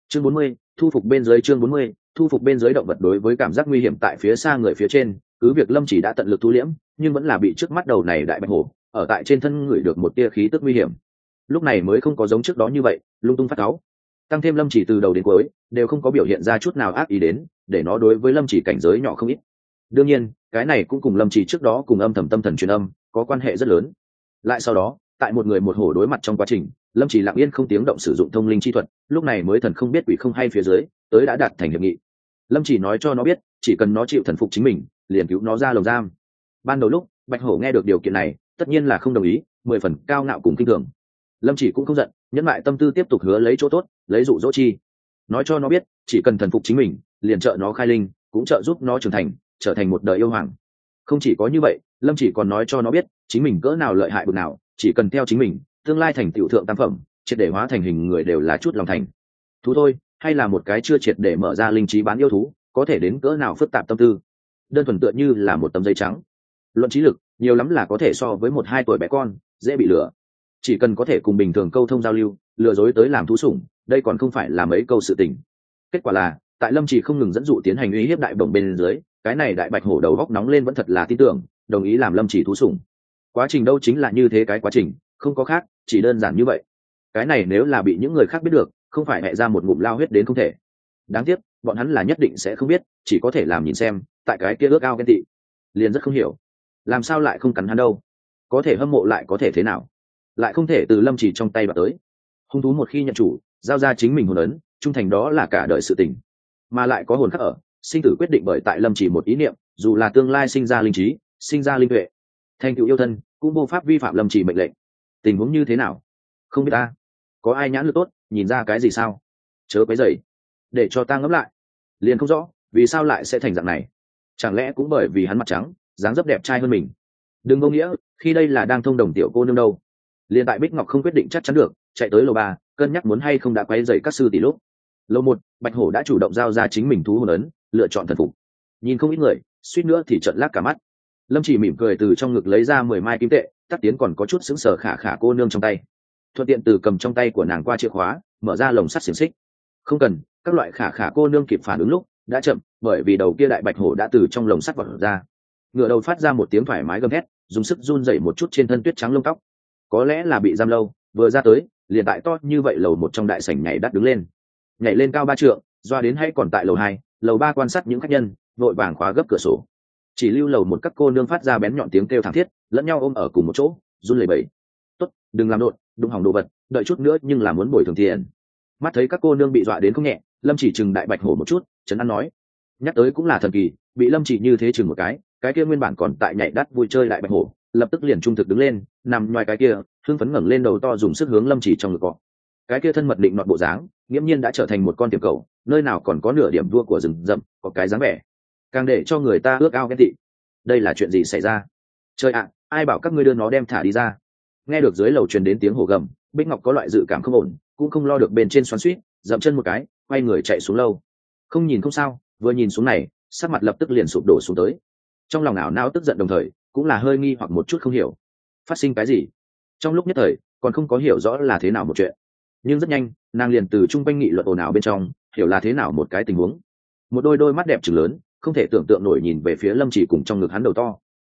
Chương 40, thu phục bên dưới. Chương 40, thu phục bên dưới. Động vật đối với cảm giác nguy hiểm tại phía xa người phía trên, cứ việc Lâm Chỉ đã tận lực thu liễm, nhưng vẫn là bị trước mắt đầu này đại bạch hổ ở tại trên thân ngửi được một tia khí tức nguy hiểm. Lúc này mới không có giống trước đó như vậy lung tung phát cáu. Tăng thêm Lâm Chỉ từ đầu đến cuối đều không có biểu hiện ra chút nào ác ý đến, để nó đối với Lâm Chỉ cảnh giới nhỏ không ít. Đương nhiên, cái này cũng cùng Lâm Chỉ trước đó cùng âm thầm tâm thần truyền âm có quan hệ rất lớn. Lại sau đó, tại một người một hổ đối mặt trong quá trình, Lâm Chỉ lặng yên không tiếng động sử dụng thông linh chi thuật, lúc này mới thần không biết quỷ không hay phía dưới tới đã đạt thành hiệp nghị. Lâm Chỉ nói cho nó biết, chỉ cần nó chịu thần phục chính mình, liền cứu nó ra lồng giam. Ban đầu lúc bạch hổ nghe được điều kiện này, tất nhiên là không đồng ý, 10 phần cao ngạo cùng kinh thường. Lâm Chỉ cũng không giận, nhẫn lại tâm tư tiếp tục hứa lấy chỗ tốt, lấy dụ dỗ chi, nói cho nó biết chỉ cần thần phục chính mình, liền trợ nó khai linh, cũng trợ giúp nó trưởng thành, trở thành một đời yêu hoàng. Không chỉ có như vậy, Lâm Chỉ còn nói cho nó biết chính mình cỡ nào lợi hại bực nào, chỉ cần theo chính mình, tương lai thành tựu thượng tam phẩm, triệt để hóa thành hình người đều là chút lòng thành. Thú thôi, hay là một cái chưa triệt để mở ra linh trí bán yêu thú, có thể đến cỡ nào phức tạp tâm tư. Đơn thuần tựa như là một tấm giấy trắng. Luận trí lực, nhiều lắm là có thể so với 1-2 tuổi bé con, dễ bị lừa. Chỉ cần có thể cùng bình thường câu thông giao lưu, lừa dối tới làm thú sủng, đây còn không phải là mấy câu sự tình. Kết quả là, tại Lâm Chỉ không ngừng dẫn dụ tiến hành uy hiếp đại bổng bên dưới, cái này đại bạch hổ đầu góc nóng lên vẫn thật là tin tưởng, đồng ý làm Lâm Chỉ thú sủng. Quá trình đâu chính là như thế cái quá trình, không có khác, chỉ đơn giản như vậy. Cái này nếu là bị những người khác biết được, không phải mẹ ra một ngụm lao huyết đến không thể. Đáng tiếc, bọn hắn là nhất định sẽ không biết, chỉ có thể làm nhìn xem, tại cái kia ước ao ghen tị. Liền rất không hiểu, làm sao lại không cắn hắn đâu? Có thể hâm mộ lại có thể thế nào? Lại không thể từ Lâm Chỉ trong tay đoạt tới. Hung thú một khi nhận chủ, giao ra chính mình hồn ấn, trung thành đó là cả đời sự tình. Mà lại có hồn khắc ở, sinh tử quyết định bởi tại Lâm Chỉ một ý niệm, dù là tương lai sinh ra linh trí, sinh ra linh tuệ, thành tựu yêu thân, cũng vô pháp vi phạm Lâm Chỉ mệnh lệnh. Tình huống như thế nào? Không biết ta. Có ai nhãn lực tốt, nhìn ra cái gì sao? Chớ quấy rầy, để cho ta ngẫm lại. Liền không rõ, vì sao lại sẽ thành dạng này? Chẳng lẽ cũng bởi vì hắn mặt trắng, dáng dấp đẹp trai hơn mình? Đừng vô nghĩa, khi đây là đang thông đồng tiểu cô nương đâu. Liên tại Bích Ngọc không quyết định chắc chắn được, chạy tới lầu 3, cân nhắc muốn hay không đã quấy rầy các sư tỷ lúc. Lầu 1, Bạch Hổ đã chủ động giao ra chính mình thú hồn ấn, lựa chọn thần phục. Nhìn không ít người, suýt nữa thì trợn lác cả mắt. Lâm Chỉ mỉm cười từ trong ngực lấy ra 10 mai kim tệ, Tắc Tiến còn có chút sững sờ khả khả cô nương trong tay. Thuận tiện từ cầm trong tay của nàng qua chìa khóa, mở ra lồng sắt xiềng xích. Không cần, các loại khả khả cô nương kịp phản ứng lúc, đã chậm, bởi vì đầu kia đại bạch hổ đã từ trong lồng sắt vọt ra. Ngựa đầu phát ra một tiếng thoải mái gầm hét, dùng sức run rẩy một chút trên thân tuyết trắng lông tóc. Có lẽ là bị giam lâu, vừa ra tới, liền tại to như vậy lầu 1 trong đại sảnh nhảy đắt đứng lên. Nhảy lên cao 3 trượng, doa đến hay còn tại lầu 2, lầu 3 quan sát những khách nhân, vội vàng khóa gấp cửa sổ. Chỉ lưu lầu 1 các cô nương phát ra bén nhọn tiếng kêu thảm thiết, lẫn nhau ôm ở cùng một chỗ, run lẩy bẩy. Tốt, đừng làm đột, đụng hỏng đồ vật, đợi chút nữa nhưng là muốn bồi thường tiền. Mắt thấy các cô nương bị dọa đến không nhẹ, Lâm Chỉ chừng đại bạch hổ một chút, trấn an nói. Nhắc tới cũng là thần kỳ, bị Lâm Chỉ như thế chừng một cái kia nguyên bản còn tại nhảy đắt vui chơi đại bạch hổ, lập tức liền trung thực đứng lên, nằm ngoài cái kia, hưng phấn ngẩng lên đầu to dùng sức hướng Lâm Chỉ trong ngực cọ. Cái kia thân mật định nọt bộ dáng, nghiễm nhiên đã trở thành một con tiểu cầu, nơi nào còn có nửa điểm vua của rừng rậm, có cái dáng vẻ, càng để cho người ta ước ao ghen tị. Đây là chuyện gì xảy ra? Trời ạ, ai bảo các ngươi đưa nó đem thả đi ra? Nghe được dưới lầu truyền đến tiếng hổ gầm, Bích Ngọc có loại dự cảm không ổn, cũng không lo được bên trên xoắn xuýt, dậm chân một cái, quay người chạy xuống lâu. Không nhìn không sao, vừa nhìn xuống này, sắc mặt lập tức liền sụp đổ xuống tới. Trong lòng ảo não tức giận đồng thời, cũng là hơi nghi hoặc một chút không hiểu, phát sinh cái gì. Trong lúc nhất thời, còn không có hiểu rõ là thế nào một chuyện, nhưng rất nhanh, nàng liền từ trung quanh nghị luận ồn ào bên trong, hiểu là thế nào một cái tình huống. Một đôi mắt đẹp trừng lớn, không thể tưởng tượng nổi nhìn về phía Lâm Chỉ cùng trong ngực hắn đầu to.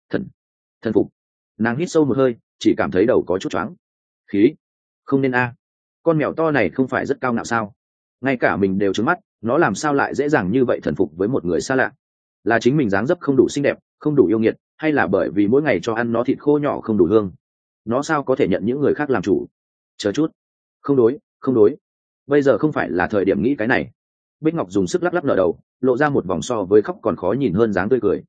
Thần phục. Nàng hít sâu một hơi, chỉ cảm thấy đầu có chút choáng. Khí, không nên a. Con mèo to này không phải rất cao ngạo sao? Ngay cả mình đều trừng mắt, nó làm sao lại dễ dàng như vậy thần phục với một người xa lạ? Là chính mình dáng dấp không đủ xinh đẹp, không đủ yêu nghiệt, hay là bởi vì mỗi ngày cho ăn nó thịt khô nhỏ không đủ hương? Nó sao có thể nhận những người khác làm chủ? Chờ chút, không đối, bây giờ không phải là thời điểm nghĩ cái này. Bích Ngọc dùng sức lắc lắc nở đầu, lộ ra một vòng so với khóc còn khó nhìn hơn dáng tươi cười.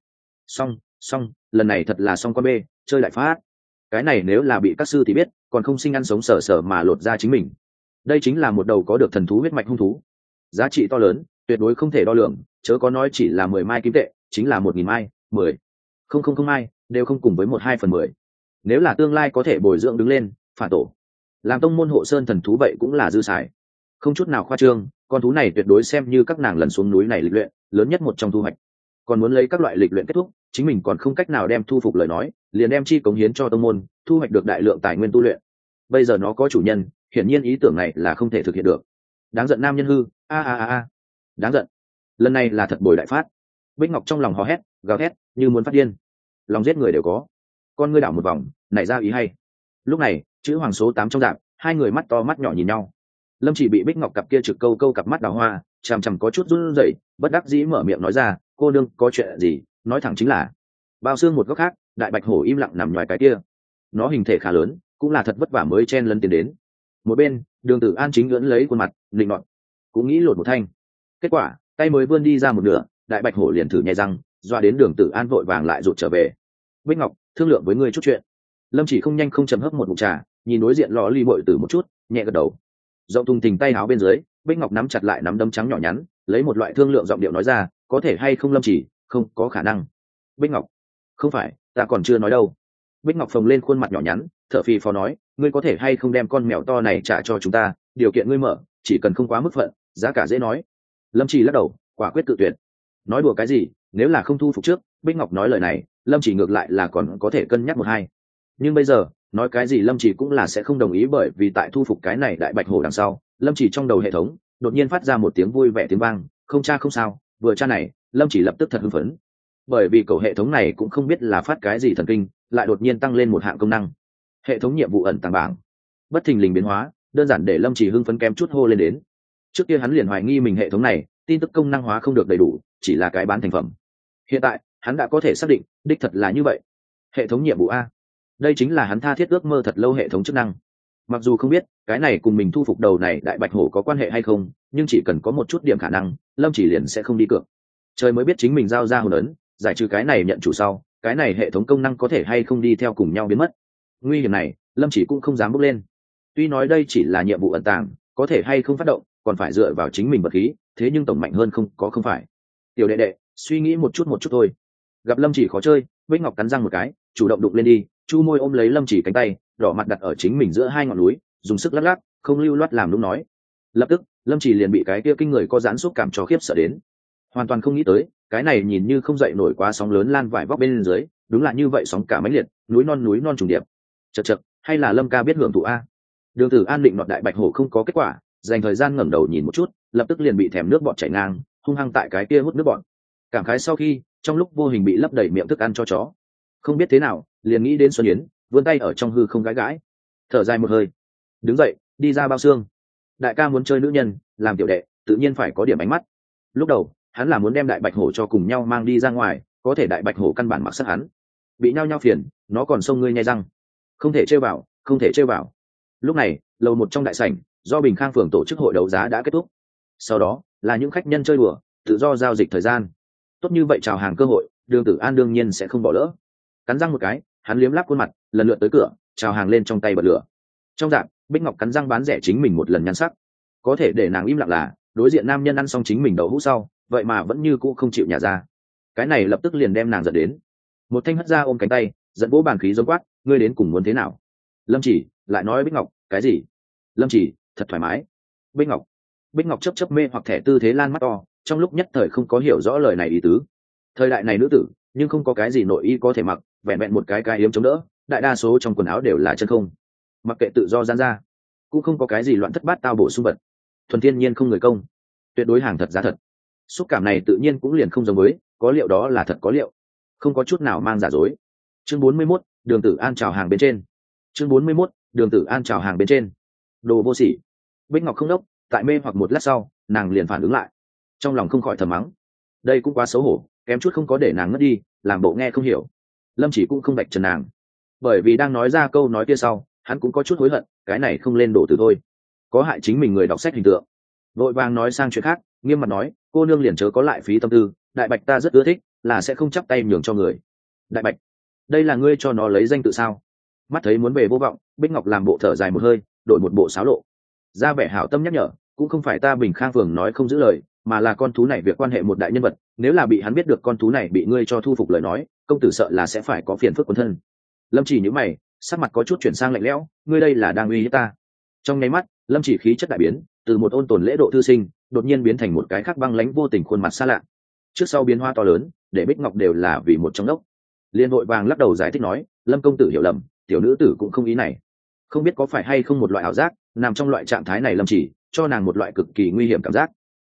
Xong, lần này thật là xong con bê, chơi lại phát. Cái này nếu là bị các sư thì biết, còn không sinh ăn sống sở mà lột ra chính mình. Đây chính là một đầu có được thần thú huyết mạch hung thú, giá trị to lớn, tuyệt đối không thể đo lường, chớ có nói chỉ là 10 mai kim tệ, chính là 1000 mai, 10,000 mai, đều không cùng với 1/2/10. Nếu là tương lai có thể bồi dưỡng đứng lên, phản tổ, làm tông môn hộ sơn thần thú vậy cũng là dư xài. Không chút nào khoa trương, con thú này tuyệt đối xem như các nàng lần xuống núi này lịch luyện lớn nhất một trong thu hoạch. Còn muốn lấy các loại lịch luyện kết thúc, chính mình còn không cách nào đem thu phục lời nói, liền đem chi cống hiến cho tông môn, thu hoạch được đại lượng tài nguyên tu luyện. Bây giờ nó có chủ nhân, hiển nhiên ý tưởng này là không thể thực hiện được. Đáng giận nam nhân hư, a đáng giận, lần này là thật bồi đại phát. Bích Ngọc trong lòng hò hét gào thét như muốn phát điên, lòng giết người đều có. Con ngươi đảo một vòng nảy ra ý hay. Lúc này chữ hoàng số 8 trong dạp, hai người mắt to mắt nhỏ nhìn nhau. Lâm Chỉ bị Bích Ngọc cặp kia trực câu câu cặp mắt đào hoa chằm chằm có chút run rẩy, bất đắc dĩ mở miệng nói ra, cô nương có chuyện gì nói thẳng chính là. Bao xương một góc khác, đại bạch hổ im lặng nằm ngoài cái kia, nó hình thể khá lớn, cũng là thật vất vả mới chen lấn tiến đến. Một bên Đường Tử An chính ngưỡng lấy khuôn mặt lịnh nọt, cũng nghĩ lột một thanh. Kết quả tay mới vươn đi ra một nửa, đại bạch hổ liền thử nhai răng, doa đến Đường Tử An vội vàng lại rụt trở về. Bích Ngọc, thương lượng với ngươi chút chuyện. Lâm Chỉ không nhanh không chậm hấp một ngụm trà, nhìn đối diện lò ly bội tử một chút, nhẹ gật đầu. Rộng thùng thình tay áo bên dưới, Bích Ngọc nắm chặt lại nắm đấm trắng nhỏ nhắn, lấy một loại thương lượng giọng điệu nói ra, có thể hay không Lâm Chỉ, không có khả năng. Bích Ngọc, không phải, ta còn chưa nói đâu. Bích Ngọc phồng lên khuôn mặt nhỏ nhắn, thở phì phò nói, ngươi có thể hay không đem con mèo to này trả cho chúng ta, điều kiện ngươi mở, chỉ cần không quá mức phận, giá cả dễ nói. Lâm Chỉ lắc đầu, quả quyết cự tuyệt. Nói đùa cái gì, nếu là không thu phục trước, Bích Ngọc nói lời này, Lâm Chỉ ngược lại là còn có thể cân nhắc một hai. Nhưng bây giờ nói cái gì Lâm Chỉ cũng là sẽ không đồng ý, bởi vì tại thu phục cái này đại bạch hổ đằng sau, Lâm Chỉ trong đầu hệ thống đột nhiên phát ra một tiếng vui vẻ tiếng vang, không cha không sao. Vừa cha này, Lâm Chỉ lập tức thật hưng phấn, bởi vì cầu hệ thống này cũng không biết là phát cái gì thần kinh, lại đột nhiên tăng lên một hạng công năng. Hệ thống nhiệm vụ ẩn tàng bảng bất thình lình biến hóa, đơn giản để Lâm Chỉ hưng phấn kém chút hô lên đến. Trước kia hắn liền hoài nghi mình hệ thống này tin tức công năng hóa không được đầy đủ, chỉ là cái bán thành phẩm. Hiện tại hắn đã có thể xác định đích thật là như vậy. Hệ thống nhiệm vụ a, đây chính là hắn tha thiết ước mơ thật lâu hệ thống chức năng. Mặc dù không biết cái này cùng mình thu phục đầu này đại bạch hổ có quan hệ hay không, nhưng chỉ cần có một chút điểm khả năng, Lâm Chỉ liền sẽ không đi cược. Trời mới biết chính mình giao ra hồn ấn, giải trừ cái này nhận chủ sau, cái này hệ thống công năng có thể hay không đi theo cùng nhau biến mất. Nguy hiểm này Lâm Chỉ cũng không dám bước lên. Tuy nói đây chỉ là nhiệm vụ ẩn tàng, có thể hay không phát động còn phải dựa vào chính mình vật khí, thế nhưng tổng mạnh hơn không có không phải. Tiểu đệ đệ, suy nghĩ một chút thôi. Gặp Lâm Chỉ khó chơi, Bích Ngọc cắn răng một cái, chủ động đụng lên đi, chu môi ôm lấy Lâm Chỉ cánh tay, đỏ mặt đặt ở chính mình giữa hai ngọn núi, dùng sức lắc lắc, không lưu loát làm lúc nói. Lập tức Lâm Chỉ liền bị cái kia kinh người có giãn xúc cảm cho khiếp sợ đến, hoàn toàn không nghĩ tới cái này nhìn như không dậy nổi quá sóng lớn lan vải vóc bên dưới, đúng là như vậy sóng cả mãnh liệt, núi non trùng điệp. Chật, hay là Lâm ca biết hưởng thụ a. Đường Tử An định nọt đại bạch hổ không có kết quả, dành thời gian ngẩng đầu nhìn một chút, lập tức liền bị thèm nước bọt chảy ngang, hung hăng tại cái kia hút nước bọt. Cảm khái sau khi trong lúc vô hình bị lấp đầy miệng thức ăn cho chó, không biết thế nào liền nghĩ đến Xuân Yến, vươn tay ở trong hư không gãi gãi, thở dài một hơi, đứng dậy đi ra bao xương. Đại ca muốn chơi nữ nhân, làm tiểu đệ tự nhiên phải có điểm ánh mắt. Lúc đầu hắn là muốn đem đại bạch hổ cho cùng nhau mang đi ra ngoài, có thể đại bạch hổ căn bản mặc sắc hắn, bị nhao nhao phiền, nó còn xông ngươi nhai răng, không thể chơi vào, không thể chơi vào. Lúc này lầu một trong đại sảnh do Bình Khang phường tổ chức hội đấu giá đã kết thúc, sau đó là những khách nhân chơi đùa, tự do giao dịch thời gian. Tốt như vậy chào hàng cơ hội, Đường Tử An đương nhiên sẽ không bỏ lỡ. Cắn răng một cái, hắn liếm láp khuôn mặt, lần lượt tới cửa chào hàng lên trong tay bật lửa. Trong dạng Bích Ngọc cắn răng bán rẻ chính mình một lần nhan sắc, có thể để nàng im lặng là đối diện nam nhân ăn xong chính mình đậu hũ sau, vậy mà vẫn như cũ không chịu nhả ra. Cái này lập tức liền đem nàng giận đến, một thanh hất ra ôm cánh tay, giận vỗ bàn khí giống quát, ngươi đến cùng muốn thế nào? Lâm Chỉ lại nói Bích Ngọc cái gì? Lâm Chỉ thật thoải mái. Bích Ngọc chớp mê hoặc thẻ tư thế lan mắt to, trong lúc nhất thời không có hiểu rõ lời này ý tứ. Thời đại này nữ tử nhưng không có cái gì nội y có thể mặc, vẹn vẹn một cái yếm chống đỡ, đại đa số trong quần áo đều là chân không. Mặc kệ tự do gian ra, cũng không có cái gì loạn thất bát tao bổ sung vật, thuần thiên nhiên không người công, tuyệt đối hàng thật giá thật. Xúc cảm này tự nhiên cũng liền không giống với có liệu, đó là thật có liệu, không có chút nào mang giả dối. Chương 41, Đường Tử An chào hàng bên trên. Chương 41, Đường Tử An chào hàng bên trên. Đồ vô sỉ. Bích Ngọc không đốc, tại mê hoặc một lát sau, nàng liền phản ứng lại, trong lòng không khỏi thầm mắng, đây cũng quá xấu hổ, kém chút không có để nàng ngất đi, làm bộ nghe không hiểu. Lâm Chỉ cũng không bạch trần nàng, bởi vì đang nói ra câu nói kia sau, hắn cũng có chút hối hận, cái này không lên đổ từ thôi, có hại chính mình người đọc sách hình tượng. Vội vàng nói sang chuyện khác, nghiêm mặt nói, cô nương liền chớ có lại phí tâm tư, đại bạch ta rất ưa thích, là sẽ không chắp tay nhường cho người. Đại bạch, đây là ngươi cho nó lấy danh tự sao? Mắt thấy muốn về vô vọng, Bích Ngọc làm bộ thở dài một hơi, đổi một bộ xáo lộ, ra vẻ hảo tâm nhắc nhở, cũng không phải ta Bình Khang phường nói không giữ lời, mà là con thú này việc quan hệ một đại nhân vật, nếu là bị hắn biết được con thú này bị ngươi cho thu phục lời nói, công tử sợ là sẽ phải có phiền phức quân thân. Lâm Chỉ nhíu mày, sắc mặt có chút chuyển sang lạnh lẽo, ngươi đây là đang uy hiếp ta? Trong nháy mắt Lâm Chỉ khí chất đại biến, từ một ôn tồn lễ độ thư sinh đột nhiên biến thành một cái khác băng lãnh vô tình khuôn mặt xa lạ. Trước sau biến hóa to lớn, để Bích Ngọc đều là vì một trong đốc. Liên vội vàng lắc đầu giải thích nói, Lâm công tử hiểu lầm, tiểu nữ tử cũng không ý này. Không biết có phải hay không một loại ảo giác, nằm trong loại trạng thái này Lâm Chỉ cho nàng một loại cực kỳ nguy hiểm cảm giác.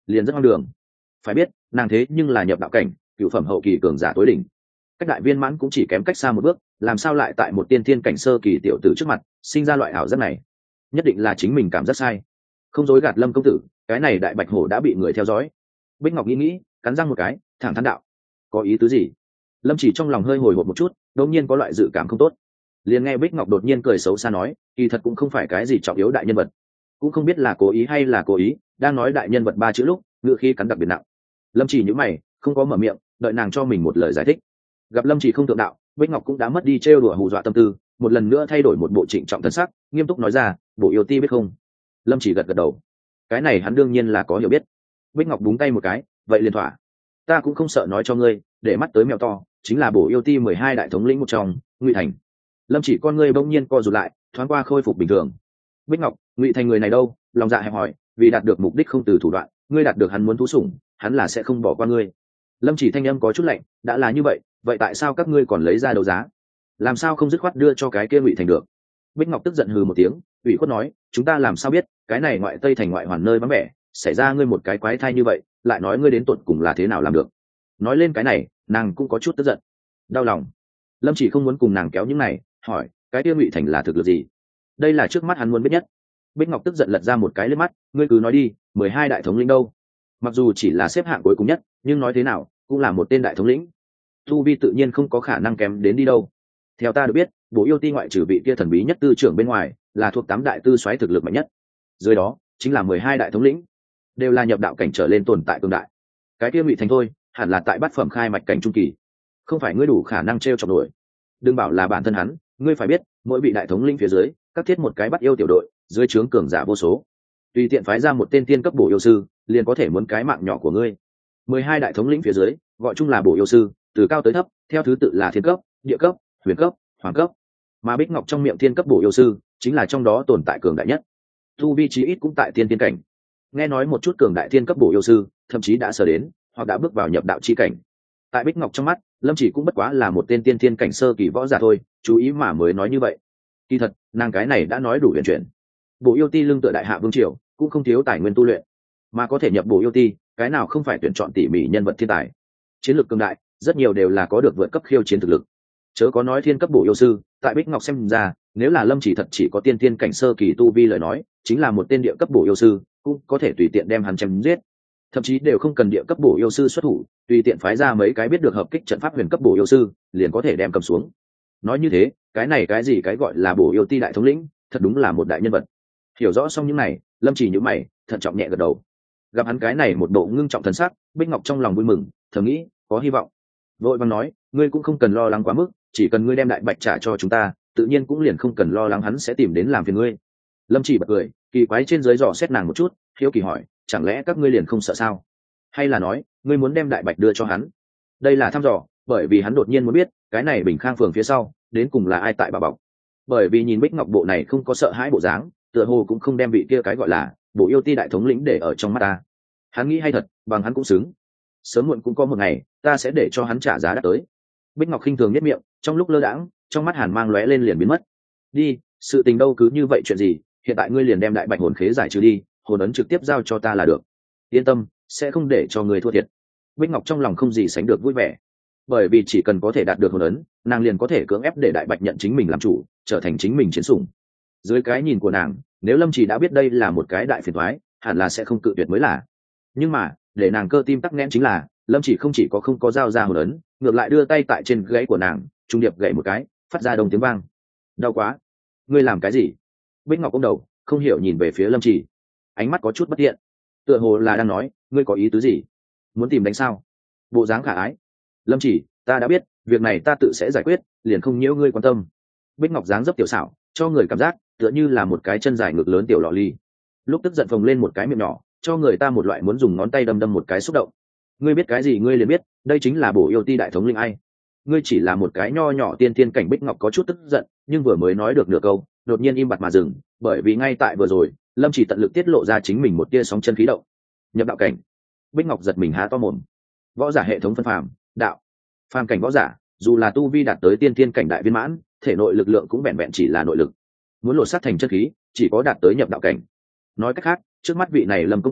liền rất hoang đường. Phải biết nàng thế nhưng là nhập đạo cảnh cựu phẩm hậu kỳ cường giả tối đỉnh, cách đại viên mãn cũng chỉ kém cách xa một bước, làm sao lại tại một tiên thiên cảnh sơ kỳ tiểu tử trước mặt sinh ra loại ảo giác này? Nhất định là chính mình cảm giác sai. Không dối gạt Lâm công tử, cái này đại bạch hổ đã bị người theo dõi. Bích Ngọc nghĩ cắn răng một cái, thẳng thắn đạo: có ý tứ gì? Lâm Chỉ trong lòng hơi hồi hộp một chút, đột nhiên có loại dự cảm không tốt. Liền nghe Bích Ngọc đột nhiên cười xấu xa nói: kỳ thật cũng không phải cái gì trọng yếu đại nhân vật, cũng không biết là cố ý hay là cố ý. Đang nói đại nhân vật ba chữ lúc, ngữ khí cắn đặc biệt nặng. Lâm Chỉ nhíu mày, không có mở miệng, đợi nàng cho mình một lời giải thích. Gặp Lâm Chỉ không thượng đạo, Bích Ngọc cũng đã mất đi trêu đùa hù dọa tâm tư, một lần nữa thay đổi một bộ trịnh trọng thần sắc, nghiêm túc nói ra: bộ yêu ti biết không? Lâm Chỉ gật gật đầu, cái này hắn đương nhiên là có hiểu biết. Bích Ngọc búng tay một cái, vậy liền thỏa. Ta cũng không sợ nói cho ngươi, để mắt tới mèo to chính là bổ yêu ti 12 đại thống lĩnh một trong, Ngụy Thành. Lâm Chỉ con ngươi bỗng nhiên co rụt lại, thoáng qua khôi phục bình thường. Bích Ngọc, Ngụy Thành người này đâu? Lòng dạ hẹp hòi, vì đạt được mục đích không từ thủ đoạn, ngươi đạt được hắn muốn thú sủng, hắn là sẽ không bỏ qua ngươi. Lâm Chỉ thanh âm có chút lạnh, đã là như vậy, vậy tại sao các ngươi còn lấy ra đấu giá? Làm sao không dứt khoát đưa cho cái kia Ngụy Thành được? Bích Ngọc tức giận hừ một tiếng, ủy khuất nói: chúng ta làm sao biết, cái này ngoại tây thành ngoại hoàn nơi vắng vẻ, xảy ra ngươi một cái quái thai như vậy, lại nói ngươi đến tuột cùng là thế nào làm được? Nói lên cái này, nàng cũng có chút tức giận, đau lòng. Lâm Chỉ không muốn cùng nàng kéo những này, hỏi: cái kia Ngụy Thành là thực lực gì? Đây là trước mắt hắn muốn biết nhất. Bích Ngọc tức giận lật ra một cái lên mắt, ngươi cứ nói đi, 12 đại thống lĩnh đâu? Mặc dù chỉ là xếp hạng cuối cùng nhất, nhưng nói thế nào cũng là một tên đại thống lĩnh, tu vi tự nhiên không có khả năng kém đến đi đâu. Theo ta được biết, bộ yêu ti ngoại trừ vị kia thần bí nhất tư trưởng bên ngoài, là thuộc 8 đại tư soái thực lực mạnh nhất, dưới đó chính là 12 đại thống lĩnh, đều là nhập đạo cảnh trở lên tồn tại cường đại. Cái kia Ngụy Thành thôi, hẳn là tại bát phẩm khai mạch cảnh trung kỳ, không phải ngươi đủ khả năng treo chọc nổi. Đừng bảo là bản thân hắn, ngươi phải biết, mỗi vị đại thống lĩnh phía dưới, các thiết một cái bắt yêu tiểu đội, dưới trướng cường giả vô số, tùy tiện phái ra một tên tiên cấp bổ yêu sư, liền có thể muốn cái mạng nhỏ của ngươi. 12 đại thống lĩnh phía dưới, gọi chung là bổ yêu sư, từ cao tới thấp, theo thứ tự là thiên cấp, địa cấp, huyền cấp, hoàng cấp. Mà Bích Ngọc trong miệng thiên cấp bổ yêu sư, chính là trong đó tồn tại cường đại nhất. Tu vi chí ít cũng tại tiên tiên cảnh. Nghe nói một chút cường đại thiên cấp bổ yêu sư, thậm chí đã sở đến, hoặc đã bước vào nhập đạo chi cảnh. Tại Bích Ngọc trong mắt, Lâm Chỉ cũng bất quá là một tên tiên tiên cảnh sơ kỳ võ giả thôi, chú ý mà mới nói như vậy. Kỳ thật, nàng cái này đã nói đủ huyền chuyển. Bổ yêu ti lưng tựa đại hạ vương triều, cũng không thiếu tài nguyên tu luyện, mà có thể nhập bổ yêu ti, cái nào không phải tuyển chọn tỉ mỉ nhân vật thiên tài. Chiến lược cường đại, rất nhiều đều là có được vượt cấp khiêu chiến thực lực. Chớ có nói thiên cấp bổ yêu sư, tại Bích Ngọc xem ra, nếu là Lâm Chỉ thật chỉ có tiên tiên cảnh sơ kỳ tu vi lời nói, chính là một tên địa cấp bổ yêu sư, cũng có thể tùy tiện đem hắn chém giết. Thậm chí đều không cần địa cấp bổ yêu sư xuất thủ, tùy tiện phái ra mấy cái biết được hợp kích trận pháp huyền cấp bổ yêu sư, liền có thể đem cầm xuống. Nói như thế, cái này cái gì cái gọi là bổ yêu ti đại thống lĩnh, thật đúng là một đại nhân vật. Hiểu rõ xong những này, Lâm Chỉ nhíu mày, thận trọng nhẹ gật đầu. Gặp hắn cái này một bộ ngưng trọng thần sắc, Bích Ngọc trong lòng vui mừng, thầm nghĩ có hy vọng. Vội vàng nói: ngươi cũng không cần lo lắng quá mức, chỉ cần ngươi đem đại bạch trả cho chúng ta, tự nhiên cũng liền không cần lo lắng hắn sẽ tìm đến làm phiền ngươi. Lâm Chỉ bật cười, kỳ quái trên dưới dò xét nàng một chút, hiếu kỳ hỏi: chẳng lẽ các ngươi liền không sợ sao? Hay là nói ngươi muốn đem đại bạch đưa cho hắn? Đây là thăm dò, bởi vì hắn đột nhiên muốn biết cái này Bình Khang phường phía sau đến cùng là ai tại bà bọc. Bởi vì nhìn Bích Ngọc bộ này không có sợ hãi bộ dáng, tựa hồ cũng không đem vị kia cái gọi là bộ yêu ti đại thống lĩnh để ở trong mắt ta. Hắn nghĩ hay thật, bằng hắn cũng xứng. Sớm muộn cũng có một ngày, ta sẽ để cho hắn trả giá đã tới. Bích Ngọc khinh thường nhếch miệng, trong lúc lơ đãng, trong mắt hàn mang lóe lên liền biến mất. Đi, sự tình đâu cứ như vậy chuyện gì, hiện tại ngươi liền đem đại bạch hồn khế giải trừ đi, hồn ấn trực tiếp giao cho ta là được. Yên tâm, sẽ không để cho ngươi thua thiệt. Bích Ngọc trong lòng không gì sánh được vui vẻ, bởi vì chỉ cần có thể đạt được hồn ấn, nàng liền có thể cưỡng ép để đại bạch nhận chính mình làm chủ, trở thành chính mình chiến sủng. Dưới cái nhìn của nàng, nếu Lâm Chỉ đã biết đây là một cái đại phiền toái, hẳn là sẽ không cự tuyệt mới là. Nhưng mà, để nàng cơ tim tắc nghẽn chính là, Lâm Chỉ không chỉ có không có giao ra hồn ấn, ngược lại đưa tay tại trên gáy của nàng, trung điệp gậy một cái, phát ra đồng tiếng vang. Đau quá! Ngươi làm cái gì? Bích Ngọc ôm đầu, không hiểu nhìn về phía Lâm Chỉ, ánh mắt có chút bất thiện, tựa hồ là đang nói, ngươi có ý tứ gì? Muốn tìm đánh sao? Bộ dáng khả ái. Lâm Chỉ, ta đã biết, việc này ta tự sẽ giải quyết, liền không nhiễu ngươi quan tâm. Bích Ngọc dáng dấp tiểu xảo, cho người cảm giác tựa như là một cái chân dài ngực lớn tiểu lọ ly, lúc tức giận phồng lên một cái miệng nhỏ, cho người ta một loại muốn dùng ngón tay đâm đâm một cái xúc động. Ngươi biết cái gì ngươi liền biết, đây chính là bổ yêu ti đại thống linh ai. Ngươi chỉ là một cái nho nhỏ tiên tiên cảnh. Bích Ngọc có chút tức giận, nhưng vừa mới nói được nửa câu, đột nhiên im bặt mà dừng, bởi vì ngay tại vừa rồi, Lâm Chỉ tận lực tiết lộ ra chính mình một tia sóng chân khí động. Nhập đạo cảnh. Bích Ngọc giật mình há to mồm. Võ giả hệ thống phân phàm, đạo, phàm cảnh võ giả, dù là tu vi đạt tới tiên tiên cảnh đại viên mãn, thể nội lực lượng cũng vẹn vẹn chỉ là nội lực. Muốn lột xác thành chân khí, chỉ có đạt tới nhập đạo cảnh. Nói cách khác, trước mắt vị này Lâm công tử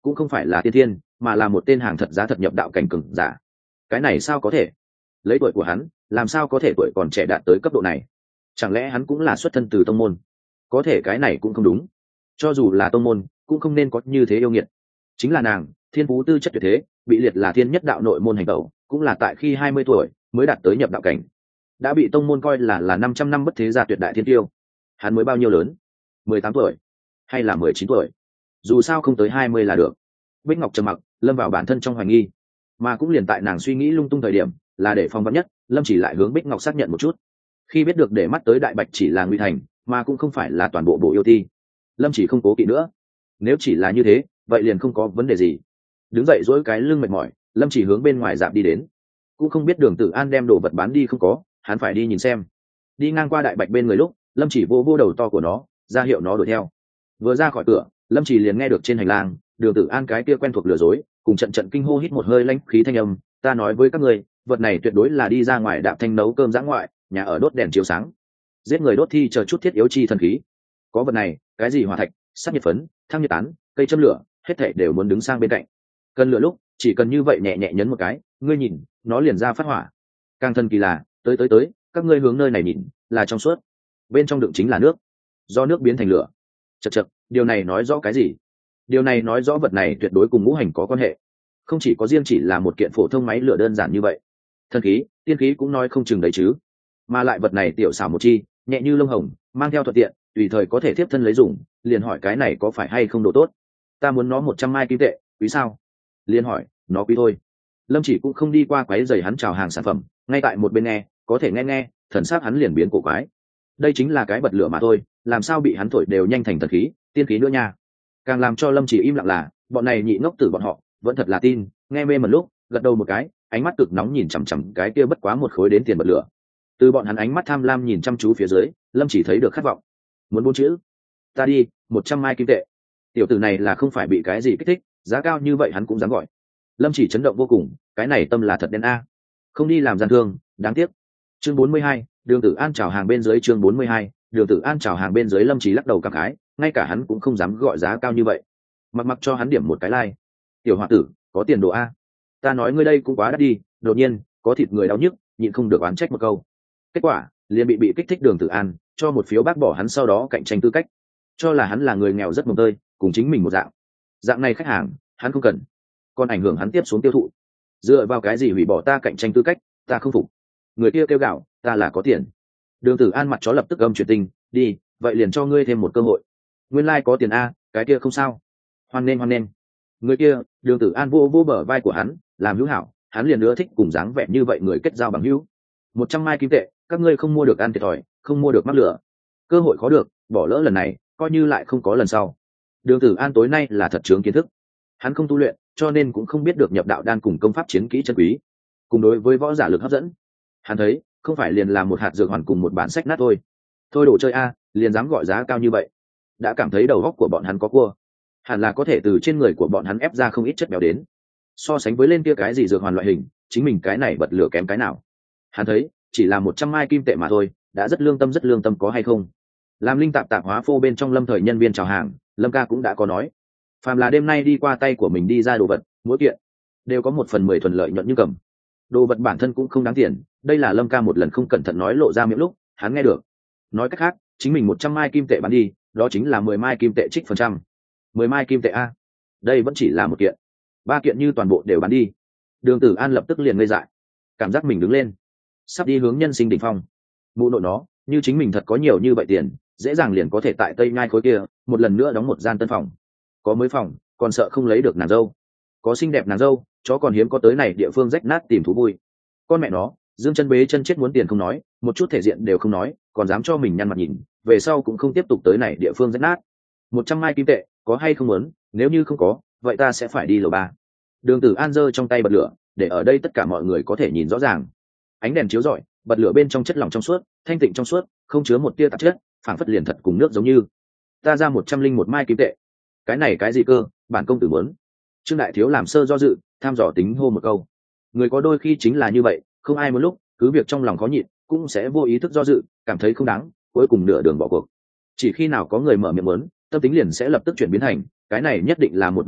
cũng không phải là tiên thiên, mà là một tên hàng thật giá thật nhập đạo cảnh cường giả. Cái này sao có thể? Lấy tuổi của hắn, làm sao có thể tuổi còn trẻ đạt tới cấp độ này? Chẳng lẽ hắn cũng là xuất thân từ tông môn? Có thể cái này cũng không đúng. Cho dù là tông môn, cũng không nên có như thế yêu nghiệt. Chính là nàng, thiên phú tư chất tuyệt thế, bị liệt là thiên nhất đạo nội môn hành tẩu, cũng là tại khi 20 tuổi mới đạt tới nhập đạo cảnh, đã bị tông môn coi là 500 năm bất thế gia tuyệt đại thiên tiêu. Hắn mới bao nhiêu lớn? 18 tuổi hay là 19 tuổi? Dù sao không tới 20 là được. Bích Ngọc trầm mặc, lâm vào bản thân trong hoài nghi, mà cũng liền tại nàng suy nghĩ lung tung thời điểm, là để phong vắn nhất, lâm chỉ lại hướng Bích Ngọc xác nhận một chút. Khi biết được để mắt tới đại bạch chỉ là nguy thành, mà cũng không phải là toàn bộ bộ yêu ti, lâm chỉ không cố kỵ nữa. Nếu chỉ là như thế, vậy liền không có vấn đề gì. Đứng dậy dỗi cái lưng mệt mỏi, lâm chỉ hướng bên ngoài dạp đi đến. Cũng không biết Đường Tử An đem đồ vật bán đi không có, hắn phải đi nhìn xem. Đi ngang qua đại bạch bên người lúc, lâm chỉ vô vô đầu to của nó, ra hiệu nó đuổi theo. Vừa ra khỏi cửa, lâm chỉ liền nghe được trên hành lang Đường Tử An cái kia quen thuộc lừa dối cùng trận trận kinh hô hít một hơi lãnh khí thanh âm. Ta nói với các ngươi, vật này tuyệt đối là đi ra ngoài đạp thanh nấu cơm dã ngoại, nhà ở đốt đèn chiếu sáng, giết người đốt thi chờ chút thiết yếu chi thần khí. Có vật này, cái gì hỏa thạch, sắt nhiệt phấn, thang nhiệt tán, cây châm lửa, hết thảy đều muốn đứng sang bên cạnh. Cần lửa lúc, chỉ cần như vậy nhẹ nhẹ nhấn một cái, ngươi nhìn, nó liền ra phát hỏa. Càng thần kỳ là, tới, các ngươi hướng nơi này nhìn, là trong suốt, bên trong đựng chính là nước, do nước biến thành lửa. Chậc, điều này nói rõ cái gì? Điều này nói rõ vật này tuyệt đối cùng ngũ hành có quan hệ, không chỉ có riêng chỉ là một kiện phổ thông máy lửa đơn giản như vậy. Thần khí, tiên khí cũng nói không chừng đấy chứ. Mà lại vật này tiểu xảo một chi, nhẹ như lông hồng, mang theo thuận tiện, tùy thời có thể tiếp thân lấy dùng. Liền hỏi cái này có phải hay không đồ tốt? Ta muốn nó 100 mai kim tệ, quý sao? Liền hỏi, nó quý thôi. Lâm chỉ cũng không đi qua quấy giày hắn chào hàng sản phẩm, ngay tại một bên nghe, có thể nghe, thần sắc hắn liền biến cổ quái. Đây chính là cái bật lửa mà thôi, làm sao bị hắn thổi đều nhanh thành thần khí, tiên khí nữa nha. Càng làm cho Lâm chỉ im lặng là, bọn này nhị ngốc tử bọn họ vẫn thật là tin, nghe mê mẩn lúc, gật đầu một cái, ánh mắt cực nóng nhìn chằm chằm cái kia bất quá một khối đến tiền bật lửa. Từ bọn hắn ánh mắt tham lam nhìn chăm chú phía dưới, Lâm chỉ thấy được khát vọng. Muốn 4 chữ. Ta đi, 100 mai kim tệ. Tiểu tử này là không phải bị cái gì kích thích, giá cao như vậy hắn cũng dám gọi. Lâm chỉ chấn động vô cùng, cái này tâm là thật đen a. Không đi làm gian thương, đáng tiếc. Chương 42, Đường Tử An chào hàng bên dưới. Chương 42, Đường Tử An chào hàng bên dưới. Lâm chỉ lắc đầu cảm khái, ngay cả hắn cũng không dám gọi giá cao như vậy. Mặc cho hắn điểm một cái like. Tiểu hòa tử, có tiền đồ a. Ta nói ngươi đây cũng quá đắt đi. Đột nhiên có thịt người đau nhức, nhịn không được oán trách một câu. Kết quả liền bị kích thích Đường Tử An cho một phiếu bác bỏ hắn, sau đó cạnh tranh tư cách, cho là hắn là người nghèo rất mồng tơi, cùng chính mình một dạng này khách hàng hắn không cần, còn ảnh hưởng hắn tiếp xuống tiêu thụ. Dựa vào cái gì hủy bỏ ta cạnh tranh tư cách? Ta không phục. Người kia kêu gạo, ta là có tiền. Đường Tử An mặt chó lập tức âm truyền tình, đi, vậy liền cho ngươi thêm một cơ hội. Nguyên lai có tiền a, cái kia không sao. Hoan nghênh. Người kia, Đường Tử An vô bờ vai của hắn, làm hữu hảo, hắn liền nữa thích cùng dáng vẻ như vậy người kết giao bằng hữu. 100 mai kim tệ, các ngươi không mua được ăn thiệt thòi, không mua được mắc lửa. Cơ hội khó được, bỏ lỡ lần này, coi như lại không có lần sau. Đường Tử An tối nay là thật chướng kiến thức. Hắn không tu luyện, cho nên cũng không biết được nhập đạo đan cùng công pháp chiến kỹ chân quý. Cùng đối với võ giả lực hấp dẫn, hắn thấy không phải liền là một hạt dược hoàn cùng một bản sách nát thôi. Thôi đồ chơi a, liền dám gọi giá cao như vậy. Đã cảm thấy đầu óc của bọn hắn có cua. Hẳn là có thể từ trên người của bọn hắn ép ra không ít chất béo đến. So sánh với lên kia cái gì dược hoàn loại hình, chính mình cái này bật lửa kém cái nào. Hắn thấy chỉ là 100 mai kim tệ mà thôi, đã rất lương tâm có hay không? Làm linh tạp tạp hóa phô bên trong Lâm thời nhân viên chào hàng, Lâm ca cũng đã có nói, phàm là đêm nay đi qua tay của mình đi ra đồ vật, mỗi kiện đều có 1/10 thuần lợi nhuận như cầm. Đồ vật bản thân cũng không đáng tiền, đây là Lâm ca một lần không cẩn thận nói lộ ra miệng lúc hắn nghe được. Nói cách khác, chính mình 100 mai kim tệ bán đi, đó chính là 10 mai kim tệ trích phần trăm. 10 mai kim tệ a, đây vẫn chỉ là một kiện, 3 kiện như toàn bộ đều bán đi. Đường Tử An lập tức liền ngây dại, cảm giác mình đứng lên, sắp đi hướng nhân sinh đỉnh phong. Mụ nội nó, như chính mình thật có nhiều như vậy tiền, dễ dàng liền có thể tại Tây Nhai khối kia một lần nữa đóng một gian tân phòng. Có mới phòng, còn sợ không lấy được nàng dâu. Có xinh đẹp nàng dâu, chó còn hiếm có tới này địa phương rách nát tìm thú vui. Con mẹ nó, dương chân bế chân chết muốn tiền không nói, một chút thể diện đều không nói, còn dám cho mình nhăn mặt nhìn, về sau cũng không tiếp tục tới này địa phương rách nát. 100 mai kim tệ, có hay không muốn? Nếu như không có, vậy ta sẽ phải đi lầu 3. Đường Tử An giơ trong tay bật lửa, để ở đây tất cả mọi người có thể nhìn rõ ràng. Ánh đèn chiếu rọi, bật lửa bên trong chất lỏng trong suốt, thanh tịnh trong suốt, không chứa một tia tạp chất, phảng phất liền thật cùng nước giống như. Ta ra 101 mai kim tệ. Cái này cái gì cơ, bản công tử muốn. Trương đại thiếu làm sơ do dự, tham dò tính hô một câu. Người có đôi khi chính là như vậy, không ai muốn lúc, cứ việc trong lòng khó nhịn, cũng sẽ vô ý thức do dự, cảm thấy không đáng, cuối cùng nửa đường bỏ cuộc. Chỉ khi nào có người mở miệng muốn, tâm tính liền sẽ lập tức chuyển biến thành, cái này nhất định là một đồ tốt,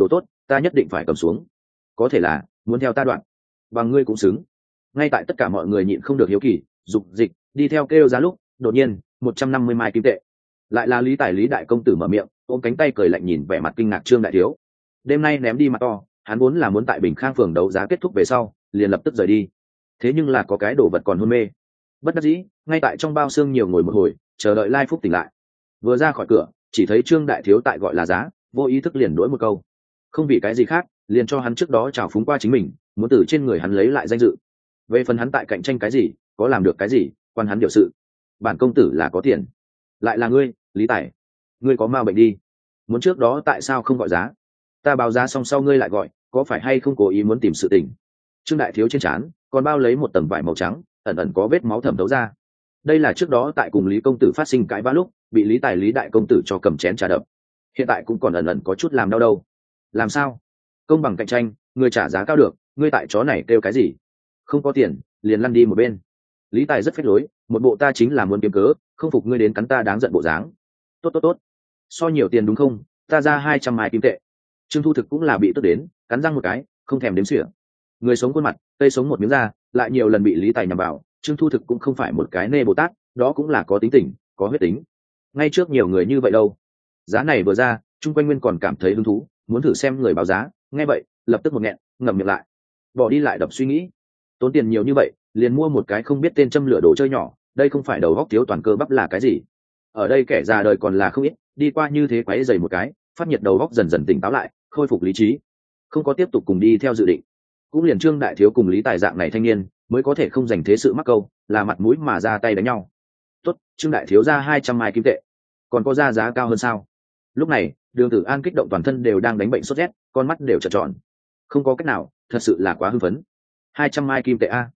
ta nhất định phải cầm xuống. Có thể là muốn theo ta đoạn, bằng ngươi cũng xứng. Ngay tại tất cả mọi người nhịn không được hiếu kỳ, dục dịch đi theo kêu giá lúc, đột nhiên 150 mai kim tệ. Lại là Lý Tài Lý đại công tử mở miệng, ôm cánh tay cười lạnh nhìn vẻ mặt kinh ngạc Trương đại thiếu. Đêm nay ném đi mặt to, hắn vốn là muốn tại Bình Khang phường đấu giá kết thúc về sau, liền lập tức rời đi. Thế nhưng là có cái đồ vật còn hôn mê. Bất đắc dĩ, ngay tại trong bao xương nhiều ngồi một hồi, chờ đợi Lai Phúc tỉnh lại. Vừa ra khỏi cửa, chỉ thấy Trương đại thiếu tại gọi là giá, vô ý thức liền đổi một câu. Không vì cái gì khác, liền cho hắn trước đó trào phúng qua chính mình, muốn từ trên người hắn lấy lại danh dự. Về phần hắn tại cạnh tranh cái gì, có làm được cái gì, quan hắn điều sự. Bản công tử là có tiền. Lại là ngươi, Lý Tài. Ngươi có ma bệnh đi. Muốn trước đó tại sao không gọi giá? Ta báo giá xong sau ngươi lại gọi, có phải hay không cố ý muốn tìm sự tình? Trương đại thiếu trên trán còn bao lấy một tầng vải màu trắng, ẩn ẩn có vết máu thẩm thấu ra. Đây là trước đó tại cùng Lý công tử phát sinh cãi vã lúc, bị Lý Tài Lý đại công tử cho cầm chén trà đập. Hiện tại cũng còn ẩn ẩn có chút làm đau đâu. Làm sao? Công bằng cạnh tranh, ngươi trả giá cao được, ngươi tại chó này kêu cái gì? Không có tiền, liền lăn đi một bên. Lý Tài rất phách lối, một bộ ta chính là muốn kiếm cớ, không phục ngươi đến cắn ta đáng giận bộ dáng. Tốt tốt tốt, so nhiều tiền đúng không? Ta ra 200 mai kim tệ. Trương Thu Thực cũng là bị tức đến, cắn răng một cái, không thèm đếm xỉa. Người sống khuôn mặt, tây sống một miếng da, lại nhiều lần bị Lý Tài nhằm vào. Trương Thu Thực cũng không phải một cái nê Bồ Tát, đó cũng là có tính tình, có huyết tính. Ngay trước nhiều người như vậy đâu. Giá này vừa ra, chung quanh nguyên còn cảm thấy hứng thú, muốn thử xem người báo giá. Nghe vậy, lập tức một nghẹn, ngậm miệng lại, bỏ đi lại đập suy nghĩ. Tốn tiền nhiều như vậy, liền mua một cái không biết tên châm lửa đồ chơi nhỏ, đây không phải đầu góc thiếu toàn cơ bắp là cái gì? Ở đây kẻ già đời còn là không ít, đi qua như thế quấy dày một cái, phát nhiệt đầu góc dần dần tỉnh táo lại, khôi phục lý trí, không có tiếp tục cùng đi theo dự định. Cũng liền Trương đại thiếu cùng Lý Tài dạng này thanh niên mới có thể không dành thế sự mắc câu, là mặt mũi mà ra tay đánh nhau. Tốt, Trương đại thiếu ra 200 mai kim tệ, còn có ra giá cao hơn sao? Lúc này Đường Tử An kích động toàn thân đều đang đánh bệnh sốt rét, con mắt đều trợn tròn. Không có cách nào, thật sự là quá hưng phấn. 200 mai kim tệ a,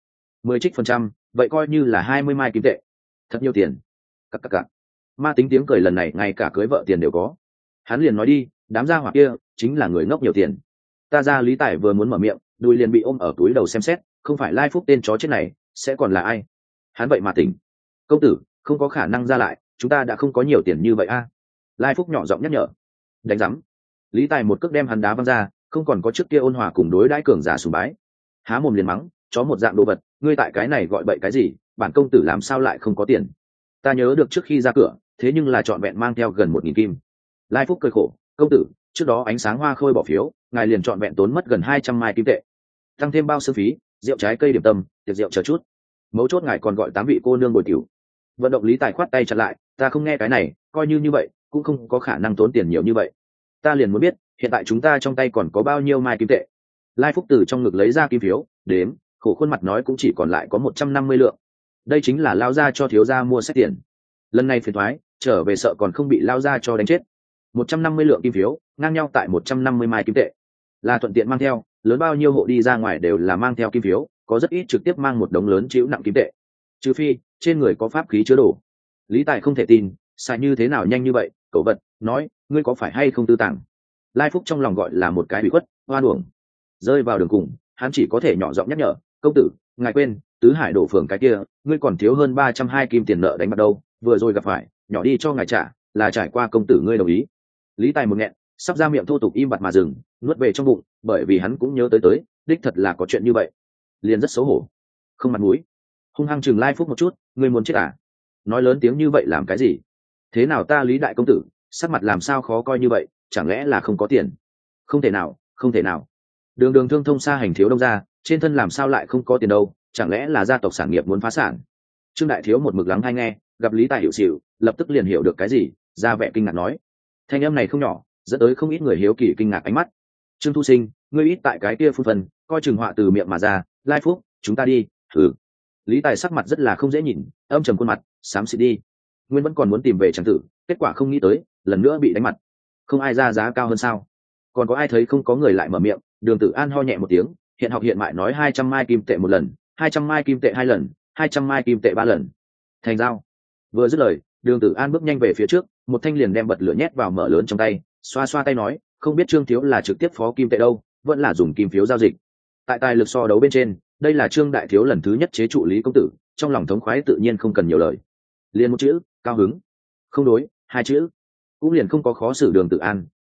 10%, vậy coi như là 20 mai kim tệ. Thật nhiều tiền. Cặc. Ma tính tiếng cười lần này ngay cả cưới vợ tiền đều có. Hắn liền nói đi, đám gia hỏa kia chính là người ngốc nhiều tiền. Ta ra Lý Tài vừa muốn mở miệng, đùi liền bị ôm ở túi đầu xem xét, không phải Lai Phúc tên chó chết này, sẽ còn là ai? Hắn vậy mà tỉnh. Công tử, không có khả năng ra lại, chúng ta đã không có nhiều tiền như vậy a. Lai Phúc nhỏ giọng nhắc nhở. Đánh rắm. Lý Tài một cước đem hắn đá văng ra, không còn có trước kia ôn hòa cùng đối đãi cường giả sùng bái. Há mồm liền mắng, chó một dạng đồ vật, ngươi tại cái này gọi bậy cái gì? Bản công tử làm sao lại không có tiền? Ta nhớ được trước khi ra cửa, thế nhưng là trọn vẹn mang theo gần 1.000 kim. Lai Phúc cười khổ, công tử, trước đó ánh sáng hoa khôi bỏ phiếu, ngài liền trọn vẹn tốn mất gần 200 mai kim tệ, tăng thêm bao sơ phí, rượu trái cây điểm tâm, tiệc rượu chờ chút. Mấu chốt ngài còn gọi 8 vị cô nương bồi tiểu. Vận động Lý Tài khoát tay chặn lại, ta không nghe cái này, coi như vậy, cũng không có khả năng tốn tiền nhiều như vậy. Ta liền muốn biết, hiện tại chúng ta trong tay còn có bao nhiêu mai kim tệ? Lai Phúc từ trong ngực lấy ra kim phiếu, đếm, khổ khuôn mặt nói cũng chỉ còn lại có 150 lượng. Đây chính là lao ra cho thiếu gia mua sách tiền. Lần này phiền thoái, trở về sợ còn không bị lao ra cho đánh chết. 150 lượng kim phiếu, ngang nhau tại 150 mai kim tệ. Là thuận tiện mang theo, lớn bao nhiêu hộ đi ra ngoài đều là mang theo kim phiếu, có rất ít trực tiếp mang một đống lớn chịu nặng kim tệ. Trừ phi, trên người có pháp khí chứa đồ. Lý Tài không thể tin, sai như thế nào nhanh như vậy, cậu vật, nói, ngươi có phải hay không tư tàng? Lai Phúc trong lòng gọi là một cái bị khuất, oan uổng. Rơi vào đường cùng, hắn chỉ có thể nhỏ giọng nhắc nhở, công tử, ngài quên, tứ hải đổ phường cái kia, ngươi còn thiếu hơn 320 kim tiền nợ đánh bạc đâu, vừa rồi gặp phải, nhỏ đi cho ngài trả, là trải qua công tử ngươi đồng ý. Lý Tài một nghẹn, sắp ra miệng thô tục im bặt mà dừng, nuốt về trong bụng, bởi vì hắn cũng nhớ tới, đích thật là có chuyện như vậy, liền rất xấu hổ, không mặt mũi, hung hăng chừng Lai Phúc một chút, ngươi muốn chết à? Nói lớn tiếng như vậy làm cái gì? Thế nào ta Lý đại công tử, sắc mặt làm sao khó coi như vậy, chẳng lẽ là không có tiền? Không thể nào, không thể nào. Đường thương thông xa hành thiếu đông ra, trên thân làm sao lại không có tiền đâu, chẳng lẽ là gia tộc sản nghiệp muốn phá sản? Trương đại thiếu một mực lắng hay nghe, gặp Lý Tài hiểu xỉu, lập tức liền hiểu được cái gì, ra vẻ kinh ngạc nói. Thanh âm này không nhỏ, dẫn tới không ít người hiếu kỳ kinh ngạc ánh mắt. Trương Thu Sinh, ngươi ít tại cái kia phun phần, coi chừng họa từ miệng mà ra, Lai Phúc, chúng ta đi. Thử. Lý Tài sắc mặt rất là không dễ nhìn, âm trầm khuôn mặt, xám xịt đi. Nguyên vẫn còn muốn tìm về tràng tử, kết quả không nghĩ tới, lần nữa bị đánh mặt. Không ai ra giá cao hơn sao? Còn có ai thấy không có người lại mở miệng? Đường Tử An ho nhẹ một tiếng, hiện học hiện mại nói 200 mai kim tệ một lần, 200 mai kim tệ 2 lần, 200 mai kim tệ 3 lần. Thành giao. Vừa dứt lời, Đường Tử An bước nhanh về phía trước, một thanh liền đem bật lửa nhét vào mở lớn trong tay, xoa xoa tay nói, không biết Trương thiếu là trực tiếp phó kim tệ đâu, vẫn là dùng kim phiếu giao dịch. Tại tài lực so đấu bên trên, đây là Trương đại thiếu lần thứ nhất chế trụ Lý công tử, trong lòng thống khoái tự nhiên không cần nhiều lời. Liền một chữ, cao hứng. Không đối, hai chữ. Cũng liền không có khó xử Đường Tử An,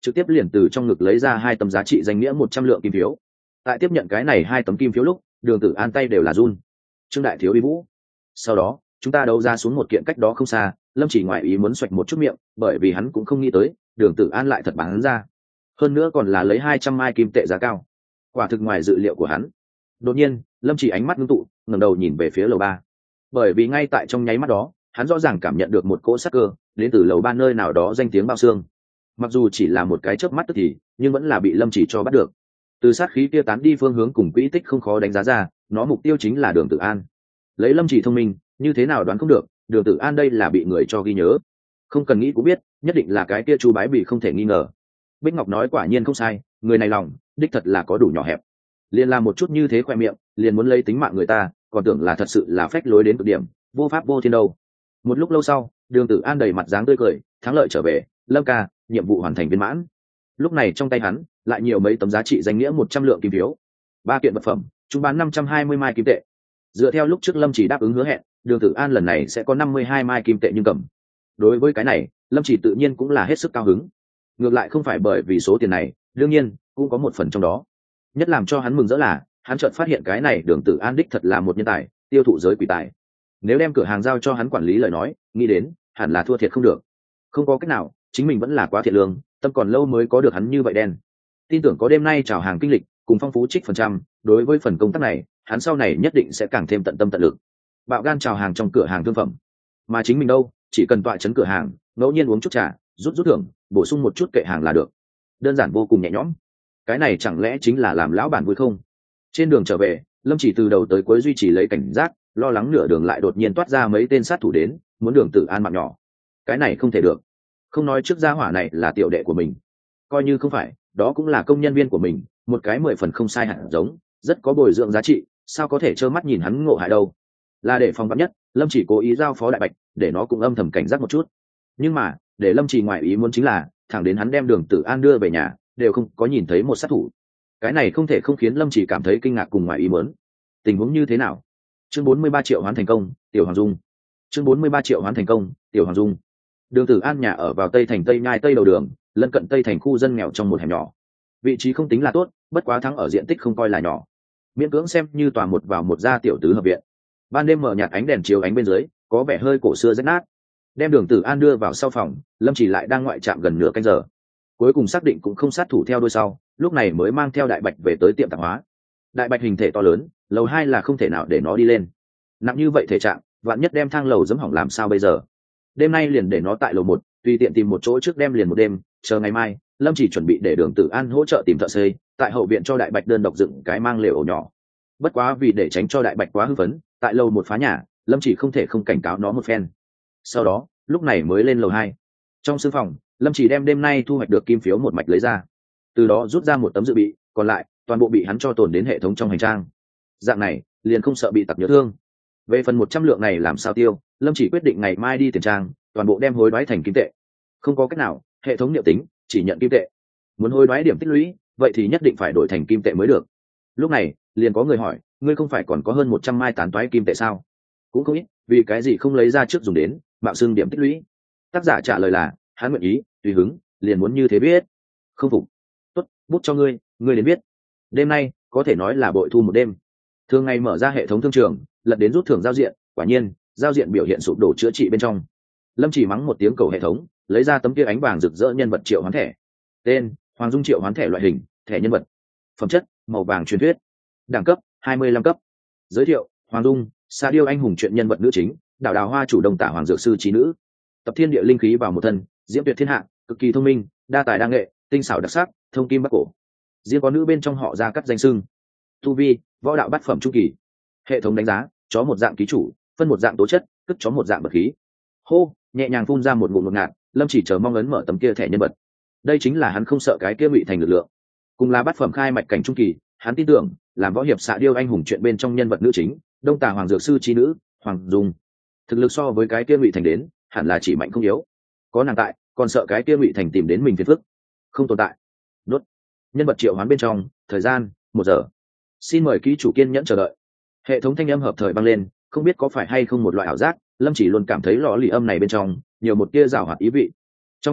trực tiếp liền từ trong ngực lấy ra 2 tấm giá trị danh nghĩa 100 lượng kim phiếu. Tại tiếp nhận cái này 2 tấm kim phiếu lúc, Đường Tử An tay đều là run. Trương đại thiếu uy vũ. Sau đó chúng ta đấu ra xuống một kiện cách đó không xa, Lâm Chỉ ngoại ý muốn xoạch một chút miệng, bởi vì hắn cũng không nghĩ tới Đường Tử An lại thật bán ra, hơn nữa còn là lấy 200 mai kim tệ giá cao, quả thực ngoài dự liệu của hắn. Đột nhiên Lâm Chỉ ánh mắt ngưng tụ, ngẩng đầu nhìn về phía lầu 3, bởi vì ngay tại trong nháy mắt đó hắn rõ ràng cảm nhận được một cỗ sát cơ đến từ lầu 3 nơi nào đó danh tiếng bao xương. Mặc dù chỉ là một cái chớp mắt tức thì, nhưng vẫn là bị Lâm Chỉ cho bắt được. Từ sát khí kia tán đi phương hướng cùng quỹ tích không khó đánh giá ra, nó mục tiêu chính là Đường Tử An. Lấy Lâm Chỉ thông minh, như thế nào đoán không được, Đường Tử An đây là bị người cho ghi nhớ, không cần nghĩ cũng biết nhất định là cái kia Chu Bái Bị không thể nghi ngờ. Bích Ngọc nói quả nhiên không sai, người này lòng đích thật là có đủ nhỏ hẹp, liền làm một chút như thế khoe miệng liền muốn lấy tính mạng người ta, còn tưởng là thật sự là phách lối đến cực điểm, vô pháp vô thiên đâu. Một lúc lâu sau, Đường Tử An đầy mặt dáng tươi cười, thắng lợi trở về. Lâm ca, nhiệm vụ hoàn thành viên mãn. Lúc này trong tay hắn lại nhiều mấy tấm giá trị danh nghĩa 100 lượng kim phiếu, 3 kiện vật phẩm, chúng bán 520 mai kim tệ. Dựa theo lúc trước Lâm Chỉ đáp ứng hứa hẹn, Đường Tử An lần này sẽ có 52 mai kim tệ nhưng cầm. Đối với cái này, Lâm Chỉ tự nhiên cũng là hết sức cao hứng. Ngược lại không phải bởi vì số tiền này, đương nhiên cũng có một phần trong đó. Nhất làm cho hắn mừng rỡ là, hắn chợt phát hiện cái này Đường Tử An đích thật là một nhân tài, tiêu thụ giới quỷ tài. Nếu đem cửa hàng giao cho hắn quản lý lời nói, nghĩ đến hẳn là thua thiệt không được. Không có cách nào, chính mình vẫn là quá thiệt lương, tâm còn lâu mới có được hắn như vậy đen. Tin tưởng có đêm nay chào hàng kinh lịch cùng phong phú trích phần trăm, đối với phần công tác này hắn sau này nhất định sẽ càng thêm tận tâm tận lực. Bạo gan chào hàng trong cửa hàng thương phẩm, mà chính mình đâu chỉ cần tọa chấn cửa hàng, ngẫu nhiên uống chút trà, rút thưởng, bổ sung một chút kệ hàng là được, đơn giản vô cùng nhẹ nhõm. Cái này chẳng lẽ chính là làm lão bản vui không? Trên đường trở về, Lâm Chỉ từ đầu tới cuối duy trì lấy cảnh giác, lo lắng nửa đường lại đột nhiên toát ra mấy tên sát thủ đến muốn Đường Tử An mạng nhỏ. Cái này không thể được, không nói trước gia hỏa này là tiểu đệ của mình, coi như không phải, đó cũng là công nhân viên của mình, một cái 10 phần không sai hẳn giống, rất có bồi dưỡng giá trị, sao có thể trơ mắt nhìn hắn ngộ hại đâu. Là để phòng vắn nhất, Lâm Chỉ cố ý giao phó Đại Bạch để nó cũng âm thầm cảnh giác một chút. Nhưng mà để Lâm Chỉ ngoại ý muốn chính là, thẳng đến hắn đem Đường Tử An đưa về nhà đều không có nhìn thấy một sát thủ. Cái này không thể không khiến Lâm Chỉ cảm thấy kinh ngạc cùng ngoại ý muốn. Tình huống như thế nào? Chương 43 triệu hoán thành công, Tiểu Hoàng Dung. Chương 43 triệu hoán thành công, Tiểu Hoàng Dung. Đường Tử An nhà ở vào Tây Thành Tây Nhai Tây đầu đường, lân cận Tây Thành khu dân nghèo trong một hẻm nhỏ. Vị trí không tính là tốt, bất quá thắng ở diện tích không coi là nhỏ, miễn cưỡng xem như tòa một vào một gia tiểu tứ hợp viện. Ban đêm mở nhạt ánh đèn chiếu ánh bên dưới, có vẻ hơi cổ xưa rách nát. Đem Đường Tử An đưa vào sau phòng, Lâm Chỉ lại đang ngoại trạm gần nửa canh giờ, cuối cùng xác định cũng không sát thủ theo đuôi sau, lúc này mới mang theo Đại Bạch về tới tiệm tạp hóa. Đại Bạch hình thể to lớn, lầu 2 là không thể nào để nó đi lên, nặng như vậy thể trạng, vạn nhất đem thang lầu giẫm hỏng làm sao bây giờ? Đêm nay liền để nó tại lầu 1, tùy tiện tìm một chỗ trước đem liền một đêm, chờ ngày mai Lâm Chỉ chuẩn bị để Đường Tử An hỗ trợ tìm thợ xây, tại hậu viện cho Đại Bạch đơn độc dựng cái mang lều ổ nhỏ. Bất quá vì để tránh cho Đại Bạch quá hưng phấn, tại lầu 1 phá nhà, Lâm Chỉ không thể không cảnh cáo nó một phen. Sau đó lúc này mới lên lầu 2. Trong thư phòng, Lâm Chỉ đem đêm nay thu hoạch được kim phiếu một mạch lấy ra, từ đó rút ra một tấm dự bị, còn lại toàn bộ bị hắn cho tồn đến hệ thống trong hành trang. Dạng này liền không sợ bị tặc nhớ thương. Về phần 100 lượng này làm sao tiêu, Lâm Chỉ quyết định ngày mai đi tiền trang, toàn bộ đem hối đoái thành kim tệ. Không có cách nào, hệ thống niệm tính chỉ nhận kim tệ, muốn hối đoái điểm tích lũy, vậy thì nhất định phải đổi thành kim tệ mới được. Lúc này liền có người hỏi, ngươi không phải còn có hơn 100 mai tán toái kim tệ sao? Cũng không ít, vì cái gì không lấy ra trước dùng đến mạo xưng điểm tích lũy? Tác giả trả lời là, hắn nguyện ý, tùy hứng, liền muốn như thế biết. Không phục, tốt, bút cho ngươi đến biết. Đêm nay có thể nói là bội thu một đêm. Thường ngày mở ra hệ thống thương trường, lật đến rút thưởng giao diện, quả nhiên giao diện biểu hiện sụp đổ chữa trị bên trong. Lâm Chỉ mắng một tiếng cầu hệ thống, lấy ra tấm kia ánh vàng rực rỡ nhân vật triệu hoán thẻ. Tên: Hoàng Dung triệu hoán thẻ, loại hình: thẻ nhân vật, phẩm chất: màu vàng truyền thuyết, đẳng cấp: 25 cấp. Giới thiệu: Hoàng Dung, Sa Điêu anh hùng truyện nhân vật nữ chính, đảo đào hoa chủ đồng tả hoàng dược sư trí nữ, tập thiên địa linh khí vào một thân, diễm tuyệt thiên hạ, cực kỳ thông minh, đa tài đa nghệ, tinh xảo đặc sắc, thông kim bắc cổ. Riêng có nữ bên trong họ ra cắt danh xưng. Tu vi: võ đạo bát phẩm trung kỳ. Hệ thống đánh giá: chó một dạng ký chủ, phân một dạng tố chất, cất chó một dạng bậc khí. Hô, nhẹ nhàng phun ra một ngụm ngột ngạt, Lâm Chỉ chờ mong ấn mở tấm kia thẻ nhân vật. Đây chính là hắn không sợ cái kia Ngụy Thành lực lượng, cùng là bát phẩm khai mạch cảnh trung kỳ, hắn tin tưởng làm võ hiệp Xạ Điêu anh hùng chuyện bên trong nhân vật nữ chính, đông tà hoàng dược sư chi nữ Hoàng Dung, thực lực so với cái kia Ngụy Thành đến hẳn là chỉ mạnh không yếu. Có nàng tại, còn sợ cái kia Ngụy Thành tìm đến mình phiền phức? Không tồn tại. Nốt nhân vật triệu hoán bên trong, thời gian 1 giờ. Xin mời ký chủ kiên nhẫn chờ đợi. Hệ thống thanh âm hợp thời vang lên, không biết có phải hay không một loại ảo giác, Lâm Chỉ luôn cảm thấy lọ lì âm này bên trong nhiều một tia rào hoạt ý vị. Trong chốc lát,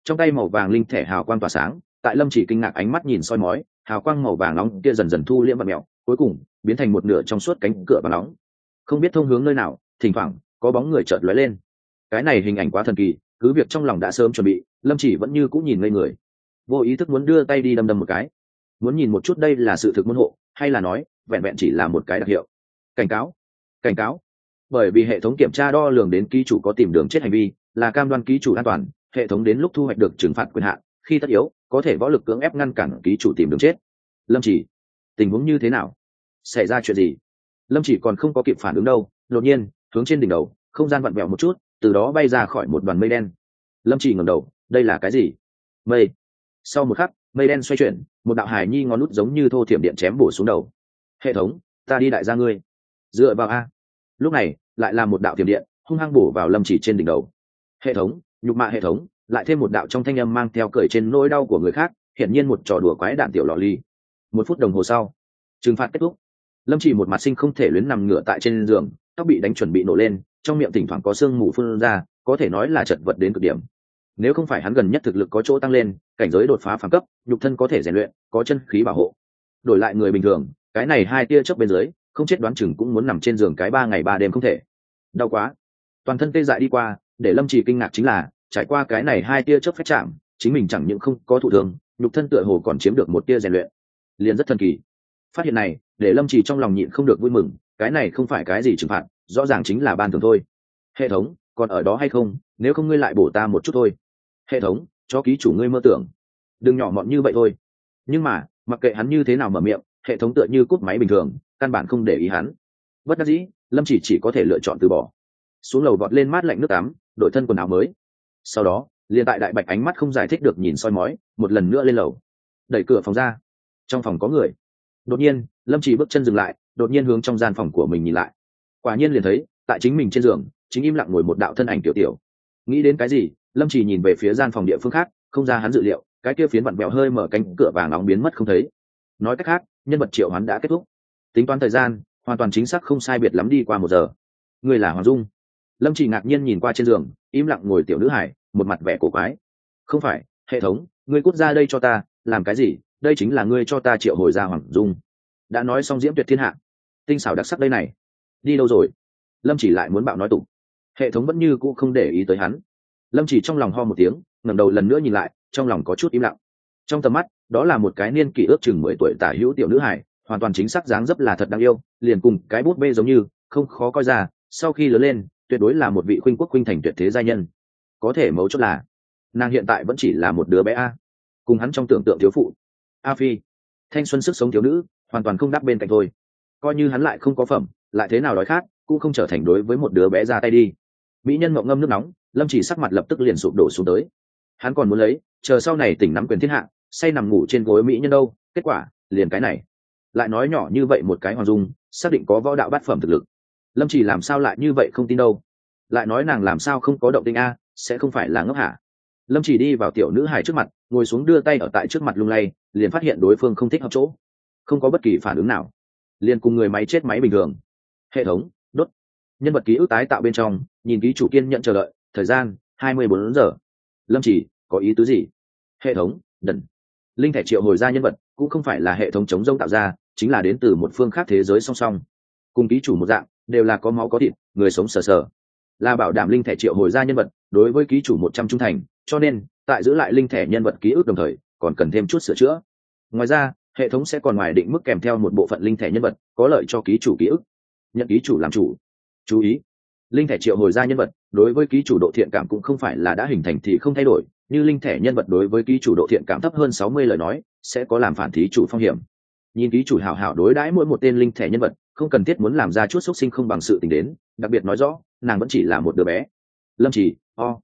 trong tay màu vàng linh thẻ hào quang tỏa sáng, tại Lâm Chỉ kinh ngạc ánh mắt nhìn soi mói, hào quang màu vàng nóng kia dần dần thu liễm và mèo, cuối cùng biến thành một nửa trong suốt cánh cửa vàng nóng, không biết thông hướng nơi nào, thỉnh thoảng có bóng người chợt lóe lên. Cái này hình ảnh quá thần kỳ, cứ việc trong lòng đã sớm chuẩn bị, Lâm Chỉ vẫn như cũng nhìn ngây người, vô ý thức muốn đưa tay đi đâm đâm một cái, muốn nhìn một chút đây là sự thực môn hộ hay là nói vẹn vẹn chỉ là một cái đặc hiệu. Cảnh cáo, cảnh cáo, bởi vì hệ thống kiểm tra đo lường đến ký chủ có tìm đường chết hành vi, là cam đoan ký chủ an toàn, hệ thống đến lúc thu hoạch được trừng phạt quyền hạn, khi tất yếu có thể võ lực cưỡng ép ngăn cản ký chủ tìm đường chết. Lâm Chỉ, tình huống như thế nào, xảy ra chuyện gì? Lâm Chỉ còn không có kịp phản ứng đâu, đột nhiên hướng trên đỉnh đầu không gian vặn vẹo một chút, từ đó bay ra khỏi một đoàn mây đen. Lâm Chỉ ngẩng đầu, đây là cái gì? Mây. Sau một khắc, mây đen xoay chuyển, một đạo hải nhi ngón nút giống như thô thiểm điện chém bổ xuống đầu. Hệ thống, ta đi đại gia ngươi, dựa vào a. Lúc này lại là một đạo thiểm điện hung hăng bổ vào Lâm Chỉ trên đỉnh đầu. Hệ thống, nhục mạ hệ thống, lại thêm một đạo trong thanh âm mang theo cởi trên nỗi đau của người khác, hiển nhiên một trò đùa quái đạn tiểu lọ ly. 1 phút đồng hồ sau, trừng phạt kết thúc. Lâm Chỉ một mặt sinh không thể luyến nằm ngửa tại trên giường, tóc bị đánh chuẩn bị nổ lên, trong miệng thỉnh thoảng có sương mù phun ra, có thể nói là chật vật đến cực điểm. Nếu không phải hắn gần nhất thực lực có chỗ tăng lên, cảnh giới đột phá phàm cấp, nhục thân có thể rèn luyện, có chân khí bảo hộ, đổi lại người bình thường, cái này 2 tia chớp bên dưới, không chết đoán chừng cũng muốn nằm trên giường cái 3 ngày 3 đêm không thể. Đau quá, toàn thân tê dại đi qua, để Lâm Chỉ kinh ngạc chính là, trải qua cái này 2 tia chớp phách chạm, chính mình chẳng những không có thụ thương, nhục thân tựa hồ còn chiếm được một tia rèn luyện, liền rất thần kỳ. Phát hiện này để Lâm Chỉ trong lòng nhịn không được vui mừng, cái này không phải cái gì trừng phạt, rõ ràng chính là ban thưởng thôi. Hệ thống, còn ở đó hay không, nếu không ngươi lại bổ ta một chút thôi. Hệ thống, cho ký chủ ngươi mơ tưởng, đừng nhỏ mọn như vậy thôi. Nhưng mà mặc kệ hắn như thế nào mở miệng, hệ thống tựa như cúp máy bình thường, căn bản không để ý hắn. Bất đắc dĩ, Lâm chỉ có thể lựa chọn từ bỏ, xuống lầu vọt lên mát lạnh nước tắm, đổi thân quần áo mới. Sau đó liền tại đại bạch ánh mắt không giải thích được nhìn soi mói, một lần nữa lên lầu, đẩy cửa phòng ra. Trong phòng có người. Đột nhiên Lâm chỉ bước chân dừng lại, đột nhiên hướng trong gian phòng của mình nhìn lại, quả nhiên liền thấy tại chính mình trên giường chính im lặng ngồi một đạo thân ảnh tiểu tiểu. Nghĩ đến cái gì, Lâm chỉ nhìn về phía gian phòng địa phương khác, không ra hắn dự liệu, cái kia phiến vặn vẹo hơi mở cánh cửa vàng nóng biến mất không thấy. Nói cách khác, nhân vật triệu hoán đã kết thúc. Tính toán thời gian hoàn toàn chính xác không sai biệt lắm đi qua 1 giờ. Người là Hoàng Dung. Lâm chỉ ngạc nhiên nhìn qua trên giường im lặng ngồi tiểu nữ hải, một mặt vẻ cổ quái. Không phải, hệ thống, ngươi cút ra đây cho ta. Làm cái gì? Đây chính là ngươi cho ta triệu hồi ra Hoàng Dung. Đã nói xong diễm tuyệt thiên hạ, tinh xảo đặc sắc đây này, đi đâu rồi? Lâm chỉ lại muốn bạo nói tục, hệ thống vẫn như cũ không để ý tới hắn. Lâm chỉ trong lòng ho một tiếng, ngẩng đầu lần nữa nhìn lại, trong lòng có chút im lặng. Trong tầm mắt đó là một cái niên kỷ ước chừng 10 tuổi tả hữu tiểu nữ hải, hoàn toàn chính xác dáng dấp là thật đáng yêu, liền cùng cái bút bê giống như, không khó coi ra. Sau khi lớn lên tuyệt đối là một vị khuynh quốc khuynh thành tuyệt thế giai nhân. Có thể mấu chốt là nàng hiện tại vẫn chỉ là một đứa bé a, cùng hắn trong tưởng tượng thiếu phụ a phi thanh xuân sức sống thiếu nữ hoàn toàn không đáp bên cạnh thôi. Coi như hắn lại không có phẩm, lại thế nào đói khát cũng không trở thành đối với một đứa bé ra tay đi. Mỹ nhân mộng ngâm nước nóng, Lâm chỉ sắc mặt lập tức liền sụp đổ xuống tới. Hắn còn muốn lấy chờ sau này tỉnh nắm quyền thiên hạ, say nằm ngủ trên gối mỹ nhân đâu, kết quả liền cái này. Lại nói nhỏ như vậy một cái Hoàng Dung, xác định có võ đạo bát phẩm thực lực. Lâm chỉ làm sao lại như vậy không tin đâu. Lại nói nàng làm sao không có động tĩnh a, sẽ không phải là ngốc hả? Lâm chỉ đi vào tiểu nữ hài trước mặt, ngồi xuống đưa tay ở tại trước mặt lung lay, liền phát hiện đối phương không thích hợp chỗ, không có bất kỳ phản ứng nào, liền cùng người máy chết máy bình thường. Hệ thống đốt nhân vật ký ức tái tạo bên trong, nhìn ký chủ kiên nhận chờ đợi, thời gian 24 giờ. Lâm chỉ có ý tứ gì? Hệ thống đần. Linh thể triệu hồi ra nhân vật cũng không phải là hệ thống chống rông tạo ra, chính là đến từ một phương khác thế giới song song, cùng ký chủ một dạng, đều là có máu có thịt, người sống sờ sờ, là bảo đảm linh thể triệu hồi ra nhân vật đối với ký chủ 100 trung thành, cho nên tại giữ lại linh thể nhân vật ký ức đồng thời còn cần thêm chút sửa chữa. Ngoài ra hệ thống sẽ còn ngoài định mức kèm theo một bộ phận linh thể nhân vật có lợi cho ký chủ ký ức, nhận ký chủ làm chủ. Chú ý, linh thể triệu hồi ra nhân vật đối với ký chủ độ thiện cảm cũng không phải là đã hình thành thì không thay đổi, như linh thể nhân vật đối với ký chủ độ thiện cảm thấp hơn 60 lời nói sẽ có làm phản thí chủ phong hiểm. Nhìn ký chủ hảo hảo đối đãi mỗi một tên linh thể nhân vật, không cần thiết muốn làm ra chút xúc sinh không bằng sự tình đến, đặc biệt nói rõ nàng vẫn chỉ là một đứa bé. Lâm chỉ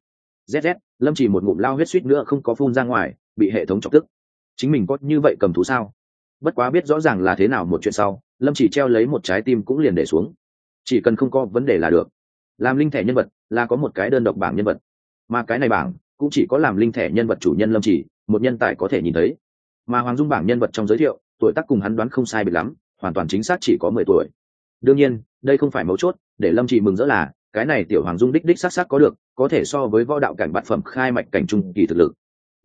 zz, Lâm chỉ một ngụm lao huyết suýt nữa không có phun ra ngoài, bị hệ thống chọc tức. Chính mình có như vậy cầm thú sao? Bất quá biết rõ ràng là thế nào một chuyện sau, Lâm chỉ treo lấy một trái tim cũng liền để xuống, chỉ cần không có vấn đề là được. Làm linh thể nhân vật là có một cái đơn độc bảng nhân vật, mà cái này bảng cũng chỉ có làm linh thể nhân vật chủ nhân Lâm chỉ một nhân tài có thể nhìn thấy. Mà Hoàng Dung bảng nhân vật trong giới thiệu, tuổi tác cùng hắn đoán không sai biệt lắm, hoàn toàn chính xác chỉ có 10 tuổi. Đương nhiên đây không phải mấu chốt, để Lâm chỉ mừng rỡ là cái này tiểu Hoàng Dung đích xác có được, có thể so với võ đạo cảnh bát phẩm khai mạch cảnh trung kỳ thực lực,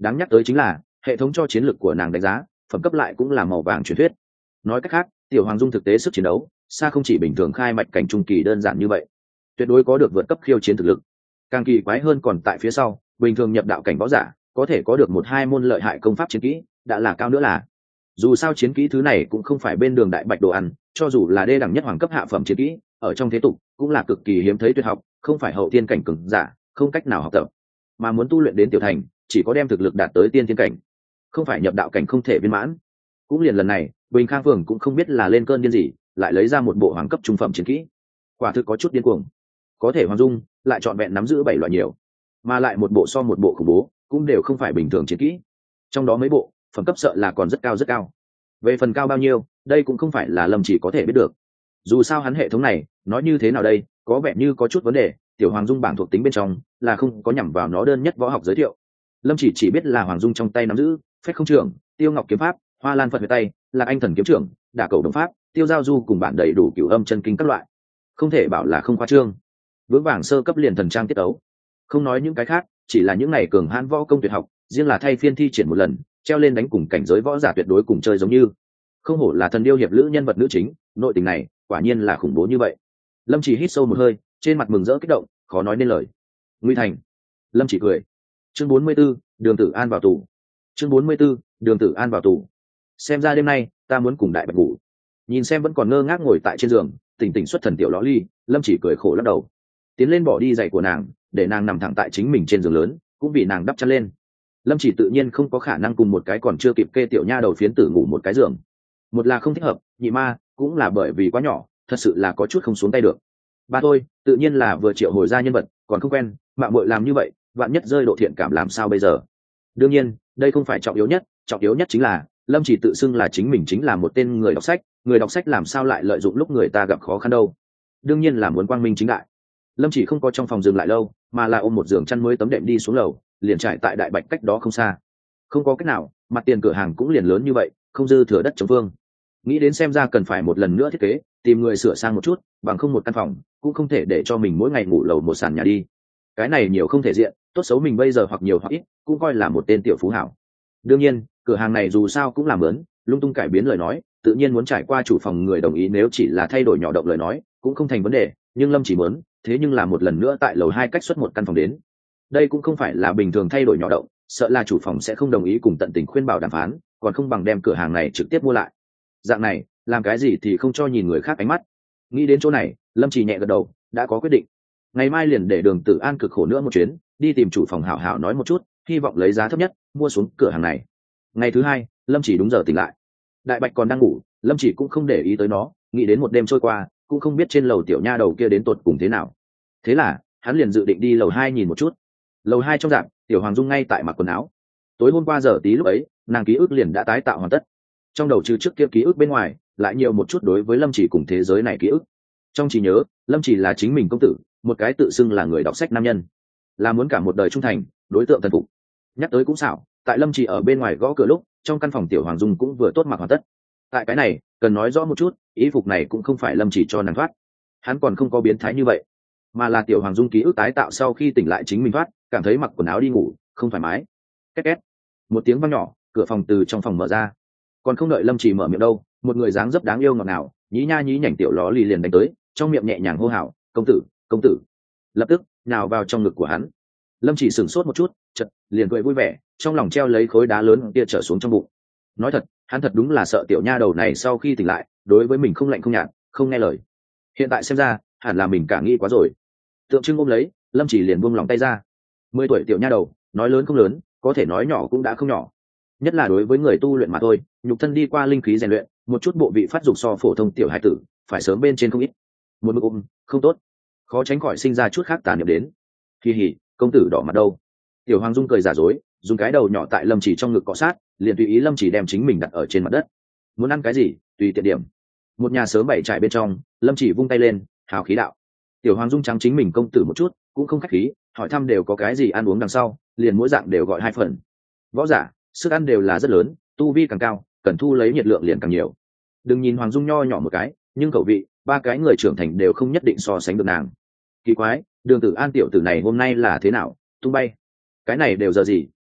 Đáng nhắc tới chính là hệ thống cho chiến lược của nàng đánh giá phẩm cấp lại cũng là màu vàng truyền thuyết. Nói cách khác, tiểu hoàng dung thực tế sức chiến đấu xa không chỉ bình thường khai mạch cảnh trung kỳ đơn giản như vậy, tuyệt đối có được vượt cấp khiêu chiến thực lực. Càng kỳ quái hơn còn tại phía sau, bình thường nhập đạo cảnh võ giả có thể có được một hai môn lợi hại công pháp chiến kỹ đã là cao nữa là. Dù sao chiến kỹ thứ này cũng không phải bên đường đại bạch đồ ăn, cho dù là đê đẳng nhất hoàng cấp hạ phẩm chiến kỹ ở trong thế tục cũng là cực kỳ hiếm thấy tuyệt học, không phải hậu tiên cảnh cường giả không cách nào học tập, mà muốn tu luyện đến tiểu thành chỉ có đem thực lực đạt tới tiên thiên cảnh, không phải nhập đạo cảnh không thể viên mãn. Cũng liền lần này Bình Khang Phường cũng không biết là lên cơn điên gì lại lấy ra một bộ hoàng cấp trung phẩm chiến kỹ, quả thực có chút điên cuồng. Có thể Hoàng Dung lại trọn vẹn nắm giữ 7 loại nhiều, mà lại một bộ so một bộ khủng bố, cũng đều không phải bình thường chiến kỹ. Trong đó mấy bộ phẩm cấp sợ là còn rất cao rất cao. Về phần cao bao nhiêu, đây cũng không phải là Lâm Chỉ có thể biết được. Dù sao hắn hệ thống này nói như thế nào đây, có vẻ như có chút vấn đề. Tiểu Hoàng Dung bảng thuộc tính bên trong là không có nhằm vào nó đơn nhất võ học giới thiệu. Lâm Chỉ biết là Hoàng Dung trong tay nắm giữ phách không trưởng, tiêu ngọc kiếm pháp, hoa lan phật về tay, là anh thần kiếm trưởng, đả cầu đồng pháp, tiêu giao du cùng bản đầy đủ cửu âm chân kinh các loại, không thể bảo là không khoa trương. Vững vàng sơ cấp liền thần trang tiết ấu, không nói những cái khác, chỉ là những ngày cường hãn võ công tuyệt học riêng là thay phiên thi triển một lần treo lên đánh cùng cảnh giới võ giả tuyệt đối cùng chơi giống như. Không hổ là thần điêu hiệp lữ nhân vật nữ chính, nội tình này quả nhiên là khủng bố như vậy. Lâm Chỉ hít sâu một hơi, trên mặt mừng rỡ kích động khó nói nên lời. Nguy thành. Lâm Chỉ cười. Chương 44, Đường Tử An vào tù. Chương 44, Đường Tử An vào tù. Xem ra đêm nay ta muốn cùng đại bạch ngủ. Nhìn xem vẫn còn ngơ ngác ngồi tại trên giường tỉnh tỉnh xuất thần tiểu lõ ly, Lâm Chỉ cười khổ lắc đầu, tiến lên bỏ đi giày của nàng để nàng nằm thẳng tại chính mình trên giường lớn, cũng bị nàng đắp chăn lên. Lâm Chỉ tự nhiên không có khả năng cùng một cái còn chưa kịp kê tiểu nha đầu phiến tử ngủ một cái giường, một là không thích hợp, nhị ma cũng là bởi vì quá nhỏ, thật sự là có chút không xuống tay được. Ba thôi tự nhiên là vừa triệu hồi ra nhân vật còn không quen, mạng muội làm như vậy vạn nhất rơi độ thiện cảm làm sao bây giờ. Đương nhiên đây không phải trọng yếu nhất, trọng yếu nhất chính là Lâm Chỉ tự xưng là chính mình chính là một tên người đọc sách, người đọc sách làm sao lại lợi dụng lúc người ta gặp khó khăn đâu. Đương nhiên là muốn quang minh chính đại. Lâm Chỉ không có trong phòng dừng lại lâu, mà là ôm một giường chăn mới tấm đệm đi xuống lầu, liền trải tại đại bạch cách đó không xa. Không có cách nào, mặt tiền cửa hàng cũng liền lớn như vậy, không dư thừa đất trống vương. Nghĩ đến xem ra cần phải một lần nữa thiết kế, tìm người sửa sang một chút, bằng không một căn phòng cũng không thể để cho mình mỗi ngày ngủ lầu một sàn nhà đi. Cái này nhiều không thể diện, tốt xấu mình bây giờ hoặc nhiều hoặc ít cũng coi là một tên tiểu phú hảo. Đương nhiên cửa hàng này dù sao cũng là mướn, lung tung cải biến lời nói tự nhiên muốn trải qua chủ phòng người đồng ý, nếu chỉ là thay đổi nhỏ động lời nói cũng không thành vấn đề, nhưng Lâm Chỉ muốn thế nhưng là một lần nữa tại lầu 2 cách xuất một căn phòng đến. Đây cũng không phải là bình thường thay đổi nhỏ động, sợ là chủ phòng sẽ không đồng ý cùng tận tình khuyên bảo đàm phán, còn không bằng đem cửa hàng này trực tiếp mua lại. Dạng này làm cái gì thì không cho nhìn người khác ánh mắt. Nghĩ đến chỗ này Lâm Chỉ nhẹ gật đầu, đã có quyết định. Ngày mai liền để Đường Tử An cực khổ nữa một chuyến, đi tìm chủ phòng hảo hảo nói một chút, hy vọng lấy giá thấp nhất mua xuống cửa hàng này. Ngày thứ hai Lâm Chỉ đúng giờ tỉnh lại, đại bạch còn đang ngủ, Lâm Chỉ cũng không để ý tới nó, nghĩ đến một đêm trôi qua cũng không biết trên lầu tiểu nha đầu kia đến tột cùng thế nào. Thế là hắn liền dự định đi lầu 2 nhìn một chút. Lầu 2 trong dạng tiểu Hoàng Dung ngay tại mặc quần áo. Tối hôm qua giờ tí lúc ấy nàng ký ức liền đã tái tạo hoàn tất, trong đầu trừ trước kia ký ức bên ngoài lại nhiều một chút đối với Lâm Chỉ cùng thế giới này ký ức. Trong trí nhớ Lâm Chỉ là chính mình công tử, một cái tự xưng là người đọc sách nam nhân, là muốn cả một đời trung thành đối tượng thần phục. Nhắc tới cũng xảo, tại Lâm Chỉ ở bên ngoài gõ cửa lúc trong căn phòng tiểu Hoàng Dung cũng vừa tốt mặc hoàn tất. Tại cái này cần nói rõ một chút, ý phục này cũng không phải Lâm Chỉ cho nàng thoát, hắn còn không có biến thái như vậy, mà là tiểu Hoàng Dung ký ức tái tạo sau khi tỉnh lại chính mình thoát, cảm thấy mặc quần áo đi ngủ không thoải mái. Két két, một tiếng vang nhỏ, cửa phòng từ trong phòng mở ra. Còn không đợi Lâm Chỉ mở miệng đâu, một người dáng dấp đáng yêu ngọt ngào nhí nha nhí nhảnh tiểu ló lì liền đánh tới, trong miệng nhẹ nhàng hô hào công tử công tử, lập tức nhào vào trong ngực của hắn. Lâm Chỉ sửng sốt một chút, chợt liền cười vui vẻ, trong lòng treo lấy khối đá lớn kia trở xuống trong bụng. Nói thật hắn thật đúng là sợ tiểu nha đầu này sau khi tỉnh lại đối với mình không lạnh không nhạt không nghe lời. Hiện tại xem ra hẳn là mình cả nghĩ quá rồi. Tượng trưng ôm lấy Lâm Chỉ liền buông lòng tay ra. 10 tuổi tiểu nha đầu nói lớn không lớn, có thể nói nhỏ cũng đã không nhỏ, nhất là đối với người tu luyện mà thôi, nhục thân đi qua linh khí rèn luyện, một chút bộ vị phát dục so phổ thông tiểu hải tử phải sớm bên trên không ít. Một mực ôm không tốt, khó tránh khỏi sinh ra chút khác tàn niệm đến. Kỳ hỉ công tử đỏ mặt đâu. Tiểu Hoàng Dung cười giả dối, dùng cái đầu nhỏ tại Lâm Chỉ trong ngực cọ sát, liền tùy ý Lâm Chỉ đem chính mình đặt ở trên mặt đất. Muốn ăn cái gì tùy tiện điểm. Một nhà sớm bày trại bên trong, Lâm Chỉ vung tay lên hào khí đạo. Tiểu Hoàng Dung trắng chính mình công tử một chút cũng không khách khí, hỏi thăm đều có cái gì ăn uống đằng sau liền mỗi dạng đều gọi 2 phần. Võ giả sức ăn đều là rất lớn, tu vi càng cao cần thu lấy nhiệt lượng liền càng nhiều. Đừng nhìn Hoàng Dung nho nhỏ một cái, nhưng khẩu vị 3 cái người trưởng thành đều không nhất định so sánh được nàng. Kỳ quái, Đường Tử An tiểu tử này hôm nay là thế nào tung bay, cái này đều giờ gì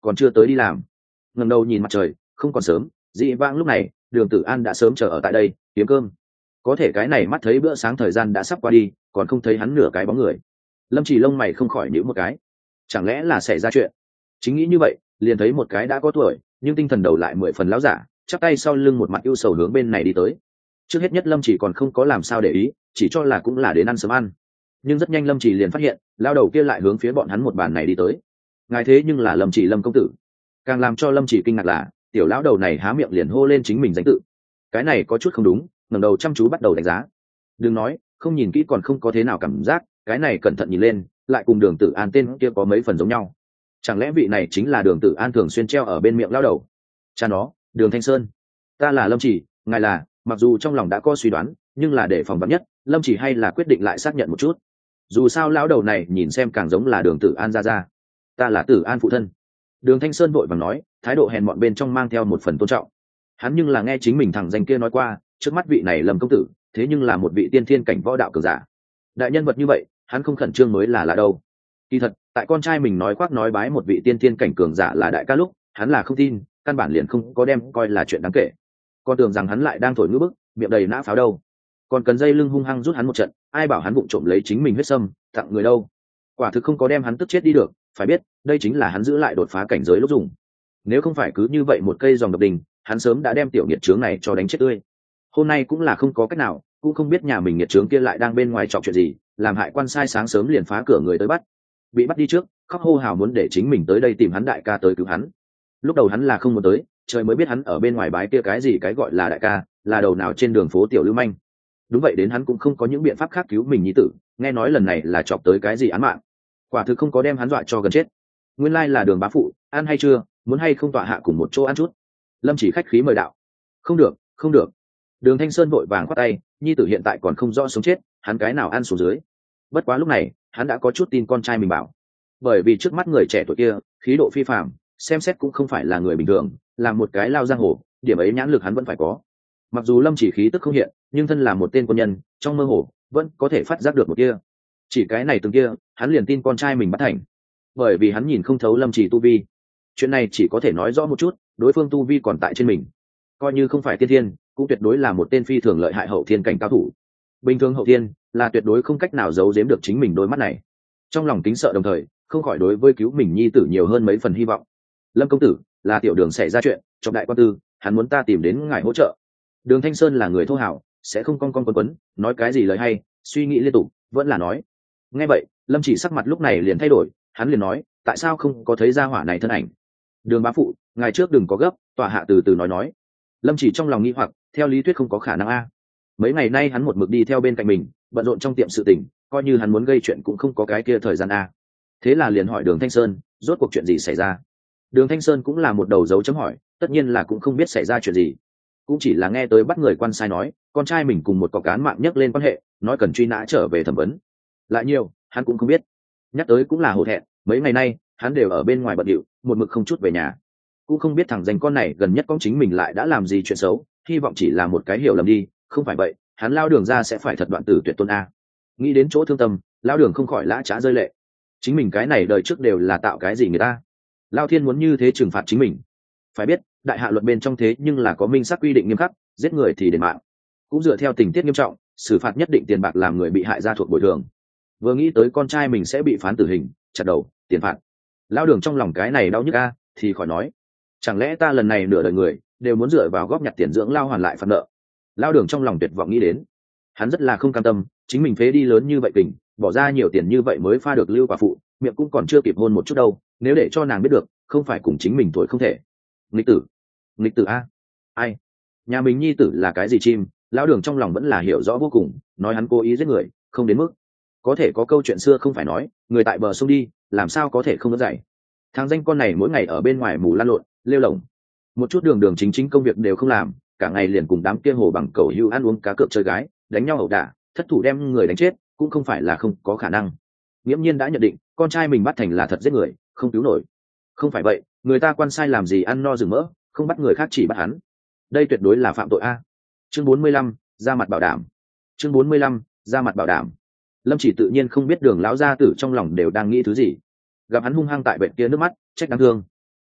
còn chưa tới đi làm. Ngẩng đầu nhìn mặt trời, không còn sớm, dị vãng lúc này Đường Tử An đã sớm chờ ở tại đây kiếm cơm. Có thể cái này mắt thấy bữa sáng thời gian đã sắp qua đi, còn không thấy hắn nửa cái bóng người. Lâm Chỉ lông mày không khỏi nhíu một cái, chẳng lẽ là xảy ra chuyện? Chính nghĩ như vậy, liền thấy một cái đã có tuổi nhưng tinh thần đầu lại 10 phần lão giả, chắp tay sau lưng một mặt ưu sầu hướng bên này đi tới. Trước hết nhất Lâm Chỉ còn không có làm sao để ý, chỉ cho là cũng là đến ăn sớm ăn. Nhưng rất nhanh Lâm Chỉ liền phát hiện, lao đầu kia lại hướng phía bọn hắn một bàn này đi tới. Ngài thế nhưng là Lâm Chỉ Lâm công tử. Càng làm cho Lâm Chỉ kinh ngạc là, tiểu lão đầu này há miệng liền hô lên chính mình danh tự. Cái này có chút không đúng, ngẩng đầu chăm chú bắt đầu đánh giá. Đừng nói, không nhìn kỹ còn không có thế nào cảm giác, cái này cẩn thận nhìn lên, lại cùng Đường Tử An tên kia có mấy phần giống nhau. Chẳng lẽ vị này chính là Đường Tử An thường xuyên treo ở bên miệng lão đầu? Cha nó, Đường Thanh Sơn. Ta là Lâm Chỉ, ngài là, mặc dù trong lòng đã có suy đoán, nhưng là để phòng vắn nhất, Lâm Chỉ hay là quyết định lại xác nhận một chút. Dù sao lão đầu này nhìn xem càng giống là Đường Tử An ra. Ta là Tử An phụ thân. Đường Thanh Sơn vội vàng nói, thái độ hèn mọn bên trong mang theo một phần tôn trọng. Hắn nhưng là nghe chính mình thằng danh kia nói qua, trước mắt vị này Lâm công tử, thế nhưng là một vị tiên thiên cảnh võ đạo cường giả. Đại nhân vật như vậy, hắn không khẩn trương mới là lạ đâu. Kỳ thật, tại con trai mình nói khoác nói bái một vị tiên thiên cảnh cường giả là đại ca lúc, hắn là không tin, căn bản liền không có đem coi là chuyện đáng kể. Con tưởng rằng hắn lại đang thổi ngữ bức, miệng đầy nã pháo đâu. Còn cần dây lưng hung hăng rút hắn một trận, ai bảo hắn vụng trộm lấy chính mình huyết sâm, tặng người đâu. Quả thực không có đem hắn tức chết đi được, phải biết, đây chính là hắn giữ lại đột phá cảnh giới lúc dùng. Nếu không phải cứ như vậy một cây dòng độc đình, hắn sớm đã đem tiểu nghiệt trướng này cho đánh chết tươi. Hôm nay cũng là không có cách nào, cũng không biết nhà mình nghiệt trướng kia lại đang bên ngoài chọc chuyện gì, làm hại quan sai sáng sớm liền phá cửa người tới bắt. Bị bắt đi trước, khóc hô hào muốn để chính mình tới đây tìm hắn đại ca tới cứu hắn. Lúc đầu hắn là không muốn tới, trời mới biết hắn ở bên ngoài bái kia cái gì cái gọi là đại ca, là đầu nào trên đường phố tiểu lưu manh. Đúng vậy, đến hắn cũng không có những biện pháp khác cứu mình nhi tử, nghe nói lần này là chọc tới cái gì án mạng. Quả thực không có đem hắn dọa cho gần chết. Nguyên lai là Đường bá phụ, ăn hay chưa, muốn hay không tọa hạ cùng một chỗ ăn chút. Lâm Chỉ khách khí mời đạo. Không được, không được. Đường Thanh Sơn vội vàng khoát tay, nhi tử hiện tại còn không rõ sống chết, hắn cái nào ăn xuống dưới. Bất quá lúc này, hắn đã có chút tin con trai mình bảo. Bởi vì trước mắt người trẻ tuổi kia, khí độ phi phàm, xem xét cũng không phải là người bình thường, là một cái lao giang hồ, điểm ấy nhãn lực hắn vẫn phải có. Mặc dù Lâm Chỉ khí tức không hiện, nhưng thân là một tên quân nhân, trong mơ hồ vẫn có thể phát giác được một kia. Chỉ cái này từng kia, hắn liền tin con trai mình bắt thành. Bởi vì hắn nhìn không thấu Lâm Chỉ tu vi. Chuyện này chỉ có thể nói rõ một chút, đối phương tu vi còn tại trên mình. Coi như không phải tiên thiên, cũng tuyệt đối là một tên phi thường lợi hại hậu thiên cảnh cao thủ. Bình thường hậu thiên là tuyệt đối không cách nào giấu giếm được chính mình đôi mắt này. Trong lòng kính sợ đồng thời, không khỏi đối với cứu mình nhi tử nhiều hơn mấy phần hy vọng. Lâm công tử, là tiểu Đường xảy ra chuyện, trong đại quan tư, hắn muốn ta tìm đến ngài hỗ trợ. Đường Thanh Sơn là người thô hảo, sẽ không con quấn, nói cái gì lời hay, suy nghĩ liên tục, vẫn là nói. Nghe vậy, Lâm Chỉ sắc mặt lúc này liền thay đổi, hắn liền nói, tại sao không có thấy gia hỏa này thân ảnh? Đường bá phụ, ngài trước đừng có gấp, tòa hạ từ từ nói. Lâm Chỉ trong lòng nghi hoặc, theo lý thuyết không có khả năng a. Mấy ngày nay hắn một mực đi theo bên cạnh mình, bận rộn trong tiệm sự tình, coi như hắn muốn gây chuyện cũng không có cái kia thời gian a. Thế là liền hỏi Đường Thanh Sơn, rốt cuộc chuyện gì xảy ra? Đường Thanh Sơn cũng là một đầu dấu chấm hỏi, tất nhiên là cũng không biết xảy ra chuyện gì, cũng chỉ là nghe tới bắt người quan sai nói, con trai mình cùng một cọc án mạng nhắc lên quan hệ, nói cần truy nã trở về thẩm vấn. Lại nhiều, hắn cũng không biết. Nhắc tới cũng là hổ thẹn, mấy ngày nay hắn đều ở bên ngoài bận điệu, một mực không chút về nhà. Cũng không biết thằng danh con này gần nhất con chính mình lại đã làm gì chuyện xấu, hy vọng chỉ là một cái hiểu lầm đi, không phải vậy, hắn lao Đường ra sẽ phải thật đoạn tử tuyệt tôn a. Nghĩ đến chỗ thương tâm, lao Đường không khỏi lã trá rơi lệ. Chính mình cái này đời trước đều là tạo cái gì người ta? Lao thiên muốn như thế trừng phạt chính mình. Phải biết, đại hạ luật bên trong thế nhưng là có minh xác quy định nghiêm khắc, giết người thì đền mạng. Cũng dựa theo tình tiết nghiêm trọng, xử phạt nhất định tiền bạc làm người bị hại ra thuộc bồi thường. Vừa nghĩ tới con trai mình sẽ bị phán tử hình, chặt đầu, tiền phạt. Lao Đường trong lòng cái này đau nhức a, thì khỏi nói. Chẳng lẽ ta lần này nửa đời người đều muốn dựa vào góp nhặt tiền dưỡng lao hoàn lại phạt nợ? Lao Đường trong lòng tuyệt vọng nghĩ đến. Hắn rất là không cam tâm, chính mình phế đi lớn như vậy kình, bỏ ra nhiều tiền như vậy mới pha được lưu quả phụ, miệng cũng còn chưa kịp hôn một chút đâu, nếu để cho nàng biết được, không phải cùng chính mình tuổi không thể. Nghịch tử a, ai? Nhà mình nhi tử là cái gì chim? Lão Đường trong lòng vẫn là hiểu rõ vô cùng, nói hắn cố ý giết người, không đến mức. Có thể có câu chuyện xưa không phải nói, người tại bờ sông đi, làm sao có thể không đỡ dậy. Thằng danh con này mỗi ngày ở bên ngoài mù lan lộn, lêu lổng, một chút đường chính công việc đều không làm, cả ngày liền cùng đám kia hồ bằng cầu hưu ăn uống cá cược chơi gái, đánh nhau ẩu đả, thất thủ đem người đánh chết, cũng không phải là không có khả năng. Nghiễm nhiên đã nhận định con trai mình bắt thành là thật giết người, không cứu nổi. Không phải vậy, người ta quan sai làm gì ăn no rừng mỡ, không bắt người khác chỉ bắt hắn. Đây tuyệt đối là phạm tội a. Chương 45, ra mặt bảo đảm. Chương 45, ra mặt bảo đảm. Lâm Chỉ tự nhiên không biết Đường lão gia tử trong lòng đều đang nghĩ thứ gì. Gặp hắn hung hăng tại bệnh kia nước mắt, trách đáng thương.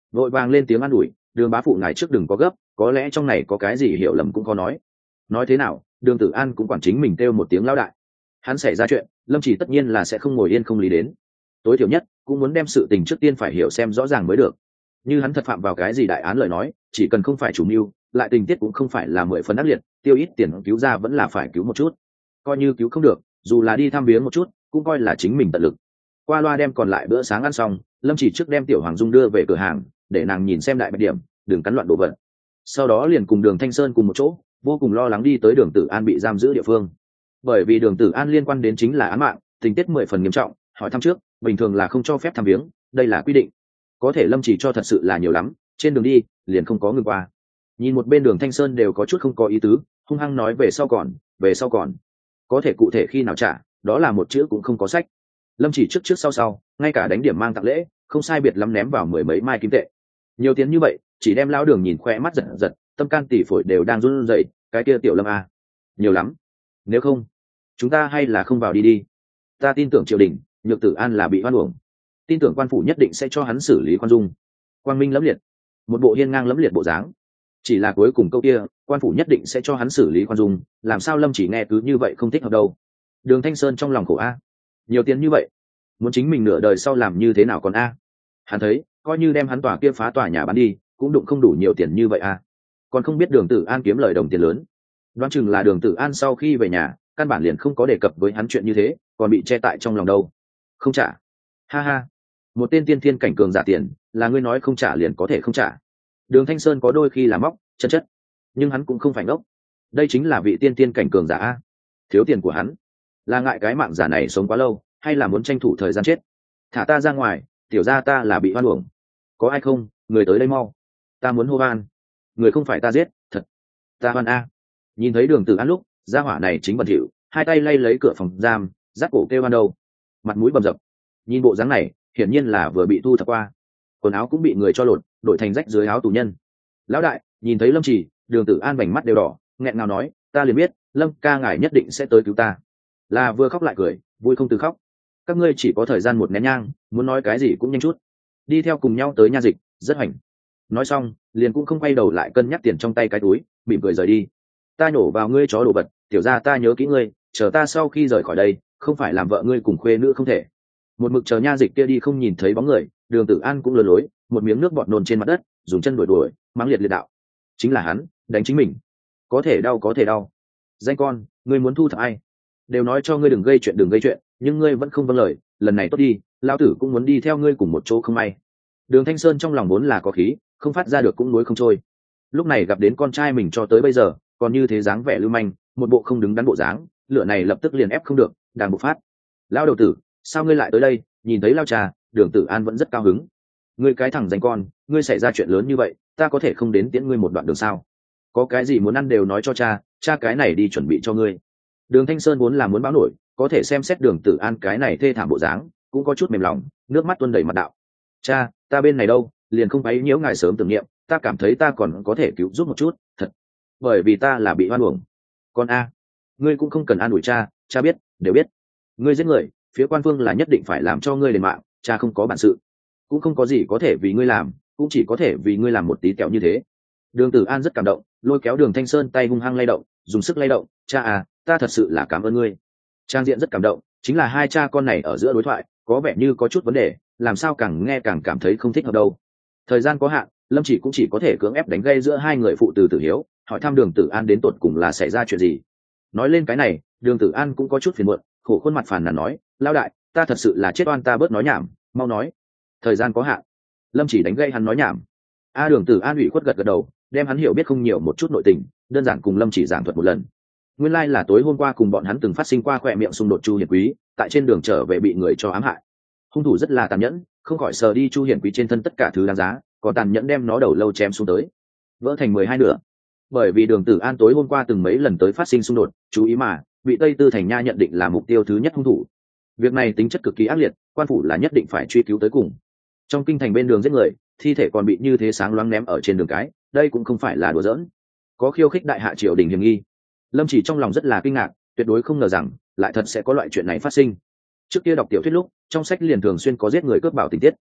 vội vàng lên tiếng an ủi, Đường bá phụ ngài trước đừng có gấp, có lẽ trong này có cái gì hiểu lầm cũng có nói thế nào Đường Tử An cũng quản chính mình kêu một tiếng lão đại. Hắn xảy ra chuyện, Lâm Chỉ tất nhiên là sẽ không ngồi yên không lý đến, tối thiểu nhất cũng muốn đem sự tình trước tiên phải hiểu xem rõ ràng mới được. Như hắn thật phạm vào cái gì đại án lời nói, chỉ cần không phải chủ mưu, lại tình tiết cũng không phải là 10 phần ác liệt, tiêu ít tiền cứu ra vẫn là phải cứu một chút, coi như cứu không được, dù là đi thăm viếng một chút cũng coi là chính mình tận lực. Qua loa đem còn lại bữa sáng ăn xong, Lâm Chỉ trước đem Tiểu Hoàng Dung đưa về cửa hàng, để nàng nhìn xem đại bạch điểm, đừng cắn loạn đồ vật. Sau đó liền cùng Đường Thanh Sơn cùng một chỗ, vô cùng lo lắng đi tới Đường Tử An bị giam giữ địa phương. Bởi vì Đường Tử An liên quan đến chính là án mạng, tình tiết 10 phần nghiêm trọng, hỏi thăm trước, bình thường là không cho phép thăm viếng, đây là quy định. Có thể Lâm Chỉ cho thật sự là nhiều lắm, trên đường đi liền không có ngừng qua. Nhìn một bên Đường Thanh Sơn đều có chút không có ý tứ, hung hăng nói về sau còn, có thể cụ thể khi nào trả, đó là một chữ cũng không có sách. Lâm Chỉ trước sau, ngay cả đánh điểm mang tặng lễ, không sai biệt lắm ném vào 10 mấy mai kim tệ. Nhiều tiền như vậy, chỉ đem lão Đường nhìn khoe mắt giật, tâm can tỷ phổi đều đang run rẩy, cái kia Tiểu Lâm a, nhiều lắm. Nếu không, chúng ta hay là không vào đi. Ta tin tưởng triều đình, Nhược Tử An là bị oan uổng, tin tưởng quan phủ nhất định sẽ cho hắn xử lý khoan dung. Quang minh lẫm liệt, một bộ hiên ngang lẫm liệt bộ dáng. Chỉ là cuối cùng câu kia, quan phủ nhất định sẽ cho hắn xử lý khoan dung, làm sao Lâm Chỉ nghe cứ như vậy không thích hợp đâu. Đường Thanh Sơn trong lòng khổ a, nhiều tiền như vậy, muốn chính mình nửa đời sau làm như thế nào còn a. Hắn thấy coi như đem hắn tòa kia phá tòa nhà bán đi cũng đụng không đủ nhiều tiền như vậy a. Còn không biết Đường Tử An kiếm lời đồng tiền lớn, đoán chừng là Đường Tử An sau khi về nhà căn bản liền không có đề cập với hắn chuyện như thế, còn bị che tại trong lòng đâu. Không trả, ha ha, một tên tiên thiên cảnh cường giả tiền là ngươi nói không trả liền có thể không trả. Đường Thanh Sơn có đôi khi là móc chân chất, nhưng hắn cũng không phải ngốc, đây chính là vị tiên thiên cảnh cường giả a. Thiếu tiền của hắn là ngại cái mạng giả này sống quá lâu, hay là muốn tranh thủ thời gian chết. Thả ta ra ngoài, tiểu gia ta là bị oan uổng, có ai không, người tới đây mau, ta muốn hô van, người không phải ta giết, thật ta oan a. Nhìn thấy Đường Tử An lúc, gia hỏa này chính bẩn thỉu, hai tay lay lấy cửa phòng giam, rát cổ kêu oan đâu, mặt mũi bầm dập. Nhìn bộ dáng này hiển nhiên là vừa bị thu thập qua, quần áo cũng bị người cho lột, đổi thành rách dưới áo tù nhân. Lão đại nhìn thấy Lâm Chỉ, Đường Tử An vành mắt đều đỏ, nghẹn ngào nói, ta liền biết Lâm ca ngài nhất định sẽ tới cứu ta. Là vừa khóc lại cười, vui không từ khóc. Các ngươi chỉ có thời gian một nén nhang, muốn nói cái gì cũng nhanh chút. Đi theo cùng nhau tới nha dịch, rất hoành. Nói xong liền cũng không quay đầu lại cân nhắc tiền trong tay cái túi, mỉm cười rời đi. Ta nhổ vào ngươi chó đồ vật, tiểu gia ta nhớ kỹ ngươi, chờ ta sau khi rời khỏi đây không phải làm vợ ngươi cùng khuê nữ không thể. Một mực chờ nha dịch kia đi không nhìn thấy bóng người, Đường Tử An cũng lừa lối, một miếng nước bọt nôn trên mặt đất, dùng chân đuổi, mắng liệt đạo. Chính là hắn đánh chính mình, có thể đau. Danh con, ngươi muốn thu thập ai? Đều nói cho ngươi đừng gây chuyện, nhưng ngươi vẫn không vâng lời, lần này tốt đi, lão tử cũng muốn đi theo ngươi cùng một chỗ không may. Đường Thanh Sơn trong lòng vốn là có khí, không phát ra được cũng nuối không trôi. Lúc này gặp đến con trai mình cho tới bây giờ còn như thế dáng vẻ lưu manh, một bộ không đứng đắn bộ dáng, lửa này lập tức liền ép không được, đang bộc phát. Lão đầu tử, sao ngươi lại tới đây? Nhìn thấy lao trà, Đường Tử An vẫn rất cao hứng. Ngươi cái thằng danh con, ngươi xảy ra chuyện lớn như vậy, ta có thể không đến tiễn ngươi một đoạn đường sao? Có cái gì muốn ăn đều nói cho cha cái này đi chuẩn bị cho ngươi. Đường Thanh Sơn vốn là muốn báo nổi, có thể xem xét Đường Tử An cái này thê thảm bộ dáng, cũng có chút mềm lòng, nước mắt tuôn đầy mặt đạo. Cha, ta bên này đâu, liền không thấy nhiễu ngài sớm tưởng niệm, ta cảm thấy ta còn có thể cứu giúp một chút, thật. Bởi vì ta là bị oan uổng. Con a, ngươi cũng không cần an ủi cha biết, đều biết. Ngươi giết người, phía quan phương là nhất định phải làm cho ngươi đền mạng, cha không có bản sự, cũng không có gì có thể vì ngươi làm, cũng chỉ có thể vì ngươi làm một tí kẹo như thế. Đường Tử An rất cảm động, lôi kéo Đường Thanh Sơn tay hung hăng lay động, dùng sức lay động, cha à, ta thật sự là cảm ơn ngươi. Trang diện rất cảm động, chính là hai cha con này ở giữa đối thoại có vẻ như có chút vấn đề, làm sao càng nghe càng cảm thấy không thích hợp đâu. Thời gian có hạn, Lâm Chỉ cũng chỉ có thể cưỡng ép đánh gây giữa hai người phụ từ tử hiếu, hỏi thăm Đường Tử An đến tột cùng là xảy ra chuyện gì. Nói lên cái này, Đường Tử An cũng có chút phiền muộn, khổ khuôn mặt phàn nàn nói, lão đại, ta thật sự là chết oan, ta bớt nói nhảm, mau nói. Thời gian có hạn. Lâm Chỉ đánh gây hắn nói nhảm. Đường Tử An ủy khuất gật đầu, đem hắn hiểu biết không nhiều một chút nội tình, đơn giản cùng Lâm Chỉ giảng thuật một lần. Nguyên lai là tối hôm qua cùng bọn hắn từng phát sinh qua khỏe miệng xung đột Chu Hiển Quý, tại trên đường trở về bị người cho ám hại. Hung thủ rất là tàn nhẫn, không khỏi sờ đi Chu Hiển Quý trên thân tất cả thứ đáng giá, còn tàn nhẫn đem nó đầu lâu chém xuống tới, vỡ thành 12 nửa. Bởi vì Đường Tử An tối hôm qua từng mấy lần tới phát sinh xung đột, chú ý mà, bị Tây Tư Thành Nha nhận định là mục tiêu thứ nhất hung thủ. Việc này tính chất cực kỳ ác liệt, quan phủ là nhất định phải truy cứu tới cùng. Trong kinh thành bên đường giết người, thi thể còn bị như thế sáng loáng ném ở trên đường cái, đây cũng không phải là đùa giỡn, có khiêu khích đại hạ triều đình hiểm nghi. Lâm Chỉ trong lòng rất là kinh ngạc, tuyệt đối không ngờ rằng lại thật sẽ có loại chuyện này phát sinh. Trước kia đọc tiểu thuyết lúc, trong sách liền thường xuyên có giết người cướp bảo tình tiết,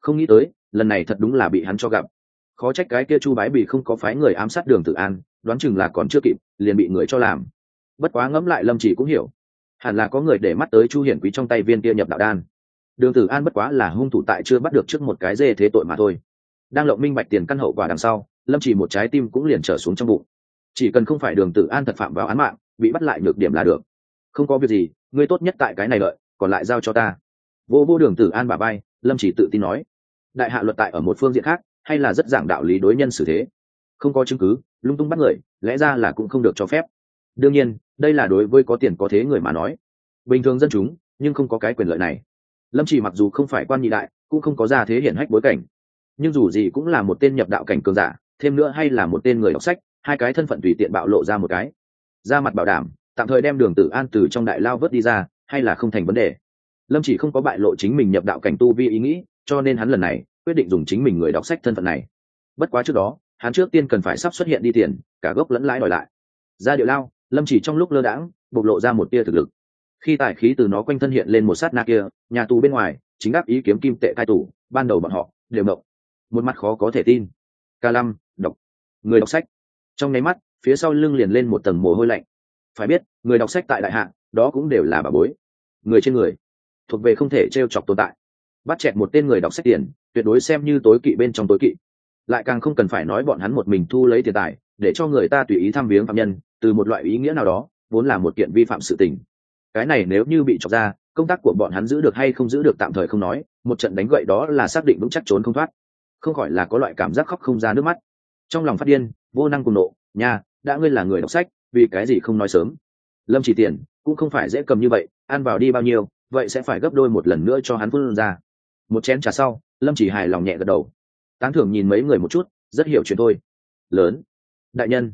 Không nghĩ tới lần này thật đúng là bị hắn cho gặp. Khó trách cái kia Chu Bái Bỉ không có phái người ám sát Đường Tử An, đoán chừng là còn chưa kịp liền bị người cho làm. Bất quá ngẫm lại Lâm Chỉ cũng hiểu, hẳn là có người để mắt tới Chu Hiển Quý trong tay viên kia nhập đạo đan. Đường Tử An bất quá là hung thủ tại chưa bắt được trước một cái dê thế tội mà thôi. Đang lộng minh bạch tiền căn hậu quả đằng sau, Lâm Chỉ một trái tim cũng liền trở xuống trong bụng. Chỉ cần không phải Đường Tử An thật phạm vào án mạng, bị bắt lại nhược điểm là được. Không có việc gì, ngươi tốt nhất tại cái này đợi, còn lại giao cho ta. Vô Đường Tử An bả vai, Lâm Chỉ tự tin nói. Đại hạ luật tại ở một phương diện khác, hay là rất giảng đạo lý đối nhân xử thế. Không có chứng cứ, lung tung bắt người, lẽ ra là cũng không được cho phép. Đương nhiên, đây là đối với có tiền có thế người mà nói. Bình thường dân chúng, nhưng không có cái quyền lợi này. Lâm Chỉ mặc dù không phải quan nhị đại, cũng không có gia thế hiển hách bối cảnh, nhưng dù gì cũng là một tên nhập đạo cảnh cường giả, thêm nữa hay là một tên người đọc sách, hai cái thân phận tùy tiện bạo lộ ra một cái, ra mặt bảo đảm tạm thời đem Đường Tử An từ trong đại lao vớt đi ra, hay là không thành vấn đề. Lâm Chỉ không có bại lộ chính mình nhập đạo cảnh tu vi ý nghĩ, cho nên hắn lần này quyết định dùng chính mình người đọc sách thân phận này. Bất quá trước đó, hắn trước tiên cần phải sắp xuất hiện đi tiền, cả gốc lẫn lãi đòi lại. Ra địa lao, Lâm Chỉ trong lúc lơ đãng bộc lộ ra một tia thực lực. Khi tài khí từ nó quanh thân hiện lên một sát na kia, nhà tù bên ngoài chính đáp ý kiếm kim tệ cai tù, ban đầu bọn họ đều mộng, một mắt khó có thể tin. K5 đọc, người đọc sách. Trong nháy mắt, phía sau lưng liền lên một tầng mồ hôi lạnh. Phải biết, người đọc sách tại đại hạ, đó cũng đều là bà bối, người trên người, thuộc về không thể trêu chọc tồn tại. Bắt chẹt một tên người đọc sách tiền, tuyệt đối xem như tối kỵ bên trong tối kỵ. Lại càng không cần phải nói bọn hắn một mình thu lấy tiền tài, để cho người ta tùy ý thăm viếng phạm nhân, từ một loại ý nghĩa nào đó, vốn là một kiện vi phạm sự tình. Cái này nếu như bị chọc ra, công tác của bọn hắn giữ được hay không giữ được tạm thời không nói, một trận đánh gậy đó là xác định vững chắc trốn không thoát. Không khỏi là có loại cảm giác khóc không ra nước mắt. Trong lòng phát điên, vô năng cùng nộ, nha, đã ngươi là người đọc sách, vì cái gì không nói sớm. Lâm Chỉ tiền cũng không phải dễ cầm như vậy, ăn vào đi bao nhiêu, vậy sẽ phải gấp đôi một lần nữa cho hắn phun ra. Một chén trà sau, Lâm Chỉ hài lòng nhẹ gật đầu, tán thưởng nhìn mấy người một chút, rất hiểu chuyện thôi. Lớn, đại nhân,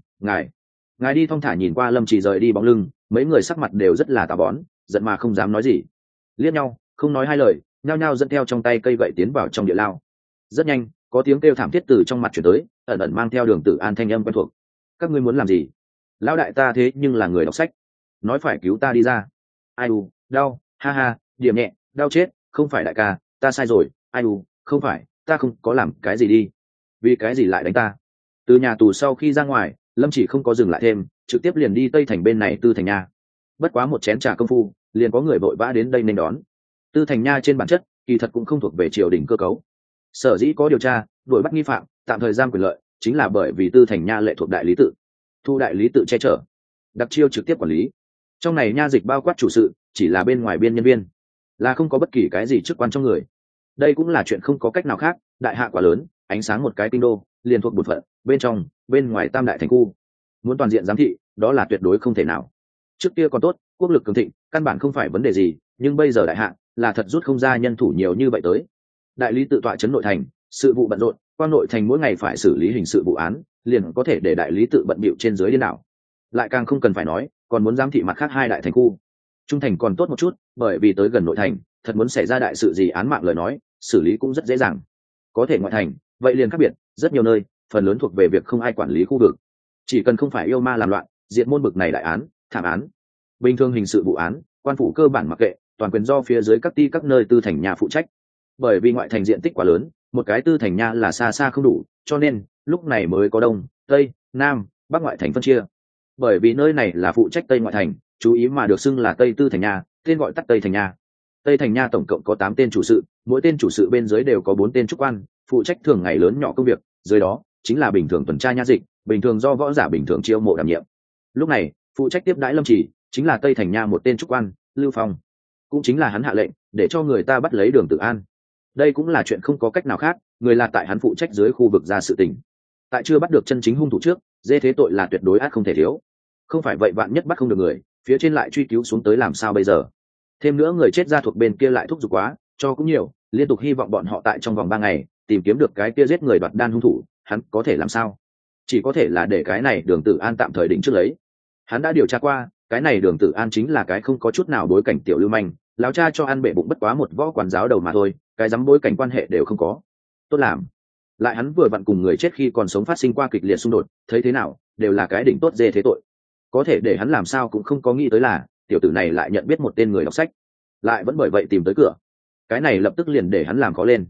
ngài đi thong thả. Nhìn qua Lâm Chỉ rời đi bóng lưng, mấy người sắc mặt đều rất là tà bón, giận mà không dám nói gì, liếc nhau không nói hai lời, nhao nhao dẫn theo trong tay cây gậy tiến vào trong địa lao. Rất nhanh, có tiếng kêu thảm thiết từ trong mặt chuyển tới, ẩn ẩn mang theo Đường Tử An thanh âm quen thuộc. Các ngươi muốn làm gì? Lão đại ta thế nhưng là người đọc sách, nói phải cứu ta đi ra. Ai u, đau, ha ha, điểm nhẹ, đau chết, không phải đại ca, ta sai rồi, ai u, không phải, ta không có làm cái gì đi. Vì cái gì lại đánh ta? Từ nhà tù sau khi ra ngoài, Lâm Chỉ không có dừng lại thêm, trực tiếp liền đi Tây Thành bên này Tư Thành Nha. Bất quá một chén trà công phu, liền có người vội vã đến đây nên đón. Tư Thành Nha trên bản chất, kỳ thật cũng không thuộc về triều đình cơ cấu. Sở dĩ có điều tra, đuổi bắt nghi phạm, tạm thời giam quyền lợi, chính là bởi vì Tư Thành Nha lệ thuộc đại lý tự, thu đại lý tự che chở, đặc chiêu trực tiếp quản lý. Trong này nha dịch bao quát chủ sự, chỉ là bên ngoài biên nhân viên, là không có bất kỳ cái gì chức quan trong người. Đây cũng là chuyện không có cách nào khác, đại hạ quá lớn, ánh sáng một cái kinh đô, liền thuộc bổn phận, bên trong, bên ngoài tam đại thành khu, muốn toàn diện giám thị, đó là tuyệt đối không thể nào. Trước kia còn tốt, quốc lực cường thịnh, căn bản không phải vấn đề gì, nhưng bây giờ đại hạ là thật rút không ra nhân thủ nhiều như vậy tới. Đại lý tự tọa trấn nội thành, sự vụ bận rộn, quan nội thành mỗi ngày phải xử lý hình sự vụ án, liền có thể để đại lý tự bận bịu trên dưới điên đảo. Lại càng không cần phải nói, còn muốn giám thị mặt khác hai đại thành khu. Trung thành còn tốt một chút, bởi vì tới gần nội thành, thật muốn xảy ra đại sự gì án mạng lời nói, xử lý cũng rất dễ dàng. Có thể ngoại thành, vậy liền khác biệt, rất nhiều nơi, phần lớn thuộc về việc không ai quản lý khu vực. Chỉ cần không phải yêu ma làm loạn, diệt môn bực này đại án, thảm án, bình thường hình sự vụ án, quan phủ cơ bản mặc kệ, toàn quyền do phía dưới các ty các nơi Tư Thành Nha phụ trách. Bởi vì ngoại thành diện tích quá lớn, một cái Tư Thành Nha là xa xa không đủ, cho nên lúc này mới có đông, tây, nam, bắc ngoại thành phân chia. Bởi vì nơi này là phụ trách tây ngoại thành, chú ý mà được xưng là Tây Tư Thành Nha, tên gọi tắt Tây Thành Nha. Tây Thành Nha tổng cộng có 8 tên chủ sự, mỗi tên chủ sự bên dưới đều có 4 tên trúc quan, phụ trách thường ngày lớn nhỏ công việc, dưới đó chính là bình thường tuần tra nha dịch, bình thường do võ giả bình thường chiêu mộ đảm nhiệm. Lúc này, phụ trách tiếp đãi Lâm Chỉ, chính là Tây Thành Nha một tên trúc quan, Lưu Phong. Cũng chính là hắn hạ lệnh để cho người ta bắt lấy Đường Tử An. Đây cũng là chuyện không có cách nào khác, người là tại hắn phụ trách dưới khu vực ra sự tình. Tại chưa bắt được chân chính hung thủ trước, dê thế tội là tuyệt đối ác không thể thiếu. Không phải vậy vạn nhất bắt không được người, phía trên lại truy cứu xuống tới làm sao bây giờ? Thêm nữa người chết ra thuộc bên kia lại thúc giục quá, cho cũng nhiều, liên tục hy vọng bọn họ tại trong vòng 3 ngày tìm kiếm được cái kia giết người đoạt đan hung thủ, hắn có thể làm sao? Chỉ có thể là để cái này Đường Tử An tạm thời định trước lấy. Hắn đã điều tra qua, cái này Đường Tử An chính là cái không có chút nào bối cảnh tiểu lưu manh, lão cha cho ăn bể bụng bất quá một võ quản giáo đầu mà thôi, cái dám bối cảnh quan hệ đều không có. Tốt làm. Lại hắn vừa vặn cùng người chết khi còn sống phát sinh qua kịch liệt xung đột, thấy thế nào, đều là cái đỉnh tốt dê thế tội. Có thể để hắn làm sao cũng không có nghĩ tới là, tiểu tử này lại nhận biết một tên người đọc sách, lại vẫn bởi vậy tìm tới cửa. Cái này lập tức liền để hắn làm khó lên.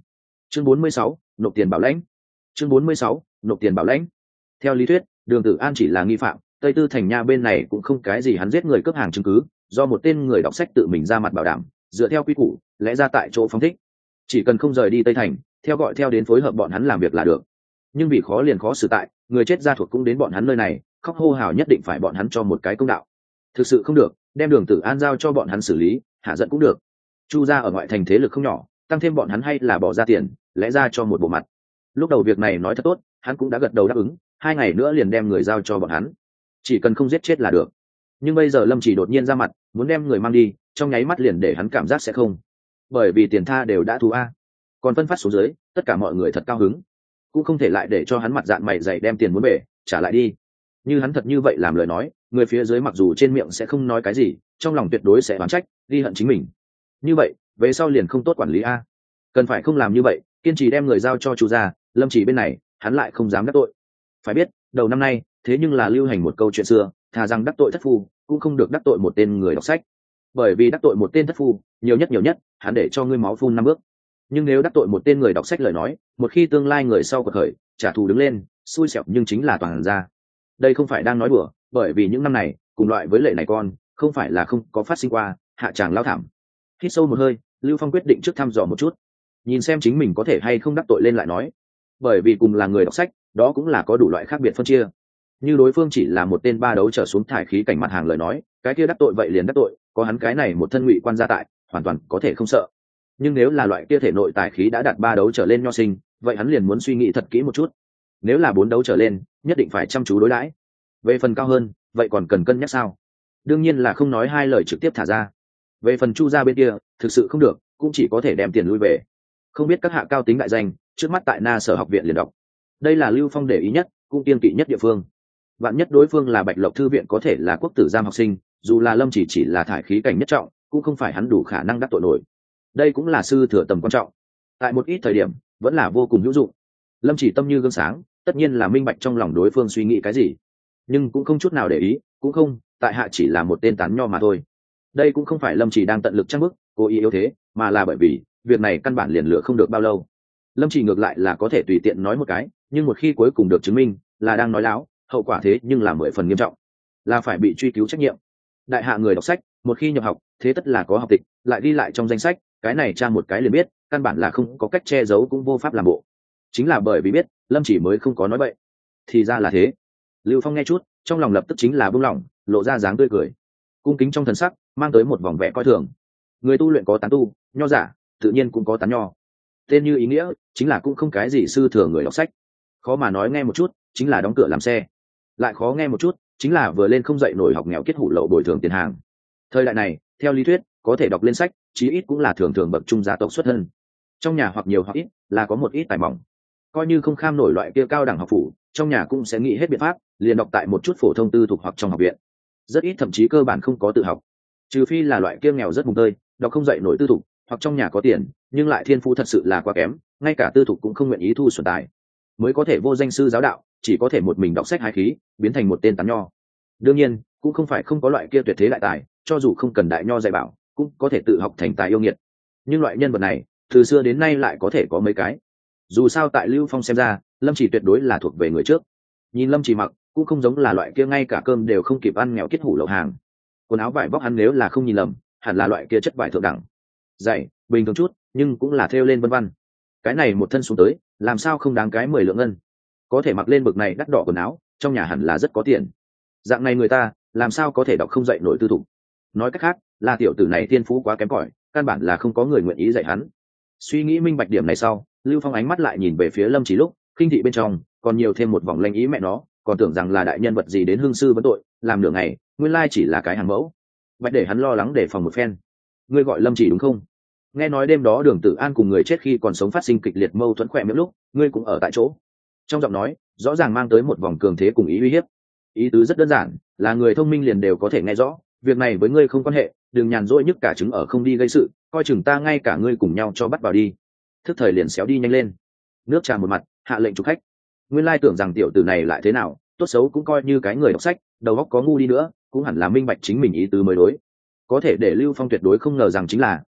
Chương 46, nộp tiền bảo lãnh. Chương 46, nộp tiền bảo lãnh. Theo lý thuyết, Đường Tử An chỉ là nghi phạm, Tây Tư thành nha bên này cũng không cái gì hắn giết người cướp hàng chứng cứ, do một tên người đọc sách tự mình ra mặt bảo đảm, dựa theo quy củ, lẽ ra tại chỗ phóng thích. Chỉ cần không rời đi Tây thành, theo gọi theo đến phối hợp bọn hắn làm việc là được. Nhưng vì khó liền khó xử tại, người chết gia thuộc cũng đến bọn hắn nơi này, khóc hô hào nhất định phải bọn hắn cho một cái công đạo. Thực sự không được, đem Đường Tử An giao cho bọn hắn xử lý, hạ giận cũng được. Chu gia ở ngoại thành thế lực không nhỏ, tăng thêm bọn hắn hay là bỏ ra tiền, lẽ ra cho một bộ mặt. Lúc đầu việc này nói thật tốt, hắn cũng đã gật đầu đáp ứng, 2 ngày nữa liền đem người giao cho bọn hắn, chỉ cần không giết chết là được. Nhưng bây giờ Lâm Chỉ đột nhiên ra mặt, muốn đem người mang đi, trong nháy mắt liền để hắn cảm giác sẽ không, bởi vì tiền tha đều đã thu a, còn phân phát xuống dưới, tất cả mọi người thật cao hứng, cũng không thể lại để cho hắn mặt dạn mày dày đem tiền muốn về trả lại đi. Như hắn thật như vậy làm lời nói, người phía dưới mặc dù trên miệng sẽ không nói cái gì, trong lòng tuyệt đối sẽ oán trách, ghi hận chính mình. Như vậy về sau liền không tốt quản lý a, cần phải không làm như vậy, kiên trì đem người giao cho Chu gia. Lâm Chỉ bên này hắn lại không dám đắc tội. Phải biết đầu năm nay thế nhưng là lưu hành một câu chuyện xưa, thà rằng đắc tội thất phu cũng không được đắc tội một tên người đọc sách, bởi vì đắc tội một tên thất phu nhiều nhất hắn để cho ngươi máu phun 5 bước. Nhưng nếu đắc tội một tên người đọc sách lời nói, một khi tương lai người sau cuộc khởi trả thù đứng lên, xui xẻo nhưng chính là toàn ra. Đây không phải đang nói đùa, bởi vì những năm này cùng loại với lệ này con không phải là không có phát sinh qua, hạ tràng lao thảm. Hít sâu một hơi, Lưu Phong quyết định trước thăm dò một chút, nhìn xem chính mình có thể hay không đắc tội lên lại nói. Bởi vì cùng là người đọc sách, đó cũng là có đủ loại khác biệt phân chia. Như đối phương chỉ là một tên 3 đấu trở xuống thải khí cảnh mặt hàng lời nói, cái kia đắc tội vậy liền đắc tội, có hắn cái này một thân ngụy quan gia tại, hoàn toàn có thể không sợ. Nhưng nếu là loại kia thể nội tài khí đã đạt 3 đấu trở lên nho sinh, vậy hắn liền muốn suy nghĩ thật kỹ một chút. Nếu là 4 đấu trở lên, nhất định phải chăm chú đối đãi. Về phần cao hơn, vậy còn cần cân nhắc sao? Đương nhiên là không nói hai lời trực tiếp thả ra. Về phần Chu gia bên kia, thực sự không được, cũng chỉ có thể đem tiền lui về. Không biết các hạ cao tính đại danh, trước mắt tại Na Sở học viện liền đọc. Đây là Lưu Phong để ý nhất, cũng kiên kỵ nhất địa phương. Vạn nhất đối phương là Bạch Lộc thư viện có thể là quốc tử giam học sinh, dù là Lâm chỉ là thải khí cảnh nhất trọng, cũng không phải hắn đủ khả năng đắc tội nổi. Đây cũng là sư thừa tầm quan trọng, tại một ít thời điểm vẫn là vô cùng hữu dụng. Lâm chỉ tâm như gương sáng, tất nhiên là minh bạch trong lòng đối phương suy nghĩ cái gì, nhưng cũng không chút nào để ý, cũng không, tại hạ chỉ là một tên tán nho mà thôi. Đây cũng không phải Lâm chỉ đang tận lực trang bức, cố ý yếu thế, mà là bởi vì việc này căn bản liền lựa không được bao lâu. Lâm chỉ ngược lại là có thể tùy tiện nói một cái, nhưng một khi cuối cùng được chứng minh là đang nói láo, hậu quả thế nhưng là 10 phần nghiêm trọng, là phải bị truy cứu trách nhiệm. Đại hạ người đọc sách, một khi nhập học, thế tất là có học tịch, lại đi lại trong danh sách, cái này tra một cái liền biết, căn bản là không có cách che giấu cũng vô pháp làm bộ. Chính là bởi vì biết, Lâm chỉ mới không có nói bậy. Thì ra là thế. Lưu Phong nghe chút, trong lòng lập tức chính là buông lỏng, lộ ra dáng tươi cười, cung kính trong thần sắc mang tới một vòng vẻ coi thường. Người tu luyện có tán tu, nho giả tự nhiên cũng có tán nho. Tên như ý nghĩa, chính là cũng không cái gì sư thừa người đọc sách. Khó mà nói nghe một chút, chính là đóng cửa làm xe. Lại khó nghe một chút, chính là vừa lên không dậy nổi học nghèo kết hủ lậu bồi thường tiền hàng. Thời đại này, theo lý thuyết, có thể đọc lên sách, chí ít cũng là thường thường bậc trung gia tộc xuất thân. Trong nhà hoặc nhiều hoặc ít là có một ít tài mỏng. Coi như không kham nổi loại kia cao đẳng học phủ, trong nhà cũng sẽ nghĩ hết biện pháp, liền đọc tại một chút phổ thông tư thục hoặc trong học viện. Rất ít thậm chí cơ bản không có tự học. Trừ phi là loại kia nghèo rất mùng tơi, đọc không dậy nổi tư thục, hoặc trong nhà có tiền, nhưng lại thiên phú thật sự là quá kém, ngay cả tư thục cũng không nguyện ý thu xuẩn tài, mới có thể vô danh sư giáo đạo, chỉ có thể một mình đọc sách hái khí, biến thành một tên tán nho. Đương nhiên, cũng không phải không có loại kia tuyệt thế đại tài, cho dù không cần đại nho dạy bảo, cũng có thể tự học thành tài yêu nghiệt. Nhưng loại nhân vật này, từ xưa đến nay lại có thể có mấy cái. Dù sao tại Lưu Phong xem ra, Lâm Chỉ tuyệt đối là thuộc về người trước. Nhìn Lâm Chỉ mặc, cũng không giống là loại kia ngay cả cơm đều không kịp ăn nghèo kết hủ lậu hàng. Quần áo vải vóc hắn nếu là không nhìn lầm, hẳn là loại kia chất vải thượng đẳng. Dày, bình thường chút, nhưng cũng là thêu lên vân vân. Cái này một thân xuống tới, làm sao không đáng cái 10 lượng ngân. Có thể mặc lên bực này đắt đỏ quần áo, trong nhà hẳn là rất có tiền. Dạng này người ta, làm sao có thể đọc không dậy nổi tư thục. Nói cách khác, là tiểu tử này thiên phú quá kém cỏi, căn bản là không có người nguyện ý dạy hắn. Suy nghĩ minh bạch điểm này sau, Lưu Phong ánh mắt lại nhìn về phía Lâm Chỉ lúc, khinh thị bên trong còn nhiều thêm một vòng lanh ý mẹ nó, còn tưởng rằng là đại nhân vật gì đến hương sư vấn tội, làm nửa ngày, nguyên lai chỉ là cái hàng mẫu. Bạch để hắn lo lắng để phòng một phen. Ngươi gọi Lâm Chỉ đúng không? Nghe nói đêm đó Đường Tử An cùng người chết khi còn sống phát sinh kịch liệt mâu thuẫn khỏe miệng lúc, ngươi cũng ở tại chỗ. Trong giọng nói, rõ ràng mang tới một vòng cường thế cùng ý uy hiếp. Ý tứ rất đơn giản, là người thông minh liền đều có thể nghe rõ, việc này với ngươi không quan hệ, đừng nhàn rỗi nhức cả trứng ở không đi gây sự, coi chừng ta ngay cả ngươi cùng nhau cho bắt vào đi. Thức thời liền xéo đi nhanh lên. Nước trà một mặt, hạ lệnh chụp khách. Nguyên lai tưởng rằng tiểu tử này lại thế nào, tốt xấu cũng coi như cái người đọc sách, đầu óc có ngu đi nữa, cũng hẳn là minh bạch chính mình ý tứ mới đối. Có thể để Lưu Phong tuyệt đối không ngờ rằng chính là,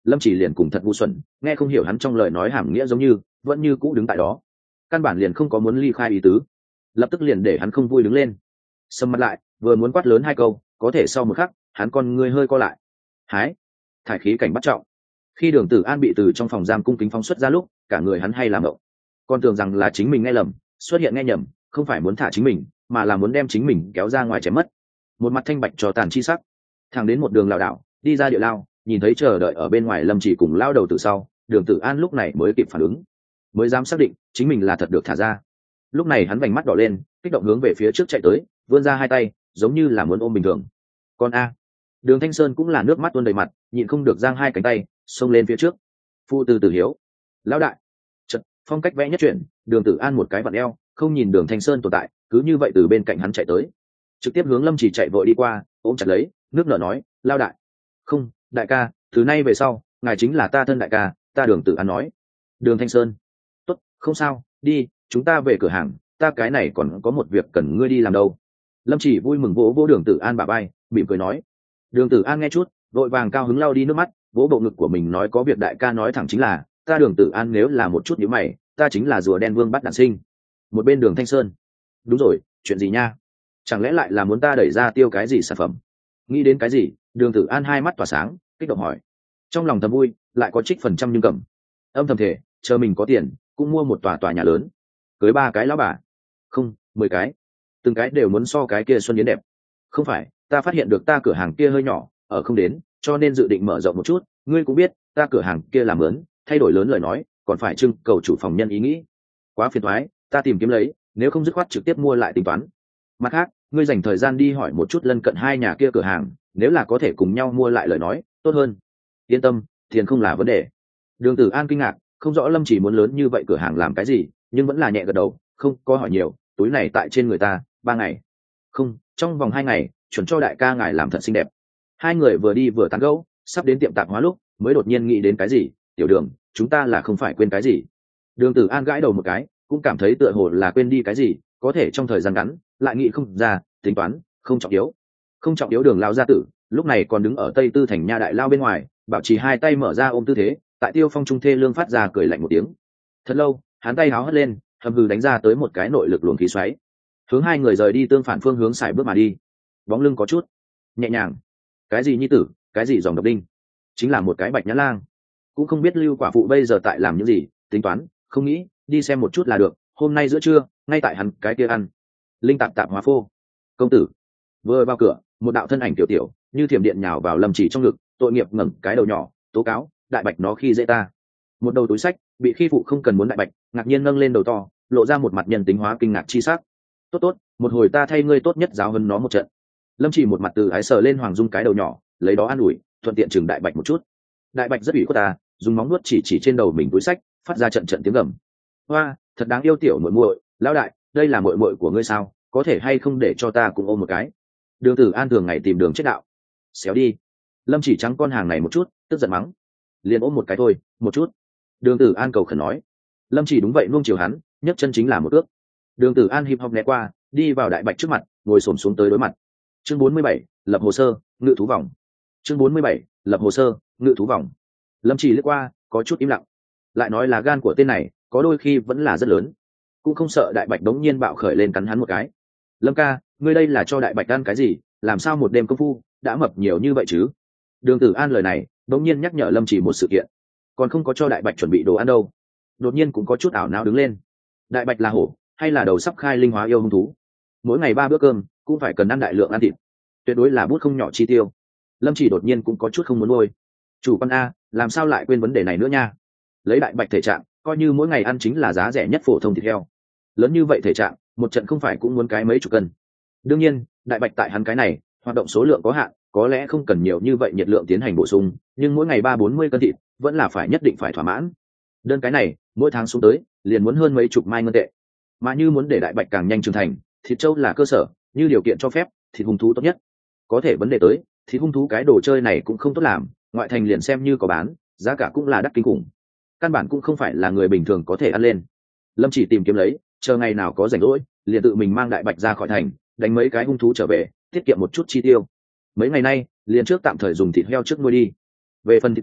Lâm Chỉ liền cùng thật ngu xuẩn, nghe không hiểu hắn trong lời nói hàm nghĩa, giống như vẫn như cũ đứng tại đó, căn bản liền không có muốn ly khai ý tứ. Lập tức liền để hắn không vui đứng lên, sầm mặt lại, vừa muốn quát lớn hai câu, có thể sau một khắc hắn con ngươi hơi co lại. Hái, thải khí cảnh bắt trọng. Khi Đường Tử An bị từ trong phòng giam cung kính phóng xuất ra lúc, cả người hắn hay làm ngộng, còn tưởng rằng là chính mình nghe lầm, xuất hiện nghe nhầm, không phải muốn thả chính mình, mà là muốn đem chính mình kéo ra ngoài chém mất. Một mặt thanh bạch cho tàn chi sắc, thẳng đến một đường lảo đảo đi ra địa lao, nhìn thấy chờ đợi ở bên ngoài Lâm Chỉ cùng lao đầu từ sau, Đường Tử An lúc này mới kịp phản ứng, mới dám xác định chính mình là thật được thả ra. Lúc này hắn vành mắt đỏ lên, kích động hướng về phía trước chạy tới, vươn ra hai tay giống như là muốn ôm bình thường. Còn a, Đường Thanh Sơn cũng là nước mắt tuôn đầy mặt, nhịn không được giang hai cánh tay xông lên phía trước. Phu từ Tử Hiếu, lão đại. Chật, phong cách vẽ nhất chuyển, Đường Tử An một cái vặn eo, không nhìn Đường Thanh Sơn tồn tại, cứ như vậy từ bên cạnh hắn chạy tới, trực tiếp hướng Lâm Chỉ chạy vội đi qua, ôm chặt lấy, nước nở nói, lao đại. Không, đại ca, từ nay về sau ngài chính là ta thân đại ca, ta Đường Tử An nói. Đường Thanh Sơn, tốt, không sao, đi, chúng ta về cửa hàng, ta cái này còn có một việc cần ngươi đi làm đâu. Lâm Chỉ vui mừng vỗ vỗ Đường Tử An bả vai, mỉm cười nói. Đường Tử An nghe chút, vội vàng cao hứng lau đi nước mắt, vỗ bộ ngực của mình nói, có việc đại ca nói thẳng chính là, ta Đường Tử An nếu là một chút nhíu mày, ta chính là rùa đen vương bắt đản sinh. Một bên Đường Thanh Sơn, đúng rồi, chuyện gì nha? Chẳng lẽ lại là muốn ta đẩy ra tiêu cái gì sản phẩm? Nghĩ đến cái gì? Đường Tử An hai mắt tỏa sáng, kích động hỏi. Trong lòng thầm vui, lại có trích phần trăm nhưng cầm. Âm thầm thể, chờ mình có tiền, cũng mua một tòa nhà lớn, cưới 3 cái lão bà, không, 10 cái, từng cái đều muốn so cái kia Xuân Yến đẹp. Không phải, ta phát hiện được ta cửa hàng kia hơi nhỏ, ở không đến, cho nên dự định mở rộng một chút. Ngươi cũng biết, ta cửa hàng kia làm lớn, thay đổi lớn lời nói, còn phải trưng cầu chủ phòng nhân ý nghĩ. Quá phiền toái, ta tìm kiếm lấy, nếu không dứt khoát trực tiếp mua lại tính toán. Mặt khác, ngươi dành thời gian đi hỏi một chút lân cận hai nhà kia cửa hàng, nếu là có thể cùng nhau mua lại lời nói, tốt hơn. Yên tâm, tiền không là vấn đề. Đường Tử An kinh ngạc, không rõ Lâm Chỉ muốn lớn như vậy cửa hàng làm cái gì, nhưng vẫn là nhẹ gật đầu, không có hỏi nhiều. Túi này tại trên người ta 3 ngày, không, trong vòng 2 ngày, chuẩn cho đại ca ngài làm thật xinh đẹp. Hai người vừa đi vừa tán gẫu, sắp đến tiệm tạp hóa lúc mới đột nhiên nghĩ đến cái gì. Tiểu Đường, chúng ta là không phải quên cái gì? Đường Tử An gãi đầu một cái, cũng cảm thấy tựa hồ là quên đi cái gì, có thể trong thời gian ngắn lại nghĩ không ra, tính toán không trọng yếu. Không trọng yếu. Đường lao gia tử lúc này còn đứng ở Tây Tư thành nha đại lao bên ngoài, bảo trì hai tay mở ra ôm tư thế, tại Tiêu Phong trung thê lương phát ra cười lạnh một tiếng. Thật lâu, hắn tay háo hất lên, hầm hừ đánh ra tới một cái nội lực luồng khí xoáy, hướng hai người rời đi tương phản phương hướng xài bước mà đi. Bóng lưng có chút nhẹ nhàng. Cái gì nhi tử, cái gì dòng độc đinh, chính là một cái Bạch Nhã Lang. Cũng không biết Lưu quả phụ bây giờ tại làm những gì, tính toán không nghĩ, đi xem một chút là được. Hôm nay giữa trưa, ngay tại hắn cái kia ăn linh tạp tạp hóa phô. Công tử vừa vào cửa, một đạo thân ảnh tiểu tiểu như thiểm điện nhào vào Lâm Chỉ trong ngực, tội nghiệp ngẩng cái đầu nhỏ, tố cáo, đại Bạch nó khi dễ ta. Một đầu túi sách bị khi phụ không cần muốn đại Bạch ngạc nhiên nâng lên đầu to, lộ ra một mặt nhân tính hóa kinh ngạc chi sắc. Tốt tốt, một hồi ta thay ngươi tốt nhất giáo hơn nó một trận. Lâm Chỉ một mặt từ ái sờ lên Hoàng Dung cái đầu nhỏ, lấy đó an ủi, thuận tiện chừng đại Bạch một chút. Đại Bạch rất ủy khuất ta, dùng móng nuốt chỉ trên đầu mình túi sách, phát ra trận trận tiếng gầm. Hoa, thật đáng yêu tiểu muội muội, lão đại, đây là muội muội của ngươi sao? Có thể hay không để cho ta cùng ôm một cái? Đường Tử An thường ngày tìm đường chết đạo. Xéo đi. Lâm Chỉ trắng con hàng này một chút, tức giận mắng. Liền ôm một cái thôi, một chút. Đường Tử An cầu khẩn nói. Lâm Chỉ đúng vậy nuông chiều hắn, nhấc chân chính là một ước. Đường Tử An hip hop né qua, đi vào đại Bạch trước mặt, ngồi xổm xuống tới đối mặt. Chương 47, lập hồ sơ, ngự thú vòng. Chương 47, lập hồ sơ, ngự thú vòng. Lâm Chỉ lướt qua, có chút im lặng. Lại nói là gan của tên này, có đôi khi vẫn là rất lớn, cũng không sợ đại Bạch đống nhiên bạo khởi lên cắn hắn một cái. Lâm ca, ngươi đây là cho đại Bạch ăn cái gì? Làm sao một đêm công phu đã mập nhiều như vậy chứ? Đường Tử An lời này đống nhiên nhắc nhở Lâm Chỉ một sự kiện, còn không có cho đại Bạch chuẩn bị đồ ăn đâu. Đột nhiên cũng có chút ảo não đứng lên. Đại Bạch là hổ hay là đầu sắp khai linh hóa yêu hung thú? Mỗi ngày 3 bữa cơm cũng phải cần ăn đại lượng ăn thịt, tuyệt đối là bút không nhỏ chi tiêu. Lâm Chỉ đột nhiên cũng có chút không muốn nuôi. Chủ con a, làm sao lại quên vấn đề này nữa nha? Lấy đại Bạch thể trạng, coi như mỗi ngày ăn chính là giá rẻ nhất phổ thông thịt heo. Lớn như vậy thể trạng, một trận không phải cũng muốn cái mấy chục cân. Đương nhiên, đại Bạch tại hắn cái này, hoạt động số lượng có hạn, có lẽ không cần nhiều như vậy nhiệt lượng tiến hành bổ sung, nhưng mỗi ngày 30-40 cân thịt, vẫn là phải nhất định phải thỏa mãn. Đơn cái này, mỗi tháng xuống tới, liền muốn hơn mấy chục mai ngân tệ. Mà như muốn để đại Bạch càng nhanh trưởng thành, thịt trâu là cơ sở, như điều kiện cho phép, thịt hung thú tốt nhất. Có thể vấn đề tới, thịt hung thú cái đồ chơi này cũng không tốt làm, ngoại thành liền xem như có bán, giá cả cũng là đắt kinh khủng. Căn bản cũng không phải là người bình thường có thể ăn lên. Lâm Chỉ tìm kiếm lấy, chờ ngày nào có rảnh rỗi, liền tự mình mang đại Bạch ra khỏi thành, đánh mấy cái hung thú trở về, tiết kiệm một chút chi tiêu. Mấy ngày nay, liền trước tạm thời dùng thịt heo trước nuôi đi. Về phần thịt trâu,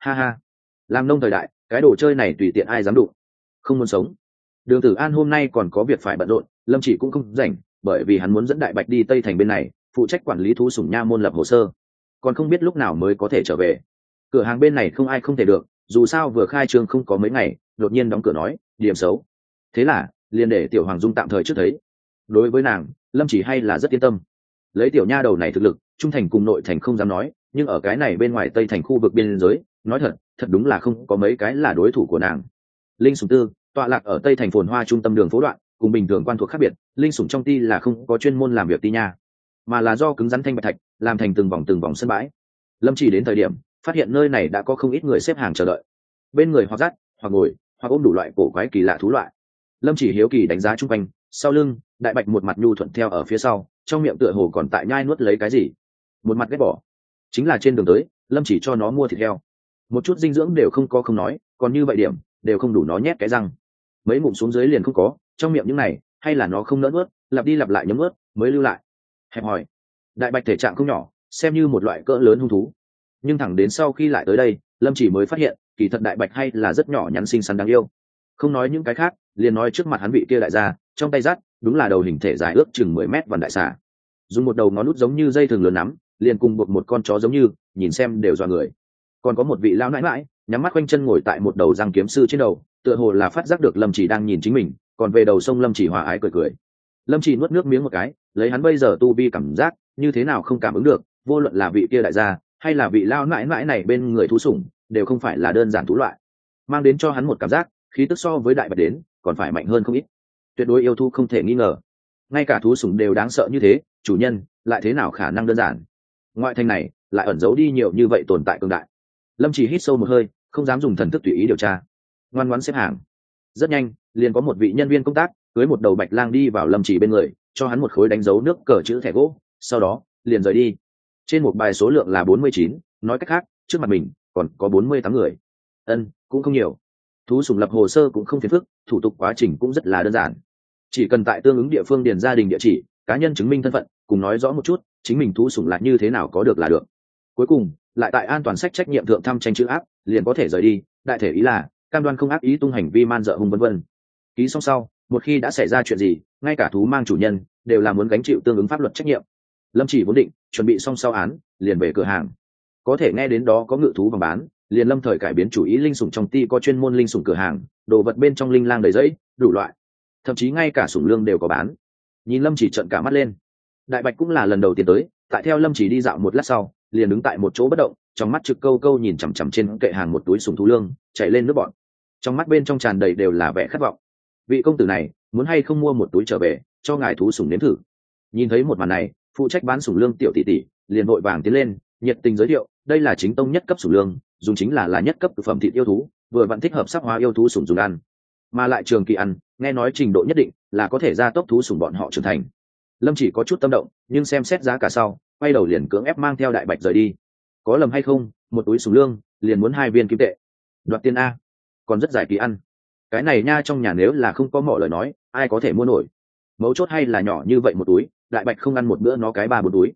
Ha ha, làm nông thời đại cái đồ chơi này tùy tiện ai dám đụng. Không muốn sống. Đường Tử An hôm nay còn có việc phải bận rộn, Lâm Chỉ cũng không rảnh, bởi vì hắn muốn dẫn Đại Bạch đi Tây Thành bên này phụ trách quản lý thú sủng nha môn lập hồ sơ, còn không biết lúc nào mới có thể trở về. Cửa hàng bên này không ai không thể được, dù sao vừa khai trương không có mấy ngày đột nhiên đóng cửa nói điểm xấu, thế là liền để Tiểu Hoàng Dung tạm thời trước thấy. Đối với nàng, Lâm Chỉ hay là rất yên tâm. Lấy tiểu nha đầu này thực lực, trung thành cùng nội thành không dám nói, nhưng ở cái này bên ngoài Tây Thành khu vực biên giới, nói thật đúng là không có mấy cái là đối thủ của nàng. Linh Sủng Tư tọa lạc ở Tây Thành phồn hoa trung tâm đường phố đoạn, cùng bình thường quan thuộc khác biệt, linh sủng trong ti là không có chuyên môn làm việc ti nha, mà là do cứng rắn thanh bạch thạch làm thành từng vòng sân bãi. Lâm Chỉ đến thời điểm phát hiện nơi này đã có không ít người xếp hàng chờ đợi, bên người hoặc dắt hoặc ngồi hoặc ôm đủ loại cổ quái kỳ lạ thú loại. Lâm Chỉ hiếu kỳ đánh giá chung quanh, sau lưng Đại Bạch một mặt nhu thuận theo ở phía sau, trong miệng tựa hồ còn tại nhai nuốt lấy cái gì, một mặt ghét bỏ. Chính là trên đường tới Lâm Chỉ cho nó mua thịt heo, một chút dinh dưỡng đều không có không nói, còn như vậy điểm đều không đủ nó nhét cái răng, mấy ngụm xuống dưới liền không có, trong miệng những này hay là nó không nỡ nuốt, lặp đi lặp lại nhấm nuốt mới lưu lại. Hẹp hỏi, Đại Bạch thể trạng không nhỏ, xem như một loại cỡ lớn hung thú, nhưng thẳng đến sau khi lại tới đây Lâm Chỉ mới phát hiện kỳ thật Đại Bạch hay là rất nhỏ nhắn xinh xắn đáng yêu. Không nói những cái khác, liền nói trước mặt hắn vị kia đại gia trong tay dắt đúng là đầu hình thể dài ước chừng 10 mét vằn đại xà, dùng một đầu ngón nút giống như dây thường lớn nắm liền cùng buộc một con chó giống như, nhìn xem đều dọa người. Còn có một vị lão nãi nãi nhắm mắt quanh chân ngồi tại một đầu răng kiếm sư trên đầu, tựa hồ là phát giác được Lâm Chỉ đang nhìn chính mình, còn về đầu sông Lâm Chỉ hòa ái cười cười. Lâm Chỉ nuốt nước miếng một cái, lấy hắn bây giờ tu vi cảm giác như thế nào không cảm ứng được, vô luận là vị kia đại gia hay là vị lao nãi nãi này bên người thú sủng đều không phải là đơn giản thú loại, mang đến cho hắn một cảm giác khí tức so với Đại Bạch đến còn phải mạnh hơn không ít, tuyệt đối yêu thú không thể nghi ngờ. Ngay cả thú sủng đều đáng sợ như thế, chủ nhân lại thế nào khả năng đơn giản. Ngoại thành này lại ẩn giấu đi nhiều như vậy tồn tại cường đại. Lâm Chỉ hít sâu một hơi, không dám dùng thần thức tùy ý điều tra, ngoan ngoãn xếp hàng. Rất nhanh liền có một vị nhân viên công tác cưới một đầu bạch lang đi vào Lâm Chỉ bên người, cho hắn một khối đánh dấu nước cờ chữ thẻ gỗ, sau đó liền rời đi. Trên một bài số lượng là 49, nói cách khác trước mặt mình còn có 48 người. Cũng không nhiều. Thú sủng lập hồ sơ cũng không phiền phức, thủ tục quá trình cũng rất là đơn giản, chỉ cần tại tương ứng địa phương điền gia đình địa chỉ, cá nhân chứng minh thân phận, cùng nói rõ một chút chính mình thú sủng là như thế nào có được là được. Cuối cùng lại tại an toàn sách trách nhiệm thượng thăm tranh chữ áp, liền có thể rời đi. Đại thể ý là cam đoan không ác ý tung hành vi man dợ hung vân vân. Ký xong sau, một khi đã xảy ra chuyện gì, ngay cả thú mang chủ nhân đều là muốn gánh chịu tương ứng pháp luật trách nhiệm. Lâm Chỉ vốn định chuẩn bị xong sau án liền về cửa hàng, có thể nghe đến đó có ngự thú vàng bán, liền lâm thời cải biến chủ ý. Linh sủng trong ty có chuyên môn linh sủng cửa hàng, đồ vật bên trong linh lang đầy dẫy đủ loại, thậm chí ngay cả sủng lương đều có bán. Nhìn Lâm Chỉ trợn cả mắt lên. Đại Bạch cũng là lần đầu tiên tới, tại theo Lâm Chỉ đi dạo một lát sau liền đứng tại một chỗ bất động, trong mắt trực câu câu nhìn chằm chằm trên kệ hàng một túi sủng thú lương, chảy lên nước bọn, trong mắt bên trong tràn đầy đều là vẻ khát vọng. Vị công tử này muốn hay không mua một túi trở về cho ngài thú sủng nếm thử. Nhìn thấy một màn này, phụ trách bán sủng lương tiểu tỷ tỷ liền vội vàng tiến lên nhiệt tình giới thiệu, đây là chính tông nhất cấp sủng lương, dùng chính là nhất cấp thực phẩm thịt yêu thú, vừa vặn thích hợp sắc hóa yêu thú sủng dùng ăn, mà lại trường kỳ ăn, nghe nói trình độ nhất định là có thể gia tốc thú sủng bọn họ trưởng thành. Lâm Chỉ có chút tâm động, nhưng xem xét giá cả sau quay đầu liền cưỡng ép mang theo Đại Bạch rời đi. Có lầm hay không, một túi sủng lương liền muốn 2 viên kim tệ, đoạt tiền a, còn rất giải kỳ ăn. Cái này nha, trong nhà nếu là không có mỏ lời nói ai có thể mua nổi. Mấu chốt hay là nhỏ như vậy một túi, Đại Bạch không ăn một bữa nó cái 3-4 túi.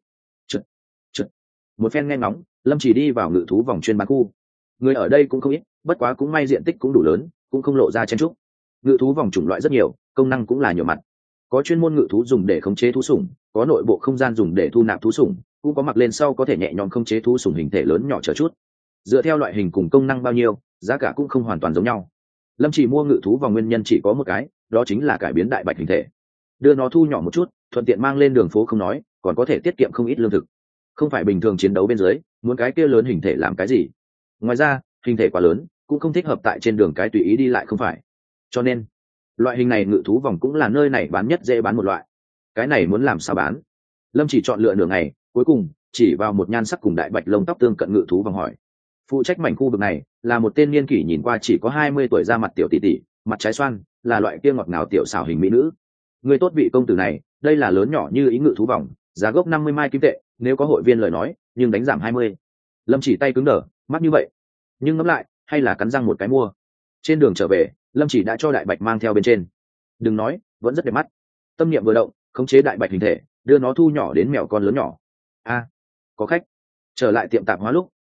Chật. Một phen nghe ngóng, Lâm Chỉ đi vào ngự thú vòng chuyên bán khu. Người ở đây cũng không ít, bất quá cũng may diện tích cũng đủ lớn, cũng không lộ ra chen trúc. Ngự thú vòng chủng loại rất nhiều, công năng cũng là nhiều mặt. Có chuyên môn ngự thú dùng để khống chế thú sủng, có nội bộ không gian dùng để thu nạp thú sủng, cũng có mặc lên sau có thể nhẹ nhõm khống chế thú sủng hình thể lớn nhỏ chờ chút. Dựa theo loại hình cùng công năng bao nhiêu, giá cả cũng không hoàn toàn giống nhau. Lâm Chỉ mua ngự thú vòng nguyên nhân chỉ có một cái, đó chính là cải biến Đại Bạch hình thể, đưa nó thu nhỏ một chút, thuận tiện mang lên đường phố không nói, còn có thể tiết kiệm không ít lương thực. Không phải bình thường chiến đấu bên dưới muốn cái kia lớn hình thể làm cái gì. Ngoài ra hình thể quá lớn cũng không thích hợp tại trên đường cái tùy ý đi lại không phải, cho nên loại hình này ngự thú vòng cũng là nơi này bán nhất dễ bán một loại. Cái này muốn làm sao bán? Lâm Chỉ chọn lựa nửa ngày, cuối cùng chỉ vào một nhan sắc cùng Đại Bạch lông tóc tương cận ngự thú vòng hỏi. Phụ trách mảnh khu vực này là một tên niên kỷ nhìn qua chỉ có 20 tuổi, da mặt tiểu tỷ tỷ, mặt trái xoan, là loại kia ngọt ngào tiểu xảo hình mỹ nữ. Người tốt vị công tử này, đây là lớn nhỏ như ý ngự thú vòng, giá gốc 50 mai kim tệ, nếu có hội viên lời nói nhưng đánh giảm 20. Lâm Chỉ tay cứng đờ, mắc như vậy nhưng ngẫm lại hay là cắn răng một cái mua. Trên đường trở về Lâm Chỉ đã cho Đại Bạch mang theo bên trên, đừng nói vẫn rất đẹp mắt. Tâm niệm vừa động, khống chế Đại Bạch hình thể, đưa nó thu nhỏ đến mèo con lớn nhỏ. Có khách. Trở lại tiệm tạp hóa lúc,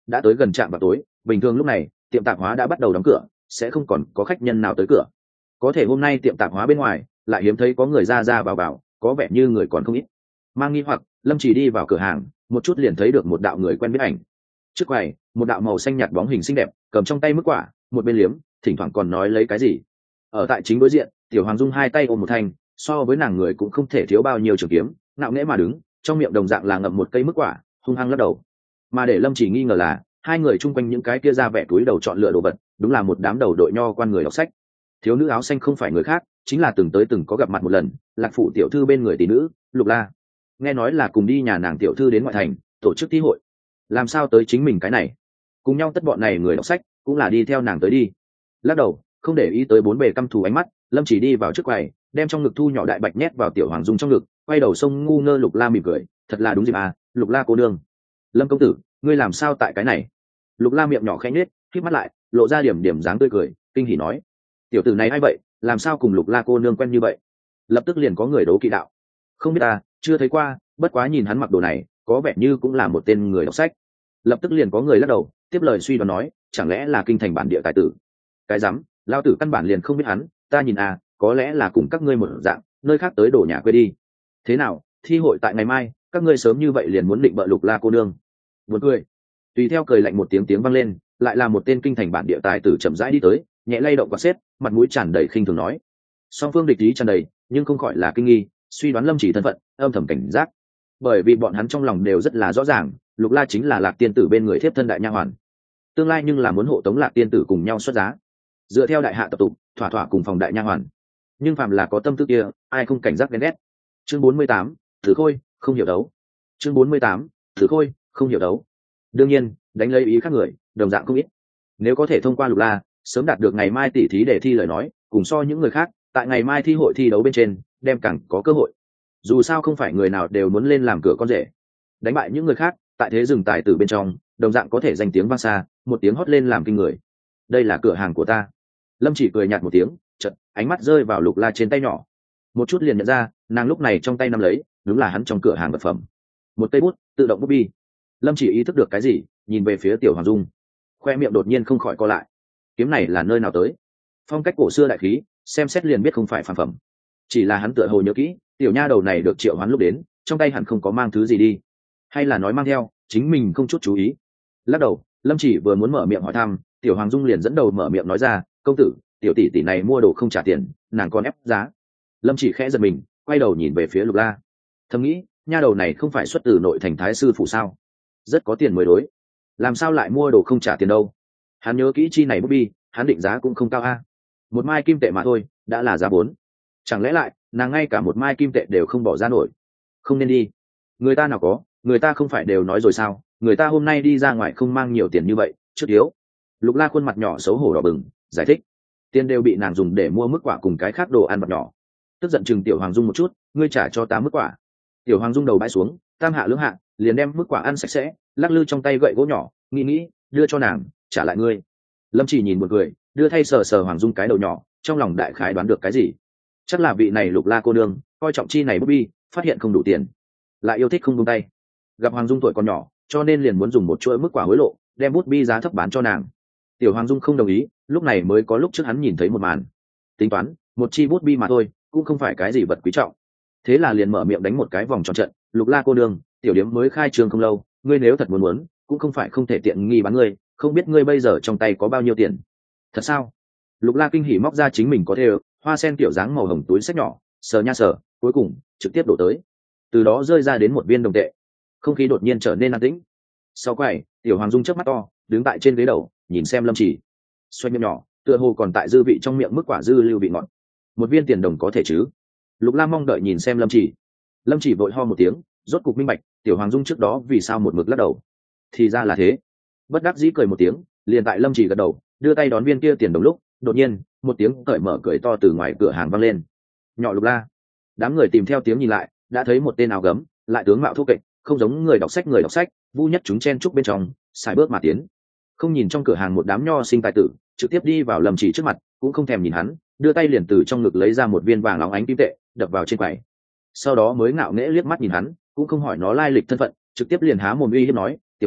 đã tới gần trạm vào tối, bình thường lúc này tiệm tạp hóa đã bắt đầu đóng cửa, sẽ không còn có khách nhân nào tới cửa. Có thể hôm nay tiệm tạp hóa bên ngoài lại hiếm thấy có người ra ra vào vào, có vẻ như người còn không ít. Mang nghi hoặc, Lâm Chỉ đi vào cửa hàng, một chút liền thấy được một đạo người quen biết ảnh. Trước quầy, một đạo màu xanh nhạt bóng hình xinh đẹp, cầm trong tay mức quả, một bên liếm, thỉnh thoảng còn nói lấy cái gì. Ở tại chính đối diện, Tiểu Hoàng Dung hai tay ôm một thanh, so với nàng người cũng không thể thiếu bao nhiêu trường kiếm, ngạo nghễ mà đứng, trong miệng đồng dạng là ngậm một cây mức quả, hung hăng lắc đầu. Mà để Lâm Chỉ nghi ngờ là, hai người chung quanh những cái kia ra vẻ túi đầu chọn lựa đồ vật, đúng là một đám đầu đội nho quan người đọc sách. Thiếu nữ áo xanh không phải người khác, chính là từng tới từng có gặp mặt một lần, Lạc phụ tiểu thư bên người tỷ nữ Lục La. Nghe nói là cùng đi nhà nàng tiểu thư đến ngoại thành tổ chức thi hội, làm sao tới chính mình cái này? Cùng nhau tất bọn này người đọc sách cũng là đi theo nàng tới đi. Lắc đầu, không để ý tới bốn bề căm thù ánh mắt, Lâm Chỉ đi vào trước quầy, đem trong ngực thu nhỏ đại bạch nhét vào Tiểu Hoàng Dung trong ngực, quay đầu sông ngu ngơ Lục La mỉm cười, thật là đúng dịp à, Lục La cô nương. Lâm công tử, ngươi làm sao tại cái này? Lục La miệng nhỏ khẽ nhếch, khép mắt lại, lộ ra điểm điểm dáng tươi cười, kinh hỉ nói, tiểu tử này ai vậy, làm sao cùng Lục La cô nương quen như vậy? Lập tức liền có người đố kỵ đạo, không biết à, chưa thấy qua, bất quá nhìn hắn mặc đồ này, có vẻ như cũng là một tên người đọc sách. Lập tức liền có người lắc đầu, tiếp lời suy đoán nói, chẳng lẽ là kinh thành bản địa tài tử? Cái rắm, lao tử căn bản liền không biết hắn, ta nhìn à, có lẽ là cùng các ngươi một dạng, nơi khác tới đổ nhà quê đi. Thế nào, thi hội tại ngày mai, các ngươi sớm như vậy liền muốn định bợ Lục La cô nương? Buồn cười. Tùy theo cười lạnh một tiếng tiếng vang lên, lại là một tên kinh thành bản địa tài tử chậm rãi đi tới, nhẹ lay động quạt xếp, mặt mũi tràn đầy khinh thường nói. Song phương địch ý tràn đầy, nhưng không khỏi là kinh nghi, suy đoán Lâm Chỉ thân phận, âm thầm cảnh giác. Bởi vì bọn hắn trong lòng đều rất là rõ ràng, Lục La chính là Lạc tiên tử bên người thiếp thân đại nha hoàn, tương lai nhưng là muốn hộ tống Lạc tiên tử cùng nhau xuất giá. Dựa theo đại hạ tập tục, thỏa thỏa cùng phòng đại nha hoàn. Nhưng phàm là có tâm tư kia, ai không cảnh giác ghen ghét. Chương 48, Thử Khôi không hiểu đấu. Chương 48, Thử Khôi không hiểu đấu. Đương nhiên, đánh lấy ý khác người, đồng dạng không ít. Nếu có thể thông qua Lục La, sớm đạt được ngày mai tỉ thí để thi lời nói, cùng so những người khác, tại ngày mai thi hội thi đấu bên trên, đem càng có cơ hội. Dù sao không phải người nào đều muốn lên làm cửa con rể. Đánh bại những người khác, tại thế rừng tài tử bên trong, đồng dạng có thể danh tiếng vang xa, một tiếng hót lên làm kinh người. Đây là cửa hàng của ta. Lâm Chỉ cười nhạt một tiếng, chợt ánh mắt rơi vào Lục La trên tay nhỏ. Một chút liền nhận ra, nàng lúc này trong tay nắm lấy, đúng là hắn trong cửa hàng vật phẩm. Một cây bút, tự động bút bi. Lâm Chỉ ý thức được cái gì, nhìn về phía Tiểu Hoàng Dung, khoe miệng đột nhiên không khỏi co lại. Kiếm này là nơi nào tới? Phong cách cổ xưa đại khí, xem xét liền biết không phải phàm phẩm. Chỉ là hắn tựa hồ nhớ kỹ, tiểu nha đầu này được triệu hoán lúc đến, trong tay hẳn không có mang thứ gì đi, hay là nói mang theo, chính mình không chút chú ý. Lắc đầu, Lâm Chỉ vừa muốn mở miệng hỏi thăm, Tiểu Hoàng Dung liền dẫn đầu mở miệng nói ra, công tử, tiểu tỷ tỷ này mua đồ không trả tiền, nàng còn ép giá. Lâm Chỉ khẽ giật mình, quay đầu nhìn về phía Lục La, thầm nghĩ, nha đầu này không phải xuất từ nội thành thái sư phủ sao, rất có tiền mới đối, làm sao lại mua đồ không trả tiền đâu? Hắn nhớ kỹ chi này bút bi, hắn định giá cũng không cao a, một mai kim tệ mà thôi, đã là giá 4. Chẳng lẽ lại nàng ngay cả một mai kim tệ đều không bỏ ra nổi? Không nên đi, người ta nào có, người ta không phải đều nói rồi sao, người ta hôm nay đi ra ngoài không mang nhiều tiền như vậy, trước yếu. Lục La khuôn mặt nhỏ xấu hổ đỏ bừng, giải thích, tiền đều bị nàng dùng để mua mức quả cùng cái khác đồ ăn vặt nhỏ. Tức giận chừng Tiểu Hoàng Dung một chút, ngươi trả cho ta mức quả. Tiểu Hoàng Dung đầu bãi xuống, tam hạ lưỡng hạ, liền đem mức quả ăn sạch sẽ, lắc lư trong tay gậy gỗ nhỏ, nghĩ đưa cho nàng, trả lại ngươi. Lâm Chỉ nhìn một người, đưa thay sờ sờ Hoàng Dung cái đầu nhỏ, trong lòng đại khái đoán được cái gì. Chắc là vị này Lục La cô nương coi trọng chi này bút bi, phát hiện không đủ tiền, lại yêu thích không buông tay. Gặp Hoàng Dung tuổi còn nhỏ, cho nên liền muốn dùng một chuỗi mức quả hối lộ, đem bút bi giá thấp bán cho nàng. Tiểu Hoàng Dung không đồng ý, lúc này mới có lúc trước hắn nhìn thấy một màn. Tính toán, một chi bút bi mà thôi, cũng không phải cái gì vật quý trọng. Thế là liền mở miệng đánh một cái vòng tròn trận, Lục La cô nương, tiểu điếm mới khai trương không lâu, ngươi nếu thật muốn, cũng không phải không thể tiện nghi bán ngươi, không biết ngươi bây giờ trong tay có bao nhiêu tiền? Thật sao? Lục La kinh hỉ móc ra chính mình có thêu hoa sen tiểu dáng màu hồng túi xách nhỏ, sờ nha sờ, cuối cùng trực tiếp đổ tới. Từ đó rơi ra đến một viên đồng tệ. Không khí đột nhiên trở nên an tĩnh. Sau quầy, Tiểu Hoàng Dung chớp mắt to, đứng tại trên ghế đầu, nhìn xem Lâm Chỉ. Xoay miệng nhỏ, tựa hồ còn tại dư vị trong miệng mức quả dư lưu vị ngọt. Một viên tiền đồng có thể chứ? Lục La mong đợi nhìn xem Lâm Chỉ. Lâm Chỉ vội ho một tiếng, rốt cục minh bạch, Tiểu Hoàng Dung trước đó vì sao một mực lắc đầu. Thì ra là thế. Bất đắc dĩ cười một tiếng, liền tại Lâm Chỉ gật đầu, đưa tay đón viên kia tiền đồng lúc, đột nhiên, một tiếng cởi mở cười to từ ngoài cửa hàng vang lên. Nhỏ Lục La. Đám người tìm theo tiếng nhìn lại, đã thấy một tên áo gấm, lại tướng mạo thô kệch, không giống người đọc sách, vu nhất chúng chen chúc bên trong, xài bước mà tiến. Không nhìn trong cửa hàng một đám nho sinh tài tử, trực tiếp đi vào Lâm Chỉ trước mặt, cũng không thèm nhìn hắn, đưa tay liền từ trong ngực lấy ra một viên vàng óng ánh kim tệ, đập vào trên quầy. Sau đó mới ngạo nghễ liếc mắt nhìn hắn, cũng không hỏi nó lai lịch thân phận, trực tiếp liền há mồm uy hiếp nói, "Tiểu tử,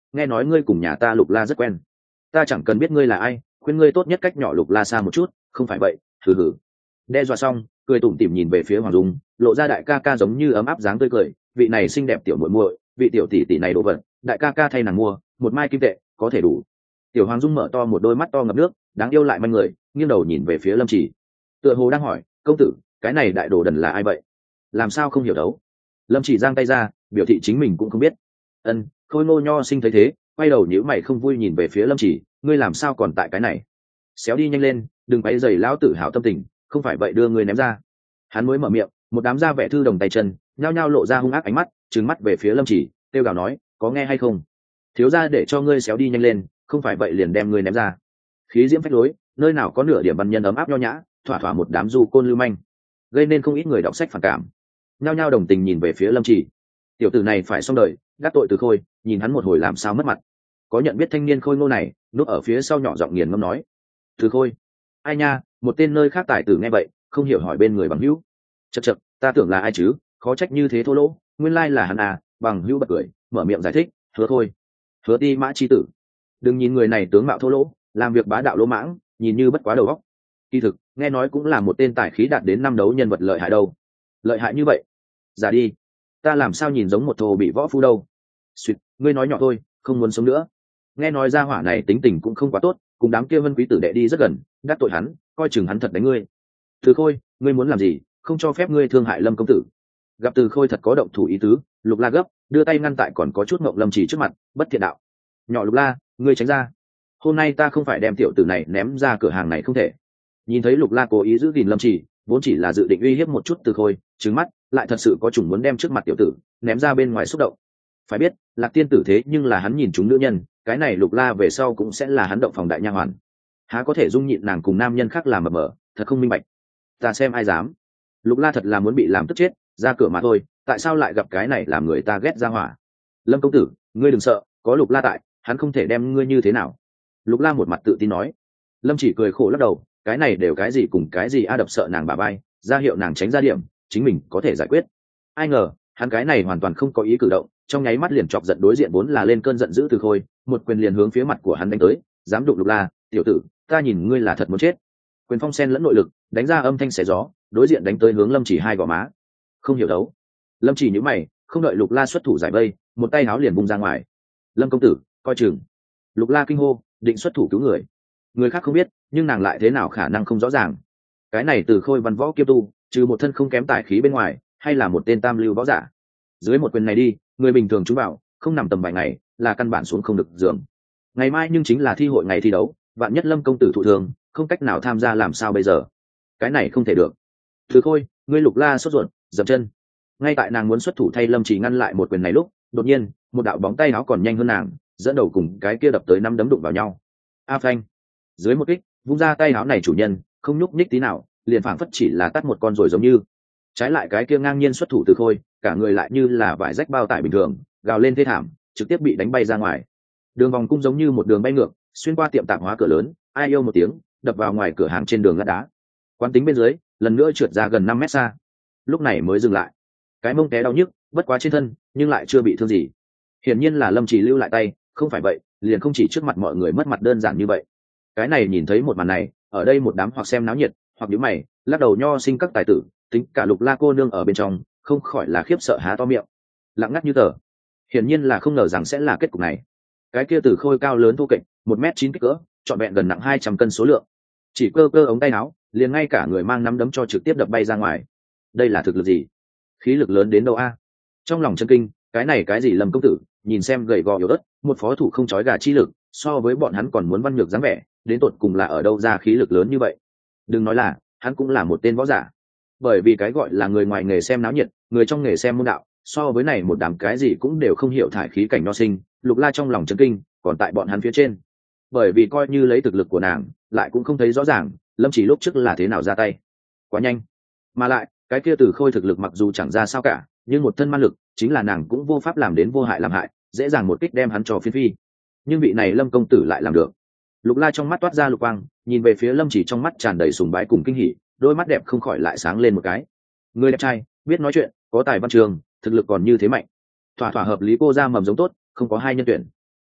nghe nói ngươi cùng nhà ta Lục La rất quen, ta chẳng cần biết ngươi là ai, khuyên ngươi tốt nhất cách nhỏ Lục La xa một chút, không phải vậy hừ hừ. Đe dọa xong, cười tủm tỉm nhìn về phía Hoàng Dung, lộ ra đại ca ca giống như ấm áp dáng tươi cười, vị này xinh đẹp tiểu muội muội, vị tiểu tỷ tỷ này đồ vật, đại ca ca thay nàng mua, một mai kim tệ có thể đủ. Tiểu Hoàng Dung mở to một đôi mắt to ngập nước, đáng yêu lại manh người, nghiêng đầu nhìn về phía Lâm Chỉ, tựa hồ đang hỏi, công tử, cái này đại đồ đần là ai vậy? Làm sao không hiểu đấu? Lâm Chỉ giang tay ra, biểu thị chính mình cũng không biết. Ân, Khôi Ngô Nho Sinh thấy thế, quay đầu nhíu mày không vui nhìn về phía Lâm Chỉ, ngươi làm sao còn tại cái này? Xéo đi nhanh lên, đừng quấy rầy lão tử hảo tâm tình, không phải vậy đưa ngươi ném ra. Hắn mới mở miệng, một đám gia vẻ thư đồng tay chân, nhao nhao lộ ra hung ác ánh mắt, trừng mắt về phía Lâm Chỉ, kêu gào nói, có nghe hay không? Thiếu gia để cho ngươi xéo đi nhanh lên, không phải vậy liền đem ngươi ném ra. Khí diễm phách lối, nơi nào có nửa điểm văn nhân ấm áp nho nhã, thỏa thỏa một đám du côn lưu manh, gây nên không ít người đọc sách phản cảm. Nhao nhao đồng tình nhìn về phía Lâm Chỉ. Tiểu tử này phải xong đời, đắc tội Từ Khôi, nhìn hắn một hồi làm sao mất mặt. Có nhận biết thanh niên khôi ngô này, núp ở phía sau nhỏ giọng nghiền ngâm nói, Từ Khôi, ai nha, một tên nơi khác tài tử nghe vậy, không hiểu hỏi bên người bằng hữu. Chậc chậc, ta tưởng là ai chứ, khó trách như thế thô lỗ, nguyên lai là hắn à. Bằng hữu bật cười, mở miệng giải thích, Hứa Thôi, Hứa Ti Mã chi tử. Đừng nhìn người này tướng mạo thô lỗ, làm việc bá đạo lỗ mãng, nhìn như bất quá đầu óc. Kỳ thực, nghe nói cũng là một tên tài khí đạt đến năm đấu nhân vật lợi hại đâu. Lợi hại như vậy? Giả đi, ta làm sao nhìn giống một thô bị võ phu đâu. Xuyệt, ngươi nói nhỏ thôi, không muốn sống nữa. Nghe nói gia hỏa này tính tình cũng không quá tốt, cùng đám kia vân quý tử đệ đi rất gần, đắc tội hắn, coi chừng hắn thật đánh ngươi. Từ Khôi, ngươi muốn làm gì, không cho phép ngươi thương hại Lâm công tử. Gặp Từ Khôi thật có động thủ ý tứ, Lục La gấp, đưa tay ngăn tại còn có chút ngộng Lâm Chỉ trước mặt, bất thiện đạo, nhỏ Lục La, ngươi tránh ra, hôm nay ta không phải đem tiểu tử này ném ra cửa hàng này không thể. Nhìn thấy Lục La cố ý giữ gìn Lâm Chỉ, vốn chỉ là dự định uy hiếp một chút Từ Khôi, trừng mắt lại thật sự có chủng muốn đem trước mặt tiểu tử ném ra bên ngoài xúc động. Phải biết Lạc tiên tử thế nhưng là hắn nhìn chúng nữ nhân, cái này Lục La về sau cũng sẽ là hắn động phòng đại nha hoàn, há có thể dung nhịn nàng cùng nam nhân khác làm mờ mờ, thật không minh bạch. Ta xem ai dám. Lục La thật là muốn bị làm tức chết, ra cửa mà thôi, tại sao lại gặp cái này làm người ta ghét ra hỏa. Lâm công tử, ngươi đừng sợ, có Lục La tại, hắn không thể đem ngươi như thế nào. Lục La một mặt tự tin nói. Lâm Chỉ cười khổ lắc đầu, cái này đều cái gì cùng cái gì a, đập sợ nàng bà bay, ra hiệu nàng tránh ra điểm, chính mình có thể giải quyết. Ai ngờ hắn cái này hoàn toàn không có ý cử động, trong nháy mắt liền chọc giận đối diện vốn là lên cơn giận dữ Từ Khôi, một quyền liền hướng phía mặt của hắn đánh tới, dám đụng Lục La, tiểu tử, ta nhìn ngươi là thật muốn chết. Quyền phong sen lẫn nội lực, đánh ra âm thanh xé gió, đối diện đánh tới hướng Lâm Chỉ hai gò má. Không hiểu đấu. Lâm Chỉ nhíu mày, không đợi Lục La xuất thủ giải vây, một tay áo liền vung ra ngoài. Lâm công tử, coi chừng. Lục La kinh hô, định xuất thủ cứu người. Người khác không biết, nhưng nàng lại thế nào khả năng không rõ ràng. Cái này Từ Khôi văn võ kiêm tu, trừ một thân không kém tài khí bên ngoài, hay là một tên tam lưu võ giả. Dưới một quyền này đi, người bình thường trúng vào, không nằm tầm vài ngày, là căn bản xuống không được giường. Ngày mai nhưng chính là thi hội ngày thi đấu, vạn nhất Lâm công tử thụ thương, không cách nào tham gia làm sao bây giờ? Cái này không thể được. Từ Khôi, ngươi Lục La sốt ruột, dậm chân. Ngay tại nàng muốn xuất thủ thay Lâm Chỉ ngăn lại một quyền này lúc, đột nhiên, một đạo bóng tay áo còn nhanh hơn nàng, dẫn đầu cùng cái kia đập tới năm đấm đụng vào nhau. A phanh. Dưới một kích, vung ra tay áo này chủ nhân, không nhúc nhích tí nào, liền phảng phất chỉ là tắt một con rồi giống như. Trái lại cái kia ngang nhiên xuất thủ Từ Khôi, cả người lại như là vải rách bao tải bình thường, gào lên thê thảm, trực tiếp bị đánh bay ra ngoài. Đường vòng cung giống như một đường bay ngược, xuyên qua tiệm tạp hóa cửa lớn, ai yêu một tiếng, đập vào ngoài cửa hàng trên đường lát đá. Quán tính bên dưới, lần nữa trượt ra gần 5 mét xa. Lúc này mới dừng lại. Cái mông té đau nhức, bất quá trên thân, nhưng lại chưa bị thương gì. Hiển nhiên là Lâm Chỉ lưu lại tay, không phải vậy, liền không chỉ trước mặt mọi người mất mặt đơn giản như vậy. Cái này nhìn thấy một màn này, ở đây một đám hoặc xem náo nhiệt, hoặc nhíu mày, lắc đầu nho sinh các tài tử, tính cả Lục La cô nương ở bên trong, không khỏi là khiếp sợ há to miệng, lặng ngắt như tờ. Hiển nhiên là không ngờ rằng sẽ là kết cục này. Cái kia Từ Khôi cao lớn thô kệch, 1m9 kích cỡ, trọn vẹn gần nặng 200 cân số lượng. Chỉ cơ cơ ống tay áo, liền ngay cả người mang nắm đấm cho trực tiếp đập bay ra ngoài. Đây là thực lực gì? Khí lực lớn đến đâu a? Trong lòng chân kinh, cái này cái gì Lâm công tử, nhìn xem gầy gò yếu ớt, một phó thủ không chói gà chi lực, so với bọn hắn còn muốn văn nhược dáng vẻ, đến tột cùng là ở đâu ra khí lực lớn như vậy? Đừng nói là, hắn cũng là một tên võ giả. Bởi vì cái gọi là người ngoài nghề xem náo nhiệt, người trong nghề xem môn đạo, so với này một đám cái gì cũng đều không hiểu thải khí cảnh nho sinh, Lục La trong lòng chấn kinh, còn tại bọn hắn phía trên. Bởi vì coi như lấy thực lực của nàng, lại cũng không thấy rõ ràng, Lâm Chỉ lúc trước là thế nào ra tay. Quá nhanh. Mà lại, cái kia Từ Khôi thực lực mặc dù chẳng ra sao cả, nhưng một thân man lực, chính là nàng cũng vô pháp làm đến vô hại làm hại, dễ dàng một kích đem hắn cho phiến phi. Nhưng vị này Lâm công tử lại làm được. Lục La trong mắt toát ra lục quang, nhìn về phía Lâm Chỉ trong mắt tràn đầy sùng bái cùng kinh hỉ, đôi mắt đẹp không khỏi lại sáng lên một cái. Người đẹp trai, biết nói chuyện, có tài văn trường, thực lực còn như thế mạnh, thỏa thỏa hợp lý, cô ra mầm giống tốt, không có hai nhân tuyển.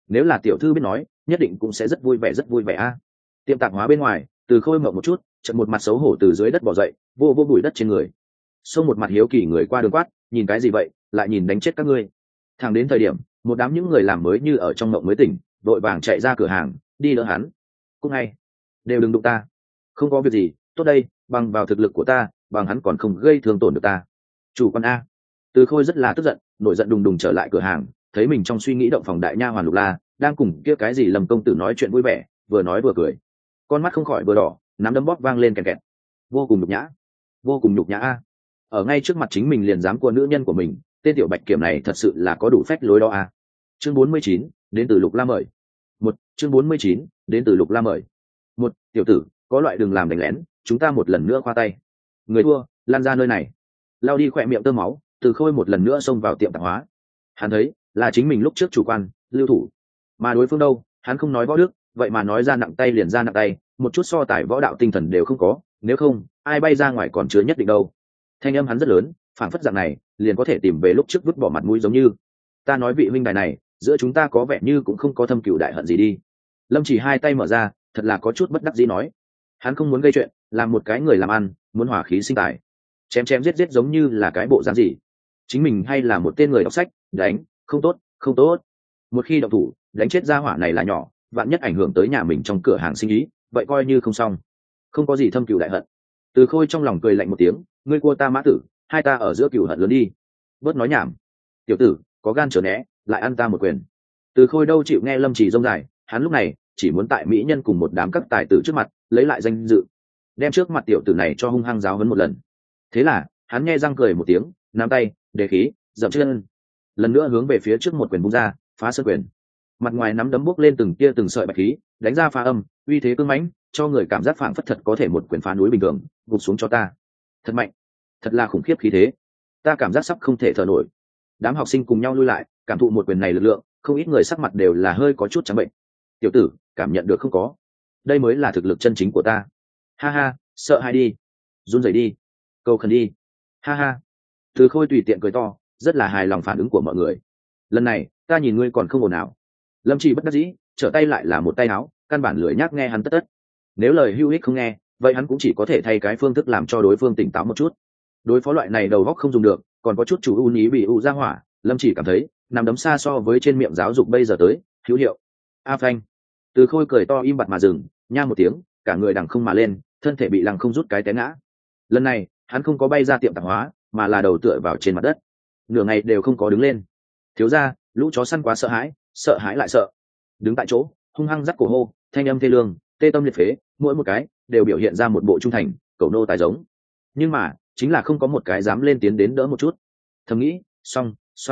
nếu là tiểu thư biết nói nhất định cũng sẽ rất vui vẻ a. Tiệm tạp hóa bên ngoài, Từ Khôi mộng một chút, chợt một mặt xấu hổ từ dưới đất bò dậy, vô vô bụi đất trên người. Xông một mặt hiếu kỳ người qua đường quát, nhìn cái gì vậy, lại nhìn đánh chết các ngươi. Thẳng đến thời điểm, một đám những người làm mới như ở trong mộng mới tỉnh, vội vàng chạy ra cửa hàng, đi đỡ hắn. Cũng ngay, đều đừng đụng ta. Không có việc gì, tốt đây, bằng vào thực lực của ta, bằng hắn còn không gây thương tổn được ta. Chủ quan a. Từ Khôi rất là tức giận, nổi giận đùng đùng trở lại cửa hàng, thấy mình trong suy nghĩ động phòng đại nha hoàn Lục La, đang cùng kia cái gì Lâm công tử nói chuyện vui vẻ, vừa nói vừa cười. Con mắt không khỏi vừa đỏ, nắm đấm bóp vang lên kẹt kẹt. Vô cùng nhục nhã, vô cùng nhục nhã a. Ở ngay trước mặt chính mình liền dám cua nữ nhân của mình, tên tiểu bạch kiểm này thật sự là có đủ phách lối đó a. Chương 49, đến từ Lục La mời. Chương 49, đến từ Lục La mời. Tiểu tử, có loại đừng làm đánh lén, chúng ta một lần nữa khoa tay. Người thua, lan ra nơi này. Lao đi khỏe miệng tơ máu, Từ Khôi một lần nữa xông vào tiệm tạp hóa. Hắn thấy là chính mình lúc trước chủ quan lưu thủ, mà đối phương đâu, hắn không nói võ đức, vậy mà nói ra nặng tay liền ra nặng tay, một chút so tài võ đạo tinh thần đều không có, nếu không ai bay ra ngoài còn chưa nhất định đâu. Thanh âm hắn rất lớn, phảng phất dạng này liền có thể tìm về lúc trước vứt bỏ mặt mũi, giống như ta nói vị huynh đài này giữa chúng ta có vẻ như cũng không có thâm cừu đại hận gì đi. Lâm Chỉ hai tay mở ra, thật là có chút bất đắc dĩ nói, hắn không muốn gây chuyện, làm một cái người làm ăn muốn hỏa khí sinh tài, chém chém giết giết giống như là cái bộ dáng gì. Chính mình hay là một tên người đọc sách, đánh không tốt, không tốt. Một khi động thủ đánh chết gia hỏa này là nhỏ, vạn nhất ảnh hưởng tới nhà mình trong cửa hàng sinh ý, vậy coi như không xong. Không có gì thâm cừu đại hận. Từ Khôi trong lòng cười lạnh một tiếng, ngươi cua ta mã tử, hai ta ở giữa cừu hận lớn đi. Bớt nói nhảm, tiểu tử, có gan trở né, lại ăn ta một quyền. Từ Khôi đâu chịu nghe Lâm Chỉ rông dài, hắn lúc này chỉ muốn tại mỹ nhân cùng một đám các tài tử trước mặt lấy lại danh dự, đem trước mặt tiểu tử này cho hung hăng giáo huấn một lần. Thế là hắn nghe răng cười một tiếng, nắm tay đề khí, dậm chân, lần nữa hướng về phía trước một quyền vung ra, phá sơn quyền. Mặt ngoài nắm đấm bốc lên từng tia từng sợi bạch khí, đánh ra phá âm, uy thế cương mãnh, cho người cảm giác phảng phất thật có thể một quyền phá núi bình thường, gục xuống cho ta. Thật mạnh, thật là khủng khiếp khí thế, ta cảm giác sắp không thể thở nổi. Đám học sinh cùng nhau lui lại, cảm thụ một quyền này lực lượng, không ít người sắc mặt đều là hơi có chút trắng bệnh. Tiểu tử, cảm nhận được không có? Đây mới là thực lực chân chính của ta. Ha ha, sợ hãi đi, run rẩy đi, cầu khẩn đi. Ha ha. Từ Khôi tùy tiện cười to, rất là hài lòng phản ứng của mọi người. Lần này ta nhìn ngươi còn không ổn nào. Lâm Chỉ bất đắc dĩ, trở tay lại là một tay áo, căn bản lười nhác nghe hắn tất tất. Nếu lời hữu ích không nghe, vậy hắn cũng chỉ có thể thay cái phương thức làm cho đối phương tỉnh táo một chút. Đối phó loại này đầu óc không dùng được, còn có chút chủ ưu ý bị ưu ra hỏa, Lâm Chỉ cảm thấy nằm đấm xa so với trên miệng giáo dục bây giờ tới hữu hiệu. A phanh. Từ Khôi cười to im bặt mà dừng, nha một tiếng, cả người đằng không mà lên, thân thể bị lăng không rút cái té ngã. Lần này hắn không có bay ra tiệm tạp hóa, mà là đầu tựa vào trên mặt đất, nửa ngày đều không có đứng lên. Thiếu gia, lũ chó săn quá sợ hãi lại sợ, đứng tại chỗ hung hăng dắt cổ hô, thanh âm thê lương, tê tâm liệt phế, mỗi một cái đều biểu hiện ra một bộ trung thành cầu nô tài giống, nhưng mà chính là không có một cái dám lên tiến đến đỡ một chút. Thầm nghĩ, xong,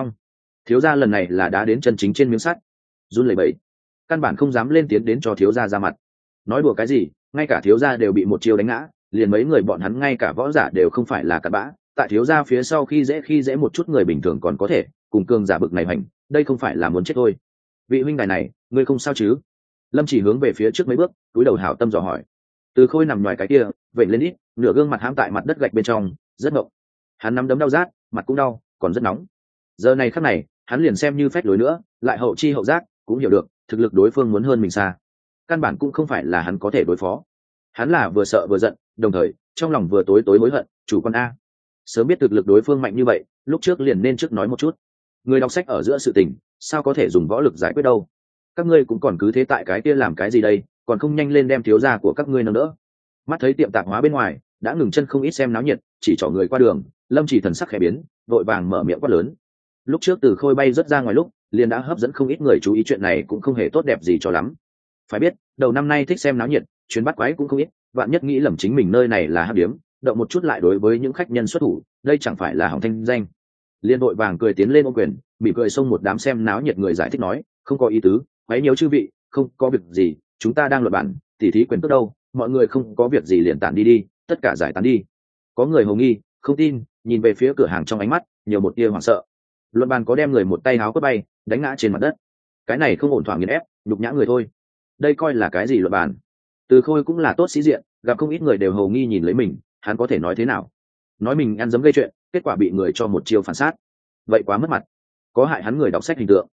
thiếu gia lần này là đã đến chân chính trên miếng sắt, run lẩy bẩy, căn bản không dám lên tiến đến cho thiếu gia ra mặt. Nói đùa cái gì, ngay cả thiếu gia đều bị một chiêu đánh ngã, liền mấy người bọn hắn ngay cả võ giả đều không phải là cặn bã, tại thiếu gia phía sau khi dễ một chút người bình thường còn có thể, cùng cương giả bực này hành, đây không phải là muốn chết thôi. Vị huynh đài này, ngươi không sao chứ? Lâm Chỉ hướng về phía trước mấy bước, cúi đầu hảo tâm dò hỏi. Từ Khôi nằm ngoài cái kia, vểnh lên ít, nửa gương mặt hãm tại mặt đất gạch bên trong, rất ngộng. Hắn nắm đấm đau rát, mặt cũng đau, còn rất nóng. Giờ này khắc này, hắn liền xem như phách lối nữa, lại hậu chi hậu giác, cũng hiểu được thực lực đối phương muốn hơn mình xa, căn bản cũng không phải là hắn có thể đối phó. Hắn là vừa sợ vừa giận, đồng thời trong lòng vừa tối tối hối hận. Chủ con a, sớm biết thực lực đối phương mạnh như vậy, lúc trước liền nên trước nói một chút. Người đọc sách ở giữa sự tình, sao có thể dùng võ lực giải quyết đâu? Các ngươi cũng còn cứ thế tại cái kia làm cái gì đây, còn không nhanh lên đem thiếu gia của các ngươi nâng đỡ. Mắt thấy tiệm tạp hóa bên ngoài đã ngừng chân không ít xem náo nhiệt, chỉ trỏ người qua đường, Lâm Chỉ thần sắc khẽ biến, vội vàng mở miệng quát lớn. Lúc trước Từ Khôi bay rất ra ngoài lúc, liền đã hấp dẫn không ít người chú ý, chuyện này cũng không hề tốt đẹp gì cho lắm. Phải biết, đầu năm nay thích xem náo nhiệt, chuyến bắt quái cũng không ít, vạn nhất nghĩ lầm chính mình nơi này là hắc điếm, động một chút lại đối với những khách nhân xuất thủ, đây chẳng phải là hỏng thanh danh. Liên đội vàng cười tiến lên ôm quyền, mỉm cười xông một đám xem náo nhiệt người giải thích nói, không có ý tứ, quấy nhiễu chư vị, không có việc gì, chúng ta đang luận bản, tỉ thí quyền tức đâu, mọi người không có việc gì liền tản đi đi, tất cả giải tán đi. Có người hồ nghi, không tin, nhìn về phía cửa hàng trong ánh mắt nhiều một tia hoảng sợ. Luận bàn có đem người một tay háo quất bay, đánh ngã trên mặt đất. Cái này không ổn thỏa nghiền ép, nhục nhã người thôi. Đây coi là cái gì luận bàn? Từ Khôi cũng là tốt sĩ diện, gặp không ít người đều hồ nghi nhìn lấy mình, hắn có thể nói thế nào? Nói mình ăn dấm gây chuyện, kết quả bị người cho một chiêu phản sát, vậy quá mất mặt, có hại hắn người đọc sách hình tượng.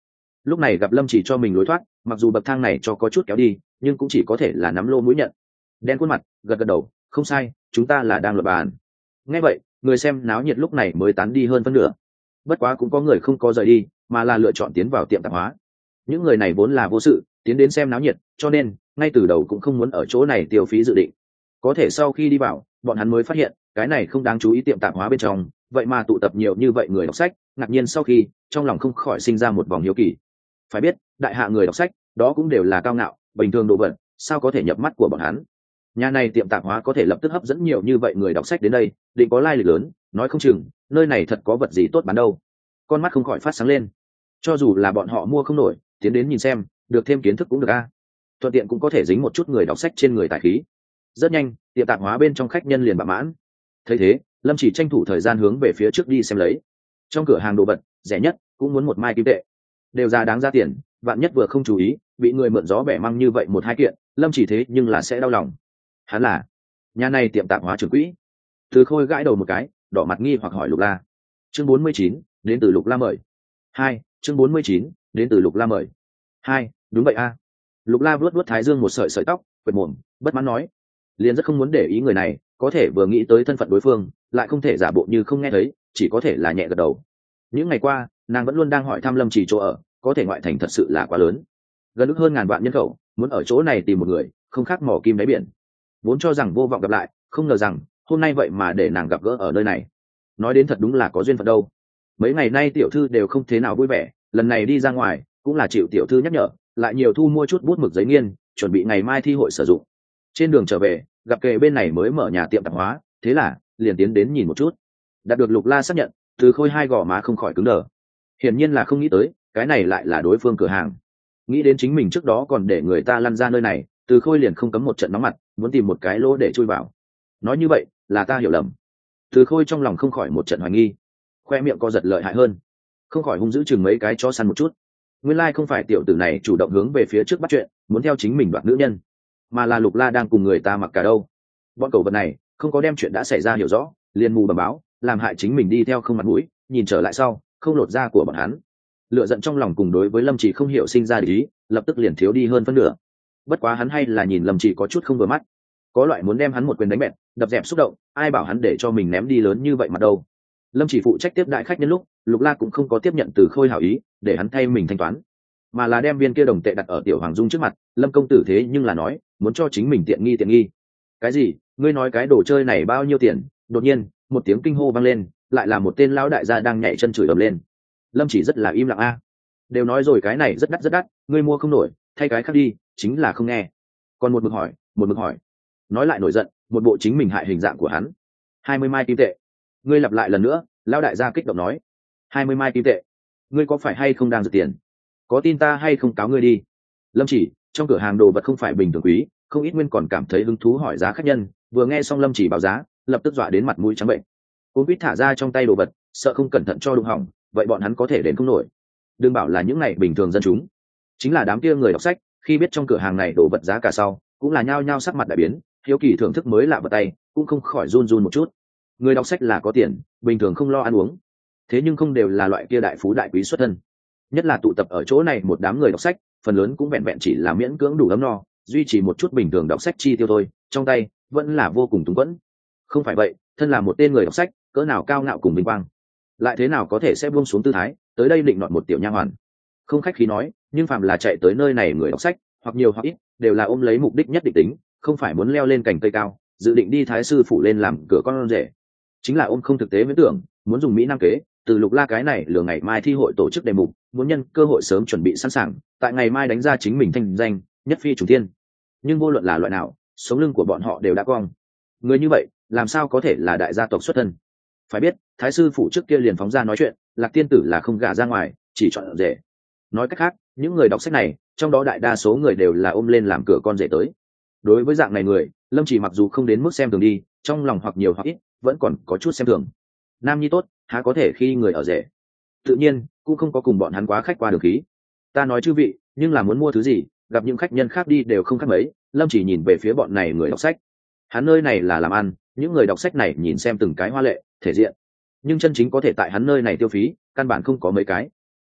lúc này gặp lâm chỉ cho mình lối thoát, mặc dù bậc thang này cho có chút kéo đi nhưng cũng chỉ có thể là nắm lô mũi nhận. Đen khuôn mặt gật gật đầu, không sai, chúng ta là đang luận bàn. Nghe vậy người xem náo nhiệt lúc này mới tán đi hơn phân nửa. Bất quá cũng có người không có rời đi mà là lựa chọn tiến vào tiệm tạp hóa. Những người này vốn là vô sự tiến đến xem náo nhiệt, cho nên ngay từ đầu cũng không muốn ở chỗ này tiêu phí dự định. Có thể sau khi đi vào bọn hắn mới phát hiện cái này không đáng chú ý tiệm tạp hóa bên trong vậy mà tụ tập nhiều như vậy người đọc sách. Ngạc nhiên sau khi trong lòng không khỏi sinh ra một vòng hiếu kỳ. Phải biết đại hạ người đọc sách đó cũng đều là cao ngạo bình thường đồ vật, sao có thể nhập mắt của bọn hắn. Nhà này tiệm tạp hóa có thể lập tức hấp dẫn nhiều như vậy người đọc sách đến đây, định có lai lịch lớn, nói không chừng nơi này thật có vật gì tốt bán đâu. Con mắt không khỏi phát sáng lên. Cho dù là bọn họ mua không nổi tiến đến nhìn xem, được thêm kiến thức cũng được a. Thuận tiện cũng có thể dính một chút người đọc sách trên người tài khí. Rất nhanh tiệm tạp hóa bên trong khách nhân liền bạ mãn. Thấy thế lâm chỉ tranh thủ thời gian hướng về phía trước đi xem lấy. Trong cửa hàng đồ vật rẻ nhất cũng muốn 1 mai kim tệ, đều ra đáng ra tiền. Vạn nhất vừa không chú ý bị người mượn gió bẻ măng như vậy 1-2 kiện, lâm chỉ thế nhưng là sẽ đau lòng. Hắn là nhà này tiệm tạp hóa trưởng quỹ. Từ Khôi gãi đầu một cái, đỏ mặt nghi hoặc hỏi Lục La. Chương 49, đến từ Lục La mời. 2, chương 49, đến từ Lục La mời. 2, đúng vậy a. Lục La vuốt vuốt thái dương một sợi sợi tóc, quệt mồm, bất mãn nói. Liền rất không muốn để ý người này, có thể vừa nghĩ tới thân phận đối phương, lại không thể giả bộ như không nghe thấy, chỉ có thể là nhẹ gật đầu. Những ngày qua, nàng vẫn luôn đang hỏi thăm Lâm Chỉ chỗ ở, có thể ngoại thành thật sự là quá lớn. Gần ức hơn ngàn vạn nhân khẩu, muốn ở chỗ này tìm một người, không khác mỏ kim đáy biển. Vốn cho rằng vô vọng gặp lại, không ngờ rằng hôm nay vậy mà để nàng gặp gỡ ở nơi này. Nói đến thật đúng là có duyên phận đâu. Mấy ngày nay tiểu thư đều không thế nào vui vẻ, lần này đi ra ngoài cũng là chịu tiểu thư nhắc nhở, lại nhiều thu mua chút bút mực giấy nghiên, chuẩn bị ngày mai thi hội sử dụng. Trên đường trở về gặp kề bên này mới mở nhà tiệm tạp hóa, thế là liền tiến đến nhìn một chút. Đạt được Lục La xác nhận, Từ Khôi hai gò má không khỏi cứng đờ. Hiển nhiên là không nghĩ tới cái này lại là đối phương cửa hàng. Nghĩ đến chính mình trước đó còn để người ta lăn ra nơi này, Từ Khôi liền không cấm một trận nóng mặt, muốn tìm một cái lỗ để chui vào. Nói như vậy là ta hiểu lầm. Từ Khôi trong lòng không khỏi một trận hoài nghi, khoe miệng co giật lợi hại hơn, không khỏi hung dữ chừng mấy cái chó săn một chút. Nguyên lai không phải tiểu tử này chủ động hướng về phía trước bắt chuyện, muốn theo chính mình đoạt nữ nhân, mà là Lục La đang cùng người ta mặc cả đâu. Bọn cầu vật này không có đem chuyện đã xảy ra hiểu rõ, liền mù bẩm báo, làm hại chính mình đi theo không mặt mũi, nhìn trở lại sau không lột da của bọn hắn. Lựa giận trong lòng cùng đối với Lâm Chỉ không hiểu sinh ra ý, lập tức liền thiếu đi hơn phân nửa. Bất quá hắn hay là nhìn Lâm Chỉ có chút không vừa mắt, có loại muốn đem hắn một quyền đánh bẹt đập dẹp xúc động, ai bảo hắn để cho mình ném đi lớn như vậy mặt đâu. Lâm Chỉ phụ trách tiếp đại khách nhân lúc, Lục La cũng không có tiếp nhận Từ Khôi hảo ý để hắn thay mình thanh toán, mà là đem viên kia đồng tệ đặt ở Tiểu Hoàng Dung trước mặt. Lâm công tử thế nhưng là nói muốn cho chính mình tiện nghi. Cái gì? Ngươi nói cái đồ chơi này bao nhiêu tiền? Đột nhiên một tiếng kinh hô vang lên, lại là một tên lão đại gia đang nhảy chân chửi ầm lên. Lâm Chỉ rất là im lặng a. Đều nói rồi cái này rất đắt, ngươi mua không nổi, thay cái khác đi, chính là không nghe. Còn một mực hỏi. Nói lại nổi giận, một bộ chính mình hại hình dạng của hắn. 20 mai kim tệ. Ngươi lặp lại lần nữa, lão đại gia kích động nói. 20 mai kim tệ. Ngươi có phải hay không đang giật tiền? Có tin ta hay không cáo ngươi đi? Lâm Chỉ, trong cửa hàng đồ vật không phải bình thường quý, không ít nguyên còn cảm thấy hứng thú hỏi giá khách nhân, vừa nghe xong Lâm Chỉ báo giá, lập tức dọa đến mặt mũi trắng bệnh. Cô quýt thả ra trong tay đồ vật, sợ không cẩn thận cho đụng hỏng, vậy bọn hắn có thể đến không nổi. Đừng bảo là những này bình thường dân chúng, chính là đám kia người đọc sách, khi biết trong cửa hàng này đồ vật giá cả sau, cũng là nhao nhao sắc mặt đại biến, hiếu kỳ thưởng thức mới lạ vào tay, cũng không khỏi run một chút. Người đọc sách là có tiền, bình thường không lo ăn uống, thế nhưng không đều là loại kia đại phú đại quý xuất thân. Nhất là tụ tập ở chỗ này một đám người đọc sách, phần lớn cũng vẹn vẹn chỉ là miễn cưỡng đủ ấm no, duy trì một chút bình thường đọc sách chi tiêu thôi, trong tay vẫn là vô cùng túng quẫn. Không phải vậy, thân là một tên người đọc sách, cỡ nào cao ngạo cùng vinh quang, lại thế nào có thể sẽ buông xuống tư thái tới đây định nọt một tiểu nha hoàn. Không khách khí nói, nhưng phàm là chạy tới nơi này người đọc sách, hoặc nhiều hoặc ít đều là ôm lấy mục đích nhất định tính, không phải muốn leo lên cành cây cao, dự định đi thái sư phủ lên làm cửa con rể, chính là ôm không thực tế viễn tưởng, muốn dùng mỹ nam kế. Từ Lục La cái này lừa ngày mai thi hội tổ chức đề mục, muốn nhân cơ hội sớm chuẩn bị sẵn sàng, tại ngày mai đánh ra chính mình thanh danh, nhất phi trùng thiên. Nhưng vô luận là loại nào, sống lưng của bọn họ đều đã cong. Người như vậy làm sao có thể là đại gia tộc xuất thân? Phải biết thái sư phủ trước kia liền phóng ra nói chuyện, Lạc tiên tử là không gả ra ngoài, chỉ chọn rể. Nói cách khác, những người đọc sách này trong đó đại đa số người đều là ôm lên làm cửa con rể tới. Đối với dạng này người, Lâm Chỉ mặc dù không đến mức xem thường đi, trong lòng hoặc nhiều hoặc ít vẫn còn có chút xem thường. Nam nhi tốt há có thể khi người ở rể. Tự nhiên cũng không có cùng bọn hắn quá khách qua đường khí. Ta nói chư vị, nhưng là muốn mua thứ gì, gặp những khách nhân khác đi đều không khác mấy. Lâm Chỉ nhìn về phía bọn này người đọc sách. Hắn nơi này là làm ăn, những người đọc sách này nhìn xem từng cái hoa lệ thể diện, nhưng chân chính có thể tại hắn nơi này tiêu phí căn bản không có mấy cái.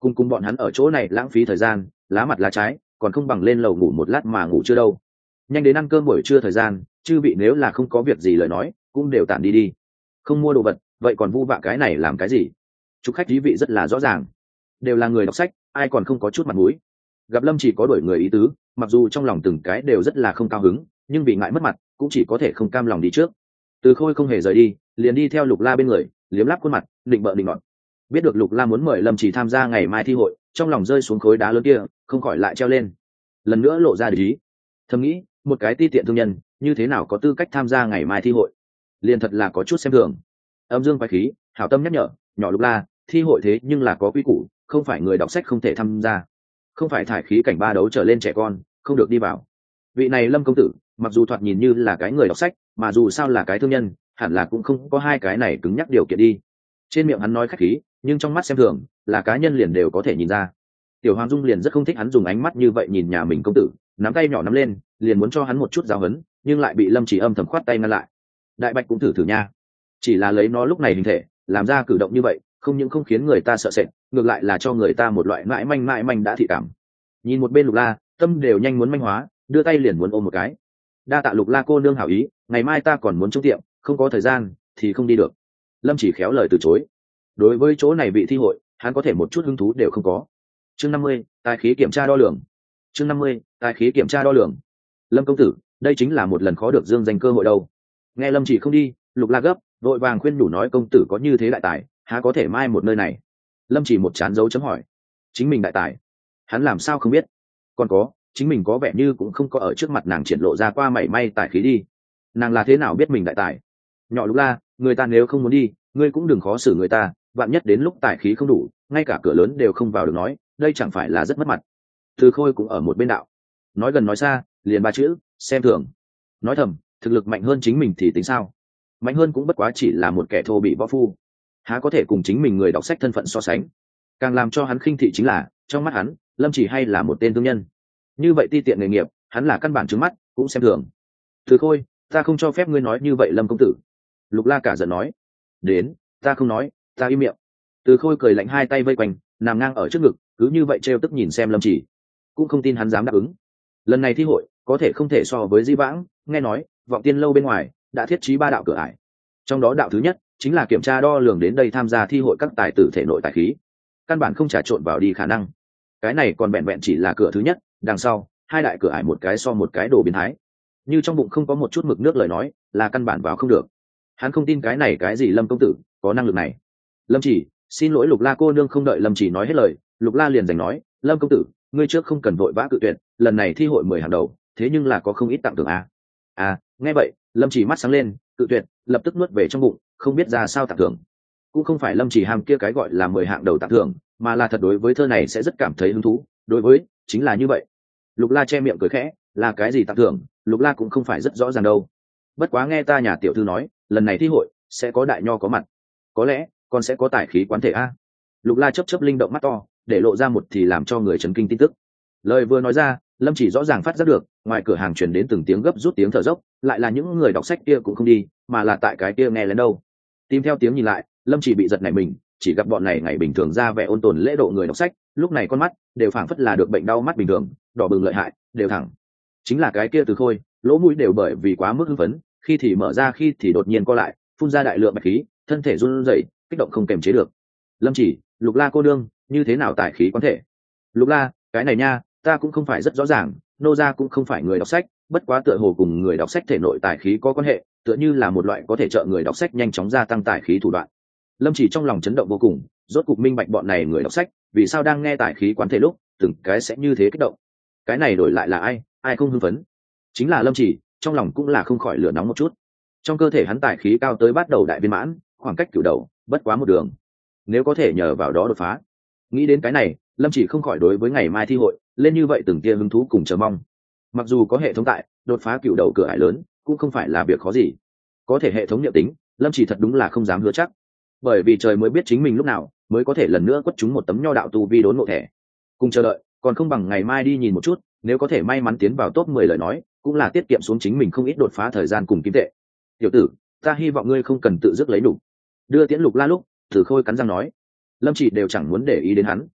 cùng bọn hắn ở chỗ này lãng phí thời gian, lá mặt lá trái, còn không bằng lên lầu ngủ một lát mà ngủ chưa đâu. Nhanh đến ăn cơm buổi trưa thời gian, chư vị nếu là không có việc gì lời nói cũng đều tản đi đi, không mua đồ vật vậy còn vu vạ cái này làm cái gì. Chúc khách quý vị rất là rõ ràng, đều là người đọc sách, ai còn không có chút mặt mũi. Gặp Lâm chỉ có đổi người ý tứ, mặc dù trong lòng từng cái đều rất là không cao hứng, nhưng vì ngại mất mặt cũng chỉ có thể không cam lòng đi trước. Từ Khôi không hề rời đi, liền đi theo Lục La bên người, liếm láp khuôn mặt, định bợ định ngọt. Biết được Lục La muốn mời Lâm chỉ tham gia ngày mai thi hội, trong lòng rơi xuống khối đá lớn kia không khỏi lại treo lên, lần nữa lộ ra để ý. Thầm nghĩ, một cái ti tiện thương nhân như thế nào có tư cách tham gia ngày mai thi hội, liền thật là có chút xem thường. Âm dương quái khí, hảo tâm nhắc nhở, nhỏ Lục La, thi hội thế nhưng là có quy củ, không phải người đọc sách không thể tham gia, không phải thải khí cảnh ba đấu trở lên trẻ con không được đi vào. Vị này Lâm công tử mặc dù thoạt nhìn như là cái người đọc sách, mà dù sao là cái thương nhân, hẳn là cũng không có hai cái này cứng nhắc điều kiện đi. Trên miệng hắn nói khách khí, nhưng trong mắt xem thường, là cá nhân liền đều có thể nhìn ra. Tiểu Hoàng Dung liền rất không thích hắn dùng ánh mắt như vậy nhìn nhà mình công tử, nắm tay nhỏ nắm lên, liền muốn cho hắn một chút giáo huấn, nhưng lại bị Lâm Chỉ âm thầm khoát tay ngăn lại. Đại Bạch cũng thử thử nha, chỉ là lấy nó lúc này hình thể làm ra cử động như vậy, không những không khiến người ta sợ sệt, ngược lại là cho người ta một loại mãi manh đã thị cảm. Nhìn một bên Lục La, tâm đều nhanh muốn manh hóa, đưa tay liền muốn ôm một cái. Đa tạ Lục La cô nương hảo ý, ngày mai ta còn muốn trông tiệm, không có thời gian thì không đi được. Lâm Chỉ khéo lời từ chối. Đối với chỗ này bị thi hội, hắn có thể một chút hứng thú đều không có. Chương 50, tài khí kiểm tra đo lường. Chương 50, tài khí kiểm tra đo lường. Lâm công tử, đây chính là một lần khó được dương danh cơ hội đâu. Nghe Lâm Chỉ không đi, Lục La gấp, vội vàng khuyên nhủ nói công tử có như thế đại tài, há có thể mai một nơi này. Lâm Chỉ một chán dấu chấm hỏi. Chính mình đại tài, hắn làm sao không biết? Còn có, chính mình có vẻ như cũng không có ở trước mặt nàng triển lộ ra qua mảy may tài khí đi. Nàng là thế nào biết mình đại tài? Nhỏ Lục La, người ta nếu không muốn đi, ngươi cũng đừng khó xử người ta, vạn nhất đến lúc tài khí không đủ, ngay cả cửa lớn đều không vào được nói, đây chẳng phải là rất mất mặt. Từ Khôi cũng ở một bên đạo, nói gần nói xa, liền ba chữ, xem thường. Nói thầm, thực lực mạnh hơn chính mình thì tính sao? Mạnh hơn cũng bất quá chỉ là một kẻ thô bị võ phu, há có thể cùng chính mình người đọc sách thân phận so sánh. Càng làm cho hắn khinh thị chính là, trong mắt hắn, Lâm Chỉ hay là một tên thương nhân. Như vậy ti tiện nghề nghiệp, hắn là căn bản trứng mắt, cũng xem thường. Từ Khôi, ta không cho phép ngươi nói như vậy Lâm công tử. Lục La cả giận nói. Đến, ta không nói, ta im miệng. Từ Khôi cười lạnh, hai tay vây quanh, nằm ngang ở trước ngực, cứ như vậy trêu tức nhìn xem Lâm Chỉ, cũng không tin hắn dám đáp ứng. Lần này thi hội có thể không thể so với di vãng, nghe nói Vọng Tiên lâu bên ngoài đã thiết trí 3 đạo cửa ải, trong đó đạo thứ nhất chính là kiểm tra đo lường đến đây tham gia thi hội các tài tử thể nội tài khí, căn bản không trà trộn vào đi khả năng. Cái này còn vẹn vẹn chỉ là cửa thứ nhất, đằng sau 2 đại cửa ải một cái so một cái đồ biến thái, như trong bụng không có một chút mực nước lời nói là căn bản vào không được. Hắn không tin cái này cái gì Lâm công tử có năng lực này. Lâm Chỉ, xin lỗi Lục La cô nương. Không đợi Lâm Chỉ nói hết lời, Lục La liền giành nói, Lâm công tử, ngươi trước không cần vội vã cự tuyệt, lần này thi hội 10 hàng đầu, thế nhưng là có không ít tặng thưởng à. Nghe vậy, Lâm Chỉ mắt sáng lên, cự tuyệt, lập tức nuốt về trong bụng, không biết ra sao tặng thưởng. Cũng không phải Lâm Chỉ ham kia cái gọi là 10 hạng đầu tặng thưởng, mà là thật đối với thơ này sẽ rất cảm thấy hứng thú, đối với chính là như vậy. Lục La che miệng cười khẽ, là cái gì tặng thưởng, Lục La cũng không phải rất rõ ràng đâu. Bất quá nghe ta nhà tiểu thư nói, lần này thi hội sẽ có đại nho có mặt, có lẽ còn sẽ có tài khí quán thể a. Lục La chớp chớp linh động mắt to, để lộ ra một thì làm cho người chấn kinh tin tức. Lời vừa nói ra, Lâm Chỉ rõ ràng phát giác được, ngoài cửa hàng truyền đến từng tiếng gấp rút tiếng thở dốc, lại là những người đọc sách kia cũng không đi, mà là tại cái kia nghe lén đâu. Tìm theo tiếng nhìn lại, Lâm Chỉ bị giật nảy mình, chỉ gặp bọn này ngày bình thường ra vẻ ôn tồn lễ độ người đọc sách, lúc này con mắt đều phảng phất là được bệnh đau mắt bình thường, đỏ bừng lợi hại, đều thẳng. Chính là cái kia Từ Khôi, lỗ mũi đều bởi vì quá mức hưng phấn, khi thì mở ra khi thì đột nhiên co lại, phun ra đại lượng bạch khí, thân thể run rẩy, kích động không kềm chế được. Lâm Chỉ, Lục La cô nương, như thế nào tài khí quán thể? Lục La, cái này nha, ta cũng không phải rất rõ ràng, nô gia cũng không phải người đọc sách, bất quá tựa hồ cùng người đọc sách thể nội tài khí có quan hệ, tựa như là một loại có thể trợ người đọc sách nhanh chóng gia tăng tài khí thủ đoạn. Lâm Chỉ trong lòng chấn động vô cùng, rốt cục minh bạch bọn này người đọc sách vì sao đang nghe tài khí quán thể lúc từng cái sẽ như thế kích động. Cái này đổi lại là ai không hưng phấn? Chính là Lâm Chỉ, trong lòng cũng là không khỏi lửa nóng một chút. Trong cơ thể hắn tài khí cao tới bắt đầu đại viên mãn, khoảng cách cửu đầu bất quá một đường, nếu có thể nhờ vào đó đột phá. Nghĩ đến cái này, Lâm Chỉ không khỏi đối với ngày mai thi hội lên như vậy từng tia hứng thú cùng chờ mong. Mặc dù có hệ thống tại, đột phá cửu đầu cửa ải lớn cũng không phải là việc khó gì. Có thể hệ thống niệm tính, Lâm Chỉ thật đúng là không dám hứa chắc, bởi vì trời mới biết chính mình lúc nào mới có thể lần nữa quất trúng một tấm nho đạo tu vi đốn ngộ thẻ. Cùng chờ đợi, còn không bằng ngày mai đi nhìn một chút, nếu có thể may mắn tiến vào top 10 lời nói, cũng là tiết kiệm xuống chính mình không ít đột phá thời gian cùng kim tệ. Tiểu tử, ta hy vọng ngươi không cần tự dứt lấy đủ. Đưa tiễn Lục La lúc, Từ Khôi cắn răng nói. Lâm Chỉ đều chẳng muốn để ý đến hắn,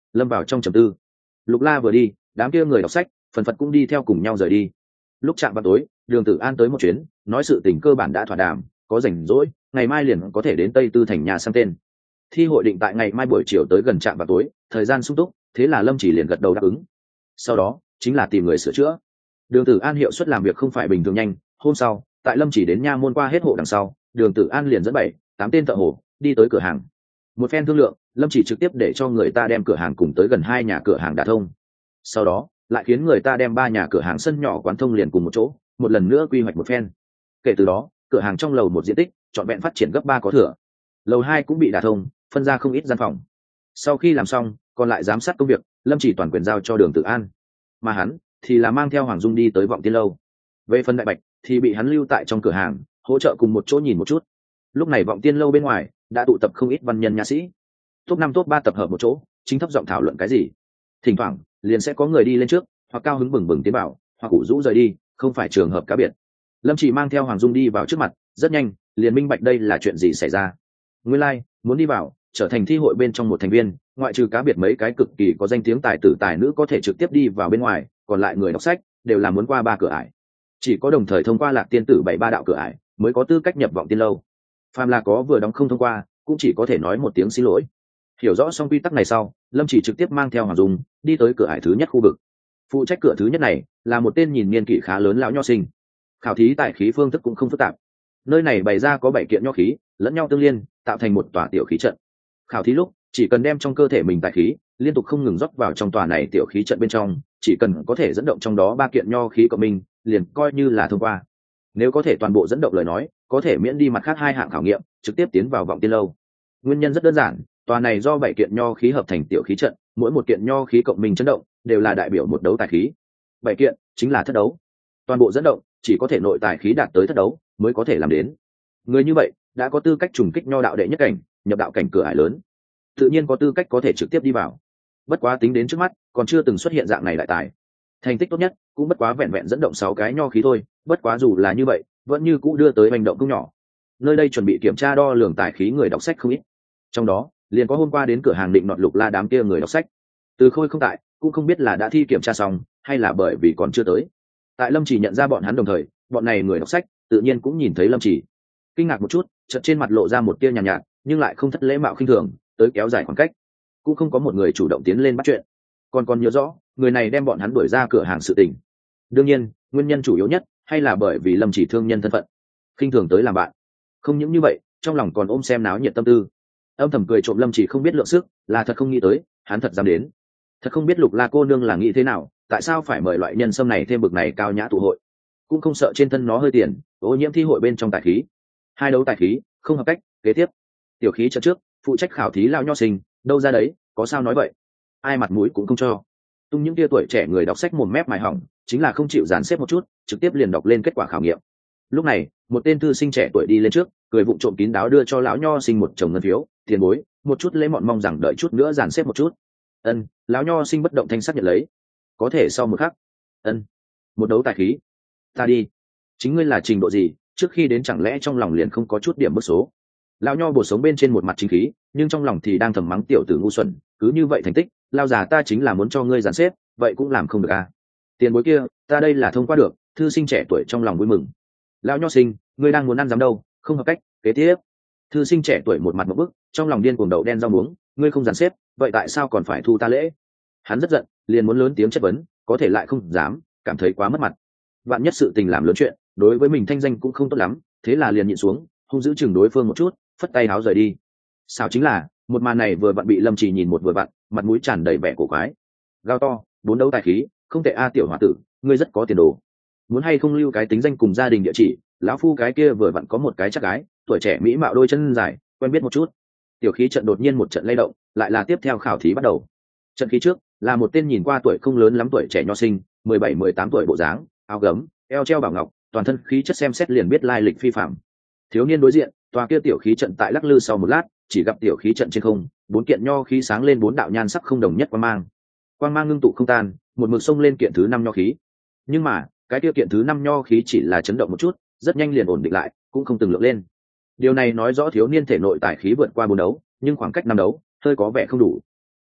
lâm vào trong trầm tư. Lục La vừa đi, đám kia người đọc sách phần phật cũng đi theo cùng nhau rời đi. Lúc chạm vào tối, Đường Tử An tới một chuyến, nói sự tình cơ bản đã thỏa đàm, có rảnh rỗi ngày mai liền có thể đến Tây Tư thành nhà sang tên. Thi hội định tại ngày mai buổi chiều tới gần trạm vào tối, thời gian sung túc, thế là Lâm Chỉ liền gật đầu đáp ứng. Sau đó chính là tìm người sửa chữa. Đường Tử An hiệu suất làm việc không phải bình thường nhanh, hôm sau tại Lâm Chỉ đến nha môn qua hết hộ đằng sau, Đường Tử An liền dẫn 7-8 tên thợ hồ đi tới cửa hàng. Một phen thương lượng, Lâm Chỉ trực tiếp để cho người ta đem cửa hàng cùng tới gần 2 nhà cửa hàng đả thông. Sau đó lại khiến người ta đem 3 nhà cửa hàng sân nhỏ quán thông liền cùng một chỗ, một lần nữa quy hoạch một phen. Kể từ đó, cửa hàng trong lầu một diện tích trọn vẹn phát triển gấp 3 có thừa. Lầu 2 cũng bị đả thông, phân ra không ít gian phòng. Sau khi làm xong, còn lại giám sát công việc, Lâm Chỉ toàn quyền giao cho Đường Tử An, mà hắn thì là mang theo Hoàng Dung đi tới Vọng Tiên lâu. Về phần Đại Bạch thì bị hắn lưu tại trong cửa hàng, hỗ trợ cùng một chỗ nhìn một chút. Lúc này Vọng Tiên lâu bên ngoài đã tụ tập không ít văn nhân nha sĩ, top 5 top 3 tập hợp một chỗ, chính thấp giọng thảo luận cái gì. Thỉnh thoảng liền sẽ có người đi lên trước, hoặc cao hứng bừng bừng tiến vào, hoặc ủ rũ rời đi, không phải trường hợp cá biệt. Lâm Chỉ mang theo Hoàng Dung đi vào trước mặt, rất nhanh liền minh bạch đây là chuyện gì xảy ra. Nguyên lai, muốn đi vào trở thành thi hội bên trong một thành viên, ngoại trừ cá biệt mấy cái cực kỳ có danh tiếng tài tử tài nữ có thể trực tiếp đi vào bên ngoài, còn lại người đọc sách đều là muốn qua 3 cửa ải. Chỉ có đồng thời thông qua Lạc Tiên tử 73 đạo cửa ải mới có tư cách nhập Vọng Tiên lâu. Phàm là có vừa đóng không thông qua, cũng chỉ có thể nói một tiếng xin lỗi. Hiểu rõ xong quy tắc này sau, Lâm Chỉ trực tiếp mang theo Hoàng Dung đi tới cửa ải thứ nhất khu vực. Phụ trách cửa thứ nhất này là một tên nhìn niên kỷ khá lớn lão nho sinh. Khảo thí tài khí phương thức cũng không phức tạp. Nơi này bày ra có 7 kiện nho khí lẫn nhau tương liên, tạo thành một tòa tiểu khí trận. Khảo thí lúc chỉ cần đem trong cơ thể mình tài khí liên tục không ngừng rót vào trong tòa này tiểu khí trận bên trong, chỉ cần có thể dẫn động trong đó 3 kiện nho khí của mình, liền coi như là thông qua. Nếu có thể toàn bộ dẫn động lời nói, có thể miễn đi mặt khác 2 hạng khảo nghiệm, trực tiếp tiến vào Vọng Tiên lâu. Nguyên nhân rất đơn giản, tòa này do 7 kiện nho khí hợp thành tiểu khí trận, mỗi một kiện nho khí cộng mình chấn động đều là đại biểu một đấu tài khí. 7 kiện chính là thất đấu. Toàn bộ dẫn động chỉ có thể nội tài khí đạt tới thất đấu mới có thể làm đến. Người như vậy đã có tư cách trùng kích nho đạo đệ nhất cảnh, nhập đạo cảnh cửa ải lớn, tự nhiên có tư cách có thể trực tiếp đi vào. Bất quá tính đến trước mắt còn chưa từng xuất hiện dạng này đại tài. Thành tích tốt nhất cũng bất quá vẹn vẹn dẫn động 6 cái nho khí thôi, bất quá dù là như vậy vẫn như cũ đưa tới hành động cũng nhỏ. Nơi đây chuẩn bị kiểm tra đo lường tài khí người đọc sách không ít, trong đó liền có hôm qua đến cửa hàng định nọt Lục La đám kia người đọc sách. Từ Khôi không tại, cũng không biết là đã thi kiểm tra xong hay là bởi vì còn chưa tới. Tại Lâm Chỉ nhận ra bọn hắn đồng thời, bọn này người đọc sách tự nhiên cũng nhìn thấy Lâm Chỉ, kinh ngạc một chút, chợt trên mặt lộ ra một tia nhàn nhạt, nhưng lại không thất lễ mạo khinh thường, tới kéo dài khoảng cách. Cũng không có một người chủ động tiến lên bắt chuyện. Còn nhớ rõ, người này đem bọn hắn đuổi ra cửa hàng sự tình. Đương nhiên, nguyên nhân chủ yếu nhất hay là bởi vì Lâm Chỉ thương nhân thân phận, khinh thường tới làm bạn. Không những như vậy, trong lòng còn ôm xem náo nhiệt tâm tư. Âm thầm cười trộm Lâm Chỉ không biết lượng sức, là thật không nghĩ tới, hắn thật dám đến. Thật không biết Lục La cô nương là nghĩ thế nào, tại sao phải mời loại nhân sâm này thêm bực này cao nhã tụ hội. Cũng không sợ trên thân nó hơi tiền, ô nhiễm thi hội bên trong tài khí. 2 đấu tài khí, không hợp cách, kế tiếp. Tiểu khí trận trước, phụ trách khảo thí lão nho sinh, đâu ra đấy, có sao nói vậy. Ai mặt mũi cũng không cho. Tung những tia tuổi trẻ người đọc sách mồm mép mài hỏng, chính là không chịu dàn xếp một chút, trực tiếp liền đọc lên kết quả khảo nghiệm. Lúc này, một tên thư sinh trẻ tuổi đi lên trước, cười vụng trộm kín đáo đưa cho lão nho sinh một chồng ngân phiếu, tiền bối, một chút lễ mọn mong rằng đợi chút nữa dàn xếp một chút. Ân, lão nho sinh bất động thanh sắc nhận lấy. Có thể sau một khắc. Ân, một đấu tài khí. Ta đi. Chính ngươi là trình độ gì, trước khi đến chẳng lẽ trong lòng liền không có chút điểm bức số. Lão nho bổ sống bên trên một mặt chính khí, nhưng trong lòng thì đang thầm mắng tiểu tử ngu xuẩn, cứ như vậy thành tích, lao già ta chính là muốn cho ngươi dàn xếp, vậy cũng làm không được à. Tiền bối kia, ta đây là thông qua được. Thư sinh trẻ tuổi trong lòng vui mừng. Lão nho sinh, ngươi đang muốn ăn dám đâu, không hợp cách, kế tiếp. Thư sinh trẻ tuổi một mặt một bức, trong lòng điên cuồng đậu đen rau muống, ngươi không dàn xếp, vậy tại sao còn phải thu ta lễ? Hắn rất giận, liền muốn lớn tiếng chất vấn, có thể lại không dám, cảm thấy quá mất mặt. Vạn nhất sự tình làm lớn chuyện, đối với mình thanh danh cũng không tốt lắm, thế là liền nhịn xuống, hung dữ chừng đối phương một chút, phất tay áo rời đi. Sao chính là, một màn này vừa vặn bị Lâm Chỉ nhìn một vừa vặn, mặt mũi tràn đầy vẻ cổ quái. Gao to, 4 đấu tài khí, không tệ a tiểu hòa tử, ngươi rất có tiền đồ. Muốn hay không lưu cái tính danh cùng gia đình địa chỉ, lão phu cái kia vừa vặn có một cái chắc gái, tuổi trẻ mỹ mạo đôi chân dài, quen biết một chút. Tiểu khí trận đột nhiên một trận lay động, lại là tiếp theo khảo thí bắt đầu. Trận khí trước là một tên nhìn qua tuổi không lớn lắm tuổi trẻ nho sinh, 17-18 tuổi bộ dáng, áo gấm, eo treo bảo ngọc, toàn thân khí chất xem xét liền biết lai lịch phi phạm. Thiếu niên đối diện, tòa kia tiểu khí trận tại lắc lư sau một lát, chỉ gặp tiểu khí trận trên không, 4 kiện nho khí sáng lên 4 đạo nhan sắc không đồng nhất quang mang ngưng tụ không tan, một mực xông lên kiện thứ 5 nho khí. Nhưng mà, cái tiêu kiện thứ 5 nho khí chỉ là chấn động một chút, rất nhanh liền ổn định lại, cũng không từng lượng lên. Điều này nói rõ thiếu niên thể nội tài khí vượt qua 4 đấu, nhưng khoảng cách 5 đấu hơi có vẻ không đủ.